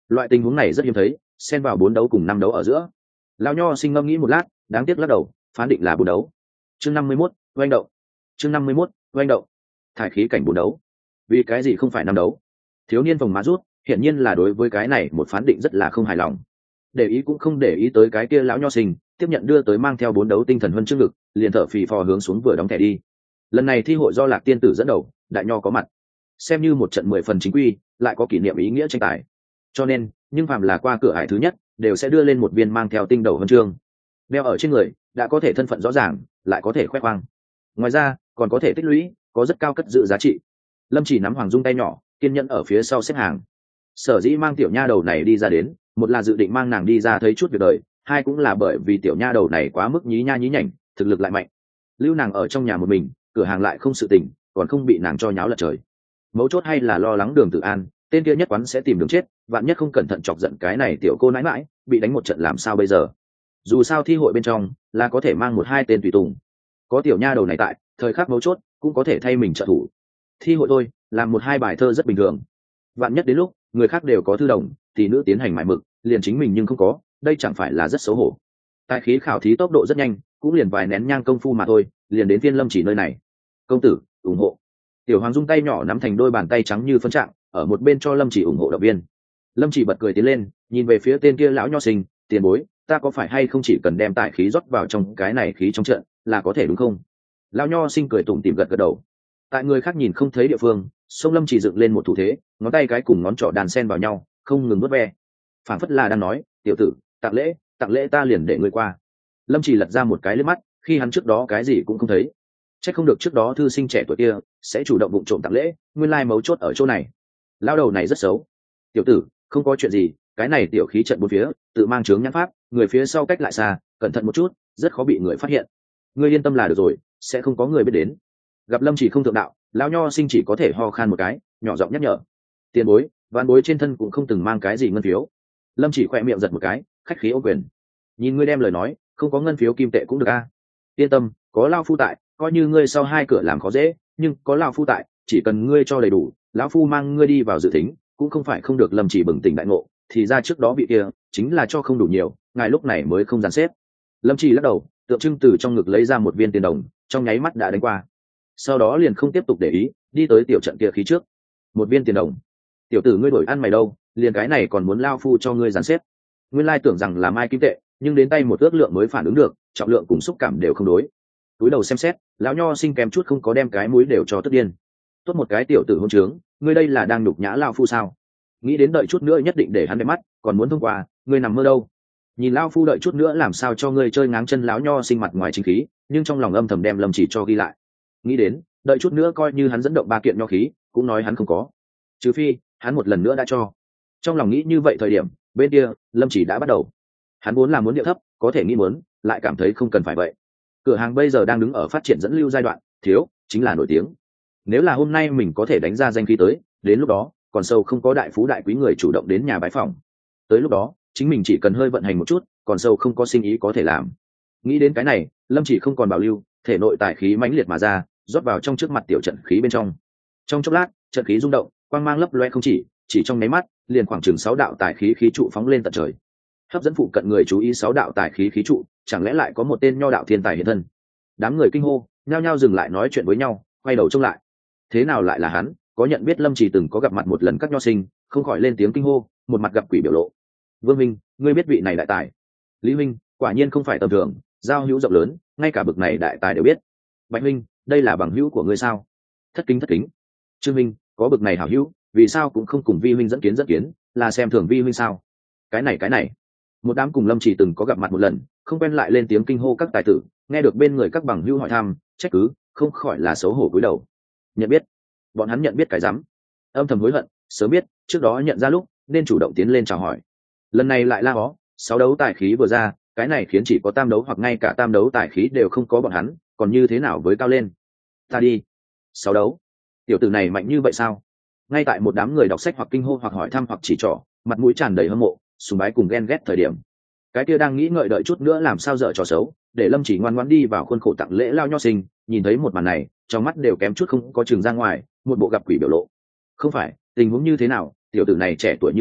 Loại tình huống này rất hiếm thấy, xen vào 4 đấu cùng 5 đấu ở giữa. Lão Nho Sinh ngẫm nghĩ một lát, đáng tiếc lắc đầu, phán định là 4 đấu. Chương 51, oanh động. Chương 51, oanh động. Thải khí cảnh 4 đấu. Vì cái gì không phải 5 đấu? Thiếu niên vòng má rút, hiển nhiên là đối với cái này một phán định rất là không hài lòng. Để ý cũng không để ý tới cái kia lão Nho Sinh, tiếp nhận đưa tới mang theo 4 đấu tinh thần huân chương ngực, liền thở phì phò hướng xuống vừa đóng thẻ đi. Lần này thi hội do Lạc Tiên tử dẫn đầu, đại nho có mặt, xem như một trận 10 phần chính quy, lại có kỷ niệm ý nghĩa tranh tài. Cho nên, nhưng phàm là qua cửa ải thứ nhất, đều sẽ đưa lên một viên mang theo tinh đầu huân chương. Đeo ở trên người, đã có thể thân phận rõ ràng, lại có thể khoe khoang. Ngoài ra, còn có thể tích lũy, có rất cao cất giữ giá trị. Lâm Chỉ nắm Hoàng Dung tay nhỏ, kiên nhẫn ở phía sau xếp hàng. Sở dĩ mang tiểu nha đầu này đi ra đến, một là dự định mang nàng đi ra thấy chút việc đời, hai cũng là bởi vì tiểu nha đầu này quá mức nhí nha nhí nhảnh, thực lực lại mạnh. Lưu nàng ở trong nhà một mình, cửa hàng lại không sự tình, còn không bị nàng cho nháo lật trời. Mấu chốt hay là lo lắng Đường Tử An, tên kia nhất quán sẽ tìm đường chết, vạn nhất không cẩn thận chọc giận cái này tiểu cô nãi mãi, bị đánh một trận làm sao bây giờ? Dù sao thi hội bên trong là có thể mang 1-2 tên tùy tùng, có tiểu nha đầu này tại, thời khắc mấu chốt cũng có thể thay mình trợ thủ. Thi hội thôi, làm 1-2 bài thơ rất bình thường. Vạn nhất đến lúc người khác đều có thư đồng, thì nữ tiến hành mải mực, liền chính mình nhưng không có, đây chẳng phải là rất xấu hổ. Tại khí khảo thí tốc độ rất nhanh, cũng liền vài nén nhang công phu mà thôi, liền đến phiên Lâm Chỉ nơi này. Công tử, ủng hộ. Tiểu Hoàng Dung tay nhỏ nắm thành đôi bàn tay trắng như phấn trạng, ở một bên cho Lâm Chỉ ủng hộ động viên. Lâm Chỉ bật cười tiến lên, nhìn về phía tên kia lão nho sinh, tiền bối, ta có phải hay không chỉ cần đem tải khí rót vào trong cái này khí trong trận là có thể đúng không? Lão nho sinh cười tủm tỉm gật gật đầu. Tại người khác nhìn không thấy địa phương, sông Lâm Chỉ dựng lên một thủ thế, ngón tay cái cùng ngón trỏ đàn sen vào nhau, không ngừng vuốt ve. Phảng phất là đang nói, tiểu tử, tặng lễ ta liền để ngươi qua. Lâm Chỉ lật ra một cái liếc mắt, khi hắn trước đó cái gì cũng không thấy, chắc không được trước đó thư sinh trẻ tuổi kia sẽ chủ động vụng trộm tặng lễ, nguyên lai mấu chốt ở chỗ này. Lao đầu này rất xấu. Tiểu tử, không có chuyện gì, cái này tiểu khí trận bốn phía tự mang chướng nhãn pháp, người phía sau cách lại xa, cẩn thận một chút, rất khó bị người phát hiện. Ngươi yên tâm là được rồi, sẽ không có người biết đến. Gặp Lâm Chỉ không thượng đạo, lão nho sinh chỉ có thể ho khan một cái, nhỏ giọng nhắc nhở. Tiền bối, ván bối trên thân cũng không từng mang cái gì ngân phiếu. Lâm Chỉ khỏe miệng giật một cái, khách khí ô quyền. Nhìn ngươi đem lời nói, không có ngân phiếu kim tệ cũng được a. Yên tâm, có lao phu tại, coi như ngươi sau 2 cửa làm khó dễ, nhưng có lao phu tại, chỉ cần ngươi cho đầy đủ, lão phu mang ngươi đi vào dự thính, cũng không phải không được. Lâm Chỉ bừng tỉnh đại ngộ, thì ra trước đó vị kia chính là cho không đủ nhiều, ngài lúc này mới không dàn xếp. Lâm Chỉ lắc đầu, tượng trưng từ trong ngực lấy ra một viên tiền đồng, trong nháy mắt đã đánh qua. Sau đó liền không tiếp tục để ý, đi tới tiểu trận kia khí trước. Một viên tiền đồng. Tiểu tử ngươi đổi ăn mày đâu, liền cái này còn muốn lao phu cho ngươi dàn xếp. Nguyên lai tưởng rằng là mai kim tệ, nhưng đến tay một ước lượng mới phản ứng được, trọng lượng cùng xúc cảm đều không đối. Túi đầu xem xét, lão nho sinh kém chút không có đem cái mũi đều cho tức điên. Tốt một cái tiểu tử hôn trướng, ngươi đây là đang nhục nhã lao phu sao? Nghĩ đến đợi chút nữa nhất định để hắn đẹp mắt, còn muốn thông qua, ngươi nằm mơ đâu? Nhìn lao phu đợi chút nữa làm sao cho ngươi chơi ngáng chân. Lão nho sinh mặt ngoài chính khí, nhưng trong lòng âm thầm đem Lâm Chỉ cho ghi lại. Nghĩ đến đợi chút nữa coi như hắn dẫn động 3 kiện nho khí, cũng nói hắn không có, trừ phi hắn một lần nữa đã cho. Trong lòng nghĩ như vậy thời điểm, bên kia Lâm Chỉ đã bắt đầu. Hắn vốn là muốn điệu thấp, có thể nghĩ muốn, lại cảm thấy không cần phải vậy. Cửa hàng bây giờ đang đứng ở phát triển dẫn lưu giai đoạn, thiếu chính là nổi tiếng. Nếu là hôm nay mình có thể đánh ra danh khí tới, đến lúc đó còn sâu không có đại phú đại quý người chủ động đến nhà bái phòng. Tới lúc đó chính mình chỉ cần hơi vận hành một chút, còn sâu không có sinh ý có thể làm. Nghĩ đến cái này, Lâm Chỉ không còn bảo lưu, thể nội tài khí mãnh liệt mà ra, rót vào trong trước mặt tiểu trận khí bên trong. Trong chốc lát, trận khí rung động, quang mang lấp loe không chỉ trong nháy mắt, liền khoảng chừng 6 đạo tài khí khí trụ phóng lên tận trời. Hấp dẫn phụ cận người chú ý 6 đạo tài khí khí trụ, chẳng lẽ lại có một tên nho đạo thiên tài hiện thân? Đám người kinh hô, nhao nhao dừng lại nói chuyện với nhau, quay đầu trông lại. Thế nào lại là hắn? Có nhận biết Lâm Chỉ từng có gặp mặt một lần các nho sinh, không khỏi lên tiếng kinh hô, một mặt gặp quỷ biểu lộ. Vương minh, ngươi biết vị này đại tài? Lý minh, quả nhiên không phải tầm thường, giao hữu rộng lớn, ngay cả bực này đại tài đều biết. Bạch minh, đây là bằng hữu của ngươi sao? Thất kính. Trương minh, có bực này hảo hữu, vì sao cũng không cùng vi huynh dẫn kiến, là xem thường vi huynh sao? Cái này. Một đám cùng Lâm Chỉ từng có gặp mặt một lần, không quen lại lên tiếng kinh hô các tài tử, nghe được bên người các bằng hữu hỏi thăm, trách cứ, không khỏi là xấu hổ cúi đầu. Nhận biết? Bọn hắn nhận biết cái rắm. Âm thầm hối hận, sớm biết, trước đó nhận ra lúc nên chủ động tiến lên chào hỏi. Lần này lại la hó, 6 đấu tài khí vừa ra, cái này khiến chỉ có tam đấu hoặc ngay cả tam đấu tài khí đều không có bọn hắn, còn như thế nào với cao lên? Ta đi. 6 đấu. Tiểu tử này mạnh như vậy sao? Ngay tại một đám người đọc sách hoặc kinh hô hoặc hỏi thăm hoặc chỉ trỏ, mặt mũi tràn đầy hâm mộ, sùng bái cùng ghen ghét thời điểm, cái kia đang nghĩ ngợi đợi chút nữa làm sao dở trò xấu, để Lâm Chỉ ngoan ngoãn đi vào khuôn khổ tặng lễ lao nho sinh, nhìn thấy một màn này, trong mắt đều kém chút không có chừng ra ngoài, một bộ gặp quỷ biểu lộ. Không phải, tình huống như thế nào, tiểu tử này trẻ tuổi như vậy,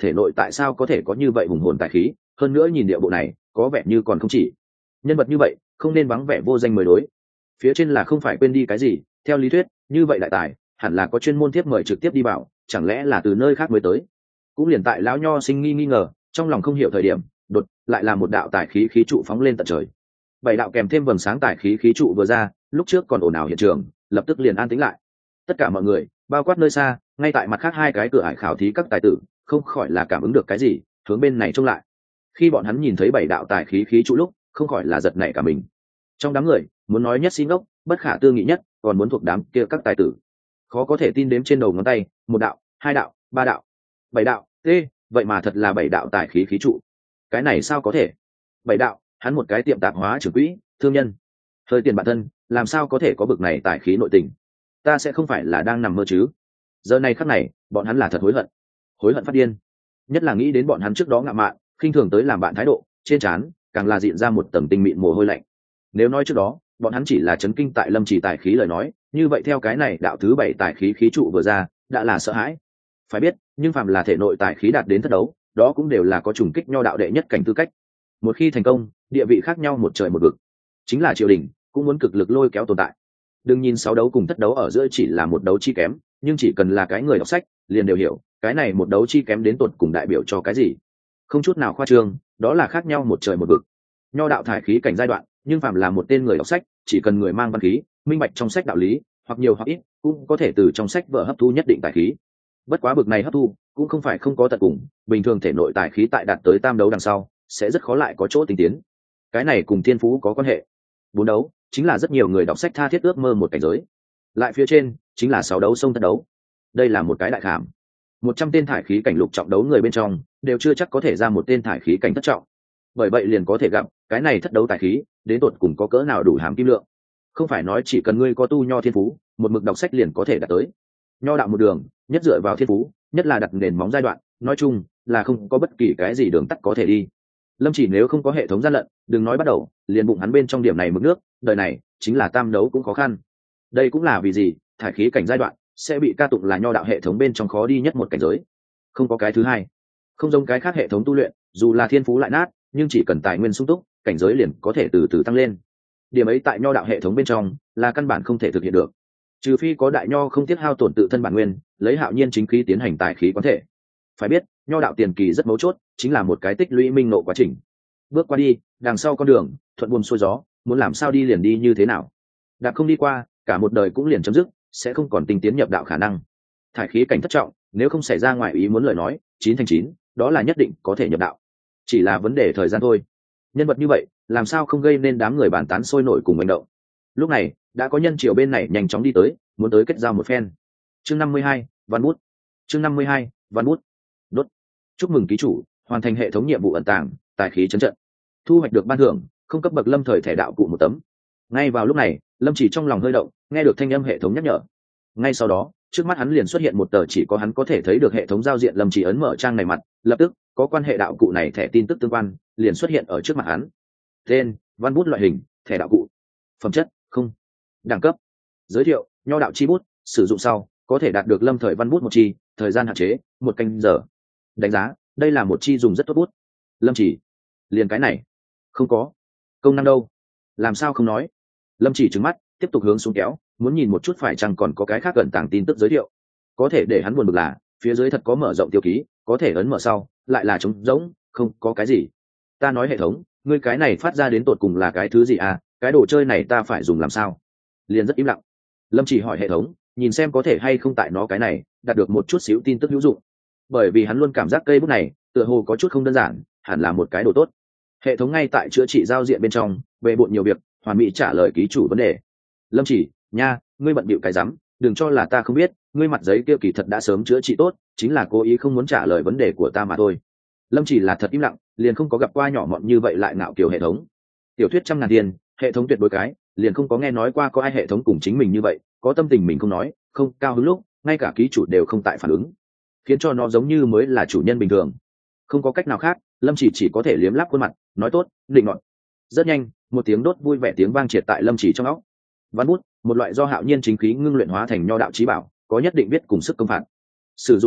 thể nội tại sao có thể có như vậy hùng hồn tài khí, hơn nữa nhìn địa bộ này có vẻ như còn không chỉ nhân vật như vậy, không nên vắng vẻ vô danh mới đối. Phía trên là không phải quên đi cái gì, theo lý thuyết như vậy đại tài hẳn là có chuyên môn tiếp mời trực tiếp đi bảo, chẳng lẽ là từ nơi khác mới tới. Cũng liền tại lão nho sinh nghi ngờ, trong lòng không hiểu thời điểm, đột lại là một đạo tài khí khí trụ phóng lên tận trời. 7 đạo kèm thêm vầng sáng tài khí khí trụ vừa ra, lúc trước còn ồn ào hiện trường lập tức liền an tĩnh lại. Tất cả mọi người bao quát nơi xa, ngay tại mặt khác hai cái cửa ải khảo thí các tài tử, không khỏi là cảm ứng được cái gì, hướng bên này trông lại. Khi bọn hắn nhìn thấy 7 đạo tài khí khí trụ lúc, không khỏi là giật nảy cả mình. Trong đám người, muốn nói nhất xin ngốc, bất khả tư nghị nhất, còn muốn thuộc đám kia các tài tử. Khó có thể tin đếm trên đầu ngón tay, 1 đạo, 2 đạo, 3 đạo, 7 đạo, vậy mà thật là 7 đạo tài khí khí trụ. Cái này sao có thể? 7 đạo, hắn một cái tiệm tạp hóa trưởng quỹ, thương nhân, hơi tiền bản thân, làm sao có thể có bực này tài khí nội tình? Ta sẽ không phải là đang nằm mơ chứ? Giờ này khắc này, bọn hắn là thật hối hận phát điên. Nhất là nghĩ đến bọn hắn trước đó ngạo mạn, khinh thường tới làm bạn thái độ, trên trán càng là diện ra một tầng tinh mịn mồ hôi lạnh. Nếu nói trước đó, bọn hắn chỉ là chấn kinh tại Lâm Chỉ tài khí lời nói, như vậy theo cái này đạo thứ 7 tài khí khí trụ vừa ra, đã là sợ hãi. Phải biết, nhưng phàm là thể nội tài khí đạt đến thất đấu, đó cũng đều là có trùng kích nho đạo đệ nhất cảnh tư cách. Một khi thành công, địa vị khác nhau một trời một vực. Chính là triều đình cũng muốn cực lực lôi kéo tồn tại. Đừng nhìn 6 đấu cùng thất đấu ở giữa chỉ là một đấu chi kém, nhưng chỉ cần là cái người đọc sách, liền đều hiểu, cái này một đấu chi kém đến tột cùng đại biểu cho cái gì. Không chút nào khoa trương, đó là khác nhau một trời một vực. Nho đạo thải khí cảnh giai đoạn, nhưng phàm là một tên người đọc sách, chỉ cần người mang văn khí, minh bạch trong sách đạo lý, hoặc nhiều hoặc ít, cũng có thể từ trong sách vở hấp thu nhất định tài khí. Bất quá bực này hấp thu, cũng không phải không có tận cùng, bình thường thể nội tài khí tại đạt tới tam đấu đằng sau, sẽ rất khó lại có chỗ tinh tiến. Cái này cùng thiên phú có quan hệ. 4 đấu chính là rất nhiều người đọc sách tha thiết ước mơ một cảnh giới. Lại phía trên chính là 6 đấu sông thất đấu. Đây là một cái đại khảm. 100 tên thải khí cảnh lục trọng đấu người bên trong, đều chưa chắc có thể ra một tên thải khí cảnh thất trọng. Bởi vậy liền có thể gặp, cái này thất đấu tài khí, đến tột cùng có cỡ nào đủ hàm kim lượng. Không phải nói chỉ cần ngươi có tu nho thiên phú, một mực đọc sách liền có thể đạt tới. Nho đạo một đường, nhất dựa vào thiên phú, nhất là đặt nền móng giai đoạn, nói chung là không có bất kỳ cái gì đường tắt có thể đi. Lâm Chỉ nếu không có hệ thống gian lận, đừng nói bắt đầu, liền bụng hắn bên trong điểm này mực nước, đời này chính là tam đấu cũng khó khăn. Đây cũng là vì gì, thải khí cảnh giai đoạn sẽ bị ca tụng là nho đạo hệ thống bên trong khó đi nhất một cảnh giới. Không có cái thứ hai. Không giống cái khác hệ thống tu luyện, dù là thiên phú lại nát, nhưng chỉ cần tài nguyên sung túc, cảnh giới liền có thể từ từ tăng lên. Điểm ấy tại nho đạo hệ thống bên trong là căn bản không thể thực hiện được. Trừ phi có đại nho không tiết hao tổn tự thân bản nguyên, lấy hạo nhiên chính khí tiến hành tài khí quán thể. Phải biết, nho đạo tiền kỳ rất mấu chốt, chính là một cái tích lũy minh nộ quá trình. Bước qua đi, đằng sau con đường thuận buồm xuôi gió, muốn làm sao đi liền đi như thế nào. Đạp không đi qua, cả một đời cũng liền chấm dứt, sẽ không còn tinh tiến nhập đạo khả năng. Thải khí cảnh thất trọng, nếu không xảy ra ngoài ý muốn lời nói, 9 thành 9, đó là nhất định có thể nhập đạo. Chỉ là vấn đề thời gian thôi. Nhân vật như vậy, làm sao không gây nên đám người bàn tán sôi nổi cùng hành động. Lúc này, đã có nhân triều bên này nhanh chóng đi tới, muốn tới kết giao một phen. Chương 52, Văn Bút. Chương 52, Văn Bút. Đốt. Chúc mừng ký chủ, hoàn thành hệ thống nhiệm vụ ẩn tàng, tài khí trấn trận. Thu hoạch được ban thưởng, không cấp bậc lâm thời thẻ đạo cụ một tấm. Ngay vào lúc này, Lâm Chỉ trong lòng hơi động, nghe được thanh âm hệ thống nhắc nhở. Ngay sau đó, trước mắt hắn liền xuất hiện một tờ chỉ có hắn có thể thấy được hệ thống giao diện. Lâm Chỉ ấn mở trang này mặt, lập tức có quan hệ đạo cụ này thẻ tin tức tương quan liền xuất hiện ở trước mặt hắn. Tên: Văn Bút, loại hình: thẻ đạo cụ, phẩm chất: không, đẳng cấp: giới thiệu, nho đạo chi bút, sử dụng sau có thể đạt được lâm thời văn bút một chi, thời gian hạn chế 1 canh giờ. Đánh giá: đây là một chi dùng rất tốt bút. Lâm Chỉ: liền cái này không có công năng đâu? Làm sao không nói? Lâm Chỉ trừng mắt, tiếp tục hướng xuống kéo, muốn nhìn một chút phải chăng còn có cái khác gần tàng tin tức giới thiệu. Có thể để hắn buồn bực là phía dưới thật có mở rộng tiêu ký, có thể ấn mở sau lại là trống rỗng, không có cái gì. Ta nói hệ thống, ngươi cái này phát ra đến tột cùng là cái thứ gì à? Cái đồ chơi này ta phải dùng làm sao? Liền rất im lặng. Lâm Chỉ hỏi hệ thống, nhìn xem có thể hay không tại nó cái này đạt được một chút xíu tin tức hữu dụng, bởi vì hắn luôn cảm giác cây bút này tựa hồ có chút không đơn giản, hẳn là một cái đồ tốt. Hệ thống ngay tại chữa trị giao diện bên trong, về bộn nhiều việc, hoàn mỹ trả lời ký chủ vấn đề. Lâm Chỉ: nha, ngươi bận bịu cái rắm, đừng cho là ta không biết, ngươi mặt giấy kia kỳ thật đã sớm chữa trị tốt, chính là cố ý không muốn trả lời vấn đề của ta mà thôi. Lâm Chỉ là thật im lặng, liền không có gặp qua nhỏ mọn như vậy lại ngạo kiểu hệ thống. Tiểu thuyết trăm ngàn tiền, hệ thống tuyệt đối cái, liền không có nghe nói qua có ai hệ thống cùng chính mình như vậy, có tâm tình mình không nói, không cao hứng lúc, ngay cả ký chủ đều không tại phản ứng, khiến cho nó giống như mới là chủ nhân bình thường. Không có cách nào khác, Lâm Chỉ có thể liếm láp khuôn mặt, nói tốt, định ngọn. Rất nhanh, một tiếng đốt vui vẻ tiếng vang triệt tại Lâm Chỉ trong óc. Văn Bút, một loại do hạo nhiên chính khí ngưng luyện hóa thành nho đạo chí bảo, có nhất định biết cùng sức công phạt. Sử dụng lúc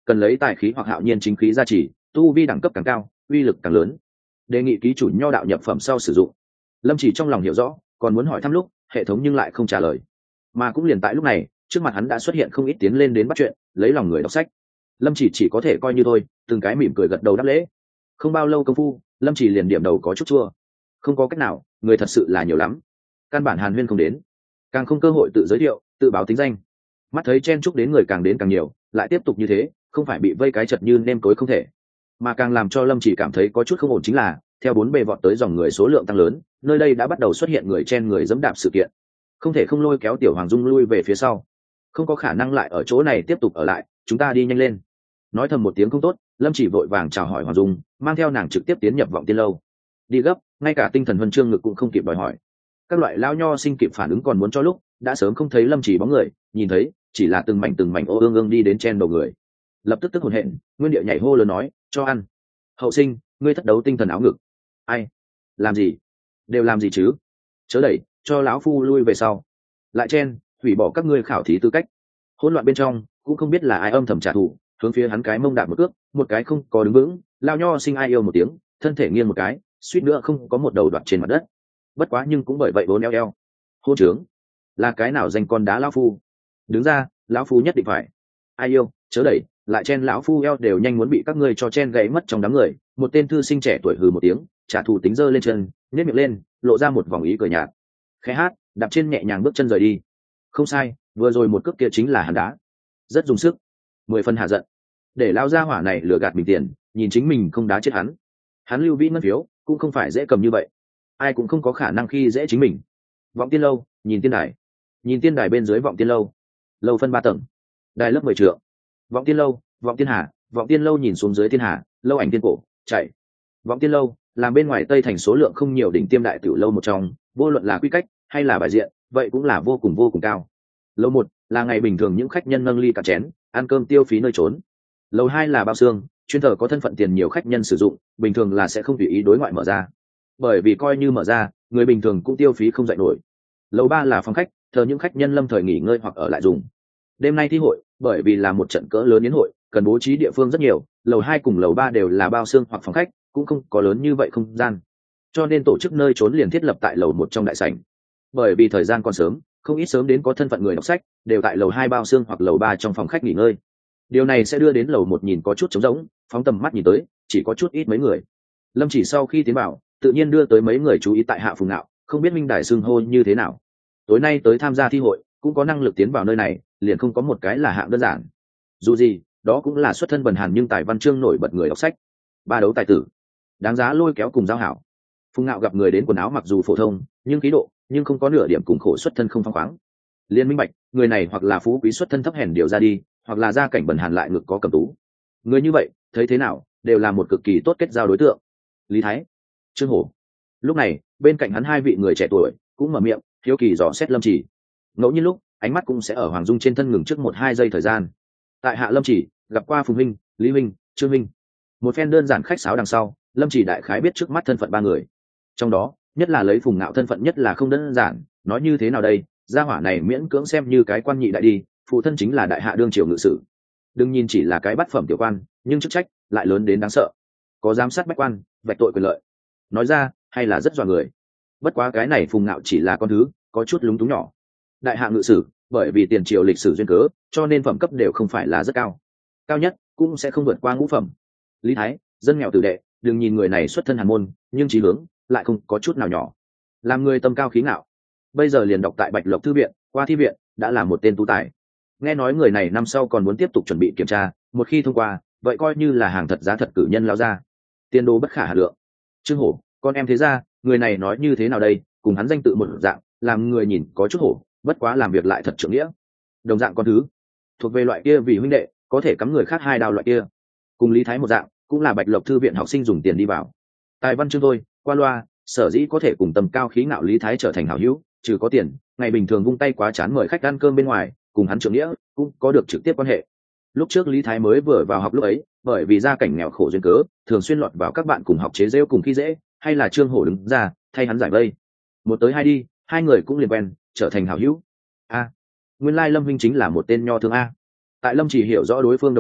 cần lấy tài khí hoặc hạo nhiên chính khí gia trì, tu vi đẳng cấp càng cao uy lực càng lớn. Đề nghị ký chủ nho đạo nhập phẩm sau sử dụng. Lâm Chỉ trong lòng hiểu rõ, còn muốn hỏi thăm lúc hệ thống nhưng lại không trả lời. Mà cũng liền tại lúc này, trước mặt hắn đã xuất hiện không ít tiến lên đến bắt chuyện, lấy lòng người đọc sách. Lâm Chỉ có thể coi như thôi, từng cái mỉm cười gật đầu đáp lễ. Không bao lâu công phu, Lâm Chỉ liền điểm đầu có chút chua. Không có cách nào, người thật sự là nhiều lắm, căn bản hàn huyên không đến, càng không cơ hội tự giới thiệu tự báo tính danh. Mắt thấy chen chúc đến người càng đến càng nhiều, lại tiếp tục như thế không phải bị vây cái chật như nêm cối không thể. Mà càng làm cho Lâm Chỉ cảm thấy có chút không ổn chính là theo bốn bề vọt tới dòng người số lượng tăng lớn, nơi đây đã bắt đầu xuất hiện người chen người dẫm đạp sự kiện. Không thể không lôi kéo Tiểu Hoàng Dung lui về phía sau, không có khả năng lại ở chỗ này tiếp tục ở lại, chúng ta đi nhanh lên. Nói thầm một tiếng không tốt, Lâm Chỉ vội vàng chào hỏi Hoàng Dung, mang theo nàng trực tiếp tiến nhập Vọng Tiên lâu. Đi gấp, ngay cả tinh thần huân chương ngực cũng không kịp đòi hỏi. Các loại lao nho sinh kịp phản ứng còn muốn cho lúc, đã sớm không thấy Lâm Chỉ bóng người, nhìn thấy chỉ là từng mảnh ô ương ương đi đến chen đầu người. Lập tức tức hồn hện, nguyên địa nhảy hô lớn nói, cho ăn. Hậu sinh, ngươi thất đấu tinh thần áo ngực. Ai? Làm gì? Đều làm gì chứ? Chớ đẩy, cho lão phu lui về sau. Lại chen, hủy bỏ các ngươi khảo thí tư cách. Hỗn loạn bên trong, cũng không biết là ai âm thầm trả thù, hướng phía hắn cái mông đạp một cước, một cái không có đứng vững, lao nho sinh ai yêu một tiếng, thân thể nghiêng một cái, suýt nữa không có một đầu đoạt trên mặt đất. Bất quá nhưng cũng bởi vậy vốn eo. Hôn trướng, là cái nào danh con đá lão phu? Đứng ra, lão phu nhất định phải. Ai yêu, chớ đẩy, lại chen lão phu eo đều nhanh muốn bị các ngươi cho chen gãy mất trong đám người. Một tên thư sinh trẻ tuổi hừ một tiếng, trả thù tính giơ lên chân, nhếch miệng lên, lộ ra một vòng ý cười nhạt. Khẽ hát, đạp trên nhẹ nhàng bước chân rời đi. Không sai, vừa rồi một cước kia chính là hàn đá, rất dùng sức, 10 phần hạ giận. Để lao ra hỏa này lừa gạt mình tiền, nhìn chính mình không đá chết hắn. Hắn lưu vĩ ngân phiếu cũng không phải dễ cầm như vậy, ai cũng không có khả năng khi dễ chính mình. Vọng Tiên lâu, nhìn tiên đài, nhìn tiên đài bên dưới Vọng Tiên lâu. Lâu phân 3 tầng, đài lớp 10 trượng. Vọng Tiên lâu, Vọng Tiên hà, Vọng Tiên lâu nhìn xuống dưới thiên hà, lâu ảnh tiên cổ chạy. Vọng Tiên lâu làm bên ngoài Tây thành số lượng không nhiều đỉnh tiêm đại tiểu lâu một trong, vô luận là quy cách hay là bài diện, vậy cũng là vô cùng cao. Lâu 1 là ngày bình thường những khách nhân nâng ly cả chén, ăn cơm tiêu phí nơi trốn. Lầu 2 là bao xương, chuyên thờ có thân phận tiền nhiều khách nhân sử dụng, bình thường là sẽ không tùy ý đối ngoại mở ra, bởi vì coi như mở ra, người bình thường cũng tiêu phí không dậy nổi. Lầu 3 là phòng khách, thờ những khách nhân lâm thời nghỉ ngơi hoặc ở lại dùng. Đêm nay thi hội, bởi vì là một trận cỡ lớn yến hội, cần bố trí địa phương rất nhiều, lầu 2 cùng lầu 3 đều là bao xương hoặc phòng khách, cũng không có lớn như vậy không gian, cho nên tổ chức nơi trốn liền thiết lập tại lầu 1 trong đại sảnh. Bởi vì thời gian còn sớm, không ít sớm đến có thân phận người đọc sách đều tại lầu 2 bao xương hoặc lầu 3 trong phòng khách nghỉ ngơi. Điều này sẽ đưa đến lầu 1 nhìn có chút trống rỗng, phóng tầm mắt nhìn tới chỉ có chút ít mấy người. Lâm Chỉ sau khi tiến vào, tự nhiên đưa tới mấy người chú ý tại Hạ Phùng Nạo, không biết minh đại xưng hô như thế nào. Tối nay tới tham gia thi hội, cũng có năng lực tiến vào nơi này, liền không có một cái là hạng đơn giản. Dù gì, đó cũng là xuất thân bần hàn nhưng tài văn chương nổi bật người đọc sách, ba đấu tài tử, đáng giá lôi kéo cùng giao hảo. Phùng Nạo gặp người đến quần áo mặc dù phổ thông, nhưng khí độ, nhưng không có nửa điểm cùng khổ xuất thân không phăng khoáng. Liên minh bạch, người này hoặc là phú quý xuất thân thấp hèn điều ra đi, hoặc là gia cảnh bần hàn lại ngực có cầm tú. Người như vậy, thấy thế nào, đều là một cực kỳ tốt kết giao đối tượng. Lý Thái, Trương Hổ. Lúc này, bên cạnh hắn hai vị người trẻ tuổi cũng mở miệng, hiếu kỳ dò xét Lâm Chỉ. Ngẫu nhiên lúc, ánh mắt cũng sẽ ở Hoàng Dung trên thân ngừng trước 1-2 giây thời gian. Tại Hạ Lâm Chỉ gặp qua Phùng huynh, Lý huynh, Trương huynh. Một phen đơn giản khách sáo đằng sau, Lâm Chỉ đại khái biết trước mắt thân phận ba người. Trong đó, nhất là lấy Phùng Nạo thân phận nhất là không đơn giản, nói như thế nào đây, gia hỏa này miễn cưỡng xem như cái quan nhị đại đi, phụ thân chính là đại hạ đương triều ngự sử. Đừng nhìn chỉ là cái bát phẩm tiểu quan, nhưng chức trách lại lớn đến đáng sợ, có giám sát bách quan, vạch tội quyền lợi, nói ra hay là rất dọa người. Bất quá cái này Phùng Nạo chỉ là con thứ có chút lúng túng nhỏ. Đại hạ ngự sử, bởi vì tiền triều lịch sử duyên cớ, cho nên phẩm cấp đều không phải là rất cao, cao nhất cũng sẽ không vượt qua ngũ phẩm. Lý Thái, dân nghèo tử đệ, đừng nhìn người này xuất thân hàn môn, nhưng trí hướng lại không có chút nào nhỏ, làm người tâm cao khí ngạo. Bây giờ liền đọc tại Bạch Lộc thư viện, qua thi viện, đã là một tên tú tài. Nghe nói người này năm sau còn muốn tiếp tục chuẩn bị kiểm tra, một khi thông qua, vậy coi như là hàng thật giá thật cử nhân lao ra, tiền đồ bất khả hà lượng. Trương Hổ, con em thế ra, người này nói như thế nào đây, cùng hắn danh tự một dạng, làm người nhìn có chút hổ, bất quá làm việc lại thật trưởng nghĩa. Đồng dạng con thứ, thuộc về loại kia vì huynh đệ có thể cắm người khác hai đao loại kia. Cùng Lý Thái một dạng, cũng là Bạch Lộc thư viện học sinh dùng tiền đi vào. Tài văn chương thôi, qua loa, sở dĩ có thể cùng tầm cao khí ngạo Lý Thái trở thành hảo hữu, trừ có tiền, ngày bình thường vung tay quá chán mời khách ăn cơm bên ngoài, cùng hắn trưởng nghĩa cũng có được trực tiếp quan hệ. Lúc trước Lý Thái mới vừa vào học lúc ấy, bởi vì gia cảnh nghèo khổ duyên cớ, thường xuyên lọt vào các bạn cùng học chế giễu cùng khi dễ, hay là Trương Hổ đứng ra thay hắn giải vây. Một tới hai đi, hai người cũng liền quen, trở thành hảo hữu. Nguyên lai Lâm Vinh chính là một tên nho thương a. Tại Lâm Chỉ hiểu rõ đối phương đồng thời,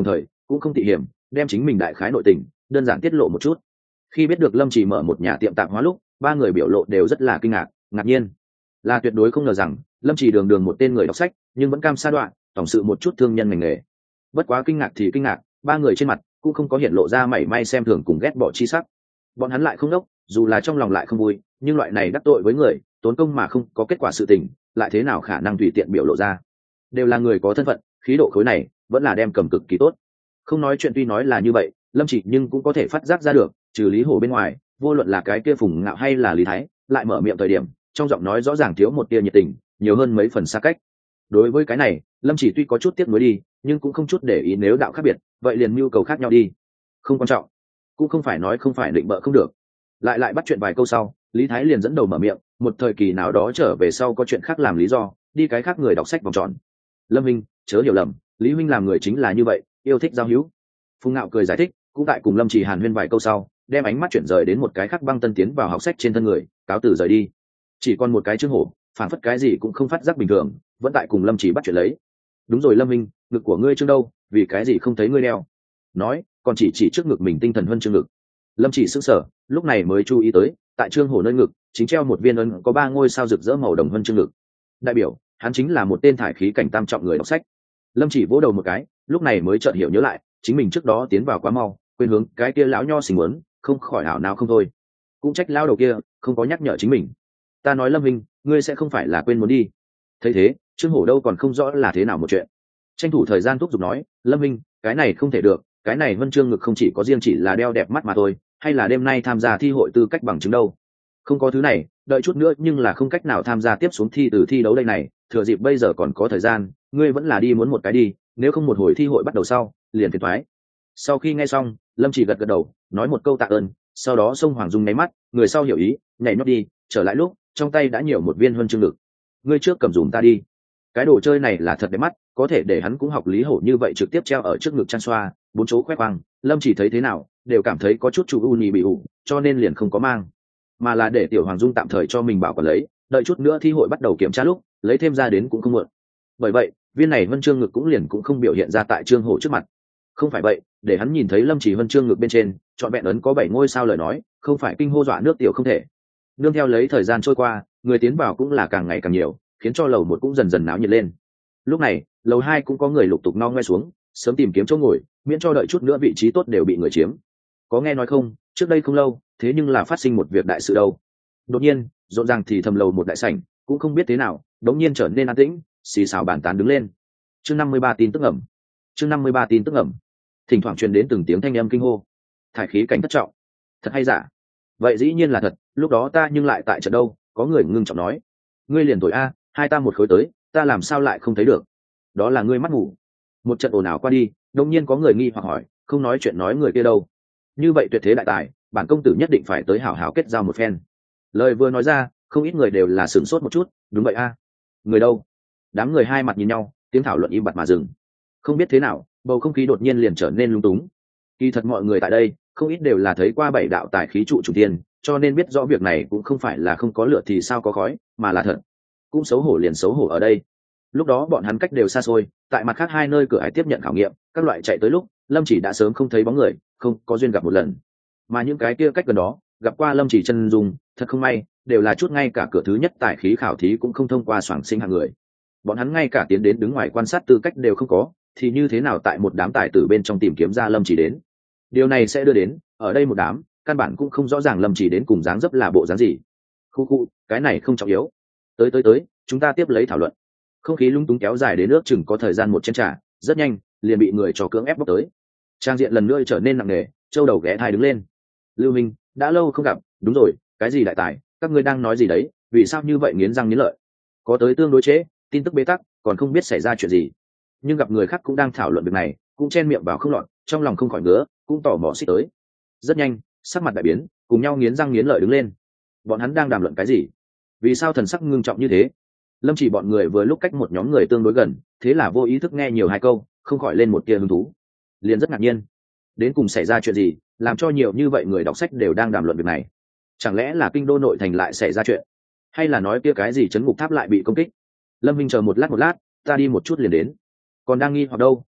cũng không tị hiểm, đem chính mình đại khái nội tình đơn giản tiết lộ một chút. Khi biết được Lâm Chỉ mở một nhà tiệm tạp hóa lúc, ba người biểu lộ đều rất là kinh ngạc, ngạc nhiên. Là tuyệt đối không ngờ rằng Lâm Chỉ đường đường một tên người đọc sách, nhưng vẫn cam sa đoạn, tổng sự một chút thương nhân ngành nghề. Bất quá kinh ngạc thì kinh ngạc, ba người trên mặt cũng không có hiện lộ ra mảy may xem thường cùng ghét bỏ chi sắc. Bọn hắn lại không đốc, dù là trong lòng lại không vui, nhưng loại này đắc tội với người, tốn công mà không có kết quả sự tình, lại thế nào khả năng tùy tiện biểu lộ ra. Đều là người có thân phận, khí độ khối này vẫn là đem cầm cực kỳ tốt. Không nói chuyện tuy nói là như vậy, Lâm Chỉ nhưng cũng có thể phát giác ra được, trừ Lý Hổ bên ngoài, vô luận là cái kia Phùng Ngạo hay là Lý Thái, lại mở miệng thời điểm, trong giọng nói rõ ràng thiếu một tia nhiệt tình, nhiều hơn mấy phần xa cách. Đối với cái này, Lâm Chỉ tuy có chút tiếc nuối đi, nhưng cũng không chút để ý, nếu đạo khác biệt, vậy liền mưu cầu khác nhau đi. Không quan trọng, cũng không phải nói không phải định bợ không được. Lại bắt chuyện vài câu sau, Lý Thái liền dẫn đầu mở miệng, một thời kỳ nào đó trở về sau có chuyện khác làm lý do, đi cái khác người đọc sách vòng tròn. Lâm Minh, chớ hiểu lầm, Lý huynh làm người chính là như vậy, yêu thích giao hữu. Phùng Ngạo cười giải thích, cũng tại cùng Lâm Chỉ hàn huyên vài câu sau, đem ánh mắt chuyển rời đến một cái khác băng tân tiến vào học sách trên thân người, cáo từ rời đi. Chỉ còn một cái Trương Hổ, phản phất cái gì cũng không phát giác bình thường, vẫn tại cùng Lâm Chỉ bắt chuyện lấy. Đúng rồi Lâm Minh, ngực của ngươi Trương đâu, vì cái gì không thấy ngươi đeo? Nói, còn chỉ trước ngực mình tinh thần huân chương ngực. Lâm Chỉ sững sờ, lúc này mới chú ý tới, tại Trương Hổ nơi ngực chính treo một viên ấn có 3 ngôi sao rực rỡ màu đồng huân chương ngực. Đại biểu, hắn chính là một tên thải khí cảnh tam trọng người đọc sách. Lâm Chỉ vỗ đầu một cái, lúc này mới chợt hiểu nhớ lại, chính mình trước đó tiến vào quá mau, quên hướng cái kia lão nho xình muốn, không khỏi ảo nào không thôi. Cũng trách lão đầu kia, không có nhắc nhở chính mình. Ta nói Lâm Minh, ngươi sẽ không phải là quên muốn đi? Thấy thế, Trương Hổ đâu còn không rõ là thế nào một chuyện. Tranh thủ thời gian thúc giục nói, Lâm Minh, cái này không thể được, cái này huân chương ngực không chỉ có riêng chỉ là đeo đẹp mắt mà thôi, hay là đêm nay tham gia thi hội tư cách bằng chứng đâu. Không có thứ này, đợi chút nữa nhưng là không cách nào tham gia tiếp xuống thi từ thi đấu đây này, thừa dịp bây giờ còn có thời gian, ngươi vẫn là đi muốn một cái đi, nếu không một hồi thi hội bắt đầu sau, liền phiền toái. Sau khi nghe xong, Lâm Chỉ gật gật đầu, nói một câu tạ ơn, sau đó xông Hoàng Dung nháy mắt, người sau hiểu ý, nhảy nhót đi, trở lại lúc, trong tay đã nhiều một viên huân chương ngực. Ngươi trước cầm dùm ta đi. Cái đồ chơi này là thật đẹp mắt, có thể để hắn cũng học Lý Hổ như vậy trực tiếp treo ở trước ngực trang xoa, bốn chỗ khoe khoang. Lâm Chỉ thấy thế nào, đều cảm thấy có chút chủ u nhì bị ủ, cho nên liền không có mang, mà là để Tiểu Hoàng Dung tạm thời cho mình bảo quản lấy, đợi chút nữa thi hội bắt đầu kiểm tra lúc, lấy thêm ra đến cũng không muộn. Bởi vậy, viên này huân chương ngực cũng liền cũng không biểu hiện ra tại Trương Hổ trước mặt. Không phải vậy, để hắn nhìn thấy Lâm Chỉ huân chương ngực bên trên, chọn vẹn ấn có 7 ngôi sao lời nói, không phải kinh hô dọa nước tiểu không thể. Nương theo lấy thời gian trôi qua, người tiến vào cũng là càng ngày càng nhiều, khiến cho lầu 1 cũng dần dần náo nhiệt lên. Lúc này, lầu 2 cũng có người lục tục no ngoe xuống, sớm tìm kiếm chỗ ngồi, miễn cho đợi chút nữa vị trí tốt đều bị người chiếm. Có nghe nói không, trước đây không lâu, thế nhưng là phát sinh một việc đại sự đâu. Đột nhiên, rộn ràng thì thầm lầu một đại sảnh, cũng không biết thế nào, đống nhiên trở nên an tĩnh, xì xào bàn tán đứng lên. Chương 53 tin tức ẩm. Chương 53 tin tức ẩm. Thỉnh thoảng truyền đến từng tiếng thanh âm kinh hô. Thải khí cảnh thất trọng. Thật hay giả? Vậy dĩ nhiên là thật, lúc đó ta nhưng lại tại trận đâu, có người ngưng trọng nói. Ngươi liền tuổi a, hai ta một khối tới, ta làm sao lại không thấy được? Đó là ngươi mắt ngủ. Một trận ồn ào qua đi, đột nhiên có người nghi hoặc hỏi, không nói chuyện nói người kia đâu? Như vậy tuyệt thế đại tài, bản công tử nhất định phải tới hảo hảo kết giao một phen. Lời vừa nói ra, không ít người đều là sửng sốt một chút, đúng vậy a, người đâu? Đám người hai mặt nhìn nhau, tiếng thảo luận im bặt mà dừng. Không biết thế nào, bầu không khí đột nhiên liền trở nên lung túng. Kỳ thật mọi người tại đây, không ít đều là thấy qua 7 đạo tài khí trụ chủ tiên, cho nên biết rõ việc này cũng không phải là không có lửa thì sao có khói, mà là thật. Cũng xấu hổ liền xấu hổ ở đây. Lúc đó bọn hắn cách đều xa xôi, tại mặt khác hai nơi cửa hải tiếp nhận khảo nghiệm, các loại chạy tới lúc, Lâm Chỉ đã sớm không thấy bóng người, không có duyên gặp một lần. Mà những cái kia cách gần đó, gặp qua Lâm Chỉ chân dung, thật không may, đều là chút ngay cả cửa thứ nhất tài khí khảo thí cũng không thông qua soảng sinh hạng người. Bọn hắn ngay cả tiến đến đứng ngoài quan sát tư cách đều không có, thì như thế nào tại một đám tài tử bên trong tìm kiếm ra Lâm Chỉ đến? Điều này sẽ đưa đến, ở đây một đám, căn bản cũng không rõ ràng Lâm Chỉ đến cùng dáng dấp là bộ dáng gì. Khu, cái này không trọng yếu. Tới, chúng ta tiếp lấy thảo luận. Không khí lung túng kéo dài đến nước chừng có thời gian một chén trà, rất nhanh, liền bị người cho cưỡng ép bóc tới. Trang diện lần nữa trở nên nặng nề, châu đầu ghé thai đứng lên. Lưu Minh, đã lâu không gặp, đúng rồi, cái gì đại tài, các ngươi đang nói gì đấy, vì sao như vậy nghiến răng nghiến lợi? Có tới tương đối chế, tin tức bế tắc, còn không biết xảy ra chuyện gì. Nhưng gặp người khác cũng đang thảo luận việc này, cũng chen miệng vào không lọt, trong lòng không khỏi ngứa, cũng tò mò xích tới. Rất nhanh, sắc mặt đại biến, cùng nhau nghiến răng nghiến lợi đứng lên. Bọn hắn đang đàm luận cái gì? Vì sao thần sắc ngưng trọng như thế? Lâm Chỉ bọn người vừa lúc cách một nhóm người tương đối gần, thế là vô ý thức nghe nhiều hai câu, không khỏi lên một tia hứng thú. Liền rất ngạc nhiên, đến cùng xảy ra chuyện gì, làm cho nhiều như vậy người đọc sách đều đang đàm luận việc này? Chẳng lẽ là kinh đô nội thành lại xảy ra chuyện, hay là nói kia cái gì trấn ngục tháp lại bị công kích? Lâm Minh chờ một lát, ta đi một chút liền đến. Còn đang nghi hoặc đâu,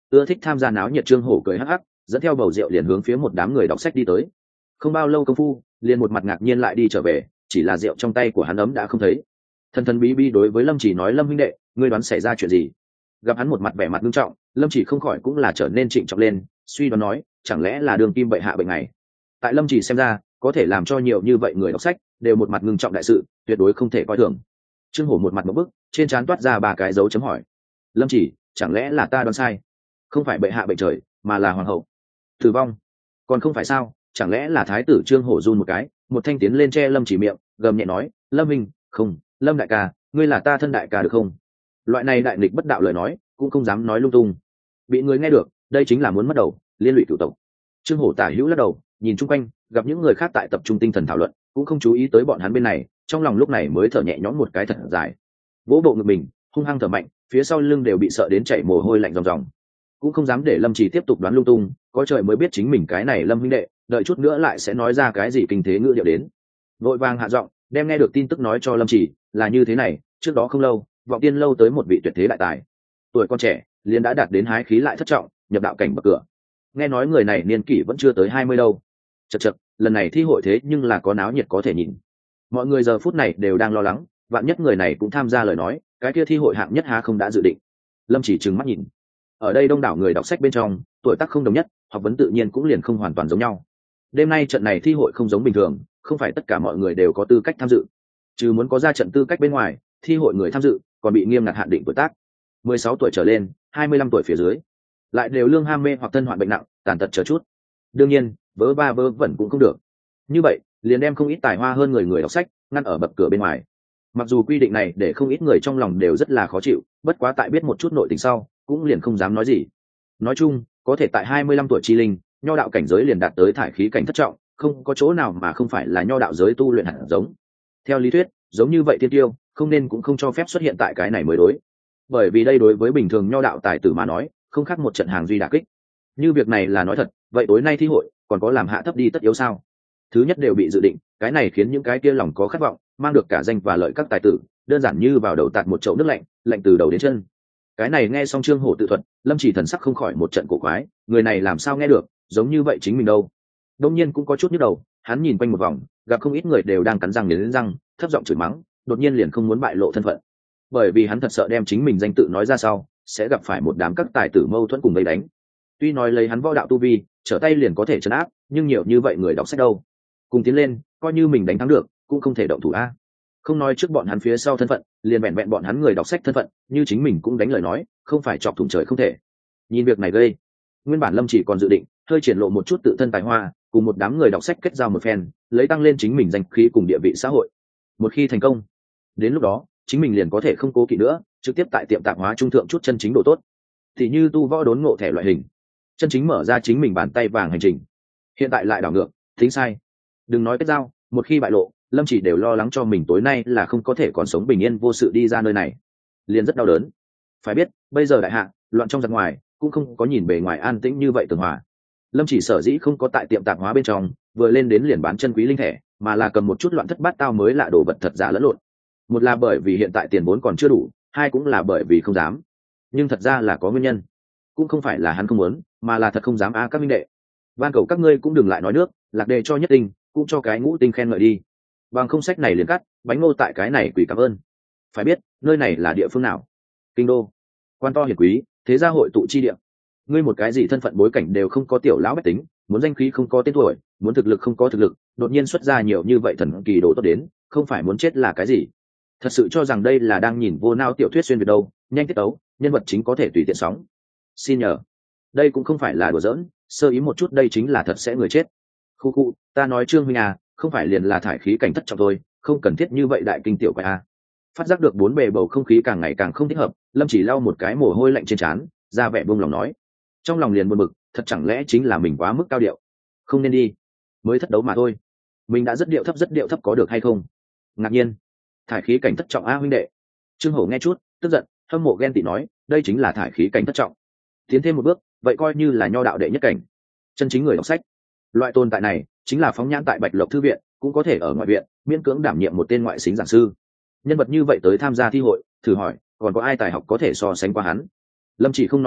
ưa thích tham gia náo nhiệt Trương Hổ cười hắc hắc, dẫn theo bầu rượu liền hướng phía một đám người đọc sách đi tới. Không bao lâu công phu, liền một mặt ngạc nhiên lại đi trở về, chỉ là rượu trong tay của hắn ấm đã không thấy. Thần thần bí bí đối với Lâm Chỉ nói, Lâm huynh đệ, ngươi đoán xảy ra chuyện gì? Gặp hắn một mặt vẻ mặt nghiêm trọng, Lâm Chỉ không khỏi cũng là trở nên trịnh trọng lên, suy đoán nói, chẳng lẽ là đường kim bệ hạ bệnh này? Tại Lâm Chỉ xem ra, có thể làm cho nhiều như vậy người đọc sách đều một mặt ngưng trọng đại sự, tuyệt đối không thể coi thường. Trương Hổ một mặt một bức, trên trán toát ra 3 cái dấu chấm hỏi. Lâm Chỉ, chẳng lẽ là ta đoán sai? Không phải bệ hạ bệnh trời, mà là hoàng hậu tử vong. Còn không phải sao? Chẳng lẽ là thái tử? Trương Hổ run một cái, một thanh tiến lên che Lâm Chỉ miệng, gầm nhẹ nói, Lâm minh, không, Lâm đại ca, ngươi là ta thân đại ca được không? Loại này đại nghịch bất đạo lời nói, cũng không dám nói lung tung. Bị người nghe được, đây chính là muốn mất đầu, liên lụy cửu tộc. Trương Hổ tả hữu lắc đầu, nhìn chung quanh, gặp những người khác tại tập trung tinh thần thảo luận, cũng không chú ý tới bọn hắn bên này, trong lòng lúc này mới thở nhẹ nhõm một cái thật dài. Vỗ bộ ngực mình, hung hăng thở mạnh, phía sau lưng đều bị sợ đến chảy mồ hôi lạnh ròng ròng. Cũng không dám để Lâm Chỉ tiếp tục đoán lung tung, có trời mới biết chính mình cái này Lâm huynh đệ, đợi chút nữa lại sẽ nói ra cái gì kinh thế ngữ điệu đến. Vội vàng hạ giọng, đem nghe được tin tức nói cho Lâm Chỉ, là như thế này, trước đó không lâu, Vọng Tiên lâu tới một vị tuyệt thế đại tài. Tuổi con trẻ, liền đã đạt đến hái khí lại thất trọng, nhập đạo cảnh bậc cửa. Nghe nói người này niên kỷ vẫn chưa tới 20 đâu. Chậc chậc, lần này thi hội thế nhưng là có náo nhiệt có thể nhìn. Mọi người giờ phút này đều đang lo lắng, vạn nhất người này cũng tham gia lời nói, cái kia thi hội hạng nhất há không đã dự định. Lâm Chỉ trừng mắt nhìn. Ở đây đông đảo người đọc sách bên trong, tuổi tác không đồng nhất, học vấn tự nhiên cũng liền không hoàn toàn giống nhau. Đêm nay trận này thi hội không giống bình thường, không phải tất cả mọi người đều có tư cách tham dự. Trừ muốn có ra trận tư cách bên ngoài, thi hội người tham dự còn bị nghiêm ngặt hạn định tuổi tác. 16 tuổi trở lên, 25 tuổi phía dưới, lại đều lương ham mê hoặc thân hoạn bệnh nặng, tàn tật chờ chút. Đương nhiên, vớ va vớ vẩn cũng không được. Như vậy, liền đem không ít tài hoa hơn người đọc sách ngăn ở bậc cửa bên ngoài. Mặc dù quy định này để không ít người trong lòng đều rất là khó chịu, bất quá tại biết một chút nội tình sau, cũng liền không dám nói gì. Nói chung, có thể tại 25 tuổi chi linh, nho đạo cảnh giới liền đạt tới thải khí cảnh thất trọng, không có chỗ nào mà không phải là nho đạo giới tu luyện hạt giống. Theo lý thuyết, giống như vậy thiên tiêu, không nên cũng không cho phép xuất hiện tại cái này mới đối. Bởi vì đây đối với bình thường nho đạo tài tử mà nói, không khác một trận hàng duy đả kích. Như việc này là nói thật, vậy tối nay thi hội còn có làm hạ thấp đi tất yếu sao? Thứ nhất đều bị dự định, cái này khiến những cái kia lòng có khát vọng, mang được cả danh và lợi các tài tử, đơn giản như vào đầu tạt một chậu nước lạnh, lạnh từ đầu đến chân. Cái này nghe xong Trương Hổ tự thuật, Lâm Chỉ thần sắc không khỏi một trận cổ quái, người này làm sao nghe được, giống như vậy chính mình đâu. Đông nhiên cũng có chút nhức đầu, hắn nhìn quanh một vòng, gặp không ít người đều đang cắn răng nghiến răng, thấp giọng chửi mắng, đột nhiên liền không muốn bại lộ thân phận. Bởi vì hắn thật sợ đem chính mình danh tự nói ra sau, sẽ gặp phải một đám các tài tử mâu thuẫn cùng vây đánh. Tuy nói lấy hắn võ đạo tu vi, trở tay liền có thể trấn áp, nhưng nhiều như vậy người đọc sách đâu. Cùng tiến lên, coi như mình đánh thắng được, cũng không thể động thủ a. Không nói trước bọn hắn phía sau thân phận, liền vẹn vẹn bọn hắn người đọc sách thân phận, như chính mình cũng đánh lời nói, không phải chọc thủng trời không thể. Nhìn việc này gây, nguyên bản Lâm chỉ còn dự định hơi triển lộ một chút tự thân tài hoa, cùng một đám người đọc sách kết giao một phen, lấy tăng lên chính mình danh khí cùng địa vị xã hội. Một khi thành công, đến lúc đó chính mình liền có thể không cố kỵ nữa, trực tiếp tại tiệm tạp hóa trung thượng chút chân chính độ tốt, thì như tu võ đốn ngộ thẻ loại hình, chân chính mở ra chính mình bàn tay vàng hành trình. Hiện tại lại đảo ngược, tính sai. Đừng nói kết giao, một khi bại lộ, Lâm chỉ đều lo lắng cho mình tối nay là không có thể còn sống bình yên vô sự đi ra nơi này, liền rất đau đớn. Phải biết, bây giờ đại hạ loạn trong giặc ngoài, cũng không có nhìn bề ngoài an tĩnh như vậy tường hòa. Lâm chỉ sở dĩ không có tại tiệm tạp hóa bên trong vừa lên đến liền bán chân quý linh thẻ, mà là cầm một chút loạn thất bát tao mới lạ đồ vật thật giả lẫn lộn. Một là bởi vì hiện tại tiền vốn còn chưa đủ, hai cũng là bởi vì không dám. Nhưng thật ra là có nguyên nhân, cũng không phải là hắn không muốn, mà là thật không dám các minh đệ. Van cầu các ngươi cũng đừng lại nói nước, lạc đề cho nhất tinh, cũng cho cái ngũ tinh khen ngợi đi. Bằng không sách này liền cắt, bánh ngô tại cái này quỷ cảm ơn. Phải biết, nơi này là địa phương nào? Kinh đô, quan to hiển quý, thế gia hội tụ chi địa. Ngươi một cái gì thân phận bối cảnh đều không có, tiểu lão bách tính, muốn danh khí không có tên tuổi, muốn thực lực không có thực lực, đột nhiên xuất ra nhiều như vậy thần kỳ đồ tốt đến, không phải muốn chết là cái gì? Thật sự cho rằng đây là đang nhìn vô nao tiểu thuyết xuyên việt đâu? Nhanh tiết tấu, nhân vật chính có thể tùy tiện sóng. Xin nhờ, đây cũng không phải là đùa giỡn, sơ ý một chút đây chính là thật sẽ người chết. Khu khu, ta nói Trương huynh à, không phải liền là thải khí cảnh thất trọng thôi, không cần thiết như vậy đại kinh tiểu quái à. Phát giác được bốn bề bầu không khí càng ngày càng không thích hợp, Lâm chỉ lau một cái mồ hôi lạnh trên trán, ra vẻ buông lòng nói, trong lòng liền buồn bực, thật chẳng lẽ chính là mình quá mức cao điệu, không nên đi, mới thất đấu mà thôi, mình đã rất điệu thấp có được hay không? Ngạc nhiên, thải khí cảnh thất trọng a huynh đệ. Trương Hổ nghe chút tức giận, hâm mộ ghen tị nói, đây chính là thải khí cảnh thất trọng, tiến thêm một bước vậy coi như là nho đạo đệ nhất cảnh, chân chính người đọc sách. Loại tồn tại này chính là phóng nhãn tại Bạch Lộc thư viện, cũng có thể ở ngoại viện miễn cưỡng đảm nhiệm một tên ngoại xính giảng sư. Nhân vật như vậy tới tham gia thi hội, thử hỏi còn có ai tài học có thể so sánh qua hắn? Lâm chỉ không nói gì,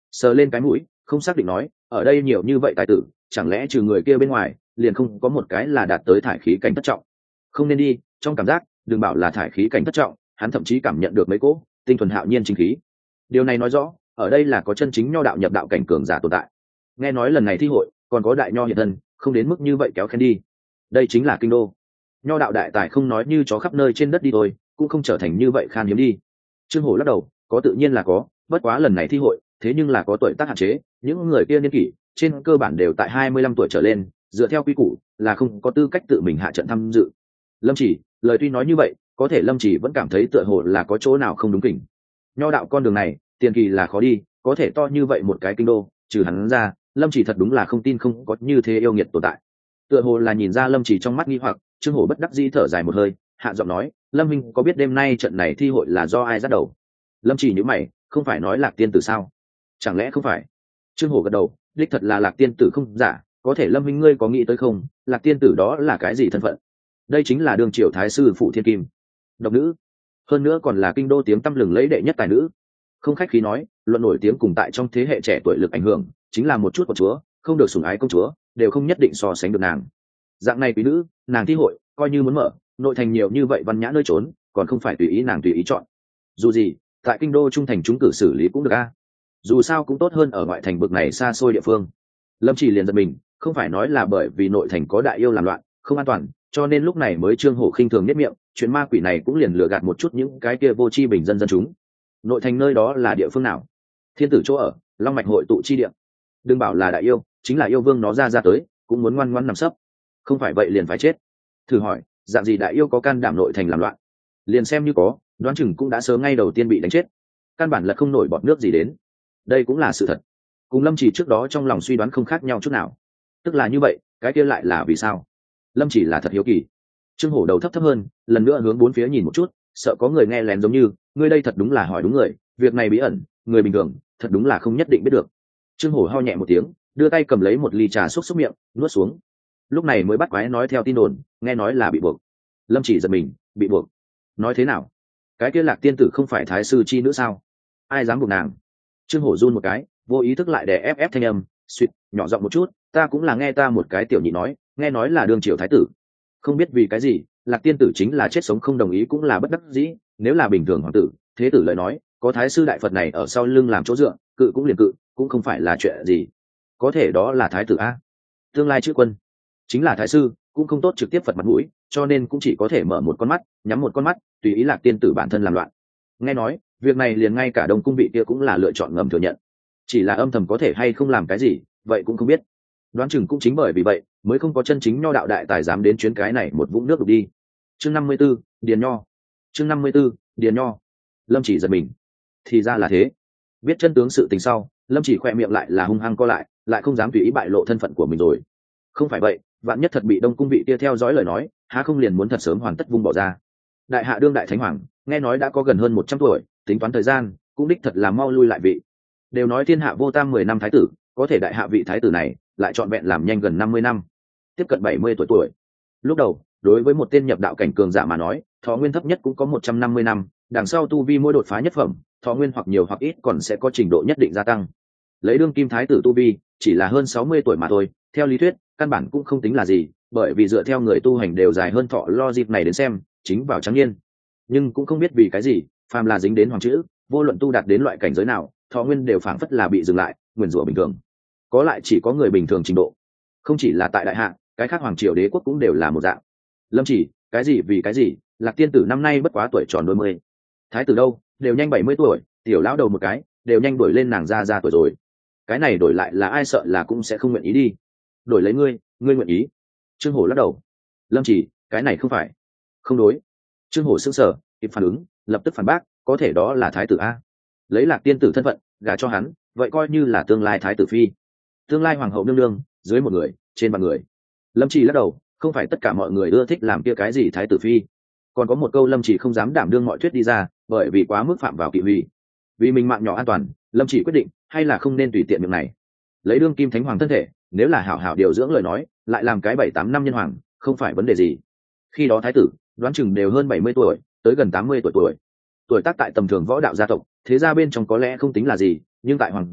sờ lên cái mũi không xác định nói, ở đây nhiều như vậy tài tử, chẳng lẽ trừ người kia bên ngoài liền không có một cái là đạt tới thải khí cảnh thất trọng? Không nên đi, trong cảm giác đừng bảo là thải khí cảnh thất trọng, hắn thậm chí cảm nhận được mấy cỗ tinh thuần hạo nhiên chính khí. Điều này nói rõ ở đây là có chân chính nho đạo nhập đạo cảnh cường giả tồn tại. Nghe nói lần này thi hội còn có đại nho hiện thân, không đến mức như vậy kéo khen đi. Đây chính là kinh đô nho đạo đại tài, không nói như chó khắp nơi trên đất đi thôi, cũng không trở thành như vậy khan hiếm đi. Trương Hổ lắc đầu, có tự nhiên là có, bất quá lần này thi hội thế nhưng là có tuổi tác hạn chế, những người kia niên kỷ trên cơ bản đều tại 25 tuổi trở lên, dựa theo quy củ là không có tư cách tự mình hạ trận tham dự. Lâm Chỉ lời tuy nói như vậy, có thể Lâm Chỉ vẫn cảm thấy tựa hồ là có chỗ nào không đúng kỉnh. Nho đạo con đường này tiền kỳ là khó đi, có thể to như vậy một cái kinh đô, trừ hắn ra Lâm Chỉ thật đúng là không tin không có như thế yêu nghiệt tồn tại. Tựa hồ là nhìn ra Lâm Chỉ trong mắt nghi hoặc, Trương Hổ bất đắc dĩ thở dài một hơi, hạ giọng nói, Lâm Minh có biết đêm nay trận này thi hội là do ai dắt đầu? Lâm Chỉ nhíu mày, không phải nói Lạc Tiên Tử sao? Chẳng lẽ không phải? Trương Hổ gật đầu, đích thật là Lạc Tiên Tử không giả, có thể Lâm Minh ngươi có nghĩ tới không, Lạc Tiên Tử đó là cái gì thân phận? Đây chính là đường triều thái sư phụ thiên kim, độc nữ, hơn nữa còn là kinh đô tiếng tăm lừng lẫy đệ nhất tài nữ. Không khách khí nói, luận nổi tiếng cùng tại trong thế hệ trẻ tuổi lực ảnh hưởng, chính là một chút của chúa, không được sủng ái công chúa, đều không nhất định so sánh được nàng. Dạng này quý nữ, nàng thi hội coi như muốn mở, nội thành nhiều như vậy văn nhã nơi trốn, còn không phải tùy ý nàng tùy ý chọn. Dù gì tại kinh đô trung thành chúng cử xử lý cũng được a, dù sao cũng tốt hơn ở ngoại thành bực này xa xôi địa phương. Lâm Chỉ liền giật mình, không phải nói là bởi vì nội thành có đại yêu làm loạn không an toàn, cho nên lúc này mới Trương Hổ khinh thường nhất miệng, chuyện ma quỷ này cũng liền lừa gạt một chút những cái kia vô tri bình dân dân chúng. Nội thành nơi đó là địa phương nào? Thiên tử chỗ ở, Long Mạch hội tụ chi địa. Đừng bảo là đại yêu, chính là yêu vương nó ra tới cũng muốn ngoan ngoãn nằm sấp, không phải vậy liền phải chết. Thử hỏi dạng gì đại yêu có can đảm nội thành làm loạn? Liền xem như có, đoán chừng cũng đã sớm ngay đầu tiên bị đánh chết, căn bản là không nổi bọt nước gì đến. Đây cũng là sự thật, cùng Lâm Chỉ trước đó trong lòng suy đoán không khác nhau chút nào. Tức là như vậy, cái kia lại là vì sao? Lâm Chỉ là thật hiếu kỳ. Trương Hổ đầu thấp thấp hơn, lần nữa hướng bốn phía nhìn một chút, sợ có người nghe lén, giống như ngươi đây thật đúng là hỏi đúng người, việc này bí ẩn, người bình thường thật đúng là không nhất định biết được. Trương Hổ ho nhẹ một tiếng, đưa tay cầm lấy một ly trà xúc xúc miệng, nuốt xuống. Lúc này mới bắt quái nói theo tin đồn, nghe nói là bị buộc. Lâm Chỉ giật mình, bị buộc? Nói thế nào? Cái kia Lạc Tiên Tử không phải thái sư chi nữ sao? Ai dám buộc nàng? Trương Hổ run một cái, vô ý thức lại đè ép thanh âm, suýt nhỏ giọng một chút, ta cũng là nghe ta một cái tiểu nhị nói, nghe nói là đương triều thái tử. Không biết vì cái gì, Lạc Tiên Tử chính là chết sống không đồng ý cũng là bất đắc dĩ, nếu là bình thường hoàng tử thế tử lời nói, có thái sư đại Phật này ở sau lưng làm chỗ dựa, cự cũng liền cự, cũng không phải là chuyện gì. Có thể đó là thái tử a, tương lai chữ quân, chính là thái sư cũng không tốt trực tiếp Phật mặt mũi, cho nên cũng chỉ có thể mở một con mắt nhắm một con mắt, tùy ý Lạc Tiên Tử bản thân làm loạn. Nghe nói việc này liền ngay cả Đông cung vị kia cũng là lựa chọn ngầm thừa nhận, chỉ là âm thầm có thể hay không làm cái gì vậy cũng không biết. Đoán chừng cũng chính bởi vì vậy mới không có chân chính nho đạo đại tài dám đến chuyến cái này một vũng nước đục đi. Chương 54, Điền Nho. Chương 54, Điền Nho. Lâm Chỉ giật mình, thì ra là thế. Biết chân tướng sự tình sau, Lâm Chỉ khoe miệng lại là hung hăng co lại không dám tùy ý bại lộ thân phận của mình rồi. Không phải vậy, vạn nhất thật bị Đông cung vị kia theo dõi lời nói, há không liền muốn thật sớm hoàn tất vung bỏ ra. Đại hạ đương đại thánh hoàng, nghe nói đã có gần hơn 100 tuổi, tính toán thời gian cũng đích thật là mau lui lại vị. Đều nói thiên hạ vô tam 10 năm thái tử, có thể đại hạ vị thái tử này lại trọn vẹn làm nhanh gần 50 năm, tiếp cận 70 tuổi. Lúc đầu đối với một tên nhập đạo cảnh cường giả mà nói, thọ nguyên thấp nhất cũng có 150 năm, đằng sau tu vi mỗi đột phá nhất phẩm, thọ nguyên hoặc nhiều hoặc ít còn sẽ có trình độ nhất định gia tăng. Lấy đương kim thái tử tu vi chỉ là hơn 60 tuổi mà thôi, theo lý thuyết căn bản cũng không tính là gì, bởi vì dựa theo người tu hành đều dài hơn thọ logic này đến xem, chính vào trắng niên. Nhưng cũng không biết vì cái gì, phàm là dính đến hoàng chữ, vô luận tu đạt đến loại cảnh giới nào, thọ nguyên đều phảng phất là bị dừng lại, nguyền rủa bình thường. Có lại chỉ có người bình thường trình độ, không chỉ là tại đại hạ, cái khác hoàng triều đế quốc cũng đều là một dạng. Lâm Chỉ, cái gì vì cái gì, Lạc Tiên Tử năm nay bất quá tuổi tròn đôi mươi, thái tử đâu đều nhanh 70 tuổi, tiểu lão đầu một cái đều nhanh đuổi lên nàng ra tuổi rồi. Cái này đổi lại là ai sợ là cũng sẽ không nguyện ý đi. Đổi lấy ngươi nguyện ý? Trương Hổ lắc đầu. Lâm Chỉ, cái này không phải, không đối. Trương Hổ sững sờ, kịp phản ứng, lập tức phản bác, có thể đó là thái tử a, lấy Lạc Tiên Tử thân phận gả cho hắn, vậy coi như là tương lai thái tử phi, tương lai hoàng hậu nương nương, dưới một người trên vạn người. Lâm Chỉ lắc đầu, không phải tất cả mọi người ưa thích làm kia cái gì thái tử phi. Còn có một câu Lâm Chỉ không dám đảm đương mọi thuyết đi ra, bởi vì quá mức phạm vào kỵ hủy. Vì mình mạng nhỏ an toàn, Lâm Chỉ quyết định hay là không nên tùy tiện việc này. Lấy đương kim thánh hoàng thân thể, nếu là hảo hảo điều dưỡng lời nói, lại làm cái 7-8 năm nhân hoàng không phải vấn đề gì. Khi đó thái tử đoán chừng đều hơn 70 tuổi, tới gần 80 tuổi. Tuổi tác tại tầm thường võ đạo gia tộc thế gia bên trong có lẽ không tính là gì, nhưng tại hoàng gia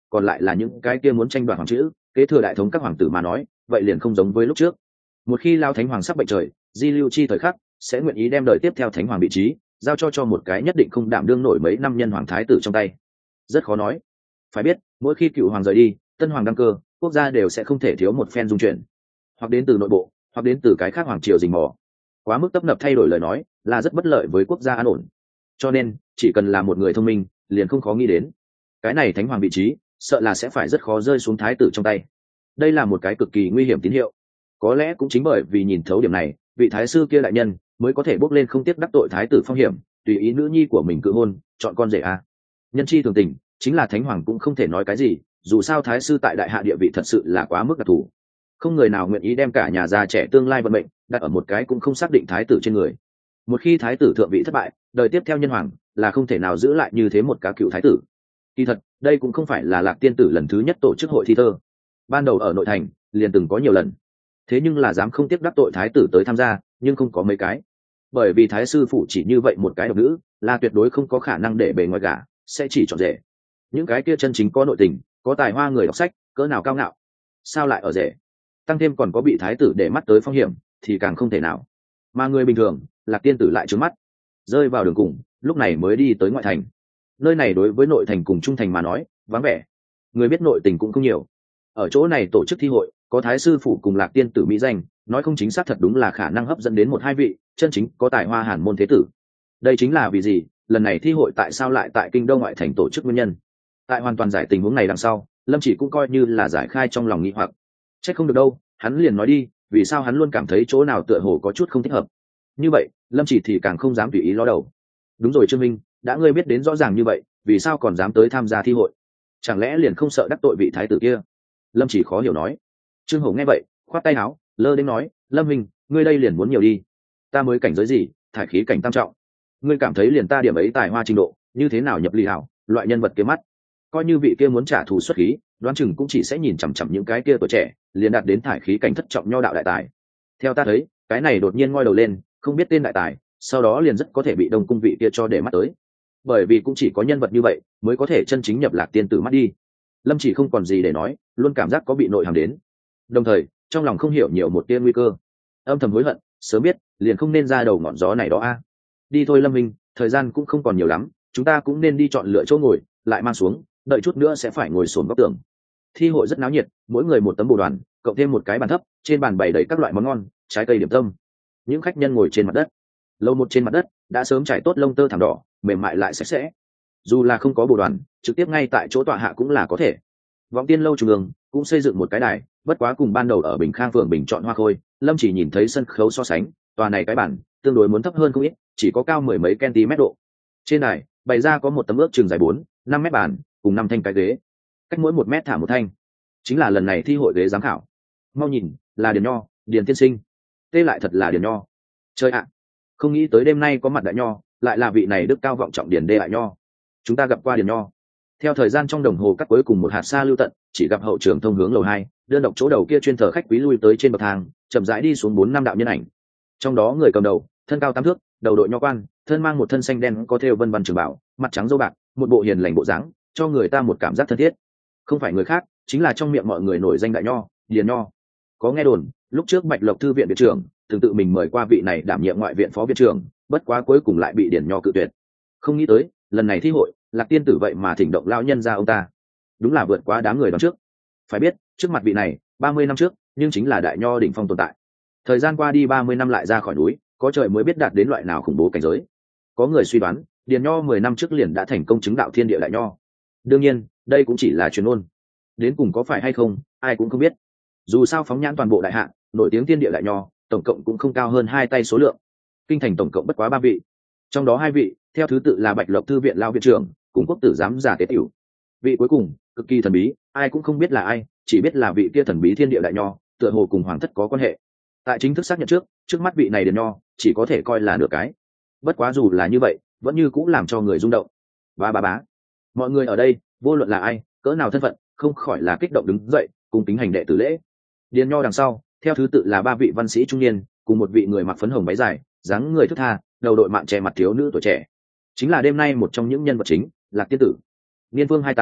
còn lại là những cái kia muốn tranh đoạt hoàng chữ kế thừa đại thống các hoàng tử mà nói, vậy liền không giống với lúc trước. Một khi lao thánh hoàng sắp bệnh trời, di lưu chi thời khắc sẽ nguyện ý đem đời tiếp theo thánh hoàng vị trí giao cho một cái nhất định không đảm đương nổi mấy năm nhân hoàng thái tử trong tay. Rất khó nói. Phải biết, mỗi khi cựu hoàng rời đi, tân hoàng đăng cơ, quốc gia đều sẽ không thể thiếu một phen dung chuyển, hoặc đến từ nội bộ, hoặc đến từ cái khác hoàng triều rình mò. Quá mức tấp nập thay đổi lời nói là rất bất lợi với quốc gia an ổn. Cho nên chỉ cần là một người thông minh liền không khó nghĩ đến cái này thánh hoàng vị trí sợ là sẽ phải rất khó rơi xuống thái tử trong tay. Đây là một cái cực kỳ nguy hiểm tín hiệu. Có lẽ cũng chính bởi vì nhìn thấu điểm này, vị thái sư kia đại nhân mới có thể bước lên không tiếc đắc tội thái tử phong hiểm, tùy ý nữ nhi của mình cự hôn, chọn con rể a. Nhân chi thường tình, chính là thánh hoàng cũng không thể nói cái gì, dù sao thái sư tại đại hạ địa vị thật sự là quá mức đặc thù, không người nào nguyện ý đem cả nhà già trẻ tương lai vận mệnh đặt ở một cái cũng không xác định thái tử trên người. Một khi thái tử thượng vị thất bại, đời tiếp theo nhân hoàng là không thể nào giữ lại như thế một cá cựu thái tử. Kỳ thật đây cũng không phải là Lạc Tiên tử lần thứ nhất tổ chức hội thi thơ, ban đầu ở nội thành liền từng có nhiều lần, thế nhưng là dám không tiếc đắc tội thái tử tới tham gia nhưng không có mấy cái, bởi vì thái sư phụ chỉ như vậy một cái độc nữ là tuyệt đối không có khả năng để bề ngoài gả sẽ chỉ chọn rể. Những cái kia chân chính có nội tình, có tài hoa người đọc sách cỡ nào cao ngạo sao lại ở rể, tăng thêm còn có bị thái tử để mắt tới phong hiểm thì càng không thể nào. Mà người bình thường Lạc Tiên tử lại trướng mắt, rơi vào đường cùng, lúc này mới đi tới ngoại thành. Nơi này đối với nội thành cùng trung thành mà nói vắng vẻ, người biết nội tình cũng không nhiều. Ở chỗ này tổ chức thi hội, có thái sư phụ cùng Lạc Tiên tử mỹ danh, nói không chính xác thật đúng là khả năng hấp dẫn đến một hai vị chân chính có tài hoa hàn môn thế tử. Đây chính là vì gì lần này thi hội tại sao lại tại kinh đô ngoại thành tổ chức nguyên nhân. Tại hoàn toàn giải tình huống này đằng sau, Lâm Chỉ cũng coi như là giải khai trong lòng nghi hoặc. Chắc không được đâu, hắn liền nói đi, vì sao hắn luôn cảm thấy chỗ nào tựa hồ có chút không thích hợp. Như vậy Lâm Chỉ thì càng không dám tùy ý ló đầu. Đúng rồi Trương Minh, đã ngươi biết đến rõ ràng như vậy, vì sao còn dám tới tham gia thi hội? Chẳng lẽ liền không sợ đắc tội vị thái tử kia? Lâm Chỉ khó hiểu nói. Trương Hổ nghe vậy khoát tay áo, lơ đến nói, Lâm Minh, ngươi đây liền muốn nhiều đi. Ta mới cảnh giới gì, thải khí cảnh tam trọng, ngươi cảm thấy liền ta điểm ấy tài hoa trình độ như thế nào nhập ly hảo loại nhân vật kia mắt? Coi như vị kia muốn trả thù xuất khí, đoán chừng cũng chỉ sẽ nhìn chằm chằm những cái kia tuổi trẻ liền đạt đến thải khí cảnh thất trọng nho đạo đại tài. Theo ta thấy, cái này đột nhiên ngoi đầu lên không biết tên đại tài, sau đó liền rất có thể bị Đông cung vị kia cho để mắt tới, bởi vì cũng chỉ có nhân vật như vậy mới có thể chân chính nhập Lạc Tiên tử mắt đi. Lâm Chỉ không còn gì để nói, luôn cảm giác có bị nội hàm đến, đồng thời trong lòng không hiểu nhiều một tia nguy cơ, âm thầm hối hận sớm biết liền không nên ra đầu ngọn gió này đó a. Đi thôi Lâm Minh, thời gian cũng không còn nhiều lắm, chúng ta cũng nên đi chọn lựa chỗ ngồi lại mang xuống, đợi chút nữa sẽ phải ngồi xổm góc tường. Thi hội rất náo nhiệt, mỗi người một tấm bồ đoàn, cộng thêm một cái bàn thấp, trên bàn bày đầy các loại món ngon, trái cây điểm tâm. Những khách nhân ngồi trên mặt đất, lâu một trên mặt đất đã sớm trải tốt lông tơ thảm đỏ, mềm mại lại sạch sẽ. Dù là không có bồ đoàn, trực tiếp ngay tại chỗ tọa hạ cũng là có thể. Vọng Tiên lâu trung ương cũng xây dựng một cái đài, bất quá cùng ban đầu ở Bình Khang phường Bình chọn Hoa Khôi, Lâm Chỉ nhìn thấy sân khấu so sánh, tòa này cái bản tương đối muốn thấp hơn không ít, chỉ có cao mười mấy cm độ. Trên đài bày ra có một tấm ước chừng dài 4-5 mét bàn, cùng 5 thanh cái ghế, cách mỗi 1 mét thả một thanh, chính là lần này thi hội ghế giám khảo. Mau nhìn, là Điền Nho, Điền tiên sinh. Tê lại thật là Điền Nho. Chơi ạ, không nghĩ tới đêm nay có mặt đại nho, lại là vị này đức cao vọng trọng Điền Đê đại nho. Chúng ta gặp qua Điền Nho. Theo thời gian trong đồng hồ cắt cuối cùng một hạt xa lưu tận, chỉ gặp hậu trường thông hướng lầu 2, đơn độc chỗ đầu kia chuyên thờ khách quý lui tới trên bậc thang, chậm rãi đi xuống 4-5 đạo nhân ảnh. Trong đó người cầm đầu, thân cao 8 thước, đầu đội nho quan, thân mang một thân xanh đen có thêu vân vân trường bảo, mặt trắng râu bạc, một bộ hiền lành bộ dáng, cho người ta một cảm giác thân thiết. Không phải người khác, chính là trong miệng mọi người nổi danh đại nho, Điền Nho. Có nghe đồn, lúc trước Bạch Lộc thư viện viện trưởng từng tự mình mời qua vị này đảm nhiệm ngoại viện phó viện trưởng, bất quá cuối cùng lại bị Điền Nho cự tuyệt. Không nghĩ tới, lần này thi hội, Lạc Tiên tử vậy mà thỉnh động lão nhân ra ông ta, đúng là vượt quá đám người đón trước. Phải biết, trước mặt vị này, 30 năm trước, nhưng chính là đại nho đỉnh phong tồn tại. Thời gian qua đi 30 năm lại ra khỏi núi, có trời mới biết đạt đến loại nào khủng bố cảnh giới. Có người suy đoán, Điền Nho 10 năm trước liền đã thành công chứng đạo thiên địa đại nho. Đương nhiên, đây cũng chỉ là truyền ngôn. Đến cùng có phải hay không, ai cũng không biết. Dù sao phóng nhãn toàn bộ đại hạ, nổi tiếng thiên địa đại nho, tổng cộng cũng không cao hơn 2 tay số lượng. Kinh thành tổng cộng bất quá 3 vị. Trong đó 2 vị, theo thứ tự là Bạch Lộc thư viện lão viện trưởng, cùng Quốc tử giám giả tế tiểu. Vị cuối cùng, cực kỳ thần bí, ai cũng không biết là ai, chỉ biết là vị kia thần bí thiên địa đại nho, tựa hồ cùng hoàng thất có quan hệ. Tại chính thức xác nhận trước mắt vị này Điền Nho chỉ có thể coi là nửa cái. Bất quá dù là như vậy, vẫn như cũng làm cho người rung động. Bá. Mọi người ở đây, vô luận là ai, cỡ nào thân phận, không khỏi là kích động đứng dậy, cùng kính hành đệ tử lễ. Điền Nho đằng sau, theo thứ tự là 3 vị văn sĩ trung niên, cùng một vị người mặc phấn hồng váy dài, dáng người thướt tha, đầu đội mạng che mặt thiếu nữ tuổi trẻ. Chính là đêm nay một trong những nhân vật chính, Lạc Tiên tử. Niên Vương 28,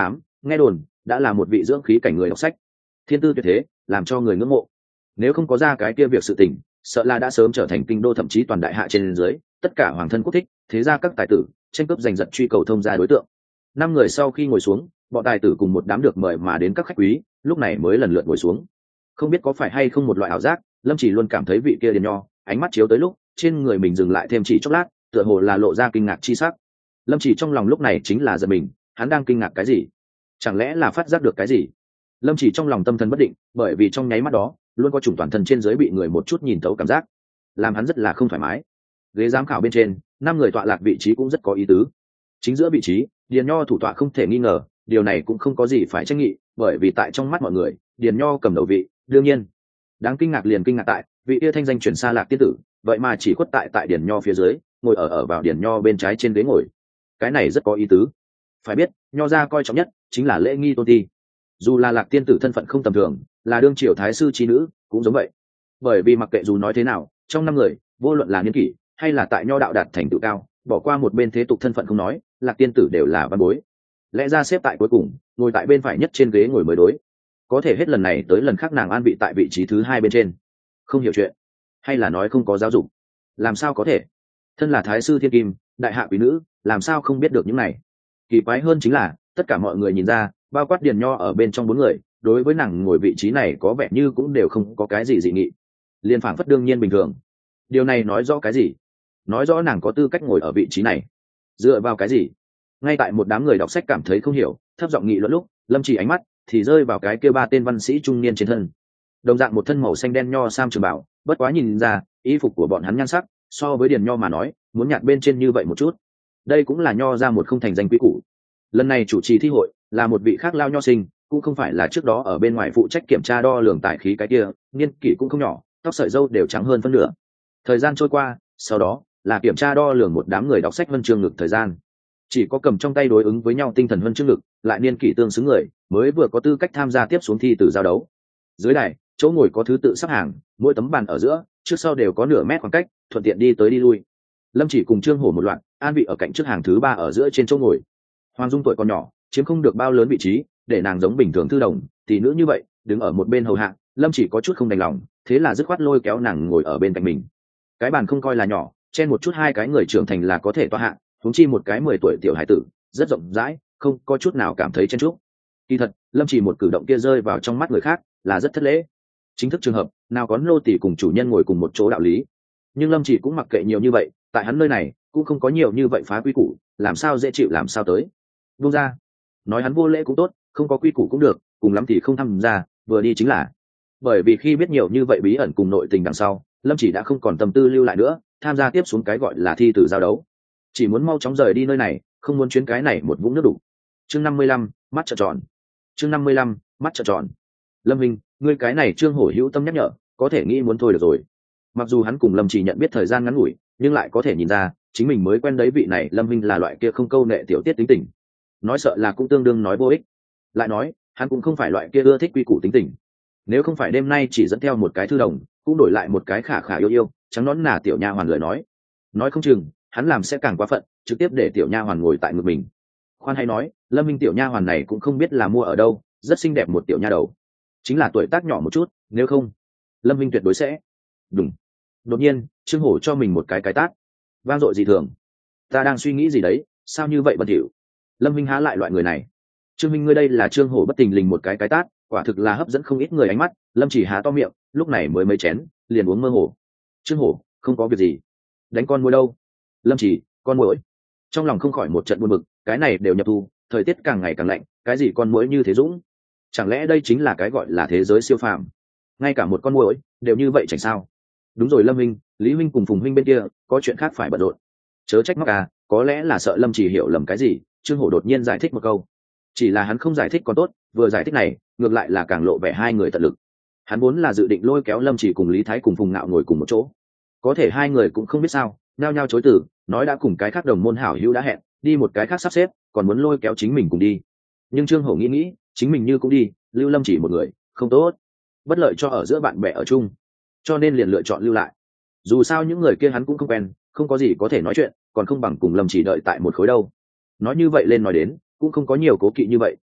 nghe đồn đã là một vị dưỡng khí cảnh người đọc sách, thiên tư tuyệt thế, làm cho người ngưỡng mộ. Nếu không có ra cái kia việc sự tình, sợ là đã sớm trở thành kinh đô thậm chí toàn đại hạ trên dưới tất cả hoàng thân quốc thích, thế ra các tài tử tranh cướp giành giật truy cầu thông gia đối tượng. 5 người sau khi ngồi xuống, bọn tài tử cùng một đám được mời mà đến các khách quý lúc này mới lần lượt ngồi xuống. Không biết có phải hay không một loại ảo giác, lâm chỉ luôn cảm thấy vị kia điền nho ánh mắt chiếu tới lúc trên người mình dừng lại thêm chỉ chốc lát, tựa hồ là lộ ra kinh ngạc chi sắc. Lâm chỉ trong lòng lúc này chính là giật mình, hắn đang kinh ngạc cái gì? Chẳng lẽ là phát giác được cái gì? Lâm chỉ trong lòng tâm thần bất định, bởi vì trong nháy mắt đó luôn có chủng toàn thân trên dưới bị người một chút nhìn thấu cảm giác, làm hắn rất là không thoải mái. Ghế giám khảo bên trên 5 người tọa lạc vị trí cũng rất có ý tứ. Chính giữa vị trí điền nho thủ tọa không thể nghi ngờ, điều này cũng không có gì phải tranh nghị, bởi vì tại trong mắt mọi người điền nho cầm đầu vị. Đương nhiên đáng kinh ngạc liền kinh ngạc tại vị kia thanh danh chuyển xa lạc tiên tử vậy mà chỉ khuất tại điền nho phía dưới, ngồi ở vào điền nho bên trái trên ghế ngồi. Cái này rất có ý tứ. Phải biết nho gia coi trọng nhất chính là lễ nghi tôn ti, dù là lạc tiên tử thân phận không tầm thường, là đương triều thái sư chi nữ cũng giống vậy. Bởi vì mặc kệ dù nói thế nào, trong 5 người vô luận là niên kỷ hay là tại nho đạo đạt thành tựu cao, bỏ qua một bên thế tục thân phận không nói, lạc tiên tử đều là văn bối. Lẽ ra xếp tại cuối cùng, ngồi tại bên phải nhất trên ghế ngồi mới đối. Có thể hết lần này tới lần khác nàng an vị tại vị trí thứ 2 bên trên. Không hiểu chuyện, hay là nói không có giáo dục? Làm sao có thể? Thân là thái sư thiên kim, đại hạ quý nữ, làm sao không biết được những này? Kỳ quái hơn chính là tất cả mọi người nhìn ra, bao quát điền nho ở bên trong 4 người, đối với nàng ngồi vị trí này có vẻ như cũng đều không có cái gì dị nghị, liền phảng phất đương nhiên bình thường. Điều này nói rõ cái gì? Nói rõ nàng có tư cách ngồi ở vị trí này. Dựa vào cái gì? Ngay tại một đám người đọc sách cảm thấy không hiểu, thấp giọng nghị luận lúc, lâm chỉ ánh mắt thì rơi vào cái kia 3 tên văn sĩ trung niên trên thân. Đồng dạng một thân màu xanh đen nho sam trường bảo, bất quá nhìn ra y phục của bọn hắn nhan sắc so với điền nho mà nói muốn nhạt bên trên như vậy một chút. Đây cũng là nho ra một không thành danh quý cũ. Lần này chủ trì thi hội là một vị khác lao nho sinh, cũng không phải là trước đó ở bên ngoài phụ trách kiểm tra đo lường tài khí cái kia, niên kỷ cũng không nhỏ, tóc sợi râu đều trắng hơn phân nửa. Thời gian trôi qua, sau đó là kiểm tra đo lường một đám người đọc sách huân chương ngực thời gian. Chỉ có cầm trong tay đối ứng với nhau tinh thần huân chương ngực lại niên kỷ tương xứng người mới vừa có tư cách tham gia tiếp xuống thi từ giao đấu. Dưới đài chỗ ngồi có thứ tự sắp hàng, mỗi tấm bàn ở giữa trước sau đều có nửa mét khoảng cách, thuận tiện đi tới đi lui. Lâm chỉ cùng Trương Hổ một loạt an vị ở cạnh trước hàng thứ 3 ở giữa trên chỗ ngồi. Hoàng Dung tuổi còn nhỏ, chiếm không được bao lớn vị trí, để nàng giống bình thường thư đồng tỷ nữ như vậy đứng ở một bên hầu hạ. Lâm chỉ có chút không đành lòng, thế là dứt khoát lôi kéo nàng ngồi ở bên cạnh mình. Cái bàn không coi là nhỏ, trên một chút 2 cái người trưởng thành là có thể tọa hạ, huống chi một cái 10 tuổi tiểu hải tử, rất rộng rãi, không có chút nào cảm thấy chen chúc. Kỳ thật lâm chỉ một cử động kia rơi vào trong mắt người khác là rất thất lễ. Chính thức trường hợp nào có nô tỳ cùng chủ nhân ngồi cùng một chỗ đạo lý, nhưng lâm chỉ cũng mặc kệ nhiều như vậy, tại hắn nơi này cũng không có nhiều như vậy phá quy củ, làm sao dễ chịu làm sao tới. Buông ra, nói hắn vô lễ cũng tốt, không có quy củ cũng được, cùng lắm thì không tham gia, vừa đi chính là. Bởi vì khi biết nhiều như vậy bí ẩn cùng nội tình đằng sau, lâm chỉ đã không còn tâm tư lưu lại nữa, tham gia tiếp xuống cái gọi là thi từ giao đấu, chỉ muốn mau chóng rời đi nơi này, không muốn chuyến cái này một vũng nước đủ. Chương 55, mắt trợn tròn. Chương 55, mắt trợn tròn. Lâm Minh, ngươi cái này Trương Hổ hữu tâm nhắc nhở, có thể nghĩ muốn thôi được rồi. Mặc dù hắn cùng Lâm chỉ nhận biết thời gian ngắn ngủi, nhưng lại có thể nhìn ra chính mình mới quen đấy vị này Lâm Minh là loại kia không câu nệ tiểu tiết tính tình, nói sợ là cũng tương đương nói vô ích. Lại nói hắn cũng không phải loại kia ưa thích quy củ tính tình, nếu không phải đêm nay chỉ dẫn theo một cái thư đồng, cũng đổi lại một cái khả khả yêu yêu trắng nón nà tiểu nha hoàn lời nói không chừng hắn làm sẽ càng quá phận, trực tiếp để tiểu nha hoàn ngồi tại ngực mình. Khoan hay nói, Lâm Minh tiểu nha hoàn này cũng không biết là mua ở đâu, rất xinh đẹp một tiểu nha đầu, chính là tuổi tác nhỏ một chút, nếu không Lâm Minh tuyệt đối sẽ đúng. Đột nhiên Trương Hổ cho mình một cái tát vang dội dị thường. Ta đang suy nghĩ gì đấy, sao như vậy bẩn thỉu. Lâm Minh há lại loại người này. Trương Minh ngươi đây là Trương Hổ bất tình lình một cái tát, quả thực là hấp dẫn không ít người ánh mắt. Lâm chỉ há to miệng, lúc này mới mấy chén liền uống mơ hồ. Trương Hổ không có việc gì. Đánh con muỗi đâu? Lâm chỉ con muỗi. Trong lòng không khỏi một trận buồn bực, cái này đều nhập thu, thời tiết càng ngày càng lạnh, cái gì con muỗi như thế dũng, chẳng lẽ đây chính là cái gọi là thế giới siêu phàm, ngay cả một con muỗi đều như vậy chẳng sao. Đúng rồi Lâm Minh, Lý Minh cùng Phùng Huynh bên kia có chuyện khác phải bận rộn, chớ trách móc à, có lẽ là sợ Lâm chỉ hiểu lầm cái gì. Trương Hổ đột nhiên giải thích một câu, chỉ là hắn không giải thích còn tốt, vừa giải thích này ngược lại là càng lộ vẻ hai người tận lực. Hắn vốn là dự định lôi kéo Lâm chỉ cùng Lý Thái cùng Phùng Ngạo ngồi cùng một chỗ, có thể hai người cũng không biết sao nhao nhao chối từ, nói đã cùng cái khác đồng môn hảo hữu đã hẹn đi một cái khác sắp xếp, còn muốn lôi kéo chính mình cùng đi. Nhưng Trương Hổ nghĩ chính mình như cũng đi, lưu Lâm chỉ một người không tốt, bất lợi cho ở giữa bạn bè ở chung, cho nên liền lựa chọn lưu lại. Dù sao những người kia hắn cũng không quen, không có gì có thể nói chuyện, còn không bằng cùng Lâm chỉ đợi tại một khối đâu. Nói như vậy lên nói đến cũng không có nhiều cố kỵ như vậy,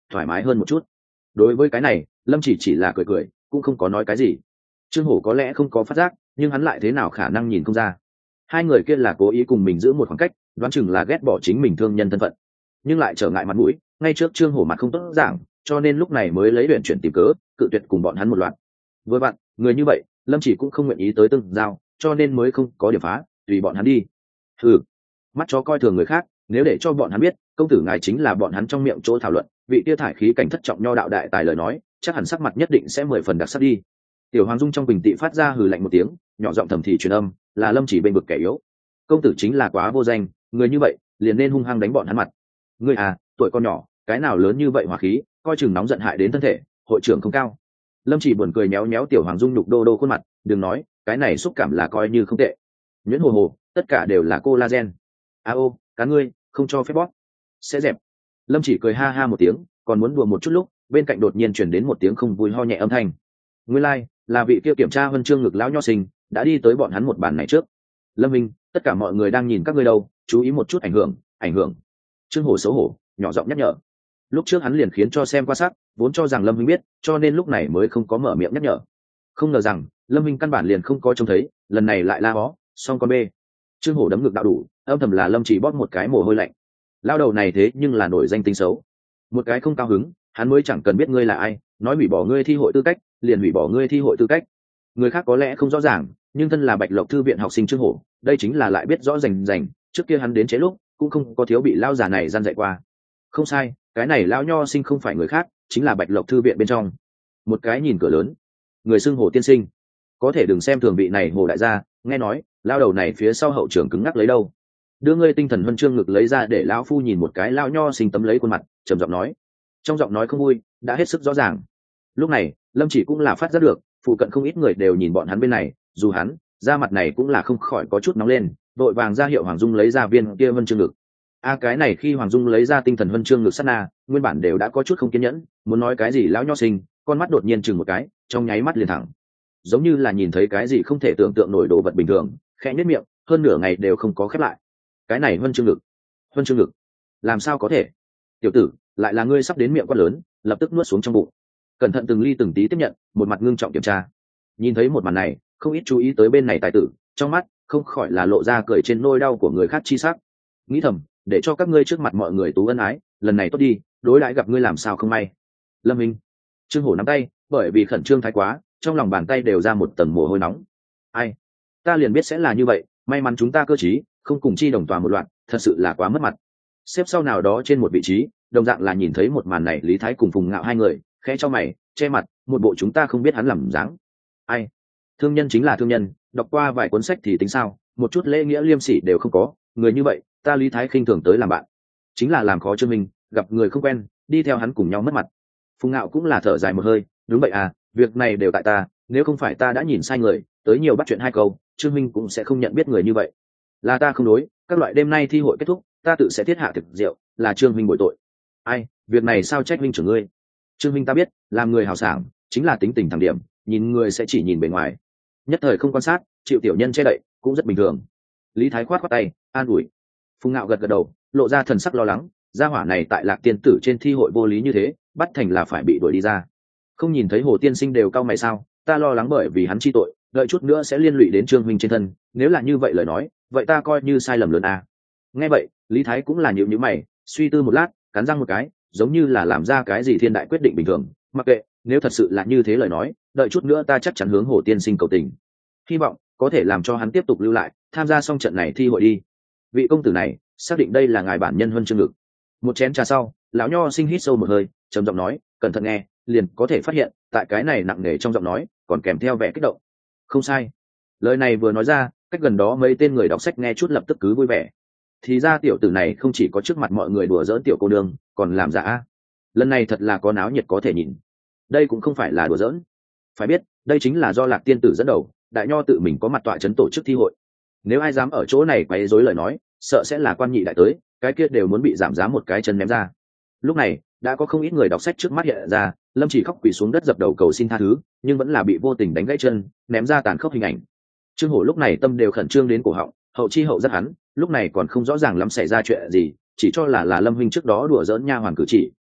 thoải mái hơn một chút. Đối với cái này lâm chỉ là cười cười, cũng không có nói cái gì. Trương Hổ có lẽ không có phát giác, nhưng hắn lại thế nào khả năng nhìn không ra. Hai người kia là cố ý cùng mình giữ một khoảng cách, đoán chừng là ghét bỏ chính mình thương nhân thân phận, nhưng lại trở ngại mặt mũi. Ngay trước Trương Hổ mặt không tốt giảng, cho nên lúc này mới lấy luyện chuyển tìm cớ cự tuyệt cùng bọn hắn một loạt. Với bạn người như vậy lâm chỉ cũng không nguyện ý tới tương giao, cho nên mới không có điểm phá, tùy bọn hắn đi. Ừ, mắt chó coi thường người khác, nếu để cho bọn hắn biết công tử ngài chính là bọn hắn trong miệng chỗ thảo luận vị kia thải khí cảnh thất trọng nho đạo đại tài lời nói, chắc hẳn sắc mặt nhất định sẽ 10 phần đặc sắc đi. Tiểu Hoàng Dung trong bình tị phát ra hừ lạnh một tiếng, nhỏ giọng thầm thì truyền âm, là lâm chỉ bên vực kẻ yếu. Công tử chính là quá vô danh, người như vậy liền nên hung hăng đánh bọn hắn mặt. Ngươi à, tuổi con nhỏ, cái nào lớn như vậy hỏa khí, coi chừng nóng giận hại đến thân thể, hội trưởng không cao. Lâm chỉ buồn cười méo méo Tiểu Hoàng Dung nhục đô đô khuôn mặt, đừng nói, cái này xúc cảm là coi như không tệ. Nhuyễn hồ hồ, tất cả đều là collagen. Ô, cá ngươi, không cho phép bóp. Sẽ dẹp. Lâm chỉ cười ha ha một tiếng, còn muốn đùa một chút lúc, bên cạnh đột nhiên truyền đến một tiếng không vui ho nhẹ âm thanh. Nguyên lai, là vị kia kiểm tra huân chương ngực lão nho sinh đã đi tới bọn hắn một bàn này trước. Lâm Minh, tất cả mọi người đang nhìn các ngươi đâu, chú ý một chút ảnh hưởng. Trương Hổ xấu hổ, nhỏ giọng nhắc nhở. Lúc trước hắn liền khiến cho xem qua sắc, vốn cho rằng Lâm Minh biết, cho nên lúc này mới không có mở miệng nhắc nhở. Không ngờ rằng Lâm Minh căn bản liền không có trông thấy, lần này lại la hó, xong con bê. Trương Hổ đấm ngực đạo đủ, âm thầm là Lâm chỉ bóp một cái mồ hôi lạnh. Lao đầu này thế nhưng là nổi danh tính xấu. Một cái không cao hứng, hắn mới chẳng cần biết ngươi là ai, nói hủy bỏ ngươi thi hội tư cách, liền hủy bỏ ngươi thi hội tư cách. Người khác có lẽ không rõ ràng, nhưng thân là Bạch Lộc thư viện học sinh Trương Hổ, đây chính là lại biết rõ rành, trước kia hắn đến chế lúc cũng không có thiếu bị lao giả này gian dạy qua. Không sai, cái này lão nho sinh không phải người khác, chính là Bạch Lộc thư viện bên trong một cái nhìn cửa lớn, người xưng Hồ tiên sinh. Có thể đừng xem thường vị này Hồ đại gia, nghe nói lao đầu này phía sau hậu trưởng cứng ngắc lấy đâu. Đưa ngươi tinh thần huân chương ngực lấy ra để lão phu nhìn một cái. Lão nho sinh tấm lấy khuôn mặt trầm giọng nói, trong giọng nói không vui đã hết sức rõ ràng. Lúc này Lâm chỉ cũng là phát giác được phụ cận không ít người đều nhìn bọn hắn bên này, dù hắn da mặt này cũng là không khỏi có chút nóng lên, vội vàng ra hiệu Hoàng Dung lấy ra viên kia huân chương ngực. Cái này khi Hoàng Dung lấy ra tinh thần huân chương ngực sát na, nguyên bản đều đã có chút không kiên nhẫn, muốn nói cái gì lão nho sinh, con mắt đột nhiên chừng một cái, trong nháy mắt liền thẳng, giống như là nhìn thấy cái gì không thể tưởng tượng nổi đồ vật bình thường, khẽ nhếch miệng, hơn nửa ngày đều không có khép lại. Cái này huân chương ngực, làm sao có thể? Tiểu tử, lại là ngươi sắp đến miệng quát lớn, lập tức nuốt xuống trong bụng, cẩn thận từng ly từng tí tiếp nhận, một mặt ngưng trọng kiểm tra. Nhìn thấy một màn này, không ít chú ý tới bên này tài tử, trong mắt không khỏi là lộ ra cười trên nỗi đau của người khác chi sắc. Nghĩ thầm, để cho các ngươi trước mặt mọi người tú ân ái, lần này tốt đi, đối đãi gặp ngươi làm sao không may. Lâm Minh, Trương Hổ nắm tay, bởi vì khẩn trương thái quá, trong lòng bàn tay đều ra một tầng mồ hôi nóng. Ai, ta liền biết sẽ là như vậy, may mắn chúng ta cơ trí, không cùng chi đồng tòa một loạt, thật sự là quá mất mặt. Xếp sau nào đó trên một vị trí, đồng dạng là nhìn thấy một màn này, Lý Thái cùng Phùng Ngạo hai người khẽ cho mày, che mặt, một bộ chúng ta không biết hắn làm dáng. Ai, thương nhân chính là thương nhân, đọc qua vài cuốn sách thì tính sao, một chút lễ nghĩa liêm sỉ đều không có, người như vậy ta Lý Thái khinh thường tới làm bạn, chính là làm khó Trương Minh, gặp người không quen đi theo hắn cùng nhau mất mặt. Phùng Ngạo cũng là thở dài một hơi, đúng vậy à, việc này đều tại ta, nếu không phải ta đã nhìn sai người, tới nhiều bắt chuyện hai câu, Trương Minh cũng sẽ không nhận biết người như vậy. Là ta không đối, các loại đêm nay thi hội kết thúc, ta tự sẽ thiết hạ thực rượu, là Trương Minh bội tội. Ai, việc này sao trách Minh trưởng ngươi? Trương Minh ta biết, làm người hào sảng, chính là tính tình thẳng điểm, nhìn người sẽ chỉ nhìn bề ngoài, nhất thời không quan sát, chịu tiểu nhân che đậy, cũng rất bình thường. Lý Thái khoát khoát tay, an ủi. Phùng Ngạo gật gật đầu, lộ ra thần sắc lo lắng, gia hỏa này tại Lạc Tiên tử trên thi hội vô lý như thế, bắt thành là phải bị đuổi đi ra. Không nhìn thấy Hồ tiên sinh đều cau mày sao? Ta lo lắng bởi vì hắn chi tội, đợi chút nữa sẽ liên lụy đến Trương Minh trên thân, nếu là như vậy lời nói, vậy ta coi như sai lầm lớn à. Nghe vậy, Lý Thái cũng là nhíu nhíu mày, suy tư một lát, cắn răng một cái, giống như là làm ra cái gì thiên đại quyết định bình thường, mặc kệ, nếu thật sự là như thế lời nói, đợi chút nữa ta chắc chắn hướng Hồ tiên sinh cầu tình, hy vọng có thể làm cho hắn tiếp tục lưu lại, tham gia xong trận này thi hội đi. Vị công tử này, xác định đây là ngài bản nhân huân chương ngực. Một chén trà sau, lão nho sinh hít sâu một hơi, trầm giọng nói, cẩn thận nghe, liền có thể phát hiện, tại cái này nặng nề trong giọng nói, còn kèm theo vẻ kích động. Không sai. Lời này vừa nói ra, cách gần đó mấy tên người đọc sách nghe chút lập tức cứ vui vẻ. Thì ra tiểu tử này không chỉ có trước mặt mọi người đùa giỡn tiểu cô nương, còn làm giả. Lần này thật là có náo nhiệt có thể nhìn. Đây cũng không phải là đùa giỡn. Phải biết, đây chính là do Lạc Tiên tử dẫn đầu, đại nho tự mình có mặt tọa trấn tổ chức thi hội. Nếu ai dám ở chỗ này quấy rối lời nói, sợ sẽ là quan nhị đại tới, cái kia đều muốn bị giảm giá một cái chân ném ra. Lúc này, đã có không ít người đọc sách trước mắt hiện ra, Lâm chỉ khóc quỳ xuống đất dập đầu cầu xin tha thứ, nhưng vẫn là bị vô tình đánh gãy chân, ném ra tàn khốc hình ảnh. Trương Hổ lúc này tâm đều khẩn trương đến cổ họng, hậu chi hậu rất hắn, lúc này còn không rõ ràng lắm xảy ra chuyện gì, chỉ cho là Lâm huynh trước đó đùa giỡn nha hoàn cử chỉ,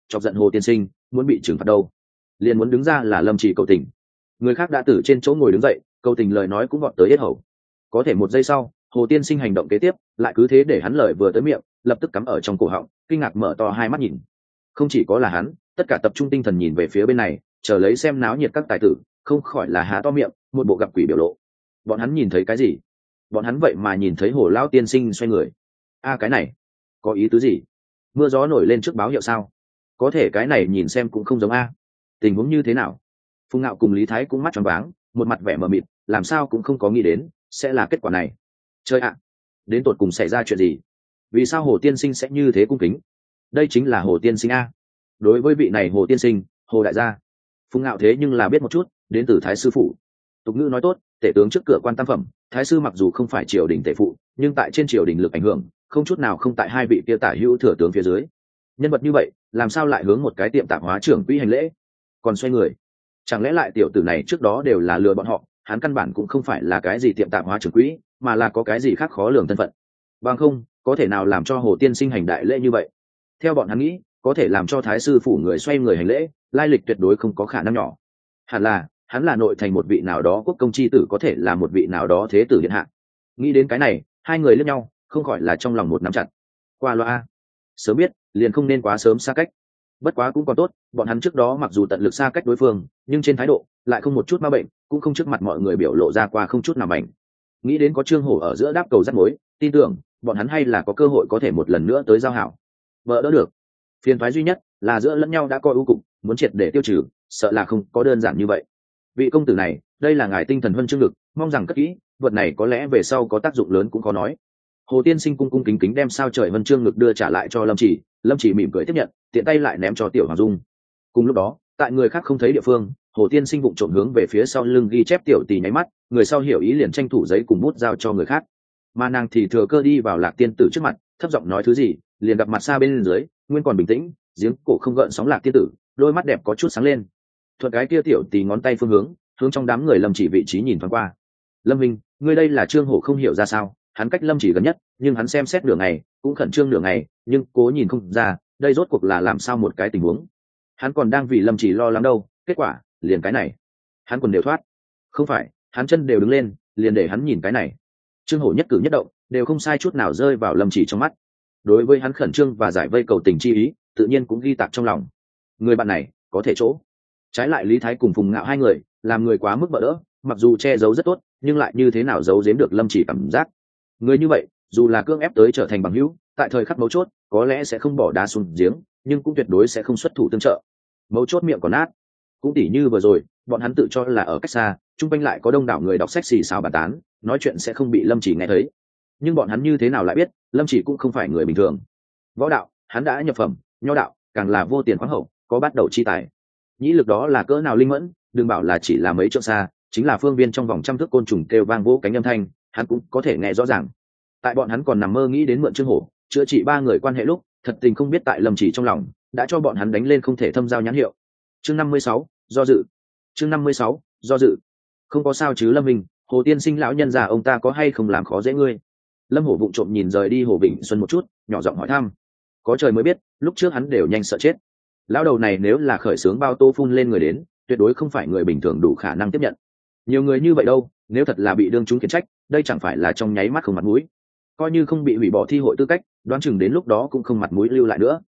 chọc giận Hồ tiên sinh muốn bị trừng phạt đâu, liền muốn đứng ra là Lâm Chỉ cầu tình. Người khác đã từ trên chỗ ngồi đứng dậy, cầu tình lời nói cũng vọt tới yết hầu. Có thể một giây sau, Hồ tiên sinh hành động kế tiếp lại cứ thế để hắn lời vừa tới miệng lập tức cắm ở trong cổ họng, kinh ngạc mở to hai mắt nhìn. Không chỉ có là hắn, tất cả tập trung tinh thần nhìn về phía bên này, chờ lấy xem náo nhiệt các tài tử không khỏi là há to miệng, một bộ gặp quỷ biểu lộ. Bọn hắn nhìn thấy cái gì? Bọn hắn vậy mà nhìn thấy Hồ lão tiên sinh xoay người. Cái này có ý tứ gì? Mưa gió nổi lên trước báo hiệu sao? Có thể cái này nhìn xem cũng không giống tình huống như thế nào? Phùng Ngạo cùng Lý Thái cũng mắt tròn váng, một mặt vẻ mờ mịt, làm sao cũng không có nghĩ đến sẽ là kết quả này. Chơi đến tột cùng xảy ra chuyện gì? Vì sao Hồ tiên sinh sẽ như thế cung kính? Đây chính là Hồ tiên sinh đối với vị này Hồ tiên sinh, Hồ đại gia, Phùng Ngạo thế nhưng là biết một chút, đến từ Thái sư phụ. Tục ngữ nói tốt, tể tướng trước cửa quan tam phẩm, Thái sư mặc dù không phải triều đình tể phụ, nhưng tại trên triều đình lực ảnh hưởng không chút nào không tại hai vị kia tả hữu thừa tướng phía dưới. Nhân vật như vậy làm sao lại hướng một cái tiệm tạp hóa trưởng quỹ hành lễ, còn xoay người? Chẳng lẽ lại tiểu tử này trước đó đều là lừa bọn họ, hắn căn bản cũng không phải là cái gì tiệm tạp hóa trưởng quỹ, mà là có cái gì khác khó lường thân phận. Bằng không có thể nào làm cho Hồ tiên sinh hành đại lễ như vậy? Theo bọn hắn nghĩ, có thể làm cho Thái sư phủ người xoay người hành lễ, lai lịch tuyệt đối không có khả năng nhỏ. Hẳn là hắn là nội thành một vị nào đó quốc công chi tử, có thể là một vị nào đó thế tử điện hạ. Nghĩ đến cái này, hai người liếc nhau, không khỏi là trong lòng một nắm chặt. Qua loa, sớm biết liền không nên quá sớm xa cách. Bất quá cũng còn tốt, bọn hắn trước đó mặc dù tận lực xa cách đối phương, nhưng trên thái độ lại không một chút ma bệnh, cũng không trước mặt mọi người biểu lộ ra qua không chút nào mảnh. Nghĩ đến có Trương Hổ ở giữa đáp cầu rắc mối, tin tưởng bọn hắn hay là có cơ hội có thể một lần nữa tới giao hảo. Vợ đỡ được. Phiền toái duy nhất là giữa lẫn nhau đã coi ưu cục, muốn triệt để tiêu trừ, sợ là không có đơn giản như vậy. Vị công tử này, đây là ngài tinh thần huân chương lực, mong rằng cất kỹ, vật này có lẽ về sau có tác dụng lớn cũng khó nói. Hồ tiên sinh cung cung kính kính đem sao trời huân chương lực đưa trả lại cho Lâm Chỉ, Lâm Chỉ mỉm cười tiếp nhận, tiện tay lại ném cho Tiểu Hoàng Dung. Cùng lúc đó, tại người khác không thấy địa phương, Hồ tiên sinh vụng trộm hướng về phía sau lưng ghi chép Tiểu Tỳ nháy mắt, người sau hiểu ý liền tranh thủ giấy cùng bút giao cho người khác. Mà nàng thì thừa cơ đi vào Lạc tiên tử trước mặt, thấp giọng nói thứ gì, liền gặp mặt xa bên dưới, nguyên còn bình tĩnh, giếng cổ không gợn sóng Lạc tiên tử, đôi mắt đẹp có chút sáng lên. Thuận cái kia Tiểu Tỳ ngón tay phương hướng trong đám người Lâm Chỉ vị trí nhìn thoáng qua. Lâm Minh, ngươi đây là Trương Hổ không hiểu ra sao? Hắn cách Lâm Chỉ gần nhất, nhưng hắn xem xét nửa ngày, cũng khẩn trương nửa ngày, nhưng cố nhìn không ra, đây rốt cuộc là làm sao một cái tình huống. Hắn còn đang vì Lâm Chỉ lo lắng đâu, kết quả liền cái này. Hắn quần đều thoát, không phải, hắn chân đều đứng lên, liền để hắn nhìn cái này. Trương Hổ nhất cử nhất động đều không sai chút nào rơi vào Lâm Chỉ trong mắt. Đối với hắn khẩn trương và giải vây cầu tình chi ý, tự nhiên cũng ghi tạc trong lòng. Người bạn này có thể chỗ. Trái lại Lý Thái cùng Phùng Ngạo hai người, làm người quá mức bỡ đỡ, mặc dù che giấu rất tốt, nhưng lại như thế nào giấu giếm được Lâm Chỉ cảm giác. Người như vậy, dù là cưỡng ép tới trở thành bằng hữu, tại thời khắc mấu chốt, có lẽ sẽ không bỏ đá xuống giếng, nhưng cũng tuyệt đối sẽ không xuất thủ tương trợ. Mấu chốt miệng còn nát. Cũng tỉ như vừa rồi, bọn hắn tự cho là ở cách xa, chung quanh lại có đông đảo người đọc sách xì xào bàn tán, nói chuyện sẽ không bị Lâm Chỉ nghe thấy. Nhưng bọn hắn như thế nào lại biết, Lâm Chỉ cũng không phải người bình thường. Võ đạo, hắn đã nhập phẩm, nho đạo, càng là vô tiền khoáng hậu, có bắt đầu chi tài. Nhĩ lực đó là cỡ nào linh mẫn, đừng bảo là chỉ là mấy trượng xa, chính là phương viên trong vòng trăm thước côn trùng kêu vang vỗ cánh âm thanh, hắn cũng có thể nghe rõ ràng. Tại bọn hắn còn nằm mơ nghĩ đến mượn Trương Hổ chữa trị ba người quan hệ lúc, thật tình không biết tại Lâm Chỉ trong lòng đã cho bọn hắn đánh lên không thể thâm giao nhãn hiệu. Chương 56, do dự. Chương 56, do dự. Không có sao chứ Lâm Minh, Hồ tiên sinh lão nhân già ông ta có hay không làm khó dễ ngươi? Lâm Hổ vụng trộm nhìn rời đi Hồ Vịnh Xuân một chút, nhỏ giọng hỏi thăm. Có trời mới biết, lúc trước hắn đều nhanh sợ chết. Lão đầu này nếu là khởi sướng bao tô phun lên người đến, tuyệt đối không phải người bình thường đủ khả năng tiếp nhận. Nhiều người như vậy đâu, nếu thật là bị đương chúng khiển trách, đây chẳng phải là trong nháy mắt không mặt mũi. Coi như không bị hủy bỏ thi hội tư cách, đoán chừng đến lúc đó cũng không mặt mũi lưu lại nữa.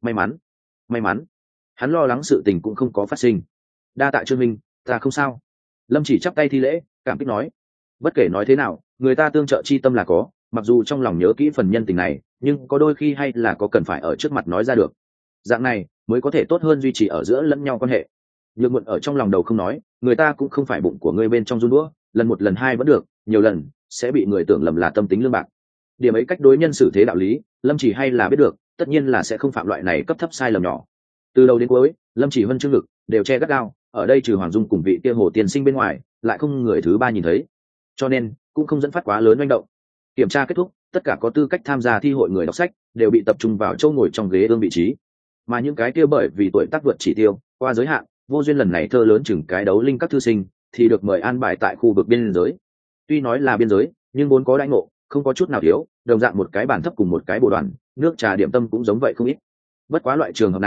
May mắn, hắn lo lắng sự tình cũng không có phát sinh. Đa tạ Trương Minh, ta không sao. Lâm Chỉ chắp tay thi lễ, cảm kích nói. Bất kể nói thế nào, người ta tương trợ chi tâm là có, mặc dù trong lòng nhớ kỹ phần nhân tình này, nhưng có đôi khi hay là có cần phải ở trước mặt nói ra được. Dạng này mới có thể tốt hơn duy trì ở giữa lẫn nhau quan hệ. Nhược muộn ở trong lòng đầu không nói, người ta cũng không phải bụng của ngươi bên trong run đũa, lần một lần hai vẫn được, nhiều lần sẽ bị người tưởng lầm là tâm tính lương bạc. Điểm ấy cách đối nhân xử thế đạo lý, Lâm Chỉ hay là biết được, tất nhiên là sẽ không phạm loại này cấp thấp sai lầm nhỏ. Từ đầu đến cuối, Lâm Chỉ huân chương lực đều che gắt gao, ở đây trừ Hoàng Dung cùng vị kia Hồ tiên sinh bên ngoài, lại không người thứ ba nhìn thấy, cho nên cũng không dẫn phát quá lớn manh động. Kiểm tra kết thúc, tất cả có tư cách tham gia thi hội người đọc sách đều bị tập trung vào chỗ ngồi trong ghế ương vị trí, mà những cái kia bởi vì tuổi tác vượt chỉ tiêu, qua giới hạn, vô duyên lần này thơ lớn chừng cái đấu linh các thư sinh thì được mời an bài tại khu vực biên giới. Tuy nói là biên giới, nhưng vốn có đãi ngộ, không có chút nào thiếu, đồng dạng một cái bàn thấp cùng một cái bồ đoàn, nước trà điểm tâm cũng giống vậy không ít. Bất quá loại trường hợp này,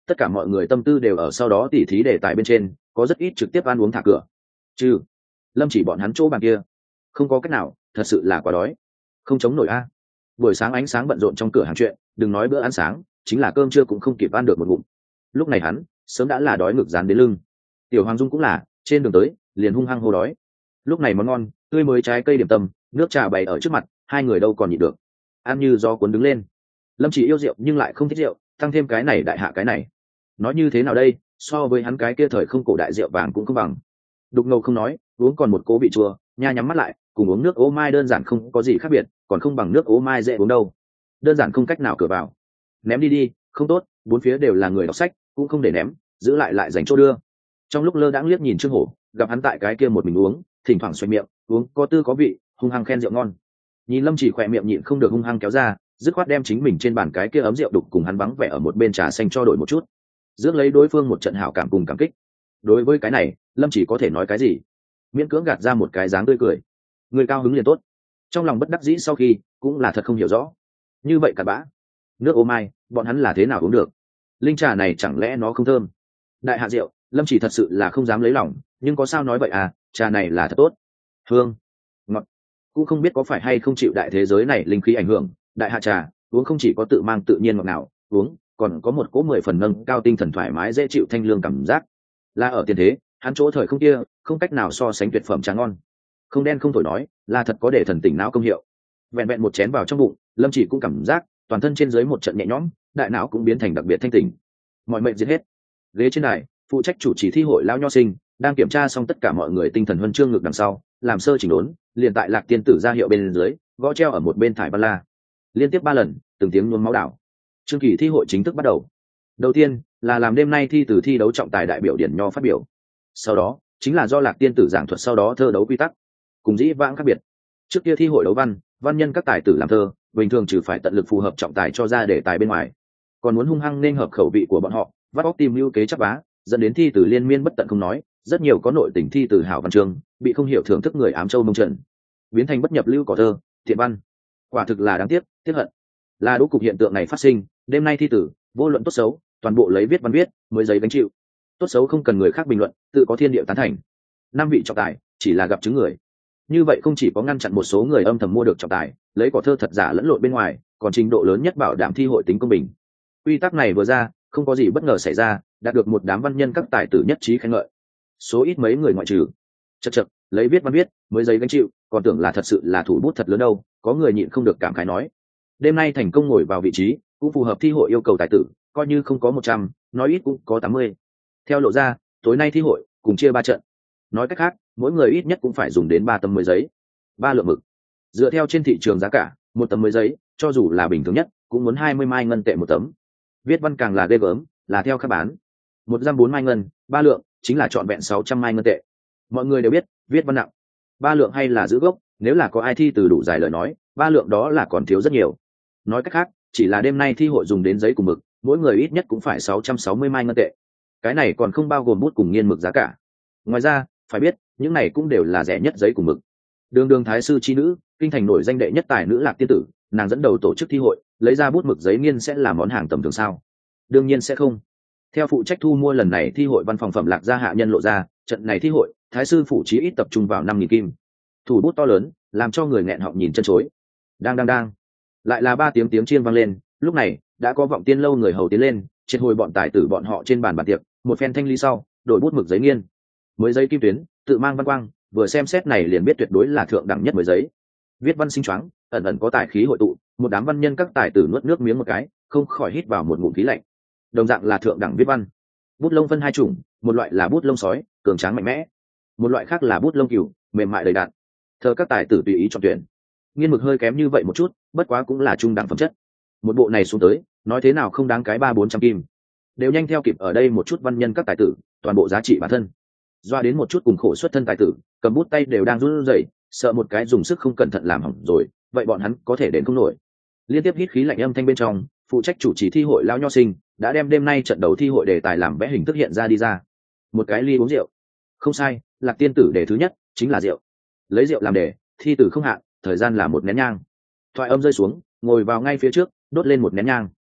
tất cả mọi người tâm tư đều ở sau đó tỉ thí đề tài bên trên, có rất ít trực tiếp ăn uống thả cửa. Chứ Lâm Chỉ bọn hắn chỗ bàn kia, không có cách nào, thật sự là quá đói, không chống nổi a. Buổi sáng ánh sáng bận rộn trong cửa hàng chuyện, đừng nói bữa ăn sáng, chính là cơm trưa cũng không kịp ăn được một ngụm. Lúc này hắn sớm đã là đói ngực dán đến lưng. Tiểu Hoàng Dung cũng là trên đường tới liền hung hăng hô đói. Lúc này món ngon tươi mới trái cây điểm tâm, nước trà bày ở trước mặt, hai người đâu còn nhịn được, ăn như do cuốn đứng lên. Lâm Chỉ yêu rượu nhưng lại không thích rượu, tăng thêm cái này đại hạ cái này, nói như thế nào đây, so với hắn cái kia thời không cổ đại rượu vàng cũng không bằng. Đục ngầu không nói, uống còn một cố vị chua, nha nhắm mắt lại, cùng uống nước ô mai đơn giản không có gì khác biệt, còn không bằng nước ô mai dễ uống đâu. Đơn giản không cách nào cửa vào. Ném đi đi, không tốt, bốn phía đều là người đọc sách, cũng không để ném, giữ lại lại dành chỗ đưa. Trong lúc lơ đãng liếc nhìn Trương Hổ, gặp hắn tại cái kia một mình uống, thỉnh thoảng xoay miệng, uống có tư có vị, hung hăng khen rượu ngon. Nhìn Lâm Chỉ khỏe miệng nhịn không được hung hăng kéo ra, dứt khoát đem chính mình trên bàn cái kia ấm rượu đục cùng hắn vắng vẻ ở một bên trà xanh cho đổi một chút, rước lấy đối phương một trận hảo cảm cùng cảm kích. Đối với cái này, Lâm Chỉ có thể nói cái gì, miễn cưỡng gạt ra một cái dáng tươi cười. Người cao hứng liền tốt. Trong lòng bất đắc dĩ sau khi cũng là thật không hiểu rõ, như vậy cả bã nước ô mai bọn hắn là thế nào uống được, linh trà này chẳng lẽ nó không thơm. Đại hạ rượu Lâm Chỉ thật sự là không dám lấy lòng, nhưng có sao nói vậy à, trà này là thật tốt, hương ngọt, cũng không biết có phải hay không chịu đại thế giới này linh khí ảnh hưởng. Đại hạ trà uống không chỉ có tự mang tự nhiên ngọt nào, uống còn có một cỗ 10 phần nâng cao tinh thần thoải mái dễ chịu thanh lương cảm giác. Là ở tiền thế hắn chỗ thời không kia không cách nào so sánh tuyệt phẩm trà ngon, không đen không thổi nói là thật có để thần tỉnh não công hiệu. Vẹn vẹn một chén vào trong bụng, Lâm Chỉ cũng cảm giác toàn thân trên dưới một trận nhẹ nhõm, đại não cũng biến thành đặc biệt thanh tỉnh, mọi mệnh diệt hết. Ghế trên đài, phụ trách chủ trì thi hội lão nho sinh đang kiểm tra xong tất cả mọi người tinh thần huân chương ngực đằng sau, làm sơ chỉnh đốn, liền tại Lạc Tiên tử ra hiệu bên dưới, gõ treo ở một bên thải văn la, liên tiếp 3 lần, từng tiếng nhuốm máu đảo. Chương kỳ thi hội chính thức bắt đầu. Đầu tiên là làm đêm nay thi từ thi đấu trọng tài đại biểu điển nho phát biểu, sau đó chính là do Lạc Tiên tử giảng thuật sau đó thơ đấu quy tắc. Cùng dĩ vãng khác biệt, trước kia thi hội đấu văn nhân các tài tử làm thơ bình thường trừ phải tận lực phù hợp trọng tài cho ra đề tài bên ngoài, còn muốn hung hăng nên hợp khẩu vị của bọn họ, vắt óc tìm mưu kế chắc vá, dẫn đến thi từ liên miên bất tận không nói, rất nhiều có nội tình thi từ hảo văn chương bị không hiểu thưởng thức người ám châu mông trần, biến thành bất nhập lưu cỏ thơ thiện văn. Quả thực là đáng tiếc, tiếc hận. Là đố cục hiện tượng này phát sinh, đêm nay thi tử vô luận tốt xấu toàn bộ lấy viết văn viết mới giấy gánh chịu, tốt xấu không cần người khác bình luận, tự có thiên địa tán thành. 5 vị trọng tài chỉ là gặp chứng người, như vậy không chỉ có ngăn chặn một số người âm thầm mua được trọng tài lấy cỏ thơ thật giả lẫn lộn bên ngoài, còn trình độ lớn nhất bảo đảm thi hội tính công bình. Quy tắc này vừa ra, không có gì bất ngờ xảy ra, đạt được một đám văn nhân các tài tử nhất trí khen ngợi, số ít mấy người ngoại trừ. Chật, lấy viết văn viết mới giấy gánh chịu, còn tưởng là thật sự là thủ bút thật lớn đâu. Có người nhịn không được cảm khái nói, đêm nay thành công ngồi vào vị trí cũng phù hợp thi hội yêu cầu tài tử, coi như không có 100, nói ít cũng có 80. Theo lộ ra, tối nay thi hội cùng chia 3 trận, nói cách khác mỗi người ít nhất cũng phải dùng đến 3 tấm mới giấy, 3 lượng mực. Dựa theo trên thị trường giá cả, 1 tấm mới giấy cho dù là bình thường nhất cũng muốn 20 mai ngân tệ 1 tấm. Viết văn càng là ghê gớm, là theo các bán 1 giam 4 mai ngân, 3 lượng chính là trọn vẹn 600 mai ngân tệ. Mọi người đều biết viết văn nặng, 3 lượng hay là giữ gốc, nếu là có ai thi từ đủ dài lời nói, 3 lượng đó là còn thiếu rất nhiều. Nói cách khác, chỉ là đêm nay thi hội dùng đến giấy cùng mực, mỗi người ít nhất cũng phải 660 mai ngân tệ. Cái này còn không bao gồm bút cùng nghiên mực giá cả. Ngoài ra phải biết những này cũng đều là rẻ nhất giấy cùng mực. Đường thái sư chi nữ, kinh thành nổi danh đệ nhất tài nữ Lạc Tiên tử, nàng dẫn đầu tổ chức thi hội, lấy ra bút mực giấy nghiên sẽ là món hàng tầm thường sao? Đương nhiên sẽ không. Theo phụ trách thu mua lần này thi hội văn phòng phẩm Lạc gia hạ nhân lộ ra, trận này thi hội thái sư phủ chí ít tập trung vào 5.000 kim, thủ bút to lớn làm cho người nghẹn họng nhìn chân chối. Đang lại là 3 tiếng chiên vang lên. Lúc này đã có Vọng Tiên lâu người hầu tiến lên, triệt hồi bọn tài tử bọn họ trên bàn tiệc, một phen thanh ly sau đổi bút mực giấy nghiên mới giấy kim tuyến, tự mang văn quang, vừa xem xét này liền biết tuyệt đối là thượng đẳng nhất mới giấy. Viết văn sinh choáng, ẩn ẩn có tài khí hội tụ, một đám văn nhân các tài tử nuốt nước miếng một cái, không khỏi hít vào một ngụm khí lạnh. Đồng dạng là thượng đẳng viết văn. Bút lông phân 2 chủng, một loại là bút lông sói, cường tráng mạnh mẽ, một loại khác là bút lông cừu, mềm mại đầy đặn. Thơ các tài tử tùy ý chọn tuyển. Nghiên mực hơi kém như vậy một chút, bất quá cũng là trung đẳng phẩm chất. Một bộ này xuống tới, nói thế nào không đáng cái 300-400 kim. Đều nhanh theo kịp ở đây một chút văn nhân các tài tử, toàn bộ giá trị bản thân. Doa đến một chút cùng khổ xuất thân tài tử, cầm bút tay đều đang run rẩy, sợ một cái dùng sức không cẩn thận làm hỏng rồi, vậy bọn hắn có thể đến không nổi. Liên tiếp hít khí lạnh âm thanh bên trong, phụ trách chủ trì thi hội lão nho sinh đã đem đêm nay trận đấu thi hội đề tài làm vẽ hình thức hiện ra đi ra. Một cái ly uống rượu, không sai, Lạc Tiên tử đề thứ nhất chính là rượu. Lấy rượu làm đề, thi tử không hạn, thời gian là 1 nén nhang. Thoại âm rơi xuống, ngồi vào ngay phía trước, đốt lên 1 nén nhang.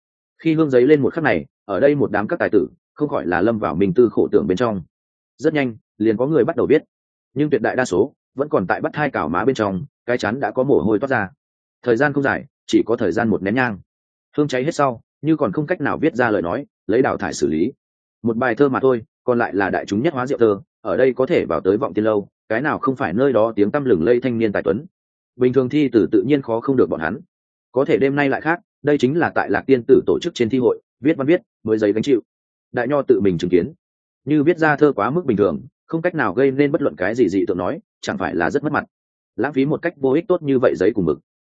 Khi hương giấy lên một khắc này, ở đây một đám các tài tử không khỏi là lâm vào mình tư khổ tưởng bên trong. Rất nhanh liền có người bắt đầu biết, nhưng tuyệt đại đa số vẫn còn tại bắt hai cào má bên trong, cái chắn đã có mồ hôi toát ra. Thời gian không dài, chỉ có thời gian một nén nhang. Hương cháy hết sau, như còn không cách nào viết ra lời nói, lấy đào thải xử lý. Một bài thơ mà thôi, còn lại là đại chúng nhất hóa rượu thơ, ở đây có thể vào tới Vọng Tiên lâu, cái nào không phải nơi đó tiếng tăm lừng lây thanh niên tài tuấn. Bình thường thi tử tự nhiên khó không được bọn hắn. Có thể đêm nay lại khác, đây chính là tại Lạc Tiên tử tổ chức trên thi hội, viết văn viết, mới giấy gánh chịu. Đại nho tự mình chứng kiến, như viết ra thơ quá mức bình thường, không cách nào gây nên bất luận cái gì dị tượng nói, chẳng phải là rất mất mặt. Lãng phí một cách vô ích tốt như vậy giấy cùng mực.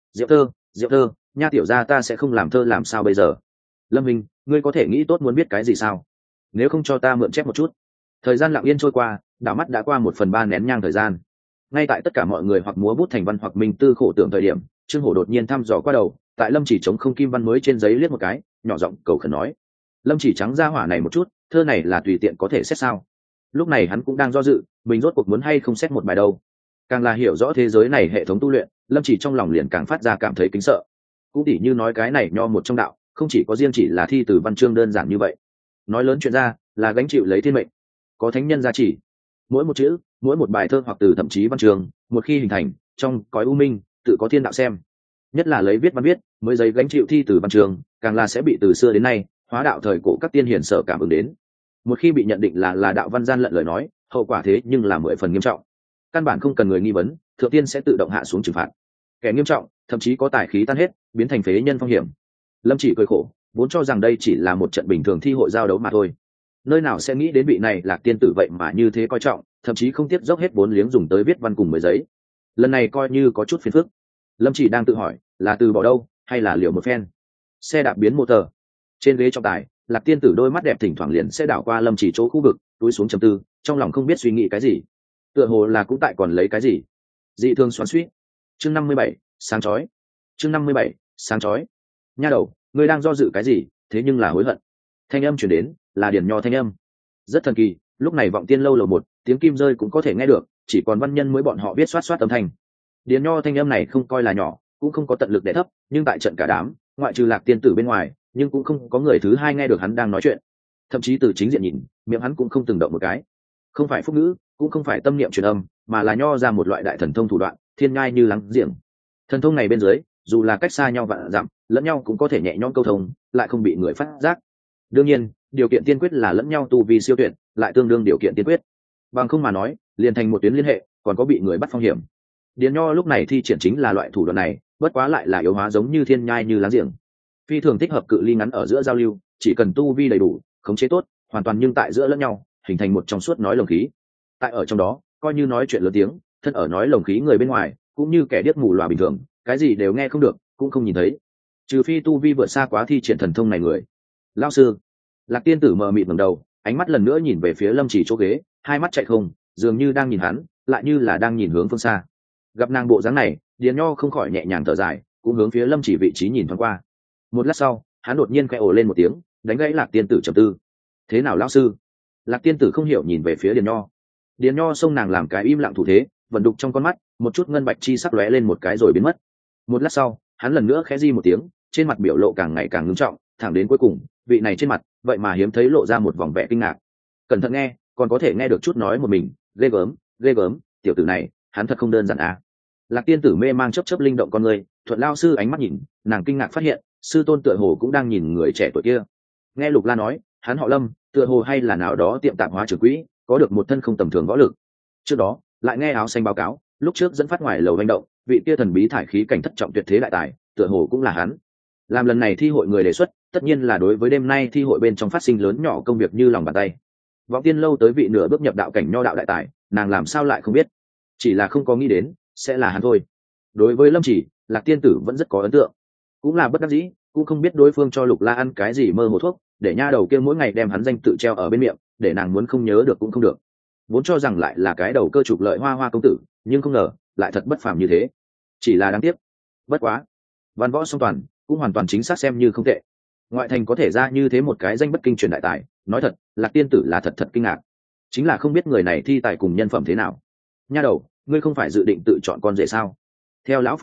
Diệu thơ, nha tiểu gia ta sẽ không làm thơ làm sao bây giờ? Lâm Minh, ngươi có thể nghĩ tốt muốn biết cái gì sao? Nếu không cho ta mượn chép một chút. Thời gian lặng yên trôi qua, đảo mắt đã qua 1/3 nén nhang thời gian. Ngay tại tất cả mọi người hoặc múa bút thành văn hoặc minh tư khổ tưởng thời điểm, Trương Hổ đột nhiên thăm dò qua đầu, tại Lâm Chỉ chống không kim văn mới trên giấy liếc một cái, nhỏ giọng cầu khẩn nói: Lâm Chỉ trắng ra hỏa này một chút, thơ này là tùy tiện có thể xét sao? Lúc này hắn cũng đang do dự, mình rốt cuộc muốn hay không xét một bài đâu. Càng là hiểu rõ thế giới này hệ thống tu luyện, Lâm Chỉ trong lòng liền càng phát ra cảm thấy kính sợ. Cũng tỉ như nói cái này nho một trong đạo, không chỉ có riêng chỉ là thi từ văn chương đơn giản như vậy. Nói lớn chuyện ra, là gánh chịu lấy thiên mệnh, có thánh nhân gia trì. Mỗi một chữ, mỗi một bài thơ hoặc từ thậm chí văn chương, một khi hình thành, trong cõi u minh, tự có thiên đạo xem. Nhất là lấy viết văn viết, mới giấy gánh chịu thi từ văn chương, càng là sẽ bị từ xưa đến nay, hóa đạo thời cổ các tiên hiền sở cảm ứng đến. Một khi bị nhận định là đạo văn gian lận lời nói, hậu quả thế nhưng là 10 phần nghiêm trọng. Căn bản không cần người nghi vấn, thượng tiên sẽ tự động hạ xuống trừng phạt. Kẻ nghiêm trọng, thậm chí có tài khí tan hết, biến thành phế nhân phong hiểm. Lâm Chỉ cười khổ, vốn cho rằng đây chỉ là một trận bình thường thi hội giao đấu mà thôi. Nơi nào sẽ nghĩ đến vị này Lạc tiên tử vậy mà như thế coi trọng, thậm chí không tiếc dốc hết vốn liếng dùng tới viết văn cùng mới giấy. Lần này coi như có chút phiền phức. Lâm Chỉ đang tự hỏi, là từ bỏ đâu, hay là liều một phen. Xe đạp biến motor. Trên ghế trọng tài, Lạc tiên tử đôi mắt đẹp thỉnh thoảng liền sẽ đảo qua Lâm Chỉ chỗ khu vực, túi xuống trầm tư, trong lòng không biết suy nghĩ cái gì. Tựa hồ là cũng tại còn lấy cái gì. Dị thương xoắn xuýt. Chương 57, sáng chói. Chương 57, sáng chói. Nha đầu, ngươi đang do dự cái gì, thế nhưng là hối hận. Thanh âm truyền đến, là Điền Nho thanh âm. Rất thần kỳ, lúc này Vọng Tiên lâu lầu 1, tiếng kim rơi cũng có thể nghe được, chỉ còn văn nhân mới bọn họ biết xoát xoát âm thanh. Điền Nho thanh âm này không coi là nhỏ, cũng không có tận lực để thấp, nhưng tại trận cả đám, ngoại trừ Lạc tiên tử bên ngoài, nhưng cũng không có người thứ hai nghe được hắn đang nói chuyện. Thậm chí từ chính diện nhìn, miệng hắn cũng không từng động một cái. Không phải phúc ngữ, cũng không phải tâm niệm truyền âm, mà là nho ra một loại đại thần thông thủ đoạn, thiên ngai như lắng giềng. Thần thông này bên dưới, dù là cách xa nhau vạn dặm, lẫn nhau cũng có thể nhẹ nhõm câu thông, lại không bị người phát giác. Đương nhiên, điều kiện tiên quyết là lẫn nhau tu vi siêu tuyệt, lại tương đương điều kiện tiên quyết. Bằng không mà nói, liền thành một tuyến liên hệ, còn có bị người bắt phong hiểm. Điền Nho lúc này thi triển chính là loại thủ đoạn này, bất quá lại là yếu hóa giống như thiên nhai như láng giềng. Phi thường thích hợp cự ly ngắn ở giữa giao lưu, chỉ cần tu vi đầy đủ, khống chế tốt, hoàn toàn nhưng tại giữa lẫn nhau, hình thành một trong suốt nói lồng khí. Tại ở trong đó, coi như nói chuyện lớn tiếng, thân ở nói lồng khí người bên ngoài, cũng như kẻ điếc mù lòa bình thường, cái gì đều nghe không được, cũng không nhìn thấy. Trừ phi tu vi vượt xa quá thi triển thần thông này người. Lão sư. Lạc tiên tử mờ mịt ngẩng đầu, ánh mắt lần nữa nhìn về phía Lâm Chỉ chỗ ghế, hai mắt chạy không, dường như đang nhìn hắn, lại như là đang nhìn hướng phương xa. Gặp nàng bộ dáng này, Điền Nho không khỏi nhẹ nhàng thở dài, cũng hướng phía Lâm Chỉ vị trí nhìn thoáng qua. Một lát sau, hắn đột nhiên khẽ ồ lên một tiếng, đánh gãy Lạc tiên tử trầm tư. Thế nào lão sư? Lạc tiên tử không hiểu nhìn về phía Điền Nho. Điền Nho xông nàng làm cái im lặng thủ thế, vận đục trong con mắt, một chút ngân bạch chi sắc lóe lên một cái rồi biến mất. Một lát sau, hắn lần nữa khẽ di một tiếng, trên mặt biểu lộ càng ngày càng ngưng trọng, thẳng đến cuối cùng, vị này trên mặt, vậy mà hiếm thấy lộ ra một vòng vẻ kinh ngạc. Cẩn thận nghe, còn có thể nghe được chút nói một mình, ghê gớm, tiểu tử này, hắn thật không đơn giản à. Lạc tiên tử mê mang chớp chớp linh động con người, thuận lao sư ánh mắt nhìn, nàng kinh ngạc phát hiện, sư tôn tựa hồ cũng đang nhìn người trẻ tuổi kia. Nghe Lục La nói, hắn họ Lâm, tựa hồ hay là nào đó tiệm tạp hóa trưởng quỹ, có được một thân không tầm thường võ lực. Trước đó, lại nghe áo xanh báo cáo, lúc trước dẫn phát ngoài lầu hành động, vị kia thần bí thải khí cảnh thất trọng tuyệt thế đại tài, tựa hồ cũng là hắn. Làm lần này thi hội người đề xuất, tất nhiên là đối với đêm nay thi hội bên trong phát sinh lớn nhỏ công việc như lòng bàn tay. Vọng Tiên lâu tới vị nửa bước nhập đạo cảnh nho đạo đại tài, nàng làm sao lại không biết? Chỉ là không có nghĩ đến, sẽ là hắn thôi. Đối với Lâm Chỉ, Lạc tiên tử vẫn rất có ấn tượng, cũng là bất đắc dĩ, cũng không biết đối phương cho Lục La ăn cái gì mơ hồ thuốc, để nha đầu kia mỗi ngày đem hắn danh tự treo ở bên miệng, để nàng muốn không nhớ được cũng không được. Vốn cho rằng lại là cái đầu cơ trục lợi hoa hoa công tử, nhưng không ngờ lại thật bất phàm như thế. Chỉ là đáng tiếc. Bất quá, văn võ song toàn, cũng hoàn toàn chính xác xem như không tệ. Ngoại thành có thể ra như thế một cái danh bất kinh truyền đại tài, nói thật, Lạc tiên tử là thật kinh ngạc. Chính là không biết người này thi tài cùng nhân phẩm thế nào. Nha đầu, ngươi không phải dự định tự chọn con rể sao? Theo lão phu nhìn,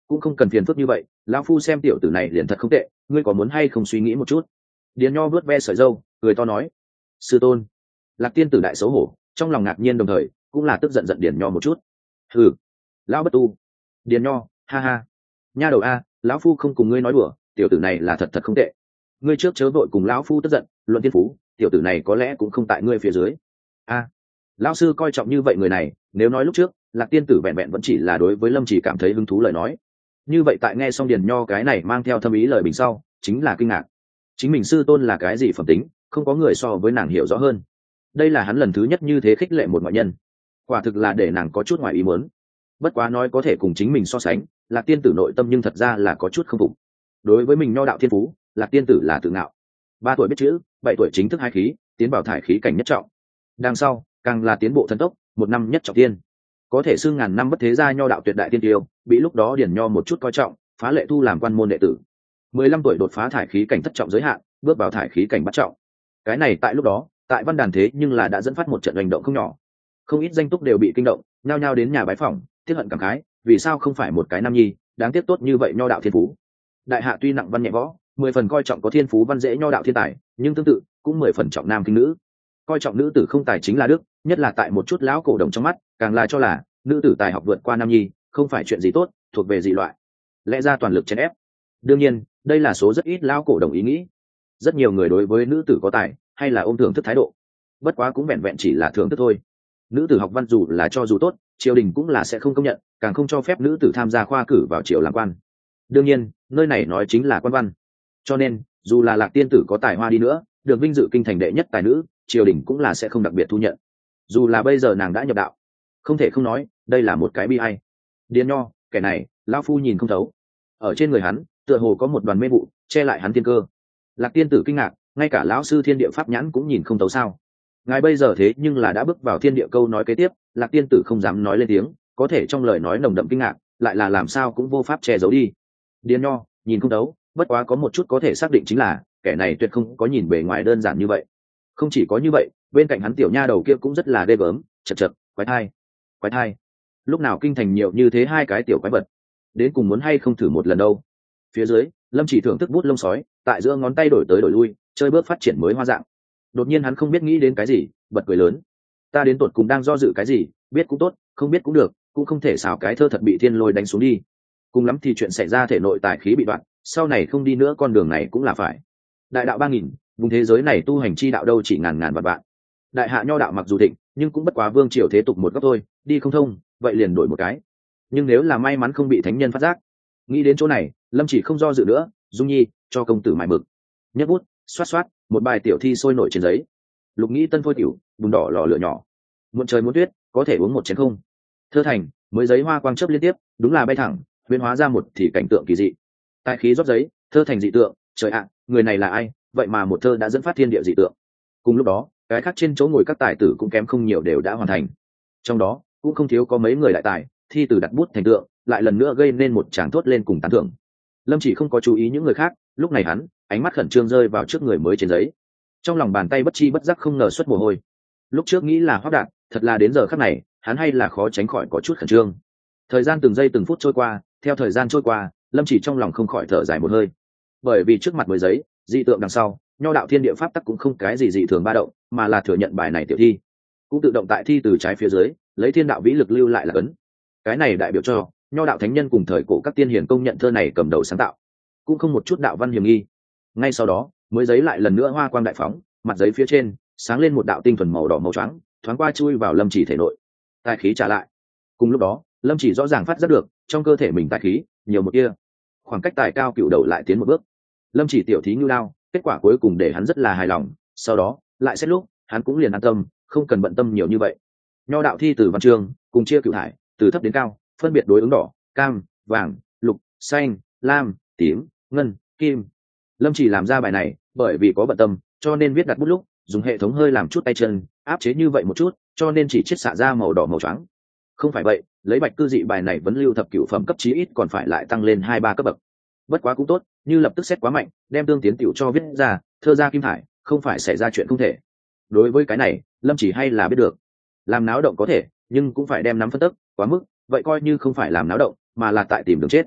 cũng không cần phiền phức như vậy, lão phu xem tiểu tử này liền thật không tệ, ngươi có muốn hay không suy nghĩ một chút. Điền Nho vuốt ve sợi râu, cười to nói. Sư tôn. Lạc tiên tử đại xấu hổ, trong lòng ngạc nhiên đồng thời cũng là tức giận giận Điền Nho một chút. Hừ, lão bất tu. Điền Nho, ha ha. Nha đầu a, lão phu không cùng ngươi nói đùa, tiểu tử này là thật thật không tệ. Ngươi trước chớ vội cùng lão phu tức giận, luận tiên phú, tiểu tử này có lẽ cũng không tại ngươi phía dưới. A, lão sư coi trọng như vậy người này, nếu nói lúc trước Lạc tiên tử vẹn vẹn vẫn chỉ là đối với Lâm Chỉ cảm thấy hứng thú lời nói, như vậy tại nghe xong Điền Nho cái này mang theo thâm ý lời bình sau chính là kinh ngạc. Chính mình sư tôn là cái gì phẩm tính, không có người so với nàng hiểu rõ hơn. Đây là hắn lần thứ nhất như thế khích lệ một ngoại nhân, quả thực là để nàng có chút ngoài ý muốn. Bất quá nói có thể cùng chính mình so sánh, Lạc tiên tử nội tâm nhưng thật ra là có chút không phục. Đối với mình nho đạo thiên phú, Lạc tiên tử là tự ngạo. 3 tuổi biết chữ, 7 tuổi chính thức hai khí, tiến vào thải khí cảnh nhất trọng. Đằng sau càng là tiến bộ thần tốc, 1 năm nhất trọng tiên, có thể xưng ngàn năm bất thế gia nho đạo tuyệt đại tiên tiêu, bị lúc đó Điền Nho một chút coi trọng, phá lệ thu làm quan môn đệ tử. 15 tuổi đột phá thải khí cảnh thất trọng giới hạn, bước vào thải khí cảnh bát trọng. Cái này tại lúc đó, tại Văn Đàn thế nhưng là đã dẫn phát một trận hành động không nhỏ. Không ít danh túc đều bị kinh động, nhao nhao đến nhà bái phỏng, tiếc hận cảm khái, vì sao không phải một cái nam nhi, đáng tiếc tốt như vậy nho đạo thiên phú. Đại hạ tuy nặng văn nhẹ võ, 10 phần coi trọng có thiên phú văn dễ nho đạo thiên tài, nhưng tương tự cũng 10 phần trọng nam khinh nữ. Coi trọng nữ tử không tài chính là đức, nhất là tại một chút lão cổ đồng trong mắt, càng là cho là nữ tử tài học vượt qua nam nhi, không phải chuyện gì tốt, thuộc về dị loại. Lẽ ra toàn lực chèn ép. Đương nhiên, đây là số rất ít lão cổ đồng ý nghĩ. Rất nhiều người đối với nữ tử có tài, hay là ôm thưởng thức thái độ. Bất quá cũng vẹn vẹn chỉ là thưởng thức thôi. Nữ tử học văn dù là cho dù tốt, triều đình cũng là sẽ không công nhận, càng không cho phép nữ tử tham gia khoa cử vào triều làm quan. Đương nhiên, nơi này nói chính là quan văn. Cho nên, dù là Lạc tiên tử có tài hoa đi nữa, được vinh dự kinh thành đệ nhất tài nữ, triều đình cũng là sẽ không đặc biệt thu nhận. Dù là bây giờ nàng đã nhập đạo, không thể không nói, đây là một cái bi ai. Điền Nho, kẻ này, lão phu nhìn không thấu. Ở trên người hắn, tựa hồ có một đoàn mê vụ, che lại hắn thiên cơ. Lạc tiên tử kinh ngạc, ngay cả lão sư thiên địa pháp nhãn cũng nhìn không thấu sao? Ngài bây giờ thế nhưng là đã bước vào thiên địa câu nói kế tiếp, Lạc tiên tử không dám nói lên tiếng, có thể trong lời nói nồng đậm kinh ngạc, lại là làm sao cũng vô pháp che giấu đi. Điền Nho, nhìn không thấu, bất quá có một chút có thể xác định chính là, kẻ này tuyệt không có nhìn bề ngoài đơn giản như vậy. Không chỉ có như vậy, bên cạnh hắn tiểu nha đầu kia cũng rất là ghê gớm, chật chật, quái thai. Lúc nào kinh thành nhiều như thế hai cái tiểu quái vật, đến cùng muốn hay không thử một lần đâu. Phía dưới, Lâm Chỉ thưởng thức bút lông sói, tại giữa ngón tay đổi tới đổi lui, chơi bước phát triển mới hoa dạng. Đột nhiên hắn không biết nghĩ đến cái gì, bật cười lớn. Ta đến tột cùng đang do dự cái gì, biết cũng tốt, không biết cũng được, cũng không thể xảo cái thơ thật bị thiên lôi đánh xuống đi. Cùng lắm thì chuyện xảy ra thể nội tài khí bị đoạn, sau này không đi nữa con đường này cũng là phải. Đại đạo 3000, vùng thế giới này tu hành chi đạo đâu chỉ ngàn ngàn vạn vạn. Đại hạ nho đạo mặc dù thịnh, nhưng cũng bất quá vương triều thế tục một góc thôi, đi không thông, vậy liền đổi một cái. Nhưng nếu là may mắn không bị thánh nhân phát giác, nghĩ đến chỗ này, Lâm Chỉ không do dự nữa, Dung Nhi, cho công tử mài mực. Nhấc bút, xoát xoát, một bài tiểu thi sôi nổi trên giấy. Lục nghĩ tân phôi tiểu, bùn đỏ lò lửa nhỏ. Muộn trời muốn tuyết, có thể uống một chén không? Thơ thành, mới giấy hoa quang chớp liên tiếp, đúng là bay thẳng, huyễn hóa ra một thì cảnh tượng kỳ dị. Tài khí rót giấy, thơ thành dị tượng, trời ạ, người này là ai? Vậy mà một thơ đã dẫn phát thiên địa dị tượng. Cùng lúc đó, cái khác trên chỗ ngồi các tài tử cũng kém không nhiều đều đã hoàn thành. Trong đó, cũng không thiếu có mấy người đại tài, thi từ đặt bút thành tượng, lại lần nữa gây nên một tràng thốt lên cùng tán thưởng. Lâm Chỉ không có chú ý những người khác, lúc này hắn, ánh mắt khẩn trương rơi vào trước người mới trên giấy. Trong lòng bàn tay bất chi bất giác không ngờ xuất mồ hôi. Lúc trước nghĩ là Hoắc Đạt, thật là đến giờ khắc này, hắn hay là khó tránh khỏi có chút khẩn trương. Thời gian từng giây từng phút trôi qua, theo thời gian trôi qua, Lâm Chỉ trong lòng không khỏi thở dài một hơi. Bởi vì trước mặt mới giấy, dị tượng đằng sau, nho đạo thiên địa pháp tắc cũng không cái gì dị thường ba động, mà là thừa nhận bài này tiểu thi, cũng tự động tại thi từ trái phía dưới, lấy thiên đạo vĩ lực lưu lại là ấn. Cái này đại biểu cho nho đạo thánh nhân cùng thời cổ các tiên hiền công nhận thơ này cầm đầu sáng tạo, cũng không một chút đạo văn hiểm nghi. Ngay sau đó, mới giấy lại lần nữa hoa quang đại phóng, mặt giấy phía trên sáng lên một đạo tinh thuần màu đỏ màu trắng, thoáng qua chui vào Lâm Chỉ thể nội. Tài khí trả lại. Cùng lúc đó, Lâm Chỉ rõ ràng phát giác được trong cơ thể mình tài khí nhiều một kia, khoảng cách tài cao cựu đầu lại tiến một bước. Lâm Chỉ tiểu thí ngưu đao, kết quả cuối cùng để hắn rất là hài lòng. Sau đó lại xét lúc, hắn cũng liền an tâm, không cần bận tâm nhiều như vậy. Nho đạo thi từ văn chương cùng chia cựu thải, từ thấp đến cao, phân biệt đối ứng đỏ, cam, vàng, lục, xanh, lam, tím, ngân, kim. Lâm Chỉ làm ra bài này, bởi vì có bận tâm, cho nên viết đặt bút lúc dùng hệ thống hơi làm chút tay chân, áp chế như vậy một chút, cho nên chỉ chiết xạ ra màu đỏ màu trắng. Không phải vậy, lấy bạch cư dị bài này vẫn lưu thập cửu phẩm cấp chí ít còn phải lại tăng lên 2-3 cấp bậc. Bất quá cũng tốt, như lập tức xét quá mạnh, đem tương tiến tiểu cho viết ra, thơ ra kim thải, không phải xảy ra chuyện không thể. Đối với cái này, Lâm Chỉ hay là biết được. Làm náo động có thể, nhưng cũng phải đem nắm phân tức, quá mức, vậy coi như không phải làm náo động, mà là tại tìm đường chết.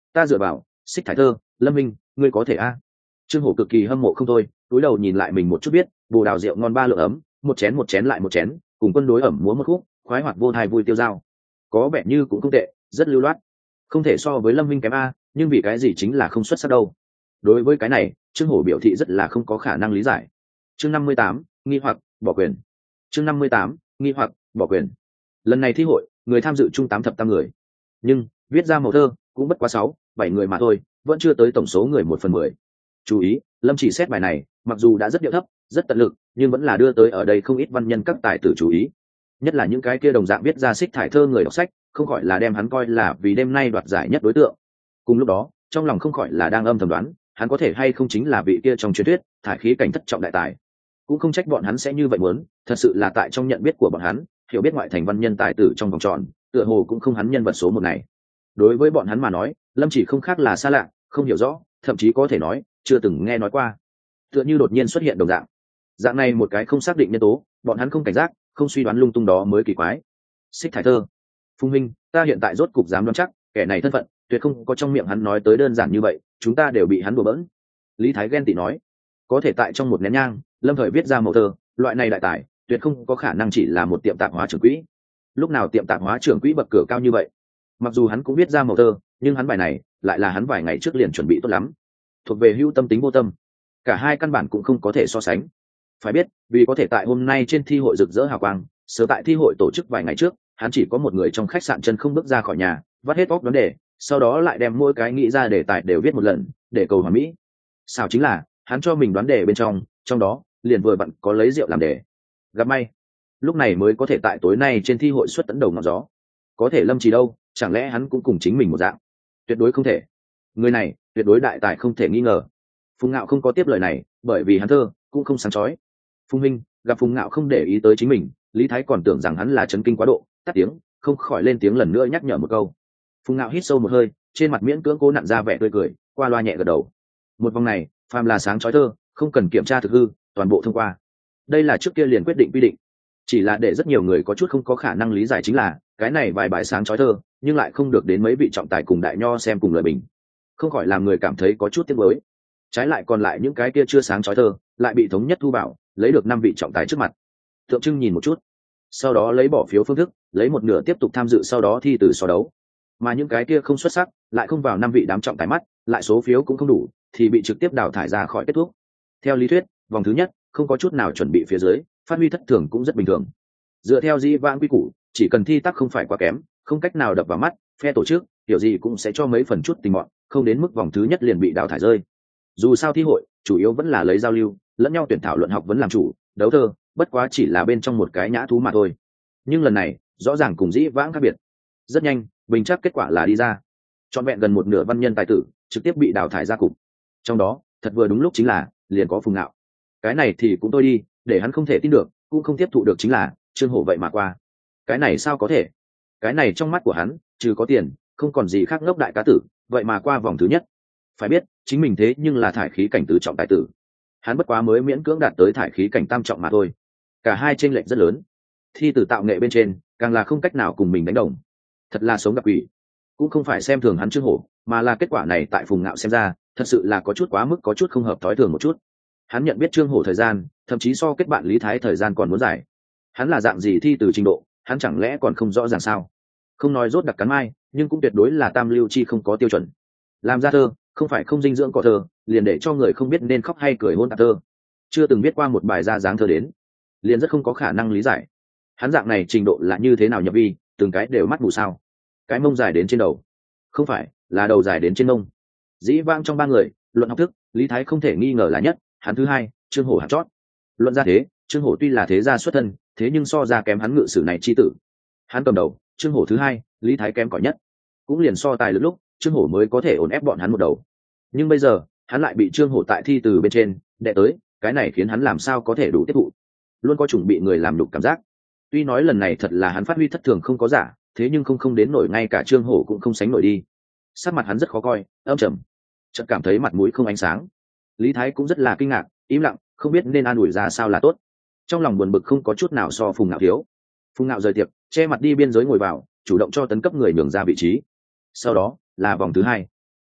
ta dựa vào xích thải thơ, lâm minh ngươi có thể a. Trương Hổ cực kỳ hâm mộ không thôi, túi đầu nhìn lại mình một chút biết bồ đào rượu ngon ba lượng ấm, một chén lại một chén, cùng quân đối ẩm múa một khúc, khoái hoạt vô thai vui tiêu dao, có vẻ như cũng không tệ, rất lưu loát, không thể so với lâm minh kém a, nhưng vì cái gì chính là không xuất sắc đâu. Đối với cái này Trương Hổ biểu thị rất là không có khả năng lý giải. Chương 58, nghi hoặc bỏ quyền. Chương 58, nghi hoặc bỏ quyền. Lần này thi hội người tham dự chung 8 thập tam người, nhưng viết ra màu thơ cũng bất quá 6-7 người mà thôi, vẫn chưa tới tổng số người 1/10. Chú ý, Lâm chỉ xét bài này mặc dù đã rất điệu thấp rất tận lực, nhưng vẫn là đưa tới ở đây không ít văn nhân các tài tử chú ý, nhất là những cái kia đồng dạng viết ra xích thải thơ người đọc sách, không khỏi là đem hắn coi là vì đêm nay đoạt giải nhất đối tượng. Cùng lúc đó trong lòng không khỏi là đang âm thầm đoán hắn có thể hay không chính là vị kia trong truyền thuyết thải khí cảnh thất trọng đại tài. Cũng không trách bọn hắn sẽ như vậy muốn, thật sự là tại trong nhận biết của bọn hắn, hiểu biết ngoại thành văn nhân tài tử trong vòng tròn tựa hồ cũng không hắn nhân vật số 1 này. Đối với bọn hắn mà nói Lâm chỉ không khác là xa lạ, không hiểu rõ, thậm chí có thể nói chưa từng nghe nói qua, tựa như đột nhiên xuất hiện đồng dạng này một cái không xác định nhân tố, bọn hắn không cảnh giác không suy đoán lung tung đó mới kỳ quái. Xích thải thơ, Phùng Minh, ta hiện tại rốt cục dám đoán chắc kẻ này thân phận tuyệt không có trong miệng hắn nói tới đơn giản như vậy, chúng ta đều bị hắn đùa bỡn. Lý Thái ghen tị nói, có thể tại trong một nén nhang Lâm thời viết ra mẫu thơ, loại này đại tài tuyệt không có khả năng chỉ là một tiệm tạp hóa trưởng quỹ. Lúc nào tiệm tạp hóa trưởng quỹ bậc cửa cao như vậy? Mặc dù hắn cũng viết ra mẫu thơ, nhưng hắn bài này lại là hắn vài ngày trước liền chuẩn bị tốt lắm, thuộc về hữu tâm tính vô tâm, cả hai căn bản cũng không có thể so sánh. Phải biết vì có thể tại hôm nay trên thi hội rực rỡ hào quang, sớm tại thi hội tổ chức vài ngày trước hắn chỉ có một người trong khách sạn chân không bước ra khỏi nhà, vắt hết óc vấn đề, sau đó lại đem mỗi cái nghĩ ra đề tài đều viết một lần để cầu hoàn mỹ. Sao chính là hắn cho mình đoán đề bên trong đó liền vừa vặn có lấy rượu làm đề, gặp may lúc này mới có thể tại tối nay trên thi hội xuất tấn đầu ngọn gió. Có thể Lâm Chỉ đâu, chẳng lẽ hắn cũng cùng chính mình một dạng? Tuyệt đối không thể, người này tuyệt đối đại tài không thể nghi ngờ. Phùng Ngạo không có tiếp lời này, bởi vì hắn thơ cũng không sáng chói. Phùng Minh gặp Phùng Ngạo không để ý tới chính mình, Lý Thái còn tưởng rằng hắn là chấn kinh quá độ, tắt tiếng, không khỏi lên tiếng lần nữa nhắc nhở một câu. Phùng Ngạo hít sâu một hơi, trên mặt miễn cưỡng cố nặn ra vẻ tươi cười, qua loa nhẹ gật đầu. Một vòng này phàm là sáng chói thơ không cần kiểm tra thực hư, toàn bộ thông qua. Đây là trước kia liền quyết định quy định, chỉ là để rất nhiều người có chút không có khả năng lý giải chính là cái này vài bài sáng chói thơ nhưng lại không được đến mấy vị trọng tài cùng đại nho xem cùng lời bình, không khỏi làm người cảm thấy có chút tiếc nuối. Trái lại còn lại những cái kia chưa sáng chói thơ lại bị thống nhất thu bảo, lấy được 5 vị trọng tài trước mặt tượng trưng nhìn một chút, sau đó lấy bỏ phiếu phương thức lấy một nửa tiếp tục tham dự sau đó thi từ so đấu. Mà những cái kia không xuất sắc lại không vào 5 vị đám trọng tài mắt, lại số phiếu cũng không đủ thì bị trực tiếp đào thải ra khỏi kết thúc. Theo lý thuyết vòng thứ nhất không có chút nào chuẩn bị phía dưới, phát huy thất thường cũng rất bình thường. Dựa theo dĩ vãng quy củ, chỉ cần thi tác không phải quá kém, không cách nào đập vào mắt, phe tổ chức kiểu gì cũng sẽ cho mấy phần chút tình mọn, không đến mức vòng thứ nhất liền bị đào thải rơi. Dù sao thi hội chủ yếu vẫn là lấy giao lưu lẫn nhau tuyển thảo luận học vấn làm chủ, đấu thơ bất quá chỉ là bên trong một cái nhã thú mà thôi. Nhưng lần này rõ ràng cùng dĩ vãng khác biệt. Rất nhanh bình chắc kết quả là đi ra, trọn vẹn gần một nửa văn nhân tài tử trực tiếp bị đào thải ra cục. Trong đó thật vừa đúng lúc chính là liền có Phùng Ngạo. Cái này thì cũng tôi đi, để hắn không thể tin được cũng không tiếp thụ được chính là Trương Hổ vậy mà qua. Cái này sao có thể? Cái này trong mắt của hắn trừ có tiền không còn gì khác, ngốc đại cá tử vậy mà qua vòng thứ nhất. Phải biết chính mình thế nhưng là thải khí cảnh tứ trọng tài tử, hắn bất quá mới miễn cưỡng đạt tới thải khí cảnh tam trọng mà thôi. Cả hai chênh lệch rất lớn, thi từ tạo nghệ bên trên càng là không cách nào cùng mình đánh đồng. Thật là sống gặp quỷ. Cũng không phải xem thường hắn Trương Hổ, mà là kết quả này tại Phùng Ngạo xem ra thật sự là có chút quá mức, có chút không hợp thói thường một chút. Hắn nhận biết Trương Hổ thời gian thậm chí so kết bạn Lý Thái thời gian còn muốn dài. Hắn là dạng gì thi từ trình độ hắn chẳng lẽ còn không rõ ràng sao? Không nói rốt đặc cắn mai, nhưng cũng tuyệt đối là tam lưu chi không có tiêu chuẩn. Làm ra thơ không phải không dinh dưỡng cỏ thơ liền để cho người không biết nên khóc hay cười hôn tạp thơ, chưa từng viết qua một bài ra dáng thơ đến, liền rất không có khả năng lý giải hắn dạng này trình độ là như thế nào nhập vi, từng cái đều mắt mù sao? Cái mông dài đến trên đầu, không phải là đầu dài đến trên mông. Dĩ vãng trong 3 người luận học thức Lý Thái không thể nghi ngờ là nhất, hắn thứ hai, Trương Hổ hạt chót. Luận ra thế Trương Hổ tuy là thế gia xuất thân, thế nhưng so ra kém hắn ngự sử này chi tử. Hắn cầm đầu, Trương Hổ thứ hai, Lý Thái kém cỏi nhất. Cũng liền so tài lực lúc Trương Hổ mới có thể ổn ép bọn hắn một đầu, nhưng bây giờ hắn lại bị Trương Hổ tại thi từ bên trên đệ tới, cái này khiến hắn làm sao có thể đủ tiếp thụ, luôn có chuẩn bị người làm đục cảm giác. Tuy nói lần này thật là hắn phát huy thất thường không có giả, thế nhưng không đến nổi ngay cả Trương Hổ cũng không sánh nổi đi. Sắc mặt hắn rất khó coi, âm trầm, chợt cảm thấy mặt mũi không ánh sáng. Lý Thái cũng rất là kinh ngạc, im lặng, không biết nên an ủi ra sao là tốt. Trong lòng buồn bực không có chút nào so Phùng Ngạo thiếu. Phùng Ngạo rời tiệc, che mặt đi biên giới ngồi vào, chủ động cho tấn cấp người nhường ra vị trí. Sau đó là vòng thứ hai.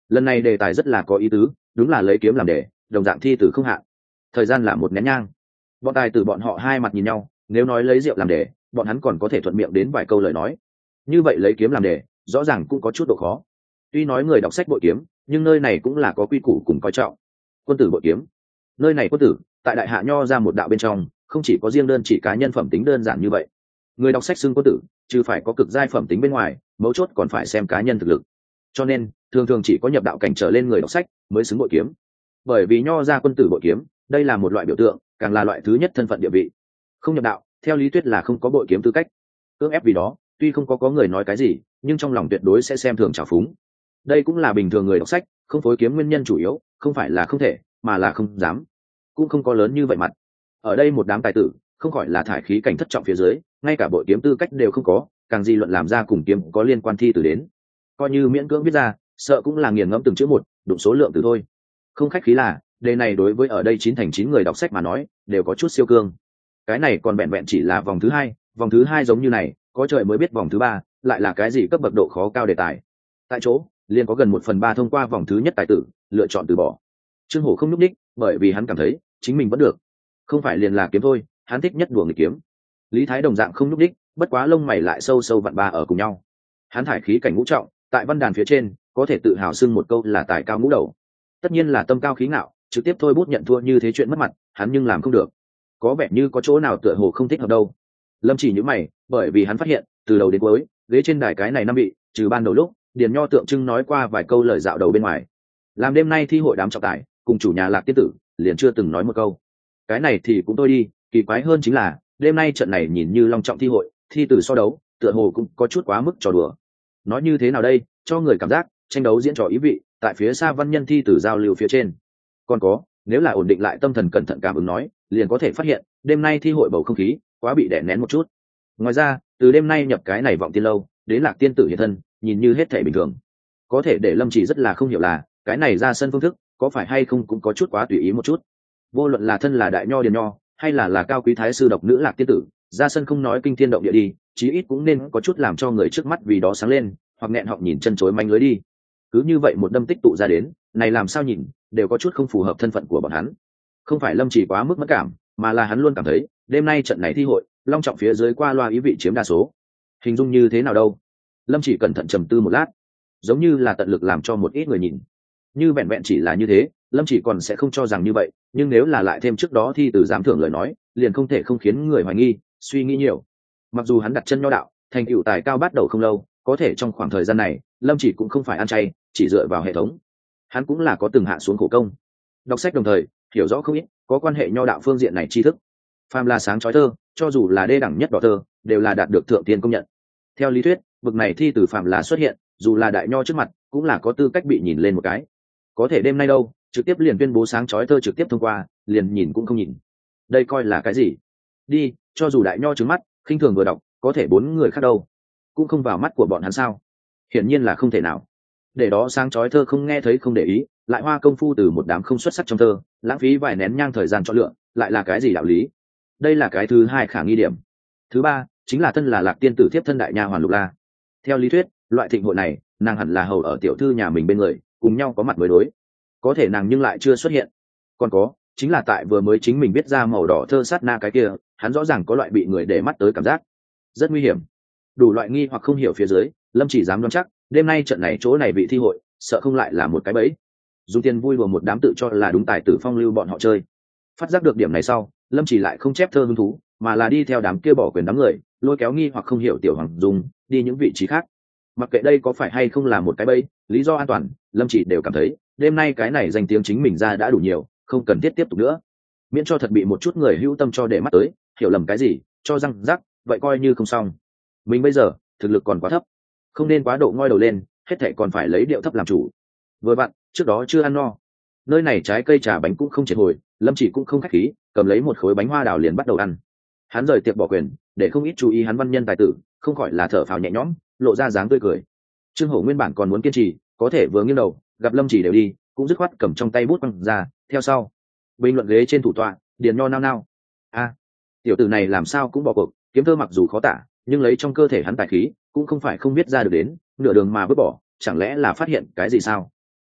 Lần này đề tài rất là có ý tứ, đúng là lấy kiếm làm đề, đồng dạng thi từ không hạn. Thời gian là một nén nhang. Bọn tài tử bọn họ hai mặt nhìn nhau, nếu nói lấy rượu làm đề, bọn hắn còn có thể thuận miệng đến vài câu lời nói. Như vậy lấy kiếm làm đề, rõ ràng cũng có chút độ khó. Tuy nói người đọc sách bội kiếm, nhưng nơi này cũng là có quy củ cùng coi trọng. Quân tử bội kiếm. Nơi này quân tử, tại đại hạ nho ra một đạo bên trong, không chỉ có riêng đơn chỉ cá nhân phẩm tính đơn giản như vậy. Người đọc sách xưng quân tử, chứ phải có cực giai phẩm tính bên ngoài, mấu chốt còn phải xem cá nhân thực lực. Cho nên, thường thường chỉ có nhập đạo cảnh trở lên người đọc sách mới xứng bội kiếm. Bởi vì nho ra quân tử bội kiếm, đây là một loại biểu tượng, càng là loại thứ nhất thân phận địa vị. Không nhập đạo, theo lý thuyết là không có bội kiếm tư cách. Cưỡng ép vì đó, tuy không có người nói cái gì, nhưng trong lòng tuyệt đối sẽ xem thường trào phúng. Đây cũng là bình thường người đọc sách không phối kiếm nguyên nhân chủ yếu, không phải là không thể, mà là không dám, cũng không có lớn như vậy mặt. Ở đây một đám tài tử, không khỏi là thải khí cảnh thất trọng phía dưới, ngay cả bội kiếm tư cách đều không có, càng gì luận làm ra cùng kiếm có liên quan thi từ đến. Coi như miễn cưỡng viết ra, sợ cũng là nghiền ngẫm từng chữ một, đụng số lượng từ thôi. Không khách khí là, đề này đối với ở đây 9/9 người đọc sách mà nói, đều có chút siêu cương. Cái này còn vẹn vẹn chỉ là vòng thứ hai giống như này, có trời mới biết vòng thứ ba lại là cái gì cấp bậc độ khó cao đề tài. Tại chỗ, liền có gần 1/3 thông qua vòng thứ nhất tài tử, lựa chọn từ bỏ. Trương Hổ không nhúc đích, bởi vì hắn cảm thấy chính mình vẫn được. Không phải liền là kiếm thôi, hắn thích nhất đùa nghịch kiếm. Lý Thái đồng dạng không nhúc đích, bất quá lông mày lại sâu sâu vặn ba ở cùng nhau. Hắn thải khí cảnh ngũ trọng, tại văn đàn phía trên, có thể tự hào xưng một câu là tài cao ngũ đầu. Tất nhiên là tâm cao khí ngạo, trực tiếp thôi bút nhận thua như thế chuyện mất mặt, hắn nhưng làm không được. Có vẻ như có chỗ nào tựa hồ không thích hợp đâu. Lâm Chỉ nhíu mày, bởi vì hắn phát hiện, từ đầu đến cuối, ghế trên đài cái này năm vị, trừ ban đầu lúc, Điền Nho tượng trưng nói qua vài câu lời dạo đầu bên ngoài. Làm đêm nay thi hội đám trọng tài, cùng chủ nhà Lạc Tiên tử, liền chưa từng nói một câu. Cái này thì cũng thôi đi, kỳ quái hơn chính là, đêm nay trận này nhìn như long trọng thi hội, thi từ so đấu, tựa hồ cũng có chút quá mức trò đùa. Nói như thế nào đây, cho người cảm giác tranh đấu diễn trò ý vị, tại phía xa văn nhân thi từ giao lưu phía trên. Còn có, nếu là ổn định lại tâm thần cẩn thận cảm ứng nói, liền có thể phát hiện, đêm nay thi hội bầu không khí quá bị đè nén một chút. Ngoài ra, từ đêm nay nhập cái này vọng tiên lâu, đến Lạc Tiên tử hiện thân, nhìn như hết thể bình thường. Có thể để Lâm Chỉ rất là không hiểu là, cái này ra sân phương thức, có phải hay không cũng có chút quá tùy ý một chút. Vô luận là thân là đại nho Điền Nho, hay là cao quý thái sư độc nữ Lạc Tiên tử, ra sân không nói kinh thiên động địa đi, chí ít cũng nên có chút làm cho người trước mắt vì đó sáng lên, hoặc nghẹn họng nhìn chân chối manh lưới đi. Cứ như vậy một đâm tích tụ ra đến, này làm sao nhìn đều có chút không phù hợp thân phận của bọn hắn. Không phải Lâm Chỉ quá mức mất cảm, mà là hắn luôn cảm thấy đêm nay trận này thi hội long trọng phía dưới qua loa ý vị chiếm đa số. Hình dung như thế nào đâu? Lâm Chỉ cẩn thận trầm tư một lát, giống như là tận lực làm cho một ít người nhìn. Như vẹn vẹn chỉ là như thế, Lâm Chỉ còn sẽ không cho rằng như vậy, nhưng nếu là lại thêm trước đó thi từ giám thưởng lời nói, liền không thể không khiến người hoài nghi, suy nghĩ nhiều. Mặc dù hắn đặt chân nho đạo, thành tựu tài cao bắt đầu không lâu, có thể trong khoảng thời gian này, Lâm Chỉ cũng không phải ăn chay, chỉ dựa vào hệ thống. Hắn cũng là có từng hạ xuống khổ công, đọc sách đồng thời hiểu rõ không ít có quan hệ nho đạo phương diện này tri thức. Phàm là sáng chói thơ, cho dù là đê đẳng nhất đỏ thơ, đều là đạt được thượng tiên công nhận. Theo lý thuyết, bậc này thi từ phàm là xuất hiện, dù là đại nho trước mặt, cũng là có tư cách bị nhìn lên một cái. Có thể đêm nay đâu, trực tiếp liền tuyên bố sáng chói thơ trực tiếp thông qua, liền nhìn cũng không nhìn. Đây coi là cái gì? Đi, cho dù đại nho trứng mắt, khinh thường vừa đọc, có thể 4 người khác đâu, cũng không vào mắt của bọn hắn sao? Hiển nhiên là không thể nào. Để đó sáng chói thơ không nghe thấy không để ý, lại hoa công phu từ một đám không xuất sắc trong thơ, lãng phí vài nén nhang thời gian chọn lựa, lại là cái gì đạo lý? Đây là cái thứ hai khả nghi điểm. Thứ ba chính là thân là Lạc Tiên tử thiếp thân đại nha hoàn Lục La. Theo lý thuyết, loại thịnh hội này, nàng hẳn là hầu ở tiểu thư nhà mình bên người, cùng nhau có mặt mới đối. Có thể nàng nhưng lại chưa xuất hiện. Còn có, chính là tại vừa mới chính mình viết ra màu đỏ thơ sát na cái kia, hắn rõ ràng có loại bị người để mắt tới cảm giác, rất nguy hiểm. Đủ loại nghi hoặc không hiểu phía dưới, Lâm Chỉ dám đoán chắc, đêm nay trận này chỗ này bị thi hội, sợ không lại là một cái bẫy. Dùng tiền vui đùa một đám tự cho là đúng tài tử phong lưu bọn họ chơi. Phát giác được điểm này sau, Lâm Chỉ lại không chép thơ hứng thú, mà là đi theo đám kia bỏ quyền đám người, lôi kéo nghi hoặc không hiểu tiểu hoàng dùng đi những vị trí khác. Mặc kệ đây có phải hay không là một cái bẫy, lý do an toàn, Lâm Chỉ đều cảm thấy đêm nay cái này danh tiếng chính mình ra đã đủ nhiều, không cần thiết tiếp tục nữa. Miễn cho thật bị một chút người hữu tâm cho để mắt tới, hiểu lầm cái gì, cho răng rắc, vậy coi như không xong. Mình bây giờ thực lực còn quá thấp, không nên quá độ ngoi đầu lên, hết thảy còn phải lấy điệu thấp làm chủ. Vừa vặn trước đó chưa ăn no, nơi này trái cây trà bánh cũng không triệt hồi, Lâm Chỉ cũng không khách khí, cầm lấy một khối bánh hoa đào liền bắt đầu ăn. Hắn rời tiệc bỏ quyền, để không ít chú ý hắn văn nhân tài tử, không khỏi là thở phào nhẹ nhõm, lộ ra dáng tươi cười. Trương Hổ nguyên bản còn muốn kiên trì, có thể vừa nghiêng đầu, gặp Lâm Chỉ đều đi, cũng dứt khoát cầm trong tay bút quăng ra, theo sau. Bình luận ghế trên thủ tọa, Điền Nho nao nao. A, tiểu tử này làm sao cũng bỏ cuộc, kiếm thơ mặc dù khó tả, nhưng lấy trong cơ thể hắn tài khí, cũng không phải không biết ra được đến, nửa đường mà vứt bỏ, chẳng lẽ là phát hiện cái gì sao?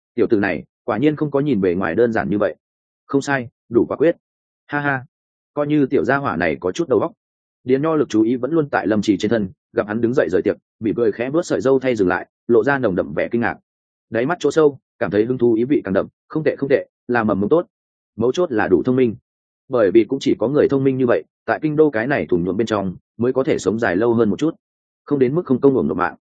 tiểu tử này quả nhiên không có nhìn bề ngoài đơn giản như vậy. Không sai, đủ quả quyết. Ha ha, coi như tiểu gia hỏa này có chút đầu óc. Điền Nho lực chú ý vẫn luôn tại Lâm Chỉ trên thân, gặp hắn đứng dậy rời tiệc, bị cười khẽ vuốt sợi râu thay dừng lại, lộ ra nồng đậm vẻ kinh ngạc. Đáy mắt chỗ sâu, cảm thấy hứng thú ý vị càng đậm, không tệ không tệ, là mầm mống tốt. Mấu chốt là đủ thông minh. Bởi vì cũng chỉ có người thông minh như vậy, tại kinh đô cái này thùng nhuộm bên trong, mới có thể sống dài lâu hơn một chút, không đến mức không công uổng nộp mạng.